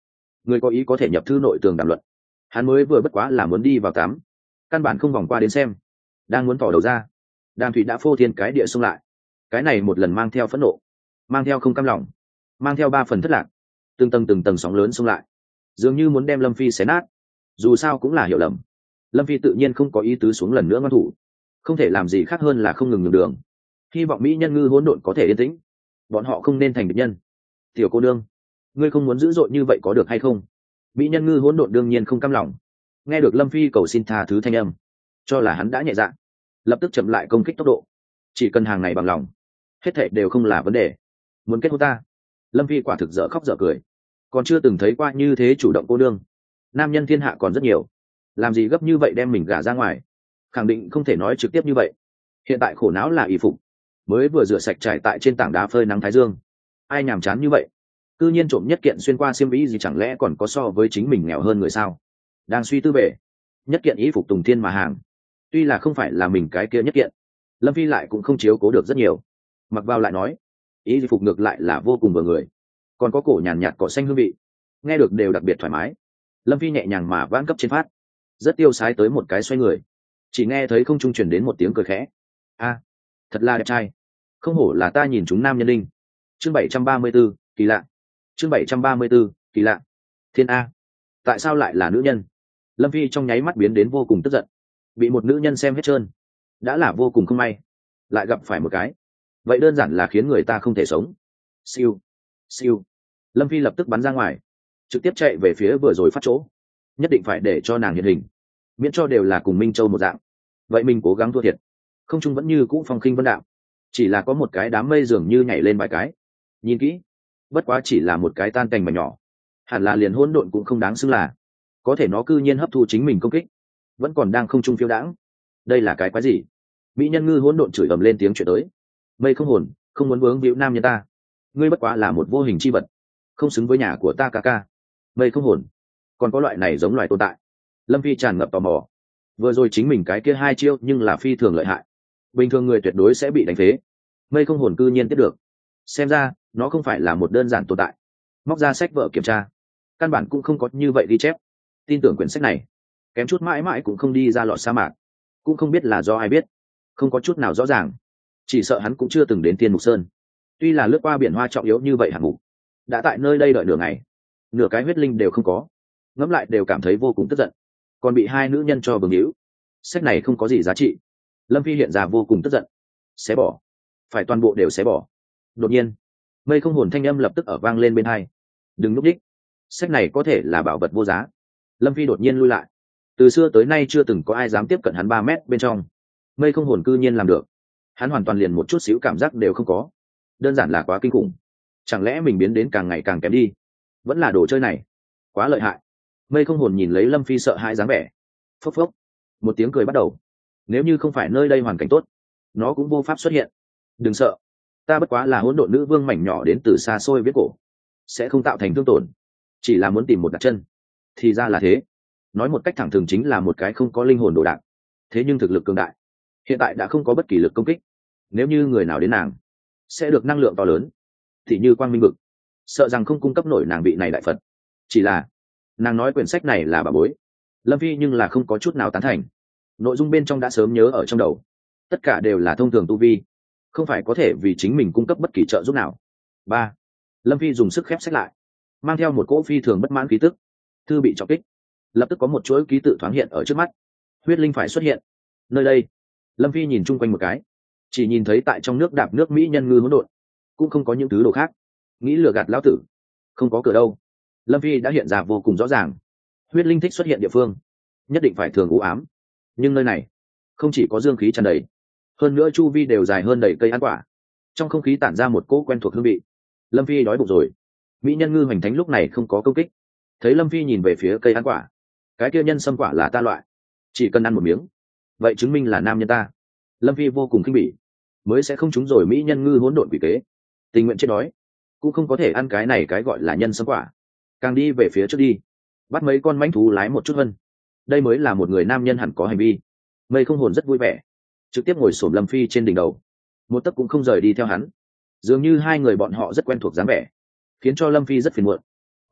người có ý có thể nhập thư nội tường đàm luận. Hắn mới vừa bất quá là muốn đi vào tắm, căn bản không vòng qua đến xem, đang muốn tỏ đầu ra, đàm thủy đã phô thiên cái địa xông lại. Cái này một lần mang theo phẫn nộ, mang theo không cam lòng, mang theo ba phần thất lạc, từng tầng từng tầng sóng lớn xông lại, dường như muốn đem Lâm Phi xé nát. Dù sao cũng là hiểu lầm, Lâm Phi tự nhiên không có ý tứ xuống lần nữa ngoan thủ, không thể làm gì khác hơn là không ngừng nhường đường, hy vọng mỹ nhân ngư hỗn độn có thể yên tĩnh, bọn họ không nên thành địch nhân. Tiểu cô nương, ngươi không muốn dữ dội như vậy có được hay không? Mỹ nhân ngư hỗn độn đương nhiên không cam lòng, nghe được Lâm Phi cầu xin tha thứ thanh âm, cho là hắn đã nhẹ dạ, lập tức chậm lại công kích tốc độ. Chỉ cần hàng này bằng lòng, hết thảy đều không là vấn đề. Muốn kết hôn ta? Lâm Phi quả thực dở khóc dở cười, còn chưa từng thấy qua như thế chủ động cô nương. Nam nhân thiên hạ còn rất nhiều, làm gì gấp như vậy đem mình gả ra ngoài? Khẳng định không thể nói trực tiếp như vậy. Hiện tại khổ não là y phục, mới vừa rửa sạch trải tại trên tảng đá phơi nắng thái dương, ai nhàm chán như vậy, cư nhiên trộm nhất kiện xuyên qua xiêm y gì, chẳng lẽ còn có so với chính mình nghèo hơn người sao? Đang suy tư về nhất kiện y phục tùng thiên mà hàng, tuy là không phải là mình cái kia nhất kiện, Lâm Phi lại cũng không chiếu cố được rất nhiều. Mặc vào lại nói, y phục ngược lại là vô cùng vừa người, còn có cổ nhàn nhạt cỏ xanh hương vị, nghe được đều đặc biệt thoải mái. Lâm Phi nhẹ nhàng mà vãn cấp trên phát, rất tiêu sái tới một cái xoay người, chỉ nghe thấy không trung truyền đến một tiếng cười khẽ. A, thật là đẹp trai, không hổ là ta nhìn chúng nam nhân linh. Chương bảy trăm ba mươi 734, kỳ lạ. Chương bảy trăm ba mươi 734, kỳ lạ. Thiên A, tại sao lại là nữ nhân? Lâm Phi trong nháy mắt biến đến vô cùng tức giận, bị một nữ nhân xem hết trơn, đã là vô cùng không may, lại gặp phải một cái, vậy đơn giản là khiến người ta không thể sống. Siêu, siêu. Lâm Phi lập tức bắn ra ngoài, trực tiếp chạy về phía vừa rồi phát chỗ, nhất định phải để cho nàng hiện hình, miễn cho đều là cùng Minh Châu một dạng. Vậy mình cố gắng thua thiệt, không trung vẫn như cũ phong khinh vân đạo, chỉ là có một cái đám mây dường như nhảy lên vài cái. Nhìn kỹ, bất quá chỉ là một cái tan cành mà nhỏ, hẳn là liền hỗn độn cũng không đáng xưng là, có thể nó cư nhiên hấp thu chính mình công kích, vẫn còn đang không trung phiêu đãng. Đây là cái quái gì? Mỹ nhân ngư hỗn độn chửi ầm lên tiếng chuyện tới. Mây không hồn, không muốn vướng víu nam nhân ta, ngươi bất quá là một vô hình chi vật, không xứng với nhà của ta ca ca. Mây không hồn, còn có loại này giống loài tồn tại? Lâm Phi tràn ngập tò mò, vừa rồi chính mình cái kia hai chiêu nhưng là phi thường lợi hại, bình thường người tuyệt đối sẽ bị đánh phế, mây không hồn cư nhiên tiếp được, xem ra nó không phải là một đơn giản tồn tại. Móc ra sách vở kiểm tra, căn bản cũng không có như vậy ghi chép, tin tưởng quyển sách này kém chút mãi mãi cũng không đi ra lọt sa mạc, cũng không biết là do ai biết, không có chút nào rõ ràng, chỉ sợ hắn cũng chưa từng đến Tiên Mục Sơn. Tuy là lướt qua biển hoa trọng yếu như vậy hạng mục, đã tại nơi đây đợi nửa ngày, nửa cái huyết linh đều không có, ngẫm lại đều cảm thấy vô cùng tức giận, còn bị hai nữ nhân cho bừng hữu, sách này không có gì giá trị. Lâm Phi hiện ra vô cùng tức giận, xé bỏ, phải toàn bộ đều xé bỏ. Đột nhiên mây không hồn thanh âm lập tức ở vang lên bên hai, đừng núp đích, sách này có thể là bảo vật vô giá. Lâm Phi đột nhiên lui lại, từ xưa tới nay chưa từng có ai dám tiếp cận hắn ba mét bên trong, mây không hồn cư nhiên làm được, hắn hoàn toàn liền một chút xíu cảm giác đều không có, đơn giản là quá kinh khủng. Chẳng lẽ mình biến đến càng ngày càng kém đi, vẫn là đồ chơi này quá lợi hại. Mây không hồn nhìn lấy Lâm Phi sợ hãi dáng vẻ, phốc phốc một tiếng cười bắt đầu. Nếu như không phải nơi đây hoàn cảnh tốt, nó cũng vô pháp xuất hiện. Đừng sợ, ta bất quá là hỗn độn nữ vương mảnh nhỏ đến từ xa xôi viết cổ, sẽ không tạo thành thương tổn, chỉ là muốn tìm một đặt chân. Thì ra là thế, nói một cách thẳng thừng chính là một cái không có linh hồn đồ đạc, thế nhưng thực lực cường đại, hiện tại đã không có bất kỳ lực công kích. Nếu như người nào đến nàng, sẽ được năng lượng to lớn, thì như quang minh vực, sợ rằng không cung cấp nổi nàng vị này đại phật. Chỉ là nàng nói quyển sách này là bà bối, Lâm Phi nhưng là không có chút nào tán thành. Nội dung bên trong đã sớm nhớ ở trong đầu, tất cả đều là thông thường tu vi, không phải có thể vì chính mình cung cấp bất kỳ trợ giúp nào. Ba, Lâm Phi dùng sức khép sách lại, mang theo một cỗ phi thường bất mãn khí tức. Thư bị trọng kích, lập tức có một chuỗi ký tự thoáng hiện ở trước mắt, huyết linh phải xuất hiện. Nơi đây, Lâm Phi nhìn chung quanh một cái, chỉ nhìn thấy tại trong nước đạp nước mỹ nhân ngư hỗn độn, cũng không có những thứ đồ khác. Nghĩ lừa gạt lão tử, không có cửa đâu. Lâm Phi đã hiện ra vô cùng rõ ràng, huyết linh thích xuất hiện địa phương nhất định phải thường u ám, nhưng nơi này không chỉ có dương khí tràn đầy, hơn nữa chu vi đều dài hơn đầy cây ăn quả, trong không khí tản ra một cỗ quen thuộc hương vị. Lâm Phi đói bụng rồi. Mỹ nhân ngư hoành thánh lúc này không có công kích, thấy Lâm Phi nhìn về phía cây ăn quả, cái kia nhân sâm quả là ta loại, chỉ cần ăn một miếng vậy chứng minh là nam nhân ta. Lâm Phi vô cùng khinh bỉ, mới sẽ không trúng rồi mỹ nhân ngư hỗn độn quỷ kế, tình nguyện chết đói cũng không có thể ăn cái này cái gọi là nhân sâm quả. Càng đi về phía trước đi, bắt mấy con mãnh thú lái một chút hơn, đây mới là một người nam nhân hẳn có hành vi. Mây không hồn rất vui vẻ, trực tiếp ngồi xổm Lâm Phi trên đỉnh đầu, một tấc cũng không rời đi theo hắn, dường như hai người bọn họ rất quen thuộc dáng vẻ, khiến cho Lâm Phi rất phiền muộn.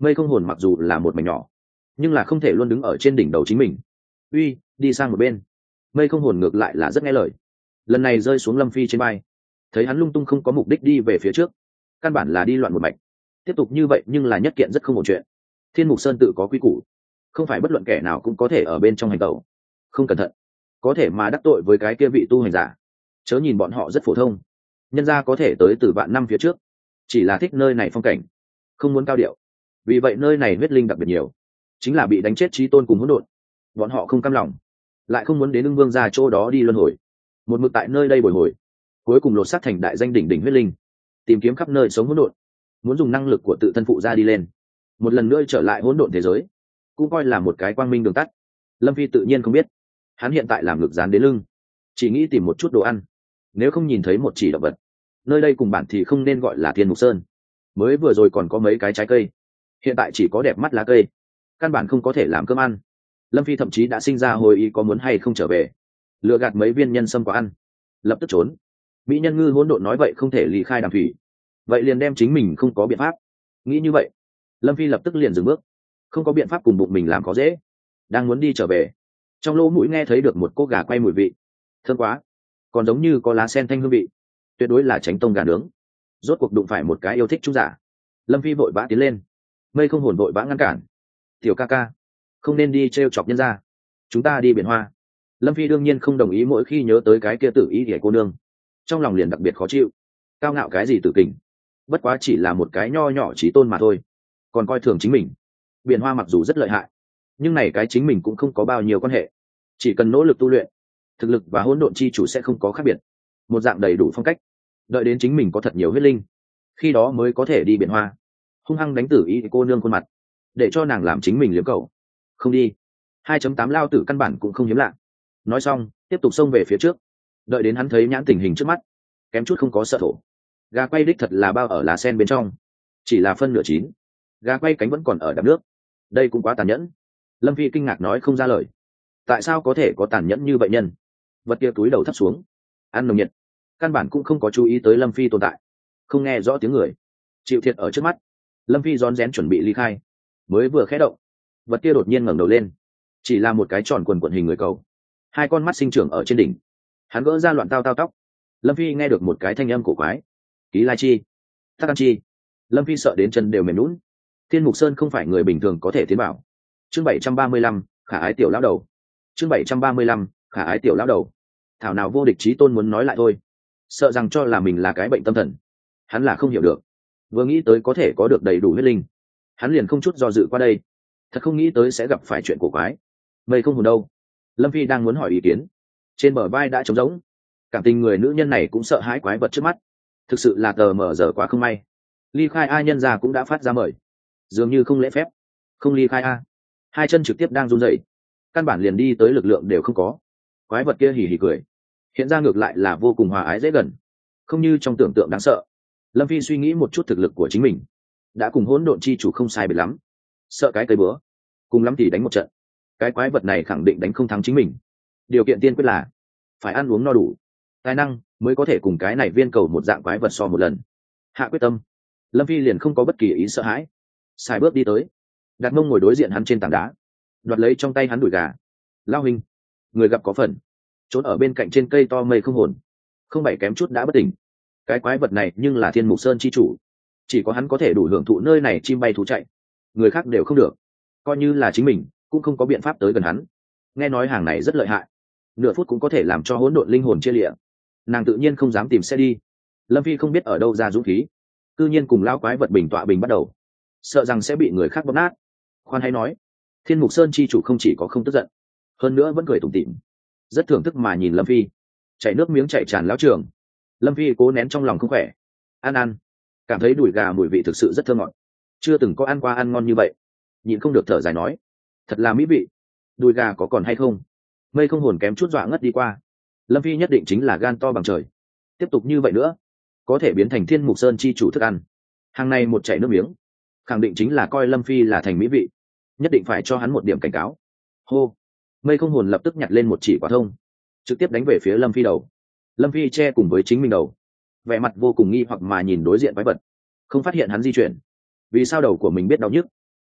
Mây không hồn mặc dù là một mảnh nhỏ, nhưng là không thể luôn đứng ở trên đỉnh đầu chính mình. Uy, đi sang một bên. Mây không hồn ngược lại là rất nghe lời, lần này rơi xuống Lâm Phi trên vai, thấy hắn lung tung không có mục đích đi về phía trước, căn bản là đi loạn một mạch. Tiếp tục như vậy nhưng là nhất kiện rất không một chuyện. Thiên Mục Sơn tự có quy củ, không phải bất luận kẻ nào cũng có thể ở bên trong hành tẩu, không cẩn thận có thể mà đắc tội với cái kia vị tu hành giả. Chớ nhìn bọn họ rất phổ thông, nhân gia có thể tới từ vạn năm phía trước, chỉ là thích nơi này phong cảnh, không muốn cao điệu. Vì vậy nơi này huyết linh đặc biệt nhiều, chính là bị đánh chết chí tôn cùng hỗn độn, bọn họ không cam lòng, lại không muốn đến ưng vương ra chỗ đó đi luân hồi, một mực tại nơi đây bồi hồi, cuối cùng lột xác thành đại danh đỉnh đỉnh huyết linh, tìm kiếm khắp nơi sống hỗn độn, muốn dùng năng lực của tự thân phụ ra đi lên, một lần nữa trở lại hỗn độn thế giới, cũng coi là một cái quang minh đường tắt. Lâm Phi tự nhiên không biết, hắn hiện tại làm ngực dán đến lưng, chỉ nghĩ tìm một chút đồ ăn. Nếu không nhìn thấy một chỉ động vật, nơi đây cùng bản thì không nên gọi là Thiên Mục Sơn. Mới vừa rồi còn có mấy cái trái cây, hiện tại chỉ có đẹp mắt lá cây, căn bản không có thể làm cơm ăn. Lâm Phi thậm chí đã sinh ra hồi ý có muốn hay không trở về, lừa gạt mấy viên nhân sâm quả ăn, lập tức trốn. Mỹ nhân ngư hỗn độn nói vậy không thể ly khai đàm thủy, vậy liền đem chính mình không có biện pháp. Nghĩ như vậy, Lâm Phi lập tức liền dừng bước, không có biện pháp cùng bụng mình làm có dễ. Đang muốn đi trở về, trong lỗ mũi nghe thấy được một cô gà quay mùi vị thơm quá, còn giống như có lá sen thanh hương vị, tuyệt đối là tránh tông gà nướng. Rốt cuộc đụng phải một cái yêu thích trung giả. Lâm Phi vội vã tiến lên, Mây không hồn vội vã ngăn cản. Tiểu ca ca, không nên đi t r e o chọc nhân ra, chúng ta đi biển hoa. Lâm Phi đương nhiên không đồng ý, mỗi khi nhớ tới cái kia tử ý để cô nương, trong lòng liền đặc biệt khó chịu. Cao ngạo cái gì tử kình, bất quá chỉ là một cái nho nhỏ trí tôn mà thôi, còn coi thường chính mình. Biển hoa mặc dù rất lợi hại, nhưng này cái chính mình cũng không có bao nhiêu quan hệ, chỉ cần nỗ lực tu luyện, thực lực và hỗn độn chi chủ sẽ không có khác biệt, một dạng đầy đủ phong cách. Đợi đến chính mình có thật nhiều huyết linh, khi đó mới có thể đi biển hoa, hung hăng đánh tử ý cô nương khuôn mặt, để cho nàng làm chính mình liếm cầu. Không đi. hai chấm tám lao tử căn bản cũng không hiếm lạ. Nói xong tiếp tục xông về phía trước. Đợi đến hắn thấy nhãn tình hình trước mắt, kém chút không có sợ thổ. Gà quay đích thật là bao ở lá sen bên trong, chỉ là phân nửa chín, gà quay cánh vẫn còn ở đập nước. Đây cũng quá tàn nhẫn. Lâm Phi kinh ngạc nói không ra lời, tại sao có thể có tàn nhẫn như vậy nhân. Vật kia túi đầu thấp xuống, ăn nồng nhiệt, căn bản cũng không có chú ý tới Lâm Phi tồn tại, không nghe rõ tiếng người, chịu thiệt ở trước mắt. Lâm Phi rón rén chuẩn bị ly khai, mới vừa khẽ động, vật kia đột nhiên ngẩng đầu lên, chỉ là một cái tròn quần quần hình người cầu, hai con mắt sinh trưởng ở trên đỉnh. Hắn gỡ ra loạn tao tao tóc. Lâm Phi nghe được một cái thanh âm cổ quái, Ký Lai Chi, Tắc An Chi. Lâm Phi sợ đến chân đều mềm lún. Thiên Mục Sơn không phải người bình thường có thể tiến vào. Chương bảy trăm ba mươi lăm, khả ái tiểu lão đầu. Chương bảy trăm ba mươi lăm, khả ái tiểu lão đầu. Thảo nào vô địch chí tôn muốn nói lại thôi, sợ rằng cho là mình là cái bệnh tâm thần. Hắn là không hiểu được, vừa nghĩ tới có thể có được đầy đủ huyết linh, hắn liền không chút do dự qua đây. Thật không nghĩ tới sẽ gặp phải chuyện cổ quái. Mây không hồn đâu? Lâm Phi đang muốn hỏi ý kiến, trên bờ vai đã trống rỗng. Cảm tình người nữ nhân này cũng sợ hãi quái vật trước mắt, thực sự là tờ mờ giờ quá không may. Ly khai a nhân ra cũng đã phát ra mời, dường như không lễ phép. Không ly khai a, hai chân trực tiếp đang run rẩy, căn bản liền đi tới lực lượng đều không có. Quái vật kia hỉ hỉ cười, hiện ra ngược lại là vô cùng hòa ái dễ gần, không như trong tưởng tượng đáng sợ. Lâm Phi suy nghĩ một chút thực lực của chính mình, đã cùng hỗn độn chi chủ không sai biệt lắm, sợ cái cây bữa, cùng lắm thì đánh một trận. Cái quái vật này khẳng định đánh không thắng chính mình, điều kiện tiên quyết là phải ăn uống no đủ, tài năng mới có thể cùng cái này viên cầu một dạng quái vật so một lần. Hạ quyết tâm, Lâm Phi liền không có bất kỳ ý sợ hãi, xài bước đi tới, đặt mông ngồi đối diện hắn trên tảng đá, đoạt lấy trong tay hắn đùi gà. Lao hình, người gặp có phần, trốn ở bên cạnh trên cây to Mây không hồn, không bảy kém chút đã bất tỉnh. Cái quái vật này nhưng là Thiên Mục Sơn chi chủ, chỉ có hắn có thể đủ hưởng thụ nơi này chim bay thú chạy, người khác đều không được, coi như là chính mình cũng không có biện pháp tới gần hắn. Nghe nói hàng này rất lợi hại, nửa phút cũng có thể làm cho hỗn độn linh hồn chia lịa, nàng tự nhiên không dám tìm xe đi. Lâm Phi không biết ở đâu ra dũng khí, cư nhiên cùng lao quái vật bình tọa bình bắt đầu, sợ rằng sẽ bị người khác bóp nát. Khoan hay nói, Thiên Mục Sơn chi chủ không chỉ có không tức giận, hơn nữa vẫn cười tủm tỉm, rất thưởng thức mà nhìn Lâm Phi, chảy nước miếng chảy tràn lão trường. Lâm Phi cố nén trong lòng không khỏe, ăn ăn, cảm thấy đùi gà mùi vị thực sự rất thơm ngọt, chưa từng có ăn qua ăn ngon như vậy, nhịn không được thở dài nói, thật là mỹ vị. Đùi gà có còn hay không? Mây không hồn kém chút dọa ngất đi qua. Lâm Phi nhất định chính là gan to bằng trời, tiếp tục như vậy nữa có thể biến thành Thiên Mục Sơn chi chủ thức ăn. Hàng này một chảy nước miếng, khẳng định chính là coi Lâm Phi là thành mỹ vị, nhất định phải cho hắn một điểm cảnh cáo. Hô. Mây không hồn lập tức nhặt lên một chỉ quả thông, trực tiếp đánh về phía Lâm Phi đầu. Lâm Phi che cùng với chính mình đầu, vẻ mặt vô cùng nghi hoặc mà nhìn đối diện quái vật, không phát hiện hắn di chuyển. Vì sao đầu của mình biết đau nhức,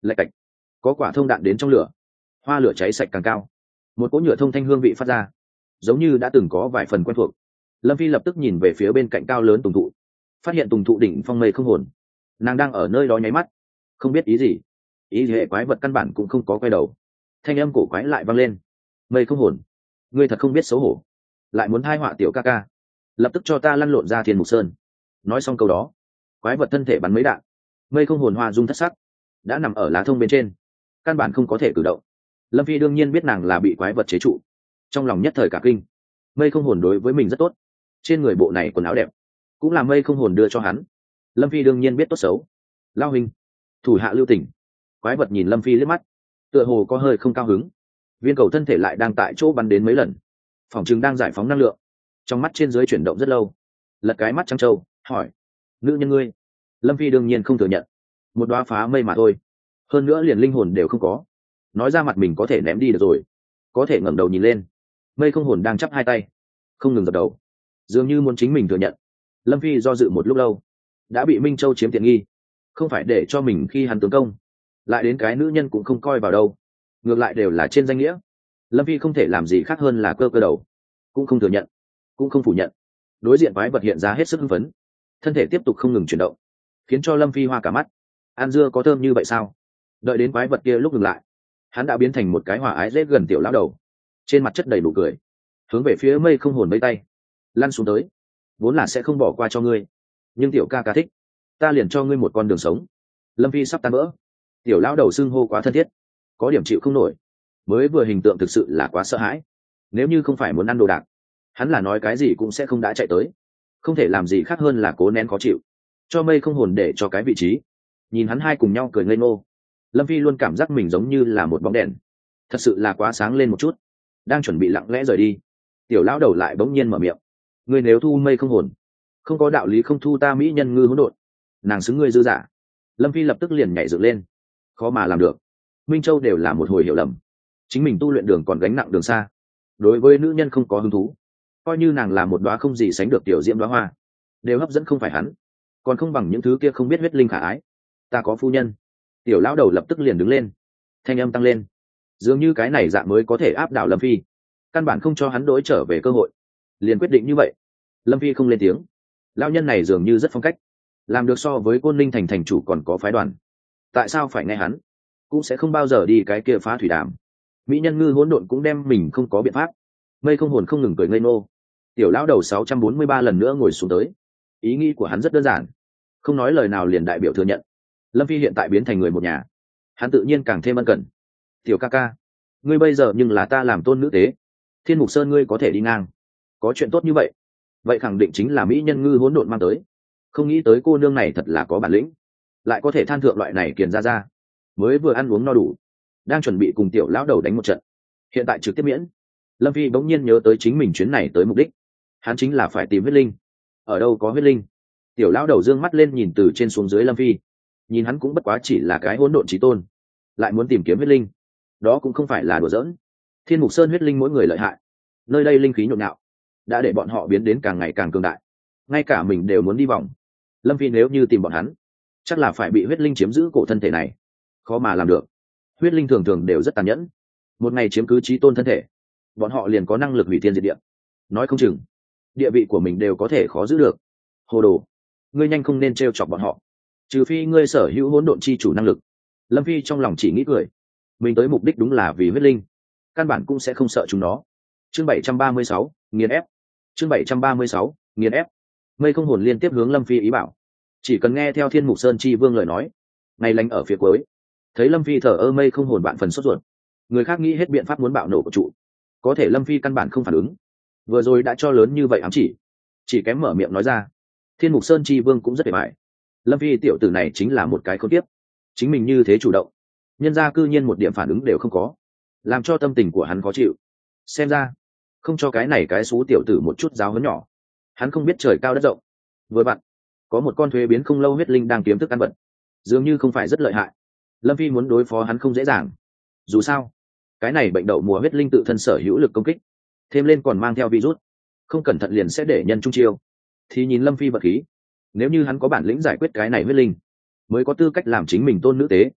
lạch cạch, có quả thông đạn đến trong lửa, hoa lửa cháy sạch càng cao, một cỗ nhựa thông thanh hương vị phát ra, giống như đã từng có vài phần quen thuộc. Lâm phi lập tức nhìn về phía bên cạnh cao lớn tùng thụ, phát hiện tùng thụ đỉnh phong mây không hồn, nàng đang ở nơi đó nháy mắt, không biết ý gì, ý hệ quái vật căn bản cũng không có quay đầu. Thanh âm cổ quái lại vang lên, mây không hồn, ngươi thật không biết xấu hổ, lại muốn hai họa tiểu ca ca, lập tức cho ta lăn lộn ra thiên mục sơn. Nói xong câu đó, quái vật thân thể bắn mấy đạn, mây không hồn hoa dung thất sắc, đã nằm ở lá thông bên trên, căn bản không có thể cử động. Lâm phi đương nhiên biết nàng là bị quái vật chế trụ, trong lòng nhất thời cả kinh. Mây không hồn đối với mình rất tốt, trên người bộ này quần áo đẹp cũng là mây không hồn đưa cho hắn. Lâm phi đương nhiên biết tốt xấu. Lao hình, thủ hạ lưu tình. Quái vật nhìn Lâm phi liếc mắt, tựa hồ có hơi không cao hứng. Viên cầu thân thể lại đang tại chỗ bắn đến mấy lần, phòng chừng đang giải phóng năng lượng. Trong mắt trên dưới chuyển động rất lâu, lật cái mắt trắng trâu hỏi, nữ nhân ngươi? Lâm phi đương nhiên không thừa nhận, một đoá phá mây mà thôi, hơn nữa liền linh hồn đều không có. Nói ra mặt mình có thể ném đi được rồi, có thể ngẩng đầu nhìn lên, mây không hồn đang chắp hai tay không ngừng dập đầu, dường như muốn chính mình thừa nhận. Lâm phi do dự một lúc lâu, đã bị Minh Châu chiếm tiện nghi, không phải để cho mình khi hắn tướng công, lại đến cái nữ nhân cũng không coi vào đâu, ngược lại đều là trên danh nghĩa. Lâm phi không thể làm gì khác hơn là cơ cơ đầu, cũng không thừa nhận, cũng không phủ nhận. Đối diện quái vật hiện ra hết sức hưng phấn, thân thể tiếp tục không ngừng chuyển động, khiến cho Lâm phi hoa cả mắt. An dưa có thơm như vậy sao? Đợi đến quái vật kia lúc ngừng lại, hắn đã biến thành một cái hòa ái dễ gần tiểu lão đầu, trên mặt chất đầy đủ cười, hướng về phía mây không hồn mấy tay lăn xuống tới. Vốn là sẽ không bỏ qua cho ngươi, nhưng tiểu ca ca thích, ta liền cho ngươi một con đường sống. Lâm phi sắp tan vỡ, tiểu lão đầu xưng hô quá thân thiết, có điểm chịu không nổi. Mới vừa hình tượng thực sự là quá sợ hãi, nếu như không phải muốn ăn đồ đạc, hắn là nói cái gì cũng sẽ không đã chạy tới. Không thể làm gì khác hơn là cố nén khó chịu, cho mây không hồn để cho cái vị trí. Nhìn hắn hai cùng nhau cười ngây ngô, Lâm phi luôn cảm giác mình giống như là một bóng đèn, thật sự là quá sáng lên một chút. Đang chuẩn bị lặng lẽ rời đi, tiểu lão đầu lại bỗng nhiên mở miệng, ngươi nếu thu mây không hồn, không có đạo lý không thu ta mỹ nhân ngư hỗn độn, nàng xứng ngươi dư giả. Lâm phi lập tức liền nhảy dựng lên, khó mà làm được. Minh Châu đều là một hồi hiểu lầm, chính mình tu luyện đường còn gánh nặng đường xa, đối với nữ nhân không có hứng thú, coi như nàng là một đóa không gì sánh được tiểu diễm đóa hoa, đều hấp dẫn không phải hắn, còn không bằng những thứ kia không biết huyết linh khả ái. Ta có phu nhân. Tiểu lão đầu lập tức liền đứng lên, thanh âm tăng lên, dường như cái này dạng mới có thể áp đảo Lâm phi, căn bản không cho hắn đối trở về cơ hội. Liền quyết định như vậy. Lâm phi không lên tiếng, lão nhân này dường như rất phong cách, làm được so với Côn Linh thành thành chủ còn có phái đoàn. Tại sao phải nghe hắn, cũng sẽ không bao giờ đi cái kia phá thủy đàm. Mỹ nhân ngư hỗn độn cũng đem mình không có biện pháp. Mây không hồn không ngừng cười ngây ngô. Tiểu lão đầu sáu trăm bốn mươi ba lần nữa ngồi xuống tới. Ý nghĩ của hắn rất đơn giản, không nói lời nào liền đại biểu thừa nhận Lâm phi hiện tại biến thành người một nhà, hắn tự nhiên càng thêm ân cần. Tiểu ca ca, ngươi bây giờ nhưng là ta làm tôn nữ tế, Thiên Mục Sơn ngươi có thể đi ngang, có chuyện tốt như vậy, vậy khẳng định chính là mỹ nhân ngư hỗn độn mang tới. Không nghĩ tới cô nương này thật là có bản lĩnh, lại có thể than thượng loại này kiền ra ra. Mới vừa ăn uống no đủ, đang chuẩn bị cùng tiểu lão đầu đánh một trận, hiện tại trực tiếp miễn. Lâm phi bỗng nhiên nhớ tới chính mình chuyến này tới mục đích, hắn chính là phải tìm huyết linh. Ở đâu có huyết linh? Tiểu lão đầu dương mắt lên nhìn từ trên xuống dưới Lâm phi, nhìn hắn cũng bất quá chỉ là cái hỗn độn chí tôn, lại muốn tìm kiếm huyết linh, đó cũng không phải là đùa giỡn. Thiên Mục Sơn huyết linh mỗi người lợi hại, nơi đây linh khí nhộn nhạo, đã để bọn họ biến đến càng ngày càng cường đại, ngay cả mình đều muốn đi vòng. Lâm phi nếu như tìm bọn hắn, chắc là phải bị huyết linh chiếm giữ cổ thân thể này, khó mà làm được. Huyết linh thường thường đều rất tàn nhẫn, một ngày chiếm cứ chí tôn thân thể, bọn họ liền có năng lực hủy thiên diệt địa, nói không chừng địa vị của mình đều có thể khó giữ được. Hồ đồ, ngươi nhanh không nên t chọc bọn họ, trừ phi ngươi sở hữu hỗn độn chi chủ năng lực. Lâm phi trong lòng chỉ nghĩ cười, mình tới mục đích đúng là vì huyết linh, căn bản cũng sẽ không sợ chúng nó. Chương bảy trăm ba mươi sáu, nghiền ép. Chương bảy trăm ba mươi sáu, nghiền ép. Mây không hồn liên tiếp hướng Lâm phi ý bảo, chỉ cần nghe theo Thiên Mục Sơn chi vương lời nói. Ngày lành ở phía cuối, thấy Lâm phi thở ơ, mây không hồn bạn phần sốt ruột, người khác nghĩ hết biện pháp muốn bạo nổ của trụ, có thể Lâm phi căn bản không phản ứng, vừa rồi đã cho lớn như vậy ám chỉ, chỉ kém mở miệng nói ra. Thiên Mục Sơn chi vương cũng rất để bại, Lâm phi tiểu tử này chính là một cái khốn kiếp, chính mình như thế chủ động, nhân ra cư nhiên một điểm phản ứng đều không có, làm cho tâm tình của hắn khó chịu. Xem ra không cho cái này cái xú tiểu tử một chút giáo huấn nhỏ, hắn không biết trời cao đất rộng. Vừa vặn có một con thuế biến không lâu huyết linh đang kiếm thức ăn vật, dường như không phải rất lợi hại. Lâm phi muốn đối phó hắn không dễ dàng, dù sao cái này bệnh đậu mùa huyết linh tự thân sở hữu lực công kích, thêm lên còn mang theo virus, không cẩn thận liền sẽ để nhân trung chiêu. Thì nhìn Lâm phi vật khí, nếu như hắn có bản lĩnh giải quyết cái này huyết linh, mới có tư cách làm chính mình tôn nữ tế.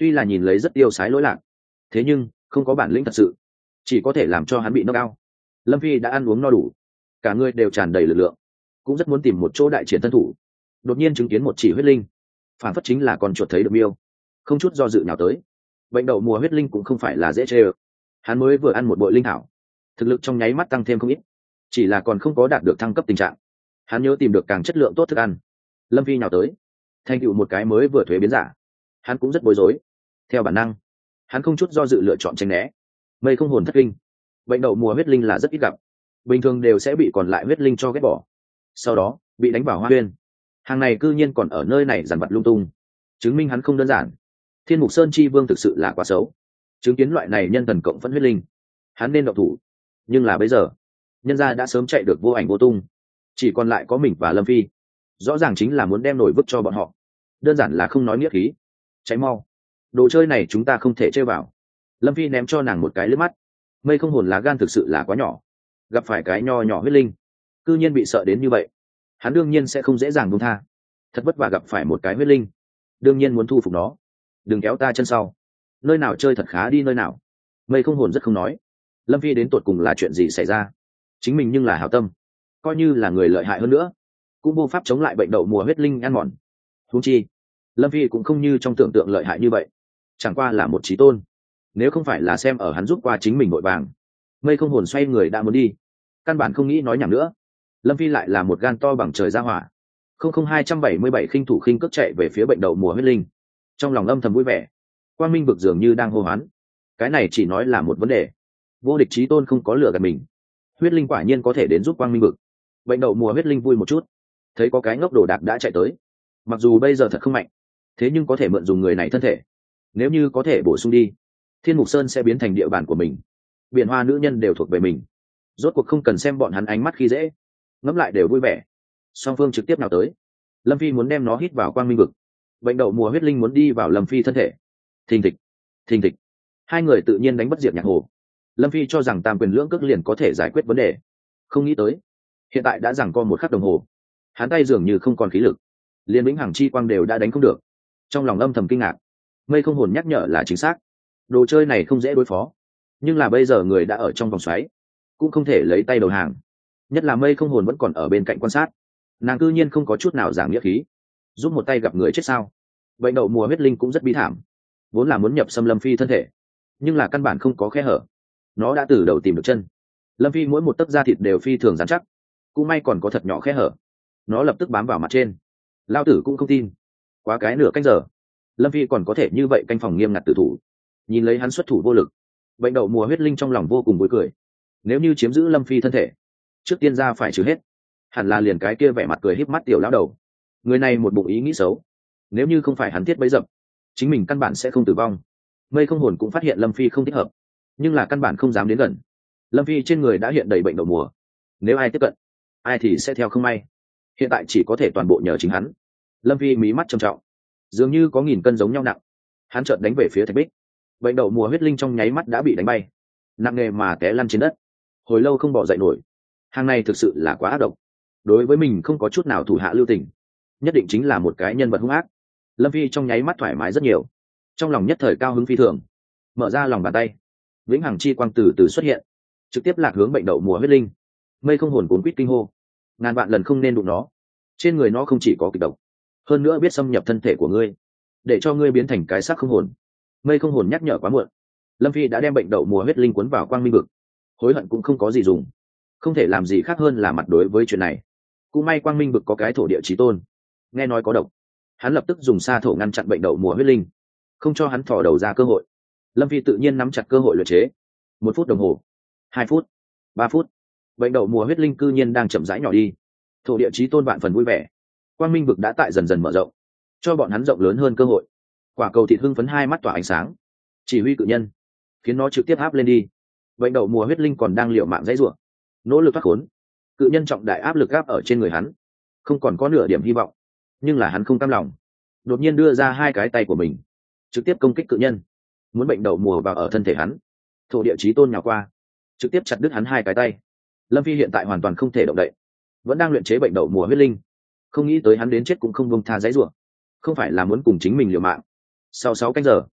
tuy là nhìn lấy rất tiêu sái lỗi lạc, thế nhưng không có bản lĩnh thật sự, chỉ có thể làm cho hắn bị knock out. Lâm Phi đã ăn uống no đủ, cả người đều tràn đầy lực lượng, cũng rất muốn tìm một chỗ đại triển thân thủ. Đột nhiên chứng kiến một chỉ huyết linh, phản phất chính là con chuột thấy được miêu, không chút do dự nào tới. Bệnh đậu mùa huyết linh cũng không phải là dễ chê ơ, hắn mới vừa ăn một bội linh thảo, thực lực trong nháy mắt tăng thêm không ít, chỉ là còn không có đạt được thăng cấp tình trạng. Hắn nhớ tìm được càng chất lượng tốt thức ăn. Lâm Phi nhào tới, thành tựu một cái mới vừa thuế biến giả, hắn cũng rất bối rối. Theo bản năng, hắn không chút do dự lựa chọn tránh né. Mây không hồn thất kinh, bệnh đậu mùa huyết linh là rất ít gặp, bình thường đều sẽ bị còn lại huyết linh cho ghét bỏ, sau đó bị đánh vào hoa huyên. Hàng này cư nhiên còn ở nơi này dằn vặt lung tung, chứng minh hắn không đơn giản. Thiên Mục Sơn chi vương thực sự là quá xấu, chứng kiến loại này nhân thần cộng phẫn huyết linh, hắn nên động thủ, nhưng là bây giờ nhân gia đã sớm chạy được vô ảnh vô tung, chỉ còn lại có mình và Lâm Phi, rõ ràng chính là muốn đem nổi vứt cho bọn họ, đơn giản là không nói nghĩa khí. Cháy mau, đồ chơi này chúng ta không thể chơi vào. Lâm Phi ném cho nàng một cái lướt mắt. Mây không hồn lá gan thực sự là quá nhỏ, gặp phải cái nho nhỏ huyết linh cư nhiên bị sợ đến như vậy, hắn đương nhiên sẽ không dễ dàng buông tha. Thật vất vả gặp phải một cái huyết linh, đương nhiên muốn thu phục nó. Đừng kéo ta chân sau, nơi nào chơi thật khá đi nơi nào. Mây không hồn rất không nói Lâm Phi đến tột cùng là chuyện gì xảy ra, chính mình nhưng là hảo tâm, coi như là người lợi hại hơn nữa cũng vô pháp chống lại bệnh đậu mùa huyết linh ăn mòn. Huống chi Lâm Phi cũng không như trong tưởng tượng lợi hại như vậy, chẳng qua là một trí tôn. Nếu không phải là xem ở hắn giúp qua chính mình vội vàng, Mây không hồn xoay người đã muốn đi, căn bản không nghĩ nói nhảm nữa. Lâm Phi lại là một gan to bằng trời ra hỏa, không không hai trăm bảy mươi bảy khinh thủ khinh cước chạy về phía bệnh đậu mùa huyết linh, trong lòng âm thầm vui vẻ. Quang minh vực dường như đang hô hoán, cái này chỉ nói là một vấn đề, vô địch trí tôn không có lửa gạt mình, huyết linh quả nhiên có thể đến giúp quang minh vực. Bệnh đậu mùa huyết linh vui một chút, thấy có cái ngốc đồ đạc đã chạy tới, mặc dù bây giờ thật không mạnh, thế nhưng có thể mượn dùng người này thân thể, nếu như có thể bổ sung đi, Thiên Mục Sơn sẽ biến thành địa bàn của mình, biển hoa nữ nhân đều thuộc về mình, rốt cuộc không cần xem bọn hắn ánh mắt khi dễ, ngẫm lại đều vui vẻ. Song phương trực tiếp nào tới, Lâm Phi muốn đem nó hít vào quang minh vực, bệnh đậu mùa huyết linh muốn đi vào Lâm Phi thân thể. Thình thịch, thình thịch, hai người tự nhiên đánh bất diệt nhạc hồ. Lâm Phi cho rằng tam quyền lưỡng cước liền có thể giải quyết vấn đề, không nghĩ tới hiện tại đã giằng co một khắc đồng hồ, hắn tay dường như không còn khí lực, liên vĩnh hằng chi quang đều đã đánh không được. Trong lòng âm thầm kinh ngạc, Mây không hồn nhắc nhở là chính xác, đồ chơi này không dễ đối phó, nhưng là bây giờ người đã ở trong vòng xoáy, cũng không thể lấy tay đầu hàng. Nhất là Mây không hồn vẫn còn ở bên cạnh quan sát, nàng cư nhiên không có chút nào giảm nghĩa khí, giúp một tay gặp người chết sao. Bệnh đậu mùa huyết linh cũng rất bí thảm, vốn là muốn nhập xâm Lâm Phi thân thể, nhưng là căn bản không có khe hở, nó đã từ đầu tìm được chân. Lâm Phi mỗi một tấc da thịt đều phi thường dán chắc, cũng may còn có thật nhỏ khe hở, nó lập tức bám vào mặt trên. Lao tử cũng không tin, quá cái nửa canh giờ Lâm Phi còn có thể như vậy canh phòng nghiêm ngặt tử thủ. Nhìn lấy hắn xuất thủ vô lực, bệnh đậu mùa huyết linh trong lòng vô cùng vui cười. Nếu như chiếm giữ Lâm Phi thân thể, trước tiên ra phải trừ hết, hẳn là liền cái kia vẻ mặt cười híp mắt tiểu lão đầu. Người này một bụng ý nghĩ xấu, nếu như không phải hắn thiết bấy dập, chính mình căn bản sẽ không tử vong. Mây không hồn cũng phát hiện Lâm Phi không thích hợp, nhưng là căn bản không dám đến gần. Lâm Phi trên người đã hiện đầy bệnh đậu mùa, nếu ai tiếp cận, ai thì sẽ theo không may. Hiện tại chỉ có thể toàn bộ nhờ chính hắn. Lâm Phi mí mắt trầm trọng, dường như có nghìn cân giống nhau nặng. Hắn chợt đánh về phía thạch bích, bệnh đậu mùa huyết linh trong nháy mắt đã bị đánh bay, nặng nề mà té lăn trên đất, hồi lâu không bỏ dậy nổi. Hàng này thực sự là quá ác độc, đối với mình không có chút nào thủ hạ lưu tình, nhất định chính là một cái nhân vật hung ác. Lâm Phi trong nháy mắt thoải mái rất nhiều, trong lòng nhất thời cao hứng phi thường, mở ra lòng bàn tay, vĩnh hằng chi quang từ từ xuất hiện, trực tiếp lạc hướng bệnh đậu mùa huyết linh. Mây không hồn cuốn quýt kinh hô, ngàn vạn lần không nên đụng nó, trên người nó không chỉ có kịch độc, hơn nữa biết xâm nhập thân thể của ngươi, để cho ngươi biến thành cái xác không hồn. Mây không hồn nhắc nhở quá muộn, Lâm Phi đã đem bệnh đậu mùa huyết linh cuốn vào quang minh vực, hối hận cũng không có gì dùng, không thể làm gì khác hơn là mặt đối với chuyện này. Cũng may quang minh vực có cái thổ địa chí tôn, nghe nói có độc, hắn lập tức dùng sa thổ ngăn chặn bệnh đậu mùa huyết linh, không cho hắn thò đầu ra cơ hội. Lâm Phi tự nhiên nắm chặt cơ hội luyện chế. Một phút đồng hồ, hai phút, ba phút, bệnh đậu mùa huyết linh cư nhiên đang chậm rãi nhỏ đi. Thổ địa chí tôn vạn phần vui vẻ, quang minh vực đã tại dần dần mở rộng, cho bọn hắn rộng lớn hơn cơ hội. Quả cầu thịt hưng phấn hai mắt tỏa ánh sáng, chỉ huy cự nhân, khiến nó trực tiếp áp lên đi. Bệnh đậu mùa huyết linh còn đang liều mạng dãy rủa, nỗ lực thoát khốn. Cự nhân trọng đại áp lực áp ở trên người hắn, không còn có nửa điểm hy vọng. Nhưng là hắn không cam lòng, đột nhiên đưa ra hai cái tay của mình, trực tiếp công kích cự nhân, muốn bệnh đậu mùa vào ở thân thể hắn. Thổ địa chí tôn nhào qua, trực tiếp chặt đứt hắn hai cái tay. Lâm Phi hiện tại hoàn toàn không thể động đậy, vẫn đang luyện chế bệnh đậu mùa huyết linh, không nghĩ tới hắn đến chết cũng không buông tha dãy rủa, không phải là muốn cùng chính mình liều mạng. Sau sáu canh giờ,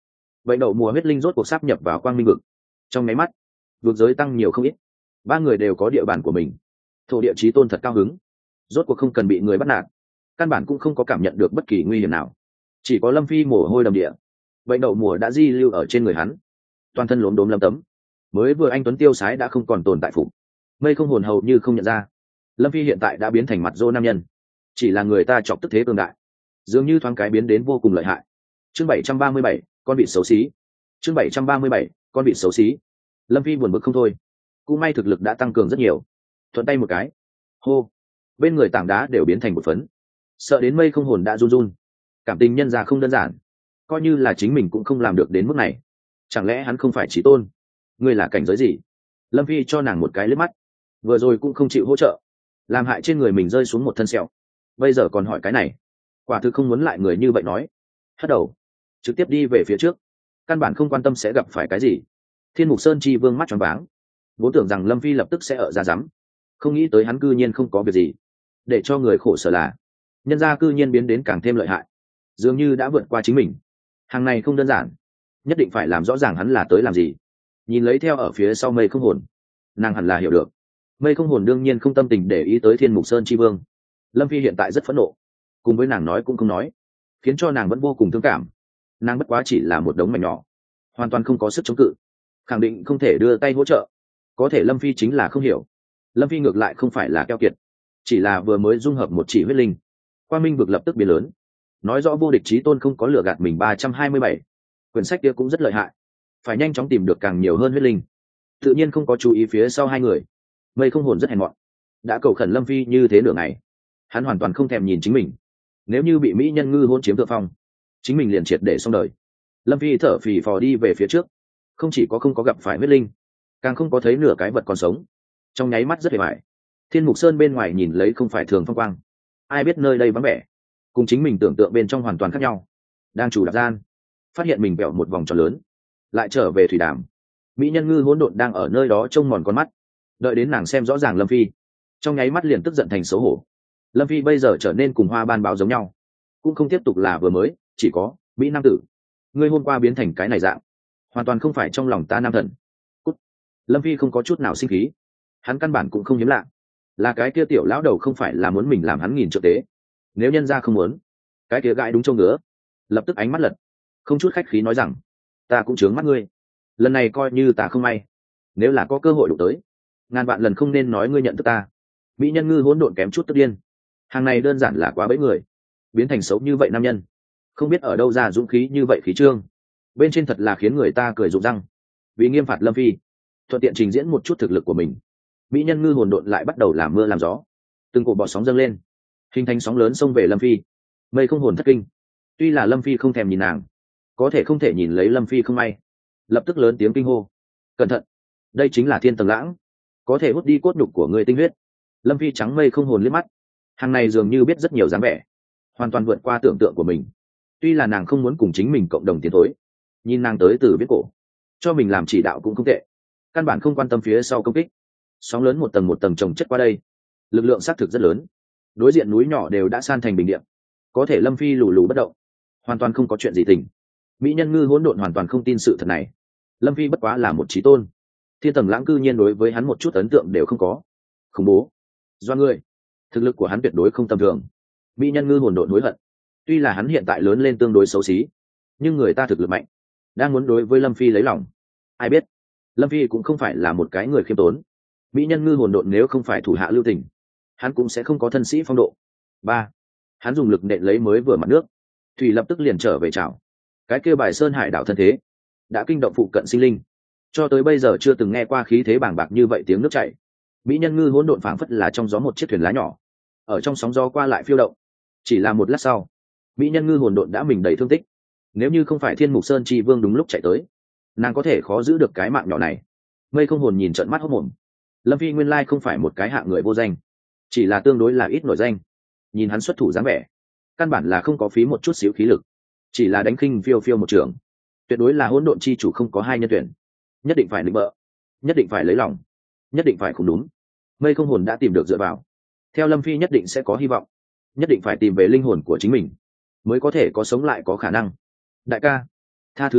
bệnh đậu mùa huyết linh rốt cuộc sáp nhập vào quang minh vực. Trong nháy mắt vực giới tăng nhiều không ít, ba người đều có địa bàn của mình. Thổ địa chí tôn thật cao hứng, rốt cuộc không cần bị người bắt nạt, căn bản cũng không có cảm nhận được bất kỳ nguy hiểm nào. Chỉ có Lâm Phi mồ hôi đầm địa, bệnh đậu mùa đã di lưu ở trên người hắn, toàn thân lốm đốm lấm tấm. Mới vừa anh tuấn tiêu sái đã không còn tồn tại phục, mây không hồn hầu như không nhận ra Lâm Phi hiện tại đã biến thành mặt dô nam nhân, chỉ là người ta chọc tức thế cường đại, dường như thoáng cái biến đến vô cùng lợi hại. Chương bảy trăm ba mươi bảy, con bị xấu xí. Chương bảy trăm ba mươi bảy, con bị xấu xí. Lâm Phi buồn bực không thôi, cũng may thực lực đã tăng cường rất nhiều. Thuận tay một cái, hô, bên người tảng đá đều biến thành một phấn, sợ đến mây không hồn đã run run. Cảm tình nhân ra không đơn giản, coi như là chính mình cũng không làm được đến mức này. Chẳng lẽ hắn không phải chí tôn? Ngươi là cảnh giới gì? Lâm Phi cho nàng một cái liếc mắt, vừa rồi cũng không chịu hỗ trợ, làm hại trên người mình rơi xuống một thân sẹo, bây giờ còn hỏi cái này, quả thực không muốn lại người như vậy nói. Hất đầu trực tiếp đi về phía trước, căn bản không quan tâm sẽ gặp phải cái gì. Thiên Mục Sơn Chi Vương mắt tròn váng, vốn tưởng rằng Lâm Phi lập tức sẽ ở ra rắm, không nghĩ tới hắn cư nhiên không có việc gì. Để cho người khổ sở là nhân gia cư nhiên biến đến càng thêm lợi hại, dường như đã vượt qua chính mình. Hàng này không đơn giản, nhất định phải làm rõ ràng hắn là tới làm gì. Nhìn lấy theo ở phía sau mây không hồn, nàng hẳn là hiểu được. Mây không hồn đương nhiên không tâm tình để ý tới Thiên Mục Sơn Chi Vương. Lâm Phi hiện tại rất phẫn nộ, cùng với nàng nói cũng không nói, khiến cho nàng vẫn vô cùng thương cảm. Nàng bất quá chỉ là một đống mảnh nhỏ, hoàn toàn không có sức chống cự, khẳng định không thể đưa tay hỗ trợ. Có thể Lâm Phi chính là không hiểu. Lâm Phi ngược lại không phải là keo kiệt, chỉ là vừa mới dung hợp một chỉ huyết linh, Quang Minh vực lập tức biến lớn, nói rõ vô địch chí tôn không có lừa gạt mình. Ba trăm hai mươi bảy, quyển sách kia cũng rất lợi hại, phải nhanh chóng tìm được càng nhiều hơn huyết linh. Tự nhiên không có chú ý phía sau hai người. Mây không hồn rất hèn mọn, đã cầu khẩn Lâm Phi như thế nửa ngày, hắn hoàn toàn không thèm nhìn chính mình. Nếu như bị mỹ nhân ngư hôn chiếm thượng phong, chính mình liền triệt để xong đời. Lâm Phi thở phì phò đi về phía trước, không chỉ có không có gặp phải huyết linh, càng không có thấy nửa cái vật còn sống. Trong nháy mắt rất hề bại. Thiên Mục Sơn bên ngoài nhìn lấy không phải thường phong quang, ai biết nơi đây vắng vẻ, cùng chính mình tưởng tượng bên trong hoàn toàn khác nhau. Đang chủ đạp gian, phát hiện mình vẹo một vòng tròn lớn, lại trở về thủy đàm. Mỹ nhân ngư hỗn độn đang ở nơi đó trông mòn con mắt, đợi đến nàng xem rõ ràng Lâm Phi, trong nháy mắt liền tức giận thành xấu hổ. Lâm Phi bây giờ trở nên cùng hoa ban báo giống nhau, cũng không tiếp tục là vừa mới chỉ có mỹ nam tử. Ngươi hôm qua biến thành cái này dạng, hoàn toàn không phải trong lòng ta nam thần. Cút. Lâm Phi không có chút nào sinh khí, hắn căn bản cũng không hiếm lạ, là cái kia tiểu lão đầu không phải là muốn mình làm hắn nghìn triệu tế. Nếu nhân ra không muốn, cái kia gãi đúng châu ngứa, lập tức ánh mắt lật, không chút khách khí nói rằng, ta cũng chướng mắt ngươi, lần này coi như ta không may, nếu là có cơ hội đụng tới, ngàn vạn lần không nên nói ngươi nhận thức ta. Mỹ nhân ngư hỗn độn kém chút tức điên, hàng này đơn giản là quá bẫy người, biến thành xấu như vậy nam nhân, không biết ở đâu ra dũng khí như vậy khí trương, bên trên thật là khiến người ta cười rụng răng. Vì nghiêm phạt Lâm Phi, thuận tiện trình diễn một chút thực lực của mình, mỹ nhân ngư hồn độn lại bắt đầu làm mưa làm gió, từng cổ bọt sóng dâng lên, hình thành sóng lớn xông về Lâm Phi. Mây không hồn thất kinh, tuy là Lâm Phi không thèm nhìn nàng, có thể không thể nhìn lấy Lâm Phi không may, lập tức lớn tiếng kinh hô, cẩn thận, đây chính là thiên tầng lãng, có thể hút đi cốt nhục của người tinh huyết. Lâm Phi trắng mây không hồn liếc mắt, hàng này dường như biết rất nhiều dáng vẻ, hoàn toàn vượt qua tưởng tượng của mình. Tuy là nàng không muốn cùng chính mình cộng đồng tiến thối, nhìn nàng tới từ viết cổ, cho mình làm chỉ đạo cũng không tệ, căn bản không quan tâm phía sau công kích. Sóng lớn một tầng một tầng chồng chất qua đây, lực lượng xác thực rất lớn, đối diện núi nhỏ đều đã san thành bình điện, có thể Lâm Phi lù lù bất động, hoàn toàn không có chuyện gì tình. Mỹ nhân ngư hỗn độn hoàn toàn không tin sự thật này. Lâm Phi bất quá là một chí tôn, thiên tầng lãng cư nhiên đối với hắn một chút ấn tượng đều không có. Khủng bố, do người, thực lực của hắn tuyệt đối không tầm thường. Mỹ nhân ngư hỗn độn hối hận, tuy là hắn hiện tại lớn lên tương đối xấu xí, nhưng người ta thực lực mạnh, đang muốn đối với Lâm Phi lấy lòng. Ai biết Lâm Phi cũng không phải là một cái người khiêm tốn. Mỹ nhân ngư hồn độn nếu không phải thủ hạ lưu tình, hắn cũng sẽ không có thân sĩ phong độ. Ba, hắn dùng lực nện lấy mới vừa mặt nước, thủy lập tức liền trở về chảo. Cái kêu bài sơn hải đảo thân thế đã kinh động phụ cận sinh linh, cho tới bây giờ chưa từng nghe qua khí thế bàng bạc như vậy tiếng nước chảy. Mỹ nhân ngư hỗn độn phảng phất là trong gió một chiếc thuyền lá nhỏ, ở trong sóng gió qua lại phiêu động. Chỉ là một lát sau, Mỹ nhân ngư hồn độn đã mình đầy thương tích. Nếu như không phải Thiên Mục Sơn Chi Vương đúng lúc chạy tới, nàng có thể khó giữ được cái mạng nhỏ này. Mây không hồn nhìn trợn mắt hốt mồm. Lâm Phi nguyên lai không phải một cái hạng người vô danh, chỉ là tương đối là ít nổi danh. Nhìn hắn xuất thủ dáng vẻ, căn bản là không có phí một chút xíu khí lực, chỉ là đánh khinh phiêu phiêu một trường. Tuyệt đối là hỗn độn chi chủ không có hai nhân tuyển, nhất định phải định bợ, nhất định phải lấy lòng, nhất định phải không đúng. Mây không hồn đã tìm được dựa vào, theo Lâm Phi nhất định sẽ có hy vọng, nhất định phải tìm về linh hồn của chính mình, mới có thể có sống lại có khả năng. Đại ca, tha thứ ta,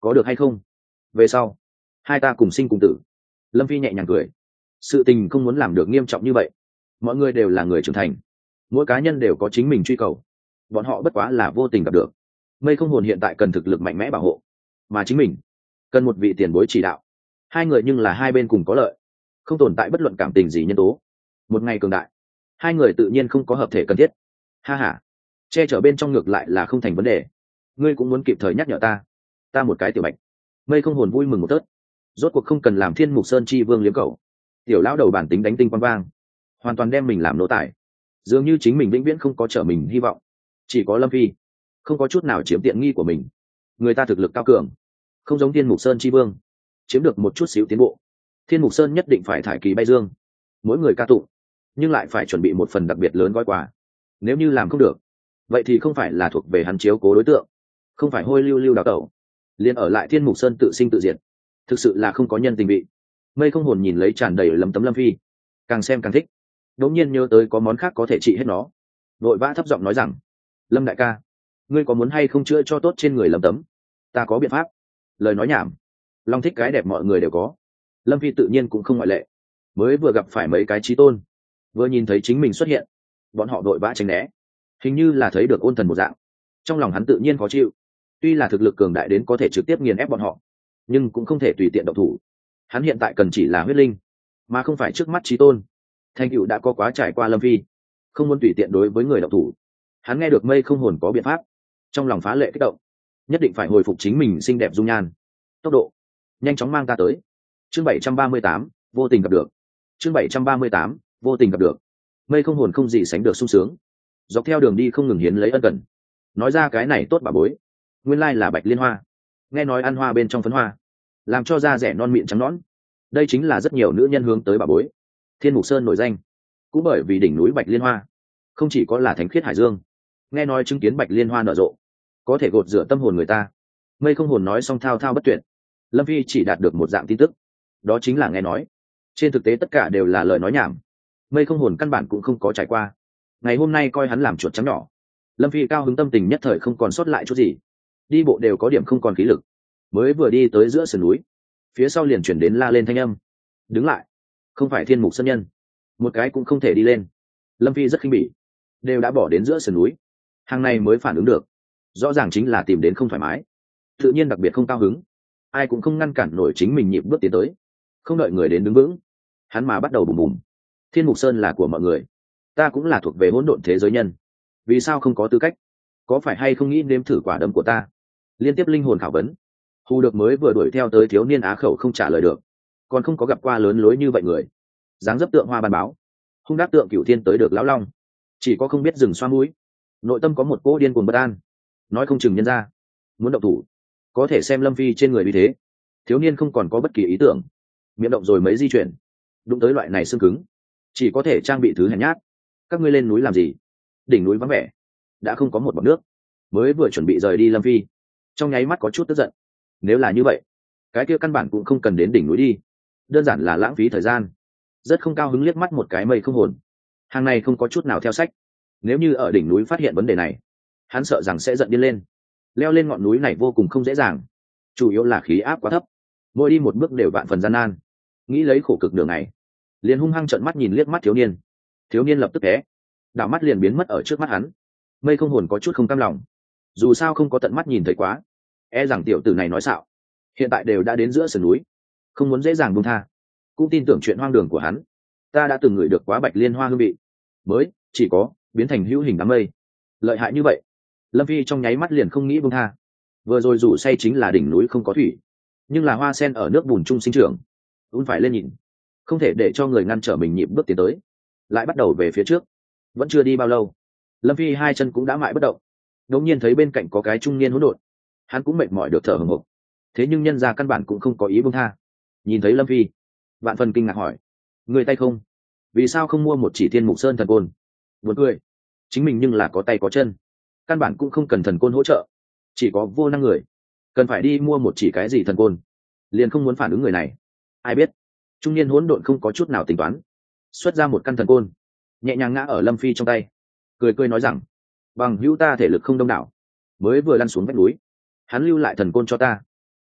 có được hay không? Về sau hai ta cùng sinh cùng tử. Lâm Phi nhẹ nhàng cười. Sự tình không muốn làm được nghiêm trọng như vậy. Mọi người đều là người trưởng thành, mỗi cá nhân đều có chính mình truy cầu, bọn họ bất quá là vô tình gặp được. Mây không hồn hiện tại cần thực lực mạnh mẽ bảo hộ, mà chính mình cần một vị tiền bối chỉ đạo. Hai người nhưng là hai bên cùng có lợi, không tồn tại bất luận cảm tình gì nhân tố. Một ngày cường đại, hai người tự nhiên không có hợp thể cần thiết. Ha ha, che chở bên trong ngược lại là không thành vấn đề. Ngươi cũng muốn kịp thời nhắc nhở ta. Ta một cái tiểu bạch. Mây không hồn vui mừng một tớt. Rốt cuộc không cần làm Thiên Mục Sơn chi vương liếm cầu. Tiểu lão đầu bản tính đánh tinh quang vang, hoàn toàn đem mình làm nô tài, dường như chính mình vĩnh viễn không có trở mình hy vọng. Chỉ có Lâm Phi không có chút nào chiếm tiện nghi của mình. Người ta thực lực cao cường, không giống Thiên Mục Sơn chi vương chiếm được một chút xíu tiến bộ. Thiên Mục Sơn nhất định phải thải kỳ bay dương, mỗi người ca tụng, nhưng lại phải chuẩn bị một phần đặc biệt lớn gói quà. Nếu như làm không được, vậy thì không phải là thuộc về hắn chiếu cố đối tượng, không phải hôi lưu lưu đào tẩu, liền ở lại Thiên Mục Sơn tự sinh tự diệt, thực sự là không có nhân tình vị. Mây không hồn nhìn lấy tràn đầy lấm tấm Lâm Phi, càng xem càng thích. Đột nhiên nhớ tới có món khác có thể trị hết nó, vội vã thấp giọng nói rằng: Lâm đại ca, ngươi có muốn hay không chữa cho tốt trên người lấm tấm? Ta có biện pháp. Lời nói nhảm, long thích cái đẹp mọi người đều có, Lâm Phi tự nhiên cũng không ngoại lệ. Mới vừa gặp phải mấy cái chí tôn, vừa nhìn thấy chính mình xuất hiện, bọn họ vội vã tránh né, hình như là thấy được ôn thần một dạng. Trong lòng hắn tự nhiên khó chịu. Tuy là thực lực cường đại đến có thể trực tiếp nghiền ép bọn họ, nhưng cũng không thể tùy tiện động thủ. Hắn hiện tại cần chỉ là huyết linh, mà không phải trước mắt chí tôn. Thành cựu đã có quá trải qua Lâm Phi, không muốn tùy tiện đối với người động thủ. Hắn nghe được Mây không hồn có biện pháp, trong lòng phá lệ kích động, nhất định phải hồi phục chính mình xinh đẹp dung nhan. Tốc độ, nhanh chóng mang ta tới. Chương bảy trăm ba mươi tám, vô tình gặp được. Chương bảy trăm ba mươi tám, vô tình gặp được. Mây không hồn không gì sánh được sung sướng, dọc theo đường đi không ngừng hiến lấy ân cần. Nói ra cái này tốt bà bối, nguyên lai là bạch liên hoa. Nghe nói ăn hoa bên trong phấn hoa, làm cho da rẻ non mịn trắng nõn. Đây chính là rất nhiều nữ nhân hướng tới bà bối. Thiên Mục Sơn nổi danh cũng bởi vì đỉnh núi bạch liên hoa, không chỉ có là thánh khiết hải dương. Nghe nói chứng kiến bạch liên hoa nở rộ, có thể gột rửa tâm hồn người ta. Mây không hồn nói xong thao thao bất tuyệt. Lâm Phi chỉ đạt được một dạng tin tức, đó chính là nghe nói. Trên thực tế tất cả đều là lời nói nhảm. Mây không hồn căn bản cũng không có trải qua. Ngày hôm nay coi hắn làm chuột trắng nhỏ. Lâm Phi cao hứng tâm tình nhất thời không còn sót lại chút gì, đi bộ đều có điểm không còn khí lực. Mới vừa đi tới giữa sườn núi, phía sau liền chuyển đến la lên thanh âm: đứng lại, không phải Thiên Mục Sơn nhân, một cái cũng không thể đi lên. Lâm Phi rất khinh bỉ, đều đã bỏ đến giữa sườn núi, hàng này mới phản ứng được, rõ ràng chính là tìm đến không thoải mái, tự nhiên đặc biệt không cao hứng. Ai cũng không ngăn cản nổi chính mình nhịp bước tiến tới, không đợi người đến đứng vững, hắn mà bắt đầu bùm bùm. Thiên Mục Sơn là của mọi người, ta cũng là thuộc về hỗn độn thế giới nhân, vì sao không có tư cách? Có phải hay không nghĩ nếm thử quả đấm của ta? Liên tiếp linh hồn khảo vấn, hù được mới vừa đuổi theo tới thiếu niên á khẩu không trả lời được. Còn không có gặp qua lớn lối như vậy người, dáng dấp tượng hoa ban báo, hung đắc tượng cửu thiên tới được lão long, chỉ có không biết dừng xoa mũi, nội tâm có một cô điên cuồng bất an, nói không chừng nhân ra muốn động thủ. Có thể xem Lâm Phi trên người vì thế, thiếu niên không còn có bất kỳ ý tưởng, miệng động rồi mấy di chuyển, đụng tới loại này xương cứng, chỉ có thể trang bị thứ hèn nhát. Các ngươi lên núi làm gì? Đỉnh núi vắng vẻ, đã không có một bọt nước. Mới vừa chuẩn bị rời đi Lâm Phi, trong nháy mắt có chút tức giận. Nếu là như vậy, cái kia căn bản cũng không cần đến đỉnh núi đi, đơn giản là lãng phí thời gian. Rất không cao hứng liếc mắt một cái Mây không hồn, hàng này không có chút nào theo sách. Nếu như ở đỉnh núi phát hiện vấn đề này, hắn sợ rằng sẽ giận điên lên. Leo lên ngọn núi này vô cùng không dễ dàng, chủ yếu là khí áp quá thấp, mỗi đi một bước đều vạn phần gian nan. Nghĩ lấy khổ cực đường này, liền hung hăng trợn mắt nhìn liếc mắt thiếu niên. Thiếu niên lập tức té, đảo mắt liền biến mất ở trước mắt hắn. Mây không hồn có chút không cam lòng, dù sao không có tận mắt nhìn thấy quá, e rằng tiểu tử này nói xạo. Hiện tại đều đã đến giữa sườn núi, không muốn dễ dàng buông tha, cũng tin tưởng chuyện hoang đường của hắn. Ta đã từng ngửi được quá bạch liên hoa hương vị, mới chỉ có biến thành hữu hình đám mây, lợi hại như vậy. Lâm Phi trong nháy mắt liền không nghĩ buông tha. Vừa rồi rủ say chính là đỉnh núi không có thủy, nhưng là hoa sen ở nước bùn chung sinh trưởng, cũng phải lên nhìn, không thể để cho người ngăn trở mình nhịp bước tiến tới. Lại bắt đầu về phía trước. Vẫn chưa đi bao lâu, Lâm Phi hai chân cũng đã mãi bất động. Đột nhiên thấy bên cạnh có cái trung niên hỗn độn, hắn cũng mệt mỏi được thở hổn hộc. Thế nhưng nhân ra căn bản cũng không có ý buông tha. Nhìn thấy Lâm Phi, vạn phần kinh ngạc hỏi: người tay không, vì sao không mua một chỉ Thiên Mục Sơn thần côn? Buồn cười, chính mình nhưng là có tay có chân, căn bản cũng không cần thần côn hỗ trợ, chỉ có vô năng người cần phải đi mua một chỉ cái gì thần côn. Liền không muốn phản ứng người này. Ai biết trung niên hỗn độn không có chút nào tính toán, xuất ra một căn thần côn, nhẹ nhàng ngã ở Lâm Phi trong tay, cười cười nói rằng: bằng hữu ta thể lực không đông đảo, mới vừa lăn xuống vách núi, hắn lưu lại thần côn cho ta,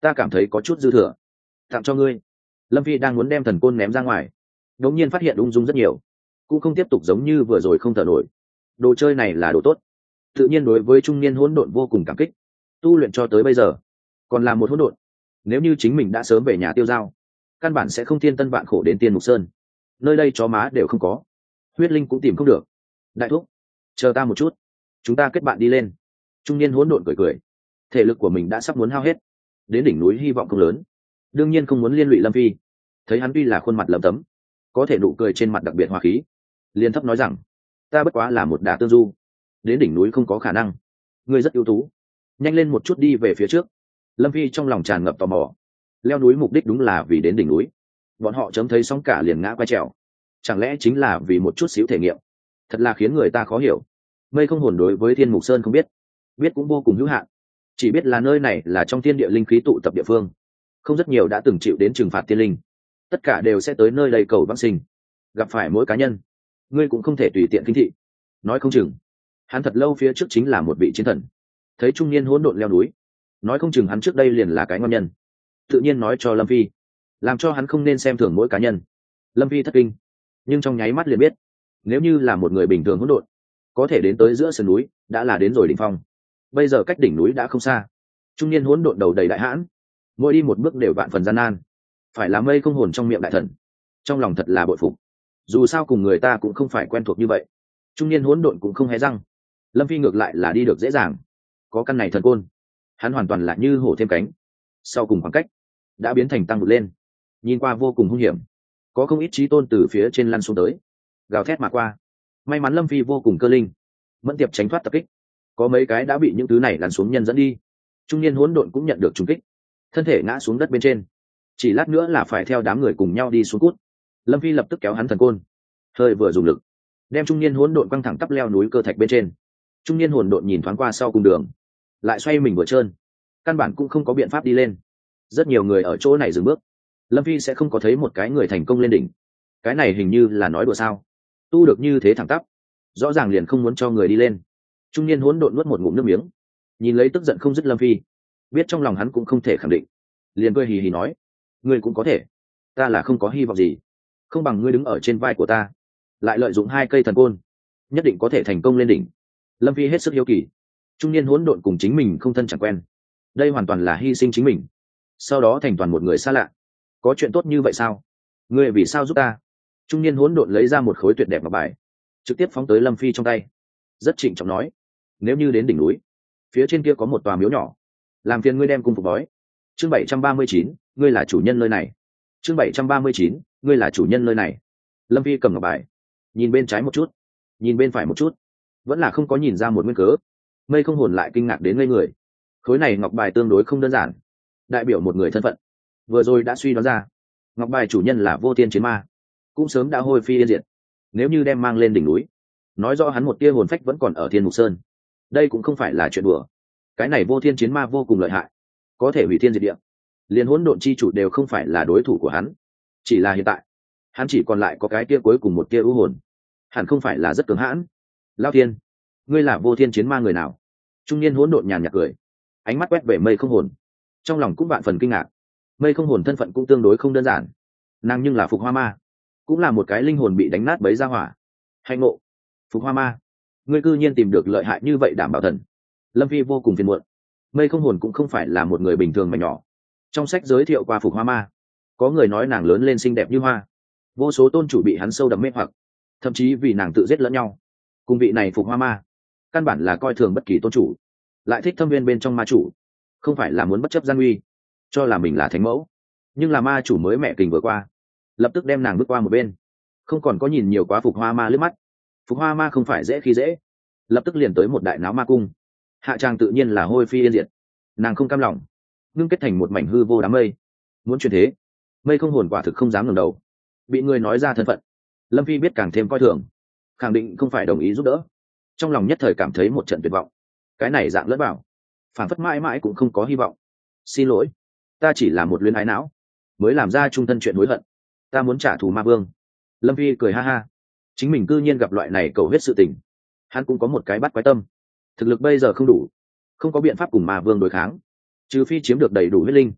ta cảm thấy có chút dư thừa, tặng cho ngươi. Lâm Phi đang muốn đem thần côn ném ra ngoài, đống nhiên phát hiện ung dung rất nhiều, cũng không tiếp tục giống như vừa rồi không thở nổi. Đồ chơi này là đồ tốt, tự nhiên đối với trung niên hỗn độn vô cùng cảm kích. Tu luyện cho tới bây giờ còn là một hỗn độn, nếu như chính mình đã sớm về nhà tiêu dao, căn bản sẽ không thiên tân vạn khổ đến Tiên Mục Sơn. Nơi đây chó má đều không có, huyết linh cũng tìm không được. Đại thúc, chờ ta một chút, chúng ta kết bạn đi lên. Trung niên hỗn độn cười cười, thể lực của mình đã sắp muốn hao hết, đến đỉnh núi hy vọng không lớn, đương nhiên không muốn liên lụy Lâm Phi. Thấy hắn tuy là khuôn mặt lấm tấm, có thể nụ cười trên mặt đặc biệt hòa khí, liền thấp nói rằng, ta bất quá là một đả tương du, đến đỉnh núi không có khả năng. Ngươi rất ưu tú, nhanh lên một chút đi về phía trước. Lâm Phi trong lòng tràn ngập tò mò, leo núi mục đích đúng là vì đến đỉnh núi, bọn họ chấm thấy sóng cả liền ngã quay trèo, chẳng lẽ chính là vì một chút xíu thể nghiệm? Thật là khiến người ta khó hiểu. Mây không hồn đối với Thiên Mục Sơn không biết, biết cũng vô cùng hữu hạn, chỉ biết là nơi này là trong thiên địa linh khí tụ tập địa phương, không rất nhiều đã từng chịu đến trừng phạt tiên linh, tất cả đều sẽ tới nơi đây cầu vãng sinh. Gặp phải mỗi cá nhân, ngươi cũng không thể tùy tiện kinh thị, nói không chừng hắn thật lâu phía trước chính là một vị chiến thần. Thấy trung niên hỗn độn leo núi, nói không chừng hắn trước đây liền là cái ngon nhân, tự nhiên nói cho Lâm Phi, làm cho hắn không nên xem thường mỗi cá nhân. Lâm Phi thất kinh, nhưng trong nháy mắt liền biết, nếu như là một người bình thường hỗn độn, có thể đến tới giữa sườn núi đã là đến rồi đỉnh phong. Bây giờ cách đỉnh núi đã không xa, trung niên hỗn độn đầu đầy đại hãn, mỗi đi một bước đều vạn phần gian nan, phải là Mây không hồn trong miệng đại thần, trong lòng thật là bội phục. Dù sao cùng người ta cũng không phải quen thuộc như vậy, trung niên hỗn độn cũng không hé răng. Lâm Phi ngược lại là đi được dễ dàng, có căn này thần côn, hắn hoàn toàn là như hổ thêm cánh. Sau cùng khoảng cách đã biến thành tăng vụt lên, nhìn qua vô cùng hung hiểm, có không ít chí tôn từ phía trên lăn xuống tới, gào thét mà qua. May mắn Lâm Phi vô cùng cơ linh, mẫn tiệp tránh thoát tập kích, có mấy cái đã bị những thứ này lăn xuống nhân dẫn đi. Trung niên hỗn độn cũng nhận được trúng kích, thân thể ngã xuống đất bên trên, chỉ lát nữa là phải theo đám người cùng nhau đi xuống cút. Lâm Phi lập tức kéo hắn thần côn, hơi vừa dùng lực đem trung niên hỗn độn căng thẳng tắp leo núi cơ thạch bên trên. Trung niên hỗn độn nhìn thoáng qua sau cùng đường, lại xoay mình vừa trơn, căn bản cũng không có biện pháp đi lên. Rất nhiều người ở chỗ này dừng bước, Lâm Phi sẽ không có thấy một cái người thành công lên đỉnh. Cái này hình như là nói đùa sao, tu được như thế thẳng tắp, rõ ràng liền không muốn cho người đi lên. Trung niên hỗn độn nuốt một ngụm nước miếng, nhìn lấy tức giận không dứt Lâm Phi, biết trong lòng hắn cũng không thể khẳng định, liền cười hì hì nói, ngươi cũng có thể, ta là không có hy vọng gì, không bằng ngươi đứng ở trên vai của ta, lại lợi dụng hai cây thần côn, nhất định có thể thành công lên đỉnh. Lâm Phi hết sức hiếu kỳ, trung niên hỗn độn cùng chính mình không thân chẳng quen, đây hoàn toàn là hy sinh chính mình, sau đó thành toàn một người xa lạ, có chuyện tốt như vậy sao? Ngươi vì sao giúp ta? Trung niên hỗn độn lấy ra một khối tuyệt đẹp ngọc bài, trực tiếp phóng tới Lâm Phi trong tay, rất trịnh trọng nói, nếu như đến đỉnh núi, phía trên kia có một tòa miếu nhỏ, làm phiền ngươi đem cung phục bói. Chương bảy trăm ba mươi chín, ngươi là chủ nhân nơi này. Chương bảy trăm ba mươi chín, ngươi là chủ nhân nơi này. Lâm Phi cầm ngọc bài, nhìn bên trái một chút, nhìn bên phải một chút, vẫn là không có nhìn ra một nguyên cớ. Mây không hồn lại kinh ngạc đến ngây người, khối này ngọc bài tương đối không đơn giản, đại biểu một người thân phận. Vừa rồi đã suy đoán ra, ngọc bài chủ nhân là Vô Thiên Chiến Ma, cũng sớm đã hôi phi yên diệt. Nếu như đem mang lên đỉnh núi, nói rõ hắn một tia hồn phách vẫn còn ở Thiên Mục Sơn, đây cũng không phải là chuyện đùa. Cái này Vô Thiên Chiến Ma vô cùng lợi hại, có thể hủy thiên diệt địa, liền hỗn độn chi chủ đều không phải là đối thủ của hắn. Chỉ là hiện tại, hắn chỉ còn lại có cái tia cuối cùng một tia u hồn, hẳn không phải là rất cường hãn. Lao Thiên, ngươi là Vô Thiên Chiến Ma người nào? Trung niên hỗn độn nhàn nhạt cười, ánh mắt quét về Mây không hồn, trong lòng cũng vạn phần kinh ngạc. Mây không hồn thân phận cũng tương đối không đơn giản, nàng nhưng là Phục Hoa Ma, cũng là một cái linh hồn bị đánh nát bấy ra hỏa. Hạnh ngộ, Phục Hoa Ma, ngươi cư nhiên tìm được lợi hại như vậy đảm bảo thần. Lâm Phi vô cùng phiền muộn, Mây không hồn cũng không phải là một người bình thường mà nhỏ. Trong sách giới thiệu qua Phục Hoa Ma, có người nói nàng lớn lên xinh đẹp như hoa, vô số tôn chủ bị hắn sâu đậm mê hoặc, thậm chí vì nàng tự giết lẫn nhau. Cùng vị này Phục Hoa Ma, căn bản là coi thường bất kỳ tôn chủ, lại thích thâm viên bên trong ma chủ, không phải là muốn bất chấp gian uy, cho là mình là thánh mẫu. Nhưng là ma chủ mới mẹ kình vừa qua, lập tức đem nàng bước qua một bên, không còn có nhìn nhiều quá Phục Hoa Ma lướt mắt. Phục Hoa Ma không phải dễ khi dễ, lập tức liền tới một đại náo ma cung, hạ tràng tự nhiên là hôi phi yên diệt. Nàng không cam lòng, ngưng kết thành một mảnh hư vô đám mây, muốn chuyển thế. Mây không hồn quả thực không dám ngẩng đầu, bị người nói ra thân phận, Lâm Phi biết càng thêm coi thường, khẳng định không phải đồng ý giúp đỡ. Trong lòng nhất thời cảm thấy một trận tuyệt vọng, cái này dạng lẫn vào, phản phất mãi mãi cũng không có hy vọng. Xin lỗi, ta chỉ là một luyến ái não, mới làm ra trung thân chuyện hối hận, ta muốn trả thù ma vương. Lâm Phi cười ha ha, chính mình cư nhiên gặp loại này cầu hết sự tình, hắn cũng có một cái bắt quái tâm. Thực lực bây giờ không đủ, không có biện pháp cùng ma vương đối kháng, trừ phi chiếm được đầy đủ huyết linh,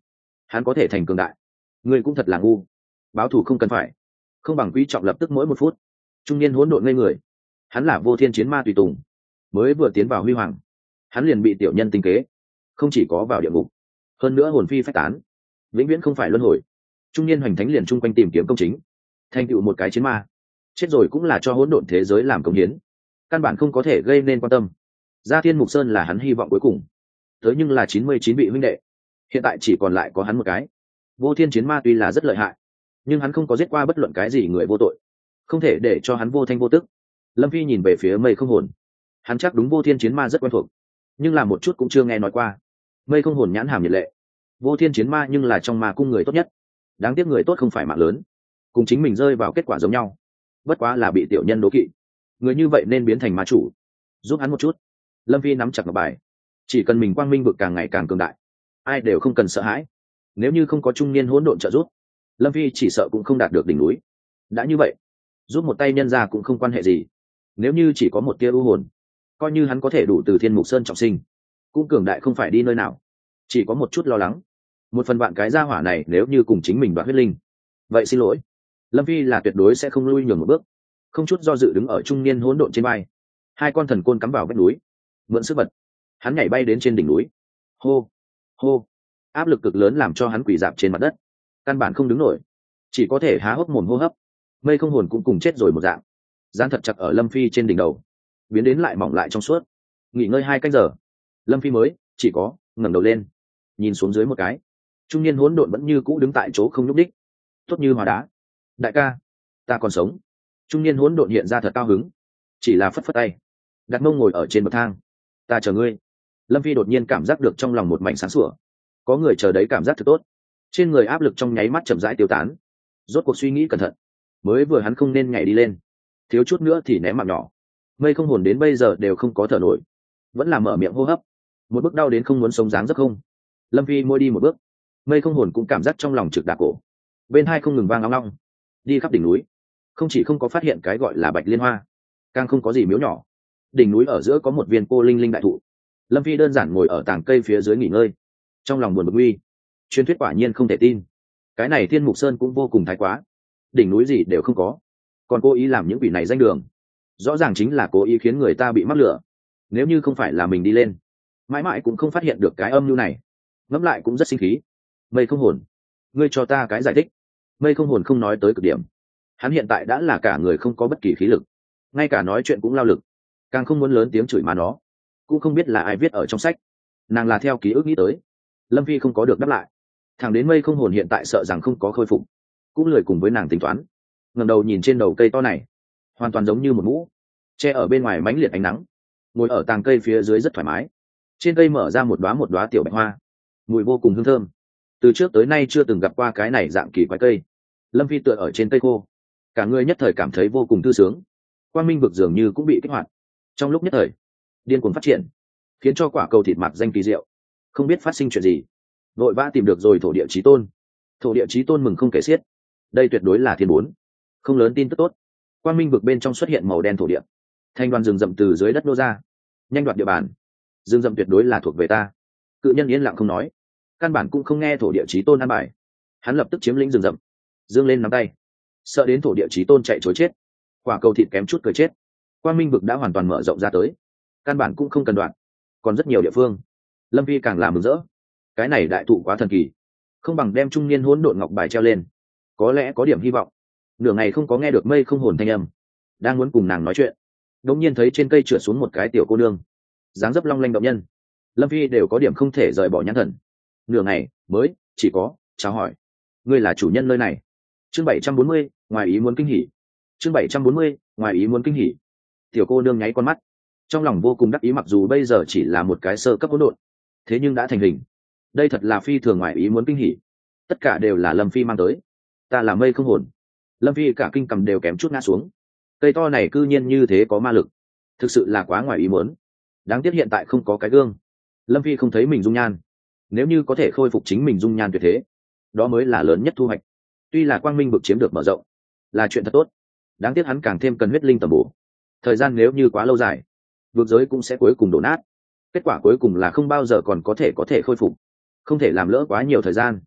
hắn có thể thành cường đại. Ngươi cũng thật là ngu. Báo thù không cần phải, không bằng quý trọng lập tức mỗi một phút. Trung niên hỗn độn ngây người. Hắn là vô thiên chiến ma tùy tùng, mới vừa tiến vào huy hoàng, hắn liền bị tiểu nhân tinh kế, không chỉ có vào địa ngục, hơn nữa hồn phi phách tán, vĩnh viễn không phải luân hồi. Trung niên hoành thánh liền chung quanh tìm kiếm công chính, thành tựu một cái chiến ma, chết rồi cũng là cho hỗn độn thế giới làm công hiến, căn bản không có thể gây nên quan tâm. Gia Thiên Mục Sơn là hắn hy vọng cuối cùng, tới nhưng là chín mươi chín vị huynh đệ, hiện tại chỉ còn lại có hắn một cái. Vô thiên chiến ma tuy là rất lợi hại, nhưng hắn không có giết qua bất luận cái gì người vô tội, không thể để cho hắn vô thanh vô tức. Lâm Phi nhìn về phía Mây Không Hồn, hắn chắc đúng vô thiên chiến ma rất quen thuộc, nhưng là một chút cũng chưa nghe nói qua. Mây Không Hồn nhãn hàm nhiệt lệ, vô thiên chiến ma nhưng là trong ma cung người tốt nhất, đáng tiếc người tốt không phải mạng lớn, cùng chính mình rơi vào kết quả giống nhau, bất quá là bị tiểu nhân đố kỵ. Người như vậy nên biến thành ma chủ, giúp hắn một chút. Lâm Phi nắm chặt ngọc bài, chỉ cần mình quang minh vực càng ngày càng cường đại, ai đều không cần sợ hãi. Nếu như không có trung niên hỗn độn trợ giúp, Lâm Phi chỉ sợ cũng không đạt được đỉnh núi. Đã như vậy, giúp một tay nhân ra cũng không quan hệ gì. Nếu như chỉ có một tia u hồn, coi như hắn có thể đủ từ Thiên Mục Sơn trọng sinh, cũng cường đại không phải đi nơi nào. Chỉ có một chút lo lắng, một phần vạn cái gia hỏa này nếu như cùng chính mình đoạt huyết linh, vậy xin lỗi, Lâm Phi là tuyệt đối sẽ không lui nhường một bước. Không chút do dự đứng ở trung niên hỗn độn trên bay, hai con thần côn cắm vào vách núi, mượn sức bật, hắn nhảy bay đến trên đỉnh núi. Hô hô, áp lực cực lớn làm cho hắn quỳ dạp trên mặt đất, căn bản không đứng nổi, chỉ có thể há hốc mồm hô hấp. Mây Không Hồn cũng cùng chết rồi một dạng, dán thật chặt ở Lâm Phi trên đỉnh đầu, biến đến lại mỏng lại trong suốt. Nghỉ ngơi hai canh giờ, Lâm Phi mới chỉ có ngẩng đầu lên, nhìn xuống dưới một cái, trung niên hỗn độn vẫn như cũ đứng tại chỗ không nhúc đích, tốt như hóa đá. Đại ca, ta còn sống. Trung niên hỗn độn hiện ra thật cao hứng, chỉ là phất phất tay, đặt mông ngồi ở trên bậc thang. Ta chờ ngươi. Lâm Phi đột nhiên cảm giác được trong lòng một mảnh sáng sủa, có người chờ đấy cảm giác thật tốt. Trên người áp lực trong nháy mắt chậm rãi tiêu tán, rốt cuộc suy nghĩ cẩn thận, mới vừa hắn không nên nhảy đi lên, thiếu chút nữa thì ném mạng nhỏ. Mây Không Hồn đến bây giờ đều không có thở nổi, vẫn là mở miệng hô hấp, một bước đau đến không muốn sống dáng giấc không. Lâm Phi môi đi một bước, Mây Không Hồn cũng cảm giác trong lòng trực đạc cổ, bên hai không ngừng vang long long. Đi khắp đỉnh núi, không chỉ không có phát hiện cái gọi là bạch liên hoa, càng không có gì miếu nhỏ. Đỉnh núi ở giữa có một viên cô linh linh đại thụ, Lâm Phi đơn giản ngồi ở tảng cây phía dưới nghỉ ngơi, trong lòng buồn bực nguy. Truyền thuyết quả nhiên không thể tin, cái này Thiên Mục Sơn cũng vô cùng thái quá, đỉnh núi gì đều không có, còn cố ý làm những vị này danh đường, rõ ràng chính là cố ý khiến người ta bị mắc lửa. Nếu như không phải là mình đi lên, mãi mãi cũng không phát hiện được cái âm mưu này. Ngẫm lại cũng rất sinh khí. Mây Không Hồn, ngươi cho ta cái giải thích. Mây Không Hồn không nói tới cực điểm, hắn hiện tại đã là cả người không có bất kỳ khí lực, ngay cả nói chuyện cũng lao lực, càng không muốn lớn tiếng chửi má nó. Cũng không biết là ai viết ở trong sách, nàng là theo ký ức nghĩ tới. Lâm Phi không có được đáp lại, thẳng đến Mây Không Hồn hiện tại sợ rằng không có khôi phục, cũng lười cùng với nàng tính toán. Ngẩng đầu nhìn trên đầu cây to này, hoàn toàn giống như một mũ che ở bên ngoài mãnh liệt ánh nắng, ngồi ở tàng cây phía dưới rất thoải mái. Trên cây mở ra một đóa một đóa tiểu bạch hoa, mùi vô cùng hương thơm, từ trước tới nay chưa từng gặp qua cái này dạng kỳ quái cây. Lâm Phi tựa ở trên cây khô, cả người nhất thời cảm thấy vô cùng thư sướng. Quang minh vực dường như cũng bị kích hoạt, trong lúc nhất thời điên cuồng phát triển, khiến cho quả cầu thịt mạc danh kỳ diệu. Không biết phát sinh chuyện gì, vội vã tìm được rồi thổ địa chí tôn. Thổ địa chí tôn mừng không kể xiết, đây tuyệt đối là thiên bốn không lớn tin tức tốt. Quang minh vực bên trong xuất hiện màu đen thổ địa, thanh đoàn rừng rậm từ dưới đất nô ra, nhanh đoạt địa bàn. Rừng rậm tuyệt đối là thuộc về ta. Cự nhân yên lặng không nói, căn bản cũng không nghe thổ địa chí tôn an bài, hắn lập tức chiếm lĩnh rừng rậm, dương lên nắm tay, sợ đến thổ địa chí tôn chạy chối chết. Quả cầu thịt kém chút cười chết. Quang minh vực đã hoàn toàn mở rộng ra tới, căn bản cũng không cần đoạn, còn rất nhiều địa phương. Lâm Phi càng làm mừng rỡ, cái này đại thụ quá thần kỳ, không bằng đem trung niên hỗn độn ngọc bài treo lên, có lẽ có điểm hy vọng. Nửa ngày không có nghe được Mây Không Hồn thanh âm, đang muốn cùng nàng nói chuyện, đột nhiên thấy trên cây trượt xuống một cái tiểu cô nương, dáng dấp long lanh động nhân. Lâm Phi đều có điểm không thể rời bỏ nhãn thần, nửa ngày mới chỉ có chào hỏi. Ngươi là chủ nhân nơi này. Chương bảy trăm bốn mươi, ngoài ý muốn kinh hỉ. Chương bảy trăm bốn mươi, ngoài ý muốn kinh hỉ. Tiểu cô nương nháy con mắt, trong lòng vô cùng đắc ý, mặc dù bây giờ chỉ là một cái sơ cấp hỗn độn, thế nhưng đã thành hình, đây thật là phi thường ngoài ý muốn kinh hỉ. Tất cả đều là Lâm Phi mang tới. Ta là Mây Không Hồn. Lâm Phi cả kinh cầm đều kém chút ngã xuống. Cây to này cư nhiên như thế có ma lực, thực sự là quá ngoài ý muốn. Đáng tiếc hiện tại không có cái gương, Lâm Phi không thấy mình dung nhan. Nếu như có thể khôi phục chính mình dung nhan tuyệt thế, đó mới là lớn nhất thu hoạch. Tuy là quang minh vực chiếm được mở rộng, là chuyện thật tốt, đáng tiếc hắn càng thêm cần huyết linh tầm bổ. Thời gian nếu như quá lâu dài, vực giới cũng sẽ cuối cùng đổ nát. Kết quả cuối cùng là không bao giờ còn có thể có thể khôi phục, không thể làm lỡ quá nhiều thời gian.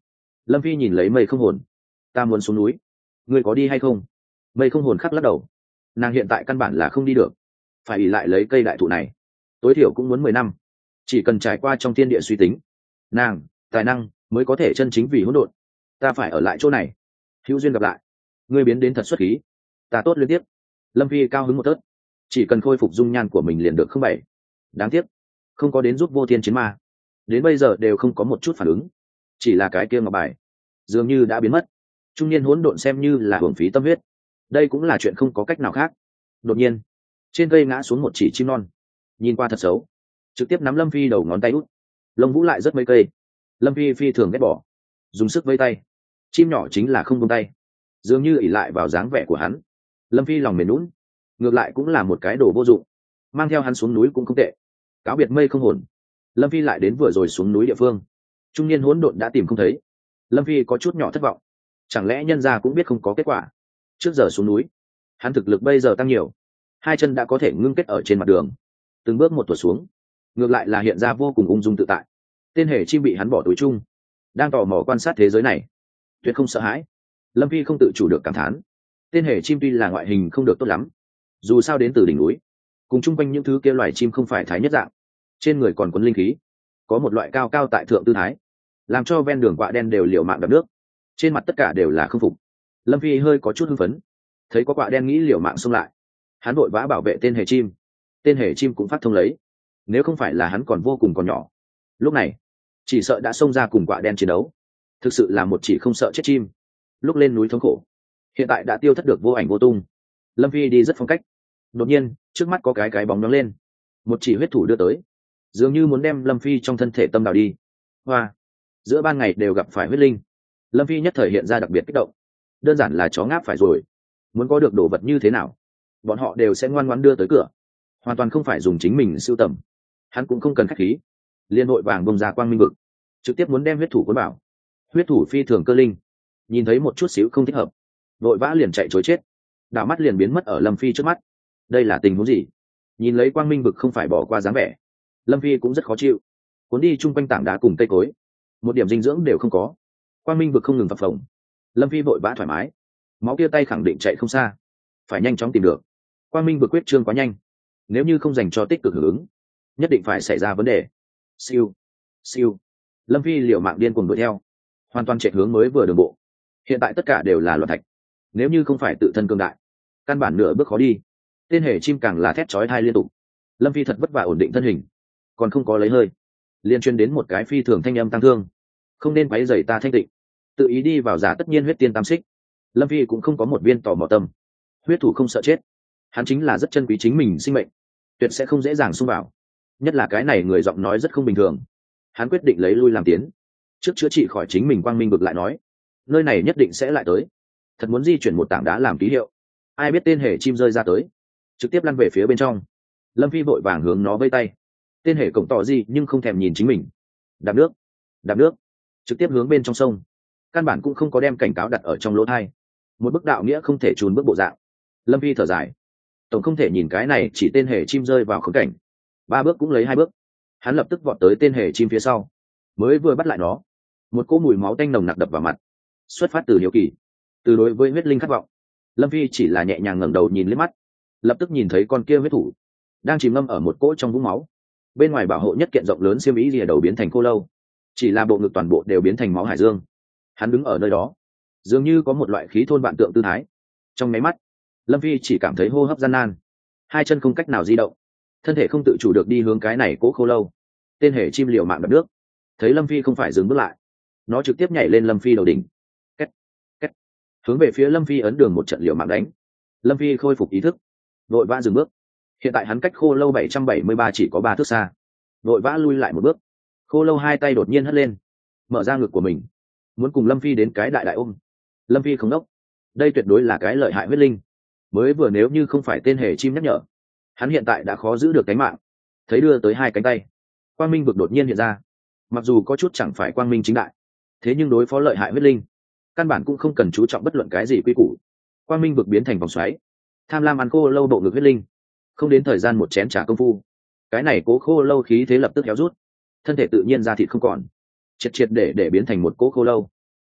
Lâm Phi nhìn lấy mây không hồn. Ta muốn xuống núi, ngươi có đi hay không? Mây không hồn khắc lắc đầu. Nàng hiện tại căn bản là không đi được, phải ỉ lại lấy cây đại thụ này, tối thiểu cũng muốn mười năm. Chỉ cần trải qua trong thiên địa suy tính, nàng tài năng mới có thể chân chính vì hỗn độn. Ta phải ở lại chỗ này, hữu duyên gặp lại. Ngươi biến đến thật xuất khí, ta tốt liên tiếp. Lâm Phi cao hứng một tớt, chỉ cần khôi phục dung nhan của mình liền được không bảy. Đáng tiếc không có đến giúp vô thiên chiến ma, đến bây giờ đều không có một chút phản ứng. Chỉ là cái kia ngọc bài dường như đã biến mất. Trung niên hỗn độn xem như là hưởng phí tâm huyết, đây cũng là chuyện không có cách nào khác. Đột nhiên trên cây ngã xuống một chỉ chim non, nhìn qua thật xấu, trực tiếp nắm Lâm Phi đầu ngón tay út, lông vũ lại rất mấy cây. Lâm Phi phi thường ghét bỏ, dùng sức vây tay, chim nhỏ chính là không buông tay, dường như ỉ lại vào dáng vẻ của hắn. Lâm Phi lòng mềm lún, ngược lại cũng là một cái đồ vô dụng, mang theo hắn xuống núi cũng không tệ. Cáo biệt mây không hồn, Lâm Phi lại đến vừa rồi xuống núi địa phương. Trung niên hỗn độn đã tìm không thấy. Lâm Phi có chút nhỏ thất vọng, chẳng lẽ nhân gia cũng biết không có kết quả. Trước giờ xuống núi, hắn thực lực bây giờ tăng nhiều, hai chân đã có thể ngưng kết ở trên mặt đường, từng bước một tuột xuống, ngược lại là hiện ra vô cùng ung dung tự tại. Tên hề chim bị hắn bỏ túi chung, đang tò mò quan sát thế giới này, tuyệt không sợ hãi. Lâm Phi không tự chủ được cảm thán, tên hề chim tuy là ngoại hình không được tốt lắm, dù sao đến từ đỉnh núi, cùng chung quanh những thứ kia loài chim không phải thái nhất dạng, trên người còn quấn linh khí, có một loại cao cao tại thượng tư thái, làm cho ven đường quạ đen đều liều mạng đập nước, trên mặt tất cả đều là không phục. Lâm Phi hơi có chút hưng phấn, thấy có quạ đen nghĩ liều mạng xông lại, hắn vội vã bảo vệ tên hề chim. Tên hề chim cũng phát thông lấy, nếu không phải là hắn còn vô cùng còn nhỏ, lúc này chỉ sợ đã xông ra cùng quạ đen chiến đấu. Thực sự là một chỉ không sợ chết chim, lúc lên núi thống khổ, hiện tại đã tiêu thất được vô ảnh vô tung. Lâm Phi đi rất phong cách. Đột nhiên trước mắt có cái cái bóng nóng lên, một chỉ huyết thủ đưa tới, dường như muốn đem Lâm Phi trong thân thể tâm đào đi. Hoa, giữa ban ngày đều gặp phải huyết linh, Lâm Phi nhất thời hiện ra đặc biệt kích động. Đơn giản là chó ngáp phải rồi, muốn có được đồ vật như thế nào bọn họ đều sẽ ngoan ngoãn đưa tới cửa, hoàn toàn không phải dùng chính mình sưu tầm. Hắn cũng không cần khách khí, liên hội vàng bông ra quang minh vực, trực tiếp muốn đem huyết thủ cuốn bảo. Huyết thủ phi thường cơ linh, nhìn thấy một chút xíu không thích hợp, vội vã liền chạy chối chết, đảo mắt liền biến mất ở Lâm Phi trước mắt. Đây là tình huống gì? Nhìn lấy quang minh vực không phải bỏ qua dáng vẻ, Lâm Phi cũng rất khó chịu, cuốn đi chung quanh tảng đá cùng cây cối, một điểm dinh dưỡng đều không có. Quang minh vực không ngừng phập phồng, Lâm Phi vội vã thoải mái, máu kia tay khẳng định chạy không xa, phải nhanh chóng tìm được. Quang minh vực quyết trương quá nhanh, nếu như không dành cho tích cực hưởng ứng, nhất định phải xảy ra vấn đề. Siêu siêu, Lâm Phi liều mạng điên cuồng đuổi theo, hoàn toàn chạy hướng mới vừa đường bộ. Hiện tại tất cả đều là loạn thạch, nếu như không phải tự thân cương đại, căn bản nửa bước khó đi. Tên hề chim càng là thét chói tai liên tục. Lâm Phi thật vất vả ổn định thân hình, còn không có lấy hơi, liên chuyên đến một cái phi thường thanh âm tăng thương. Không nên quấy rầy ta thanh tịnh, tự ý đi vào giả tất nhiên huyết tiên tam xích. Lâm Phi cũng không có một viên tò mò tâm, huyết thủ không sợ chết, hắn chính là rất chân quý chính mình sinh mệnh, tuyệt sẽ không dễ dàng xung vào. Nhất là cái này người giọng nói rất không bình thường, hắn quyết định lấy lui làm tiến, trước chữa trị khỏi chính mình quang minh vực lại nói. Nơi này nhất định sẽ lại tới, thật muốn di chuyển một tảng đá làm ký hiệu. Ai biết tên hề chim rơi ra tới, trực tiếp lăn về phía bên trong. Lâm Phi vội vàng hướng nó vây tay, tên hề cổng tỏ gì nhưng không thèm nhìn chính mình, đạp nước đạp nước trực tiếp hướng bên trong sông, căn bản cũng không có đem cảnh cáo đặt ở trong lỗ thai. Một bức đạo nghĩa không thể trùn bước bộ dạng. Lâm Phi thở dài, tổng không thể nhìn cái này chỉ tên hề chim rơi vào khống cảnh. Ba bước cũng lấy hai bước, hắn lập tức vọt tới tên hề chim phía sau, mới vừa bắt lại nó, một cỗ mùi máu tanh nồng nặc đập vào mặt, xuất phát từ hiếu kỳ, từ đối với huyết linh khát vọng. Lâm Phi chỉ là nhẹ nhàng ngẩng đầu nhìn lên mắt, lập tức nhìn thấy con kia huyết thủ đang chìm ngâm ở một cỗ trong vũng máu. Bên ngoài bảo hộ nhất kiện rộng lớn xiêm ý rìa đầu biến thành khô lâu, chỉ là bộ ngực toàn bộ đều biến thành máu hải dương. Hắn đứng ở nơi đó, dường như có một loại khí thôn vạn tượng tư thái. Trong máy mắt, Lâm Phi chỉ cảm thấy hô hấp gian nan, hai chân không cách nào di động, thân thể không tự chủ được đi hướng cái này cỗ khô lâu. Tên hề chim liều mạng đập nước, thấy Lâm Phi không phải dừng bước lại, nó trực tiếp nhảy lên Lâm Phi đầu đỉnh, két két, hướng về phía Lâm Phi ấn đường một trận liều mạng đánh. Lâm Phi khôi phục ý thức, vội vã dừng bước. Hiện tại hắn cách khô lâu bảy trăm bảy mươi ba chỉ có ba thước xa, vội vã lui lại một bước. Khô lâu hai tay đột nhiên hất lên, mở ra ngực của mình, muốn cùng Lâm Phi đến cái đại đại ôm. Lâm Phi không đốc, đây tuyệt đối là cái lợi hại huyết linh, mới vừa nếu như không phải tên hề chim nhắc nhở, hắn hiện tại đã khó giữ được cánh mạng. Thấy đưa tới hai cánh tay, quang minh vực đột nhiên hiện ra, mặc dù có chút chẳng phải quang minh chính đại, thế nhưng đối phó lợi hại huyết linh, căn bản cũng không cần chú trọng bất luận cái gì quy củ. Quang minh vực biến thành vòng xoáy, tham lam ăn khô lâu bộ ngực huyết linh, không đến thời gian một chén trà công phu, cái này cố khô lâu khí thế lập tức héo rút, thân thể tự nhiên ra thịt không còn, triệt triệt để để biến thành một cố khô lâu.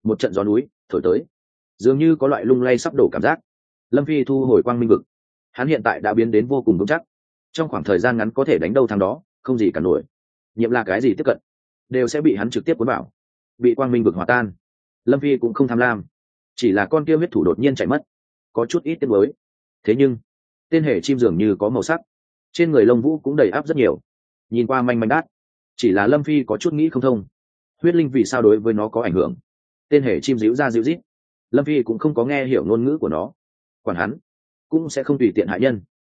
một trận gió núi thổi tới, dường như có loại lung lay sắp đổ cảm giác. Lâm phi thu hồi quang minh vực, hắn hiện tại đã biến đến vô cùng vững chắc, trong khoảng thời gian ngắn có thể đánh đâu thằng đó, không gì cả nổi. Nhiệm là cái gì tiếp cận đều sẽ bị hắn trực tiếp cuốn vào, bị quang minh vực hòa tan. Lâm phi cũng không tham lam, chỉ là con kia huyết thủ đột nhiên chạy mất, có chút ít tiếc mới. Thế nhưng tên hề chim dường như có màu sắc, trên người lông vũ cũng đầy áp rất nhiều, nhìn qua manh manh đát. Chỉ là Lâm phi có chút nghĩ không thông, huyết linh vì sao đối với nó có ảnh hưởng. Tên hề chim díu ra díu rít, Lâm phi cũng không có nghe hiểu ngôn ngữ của nó, quản hắn cũng sẽ không tùy tiện hại nhân.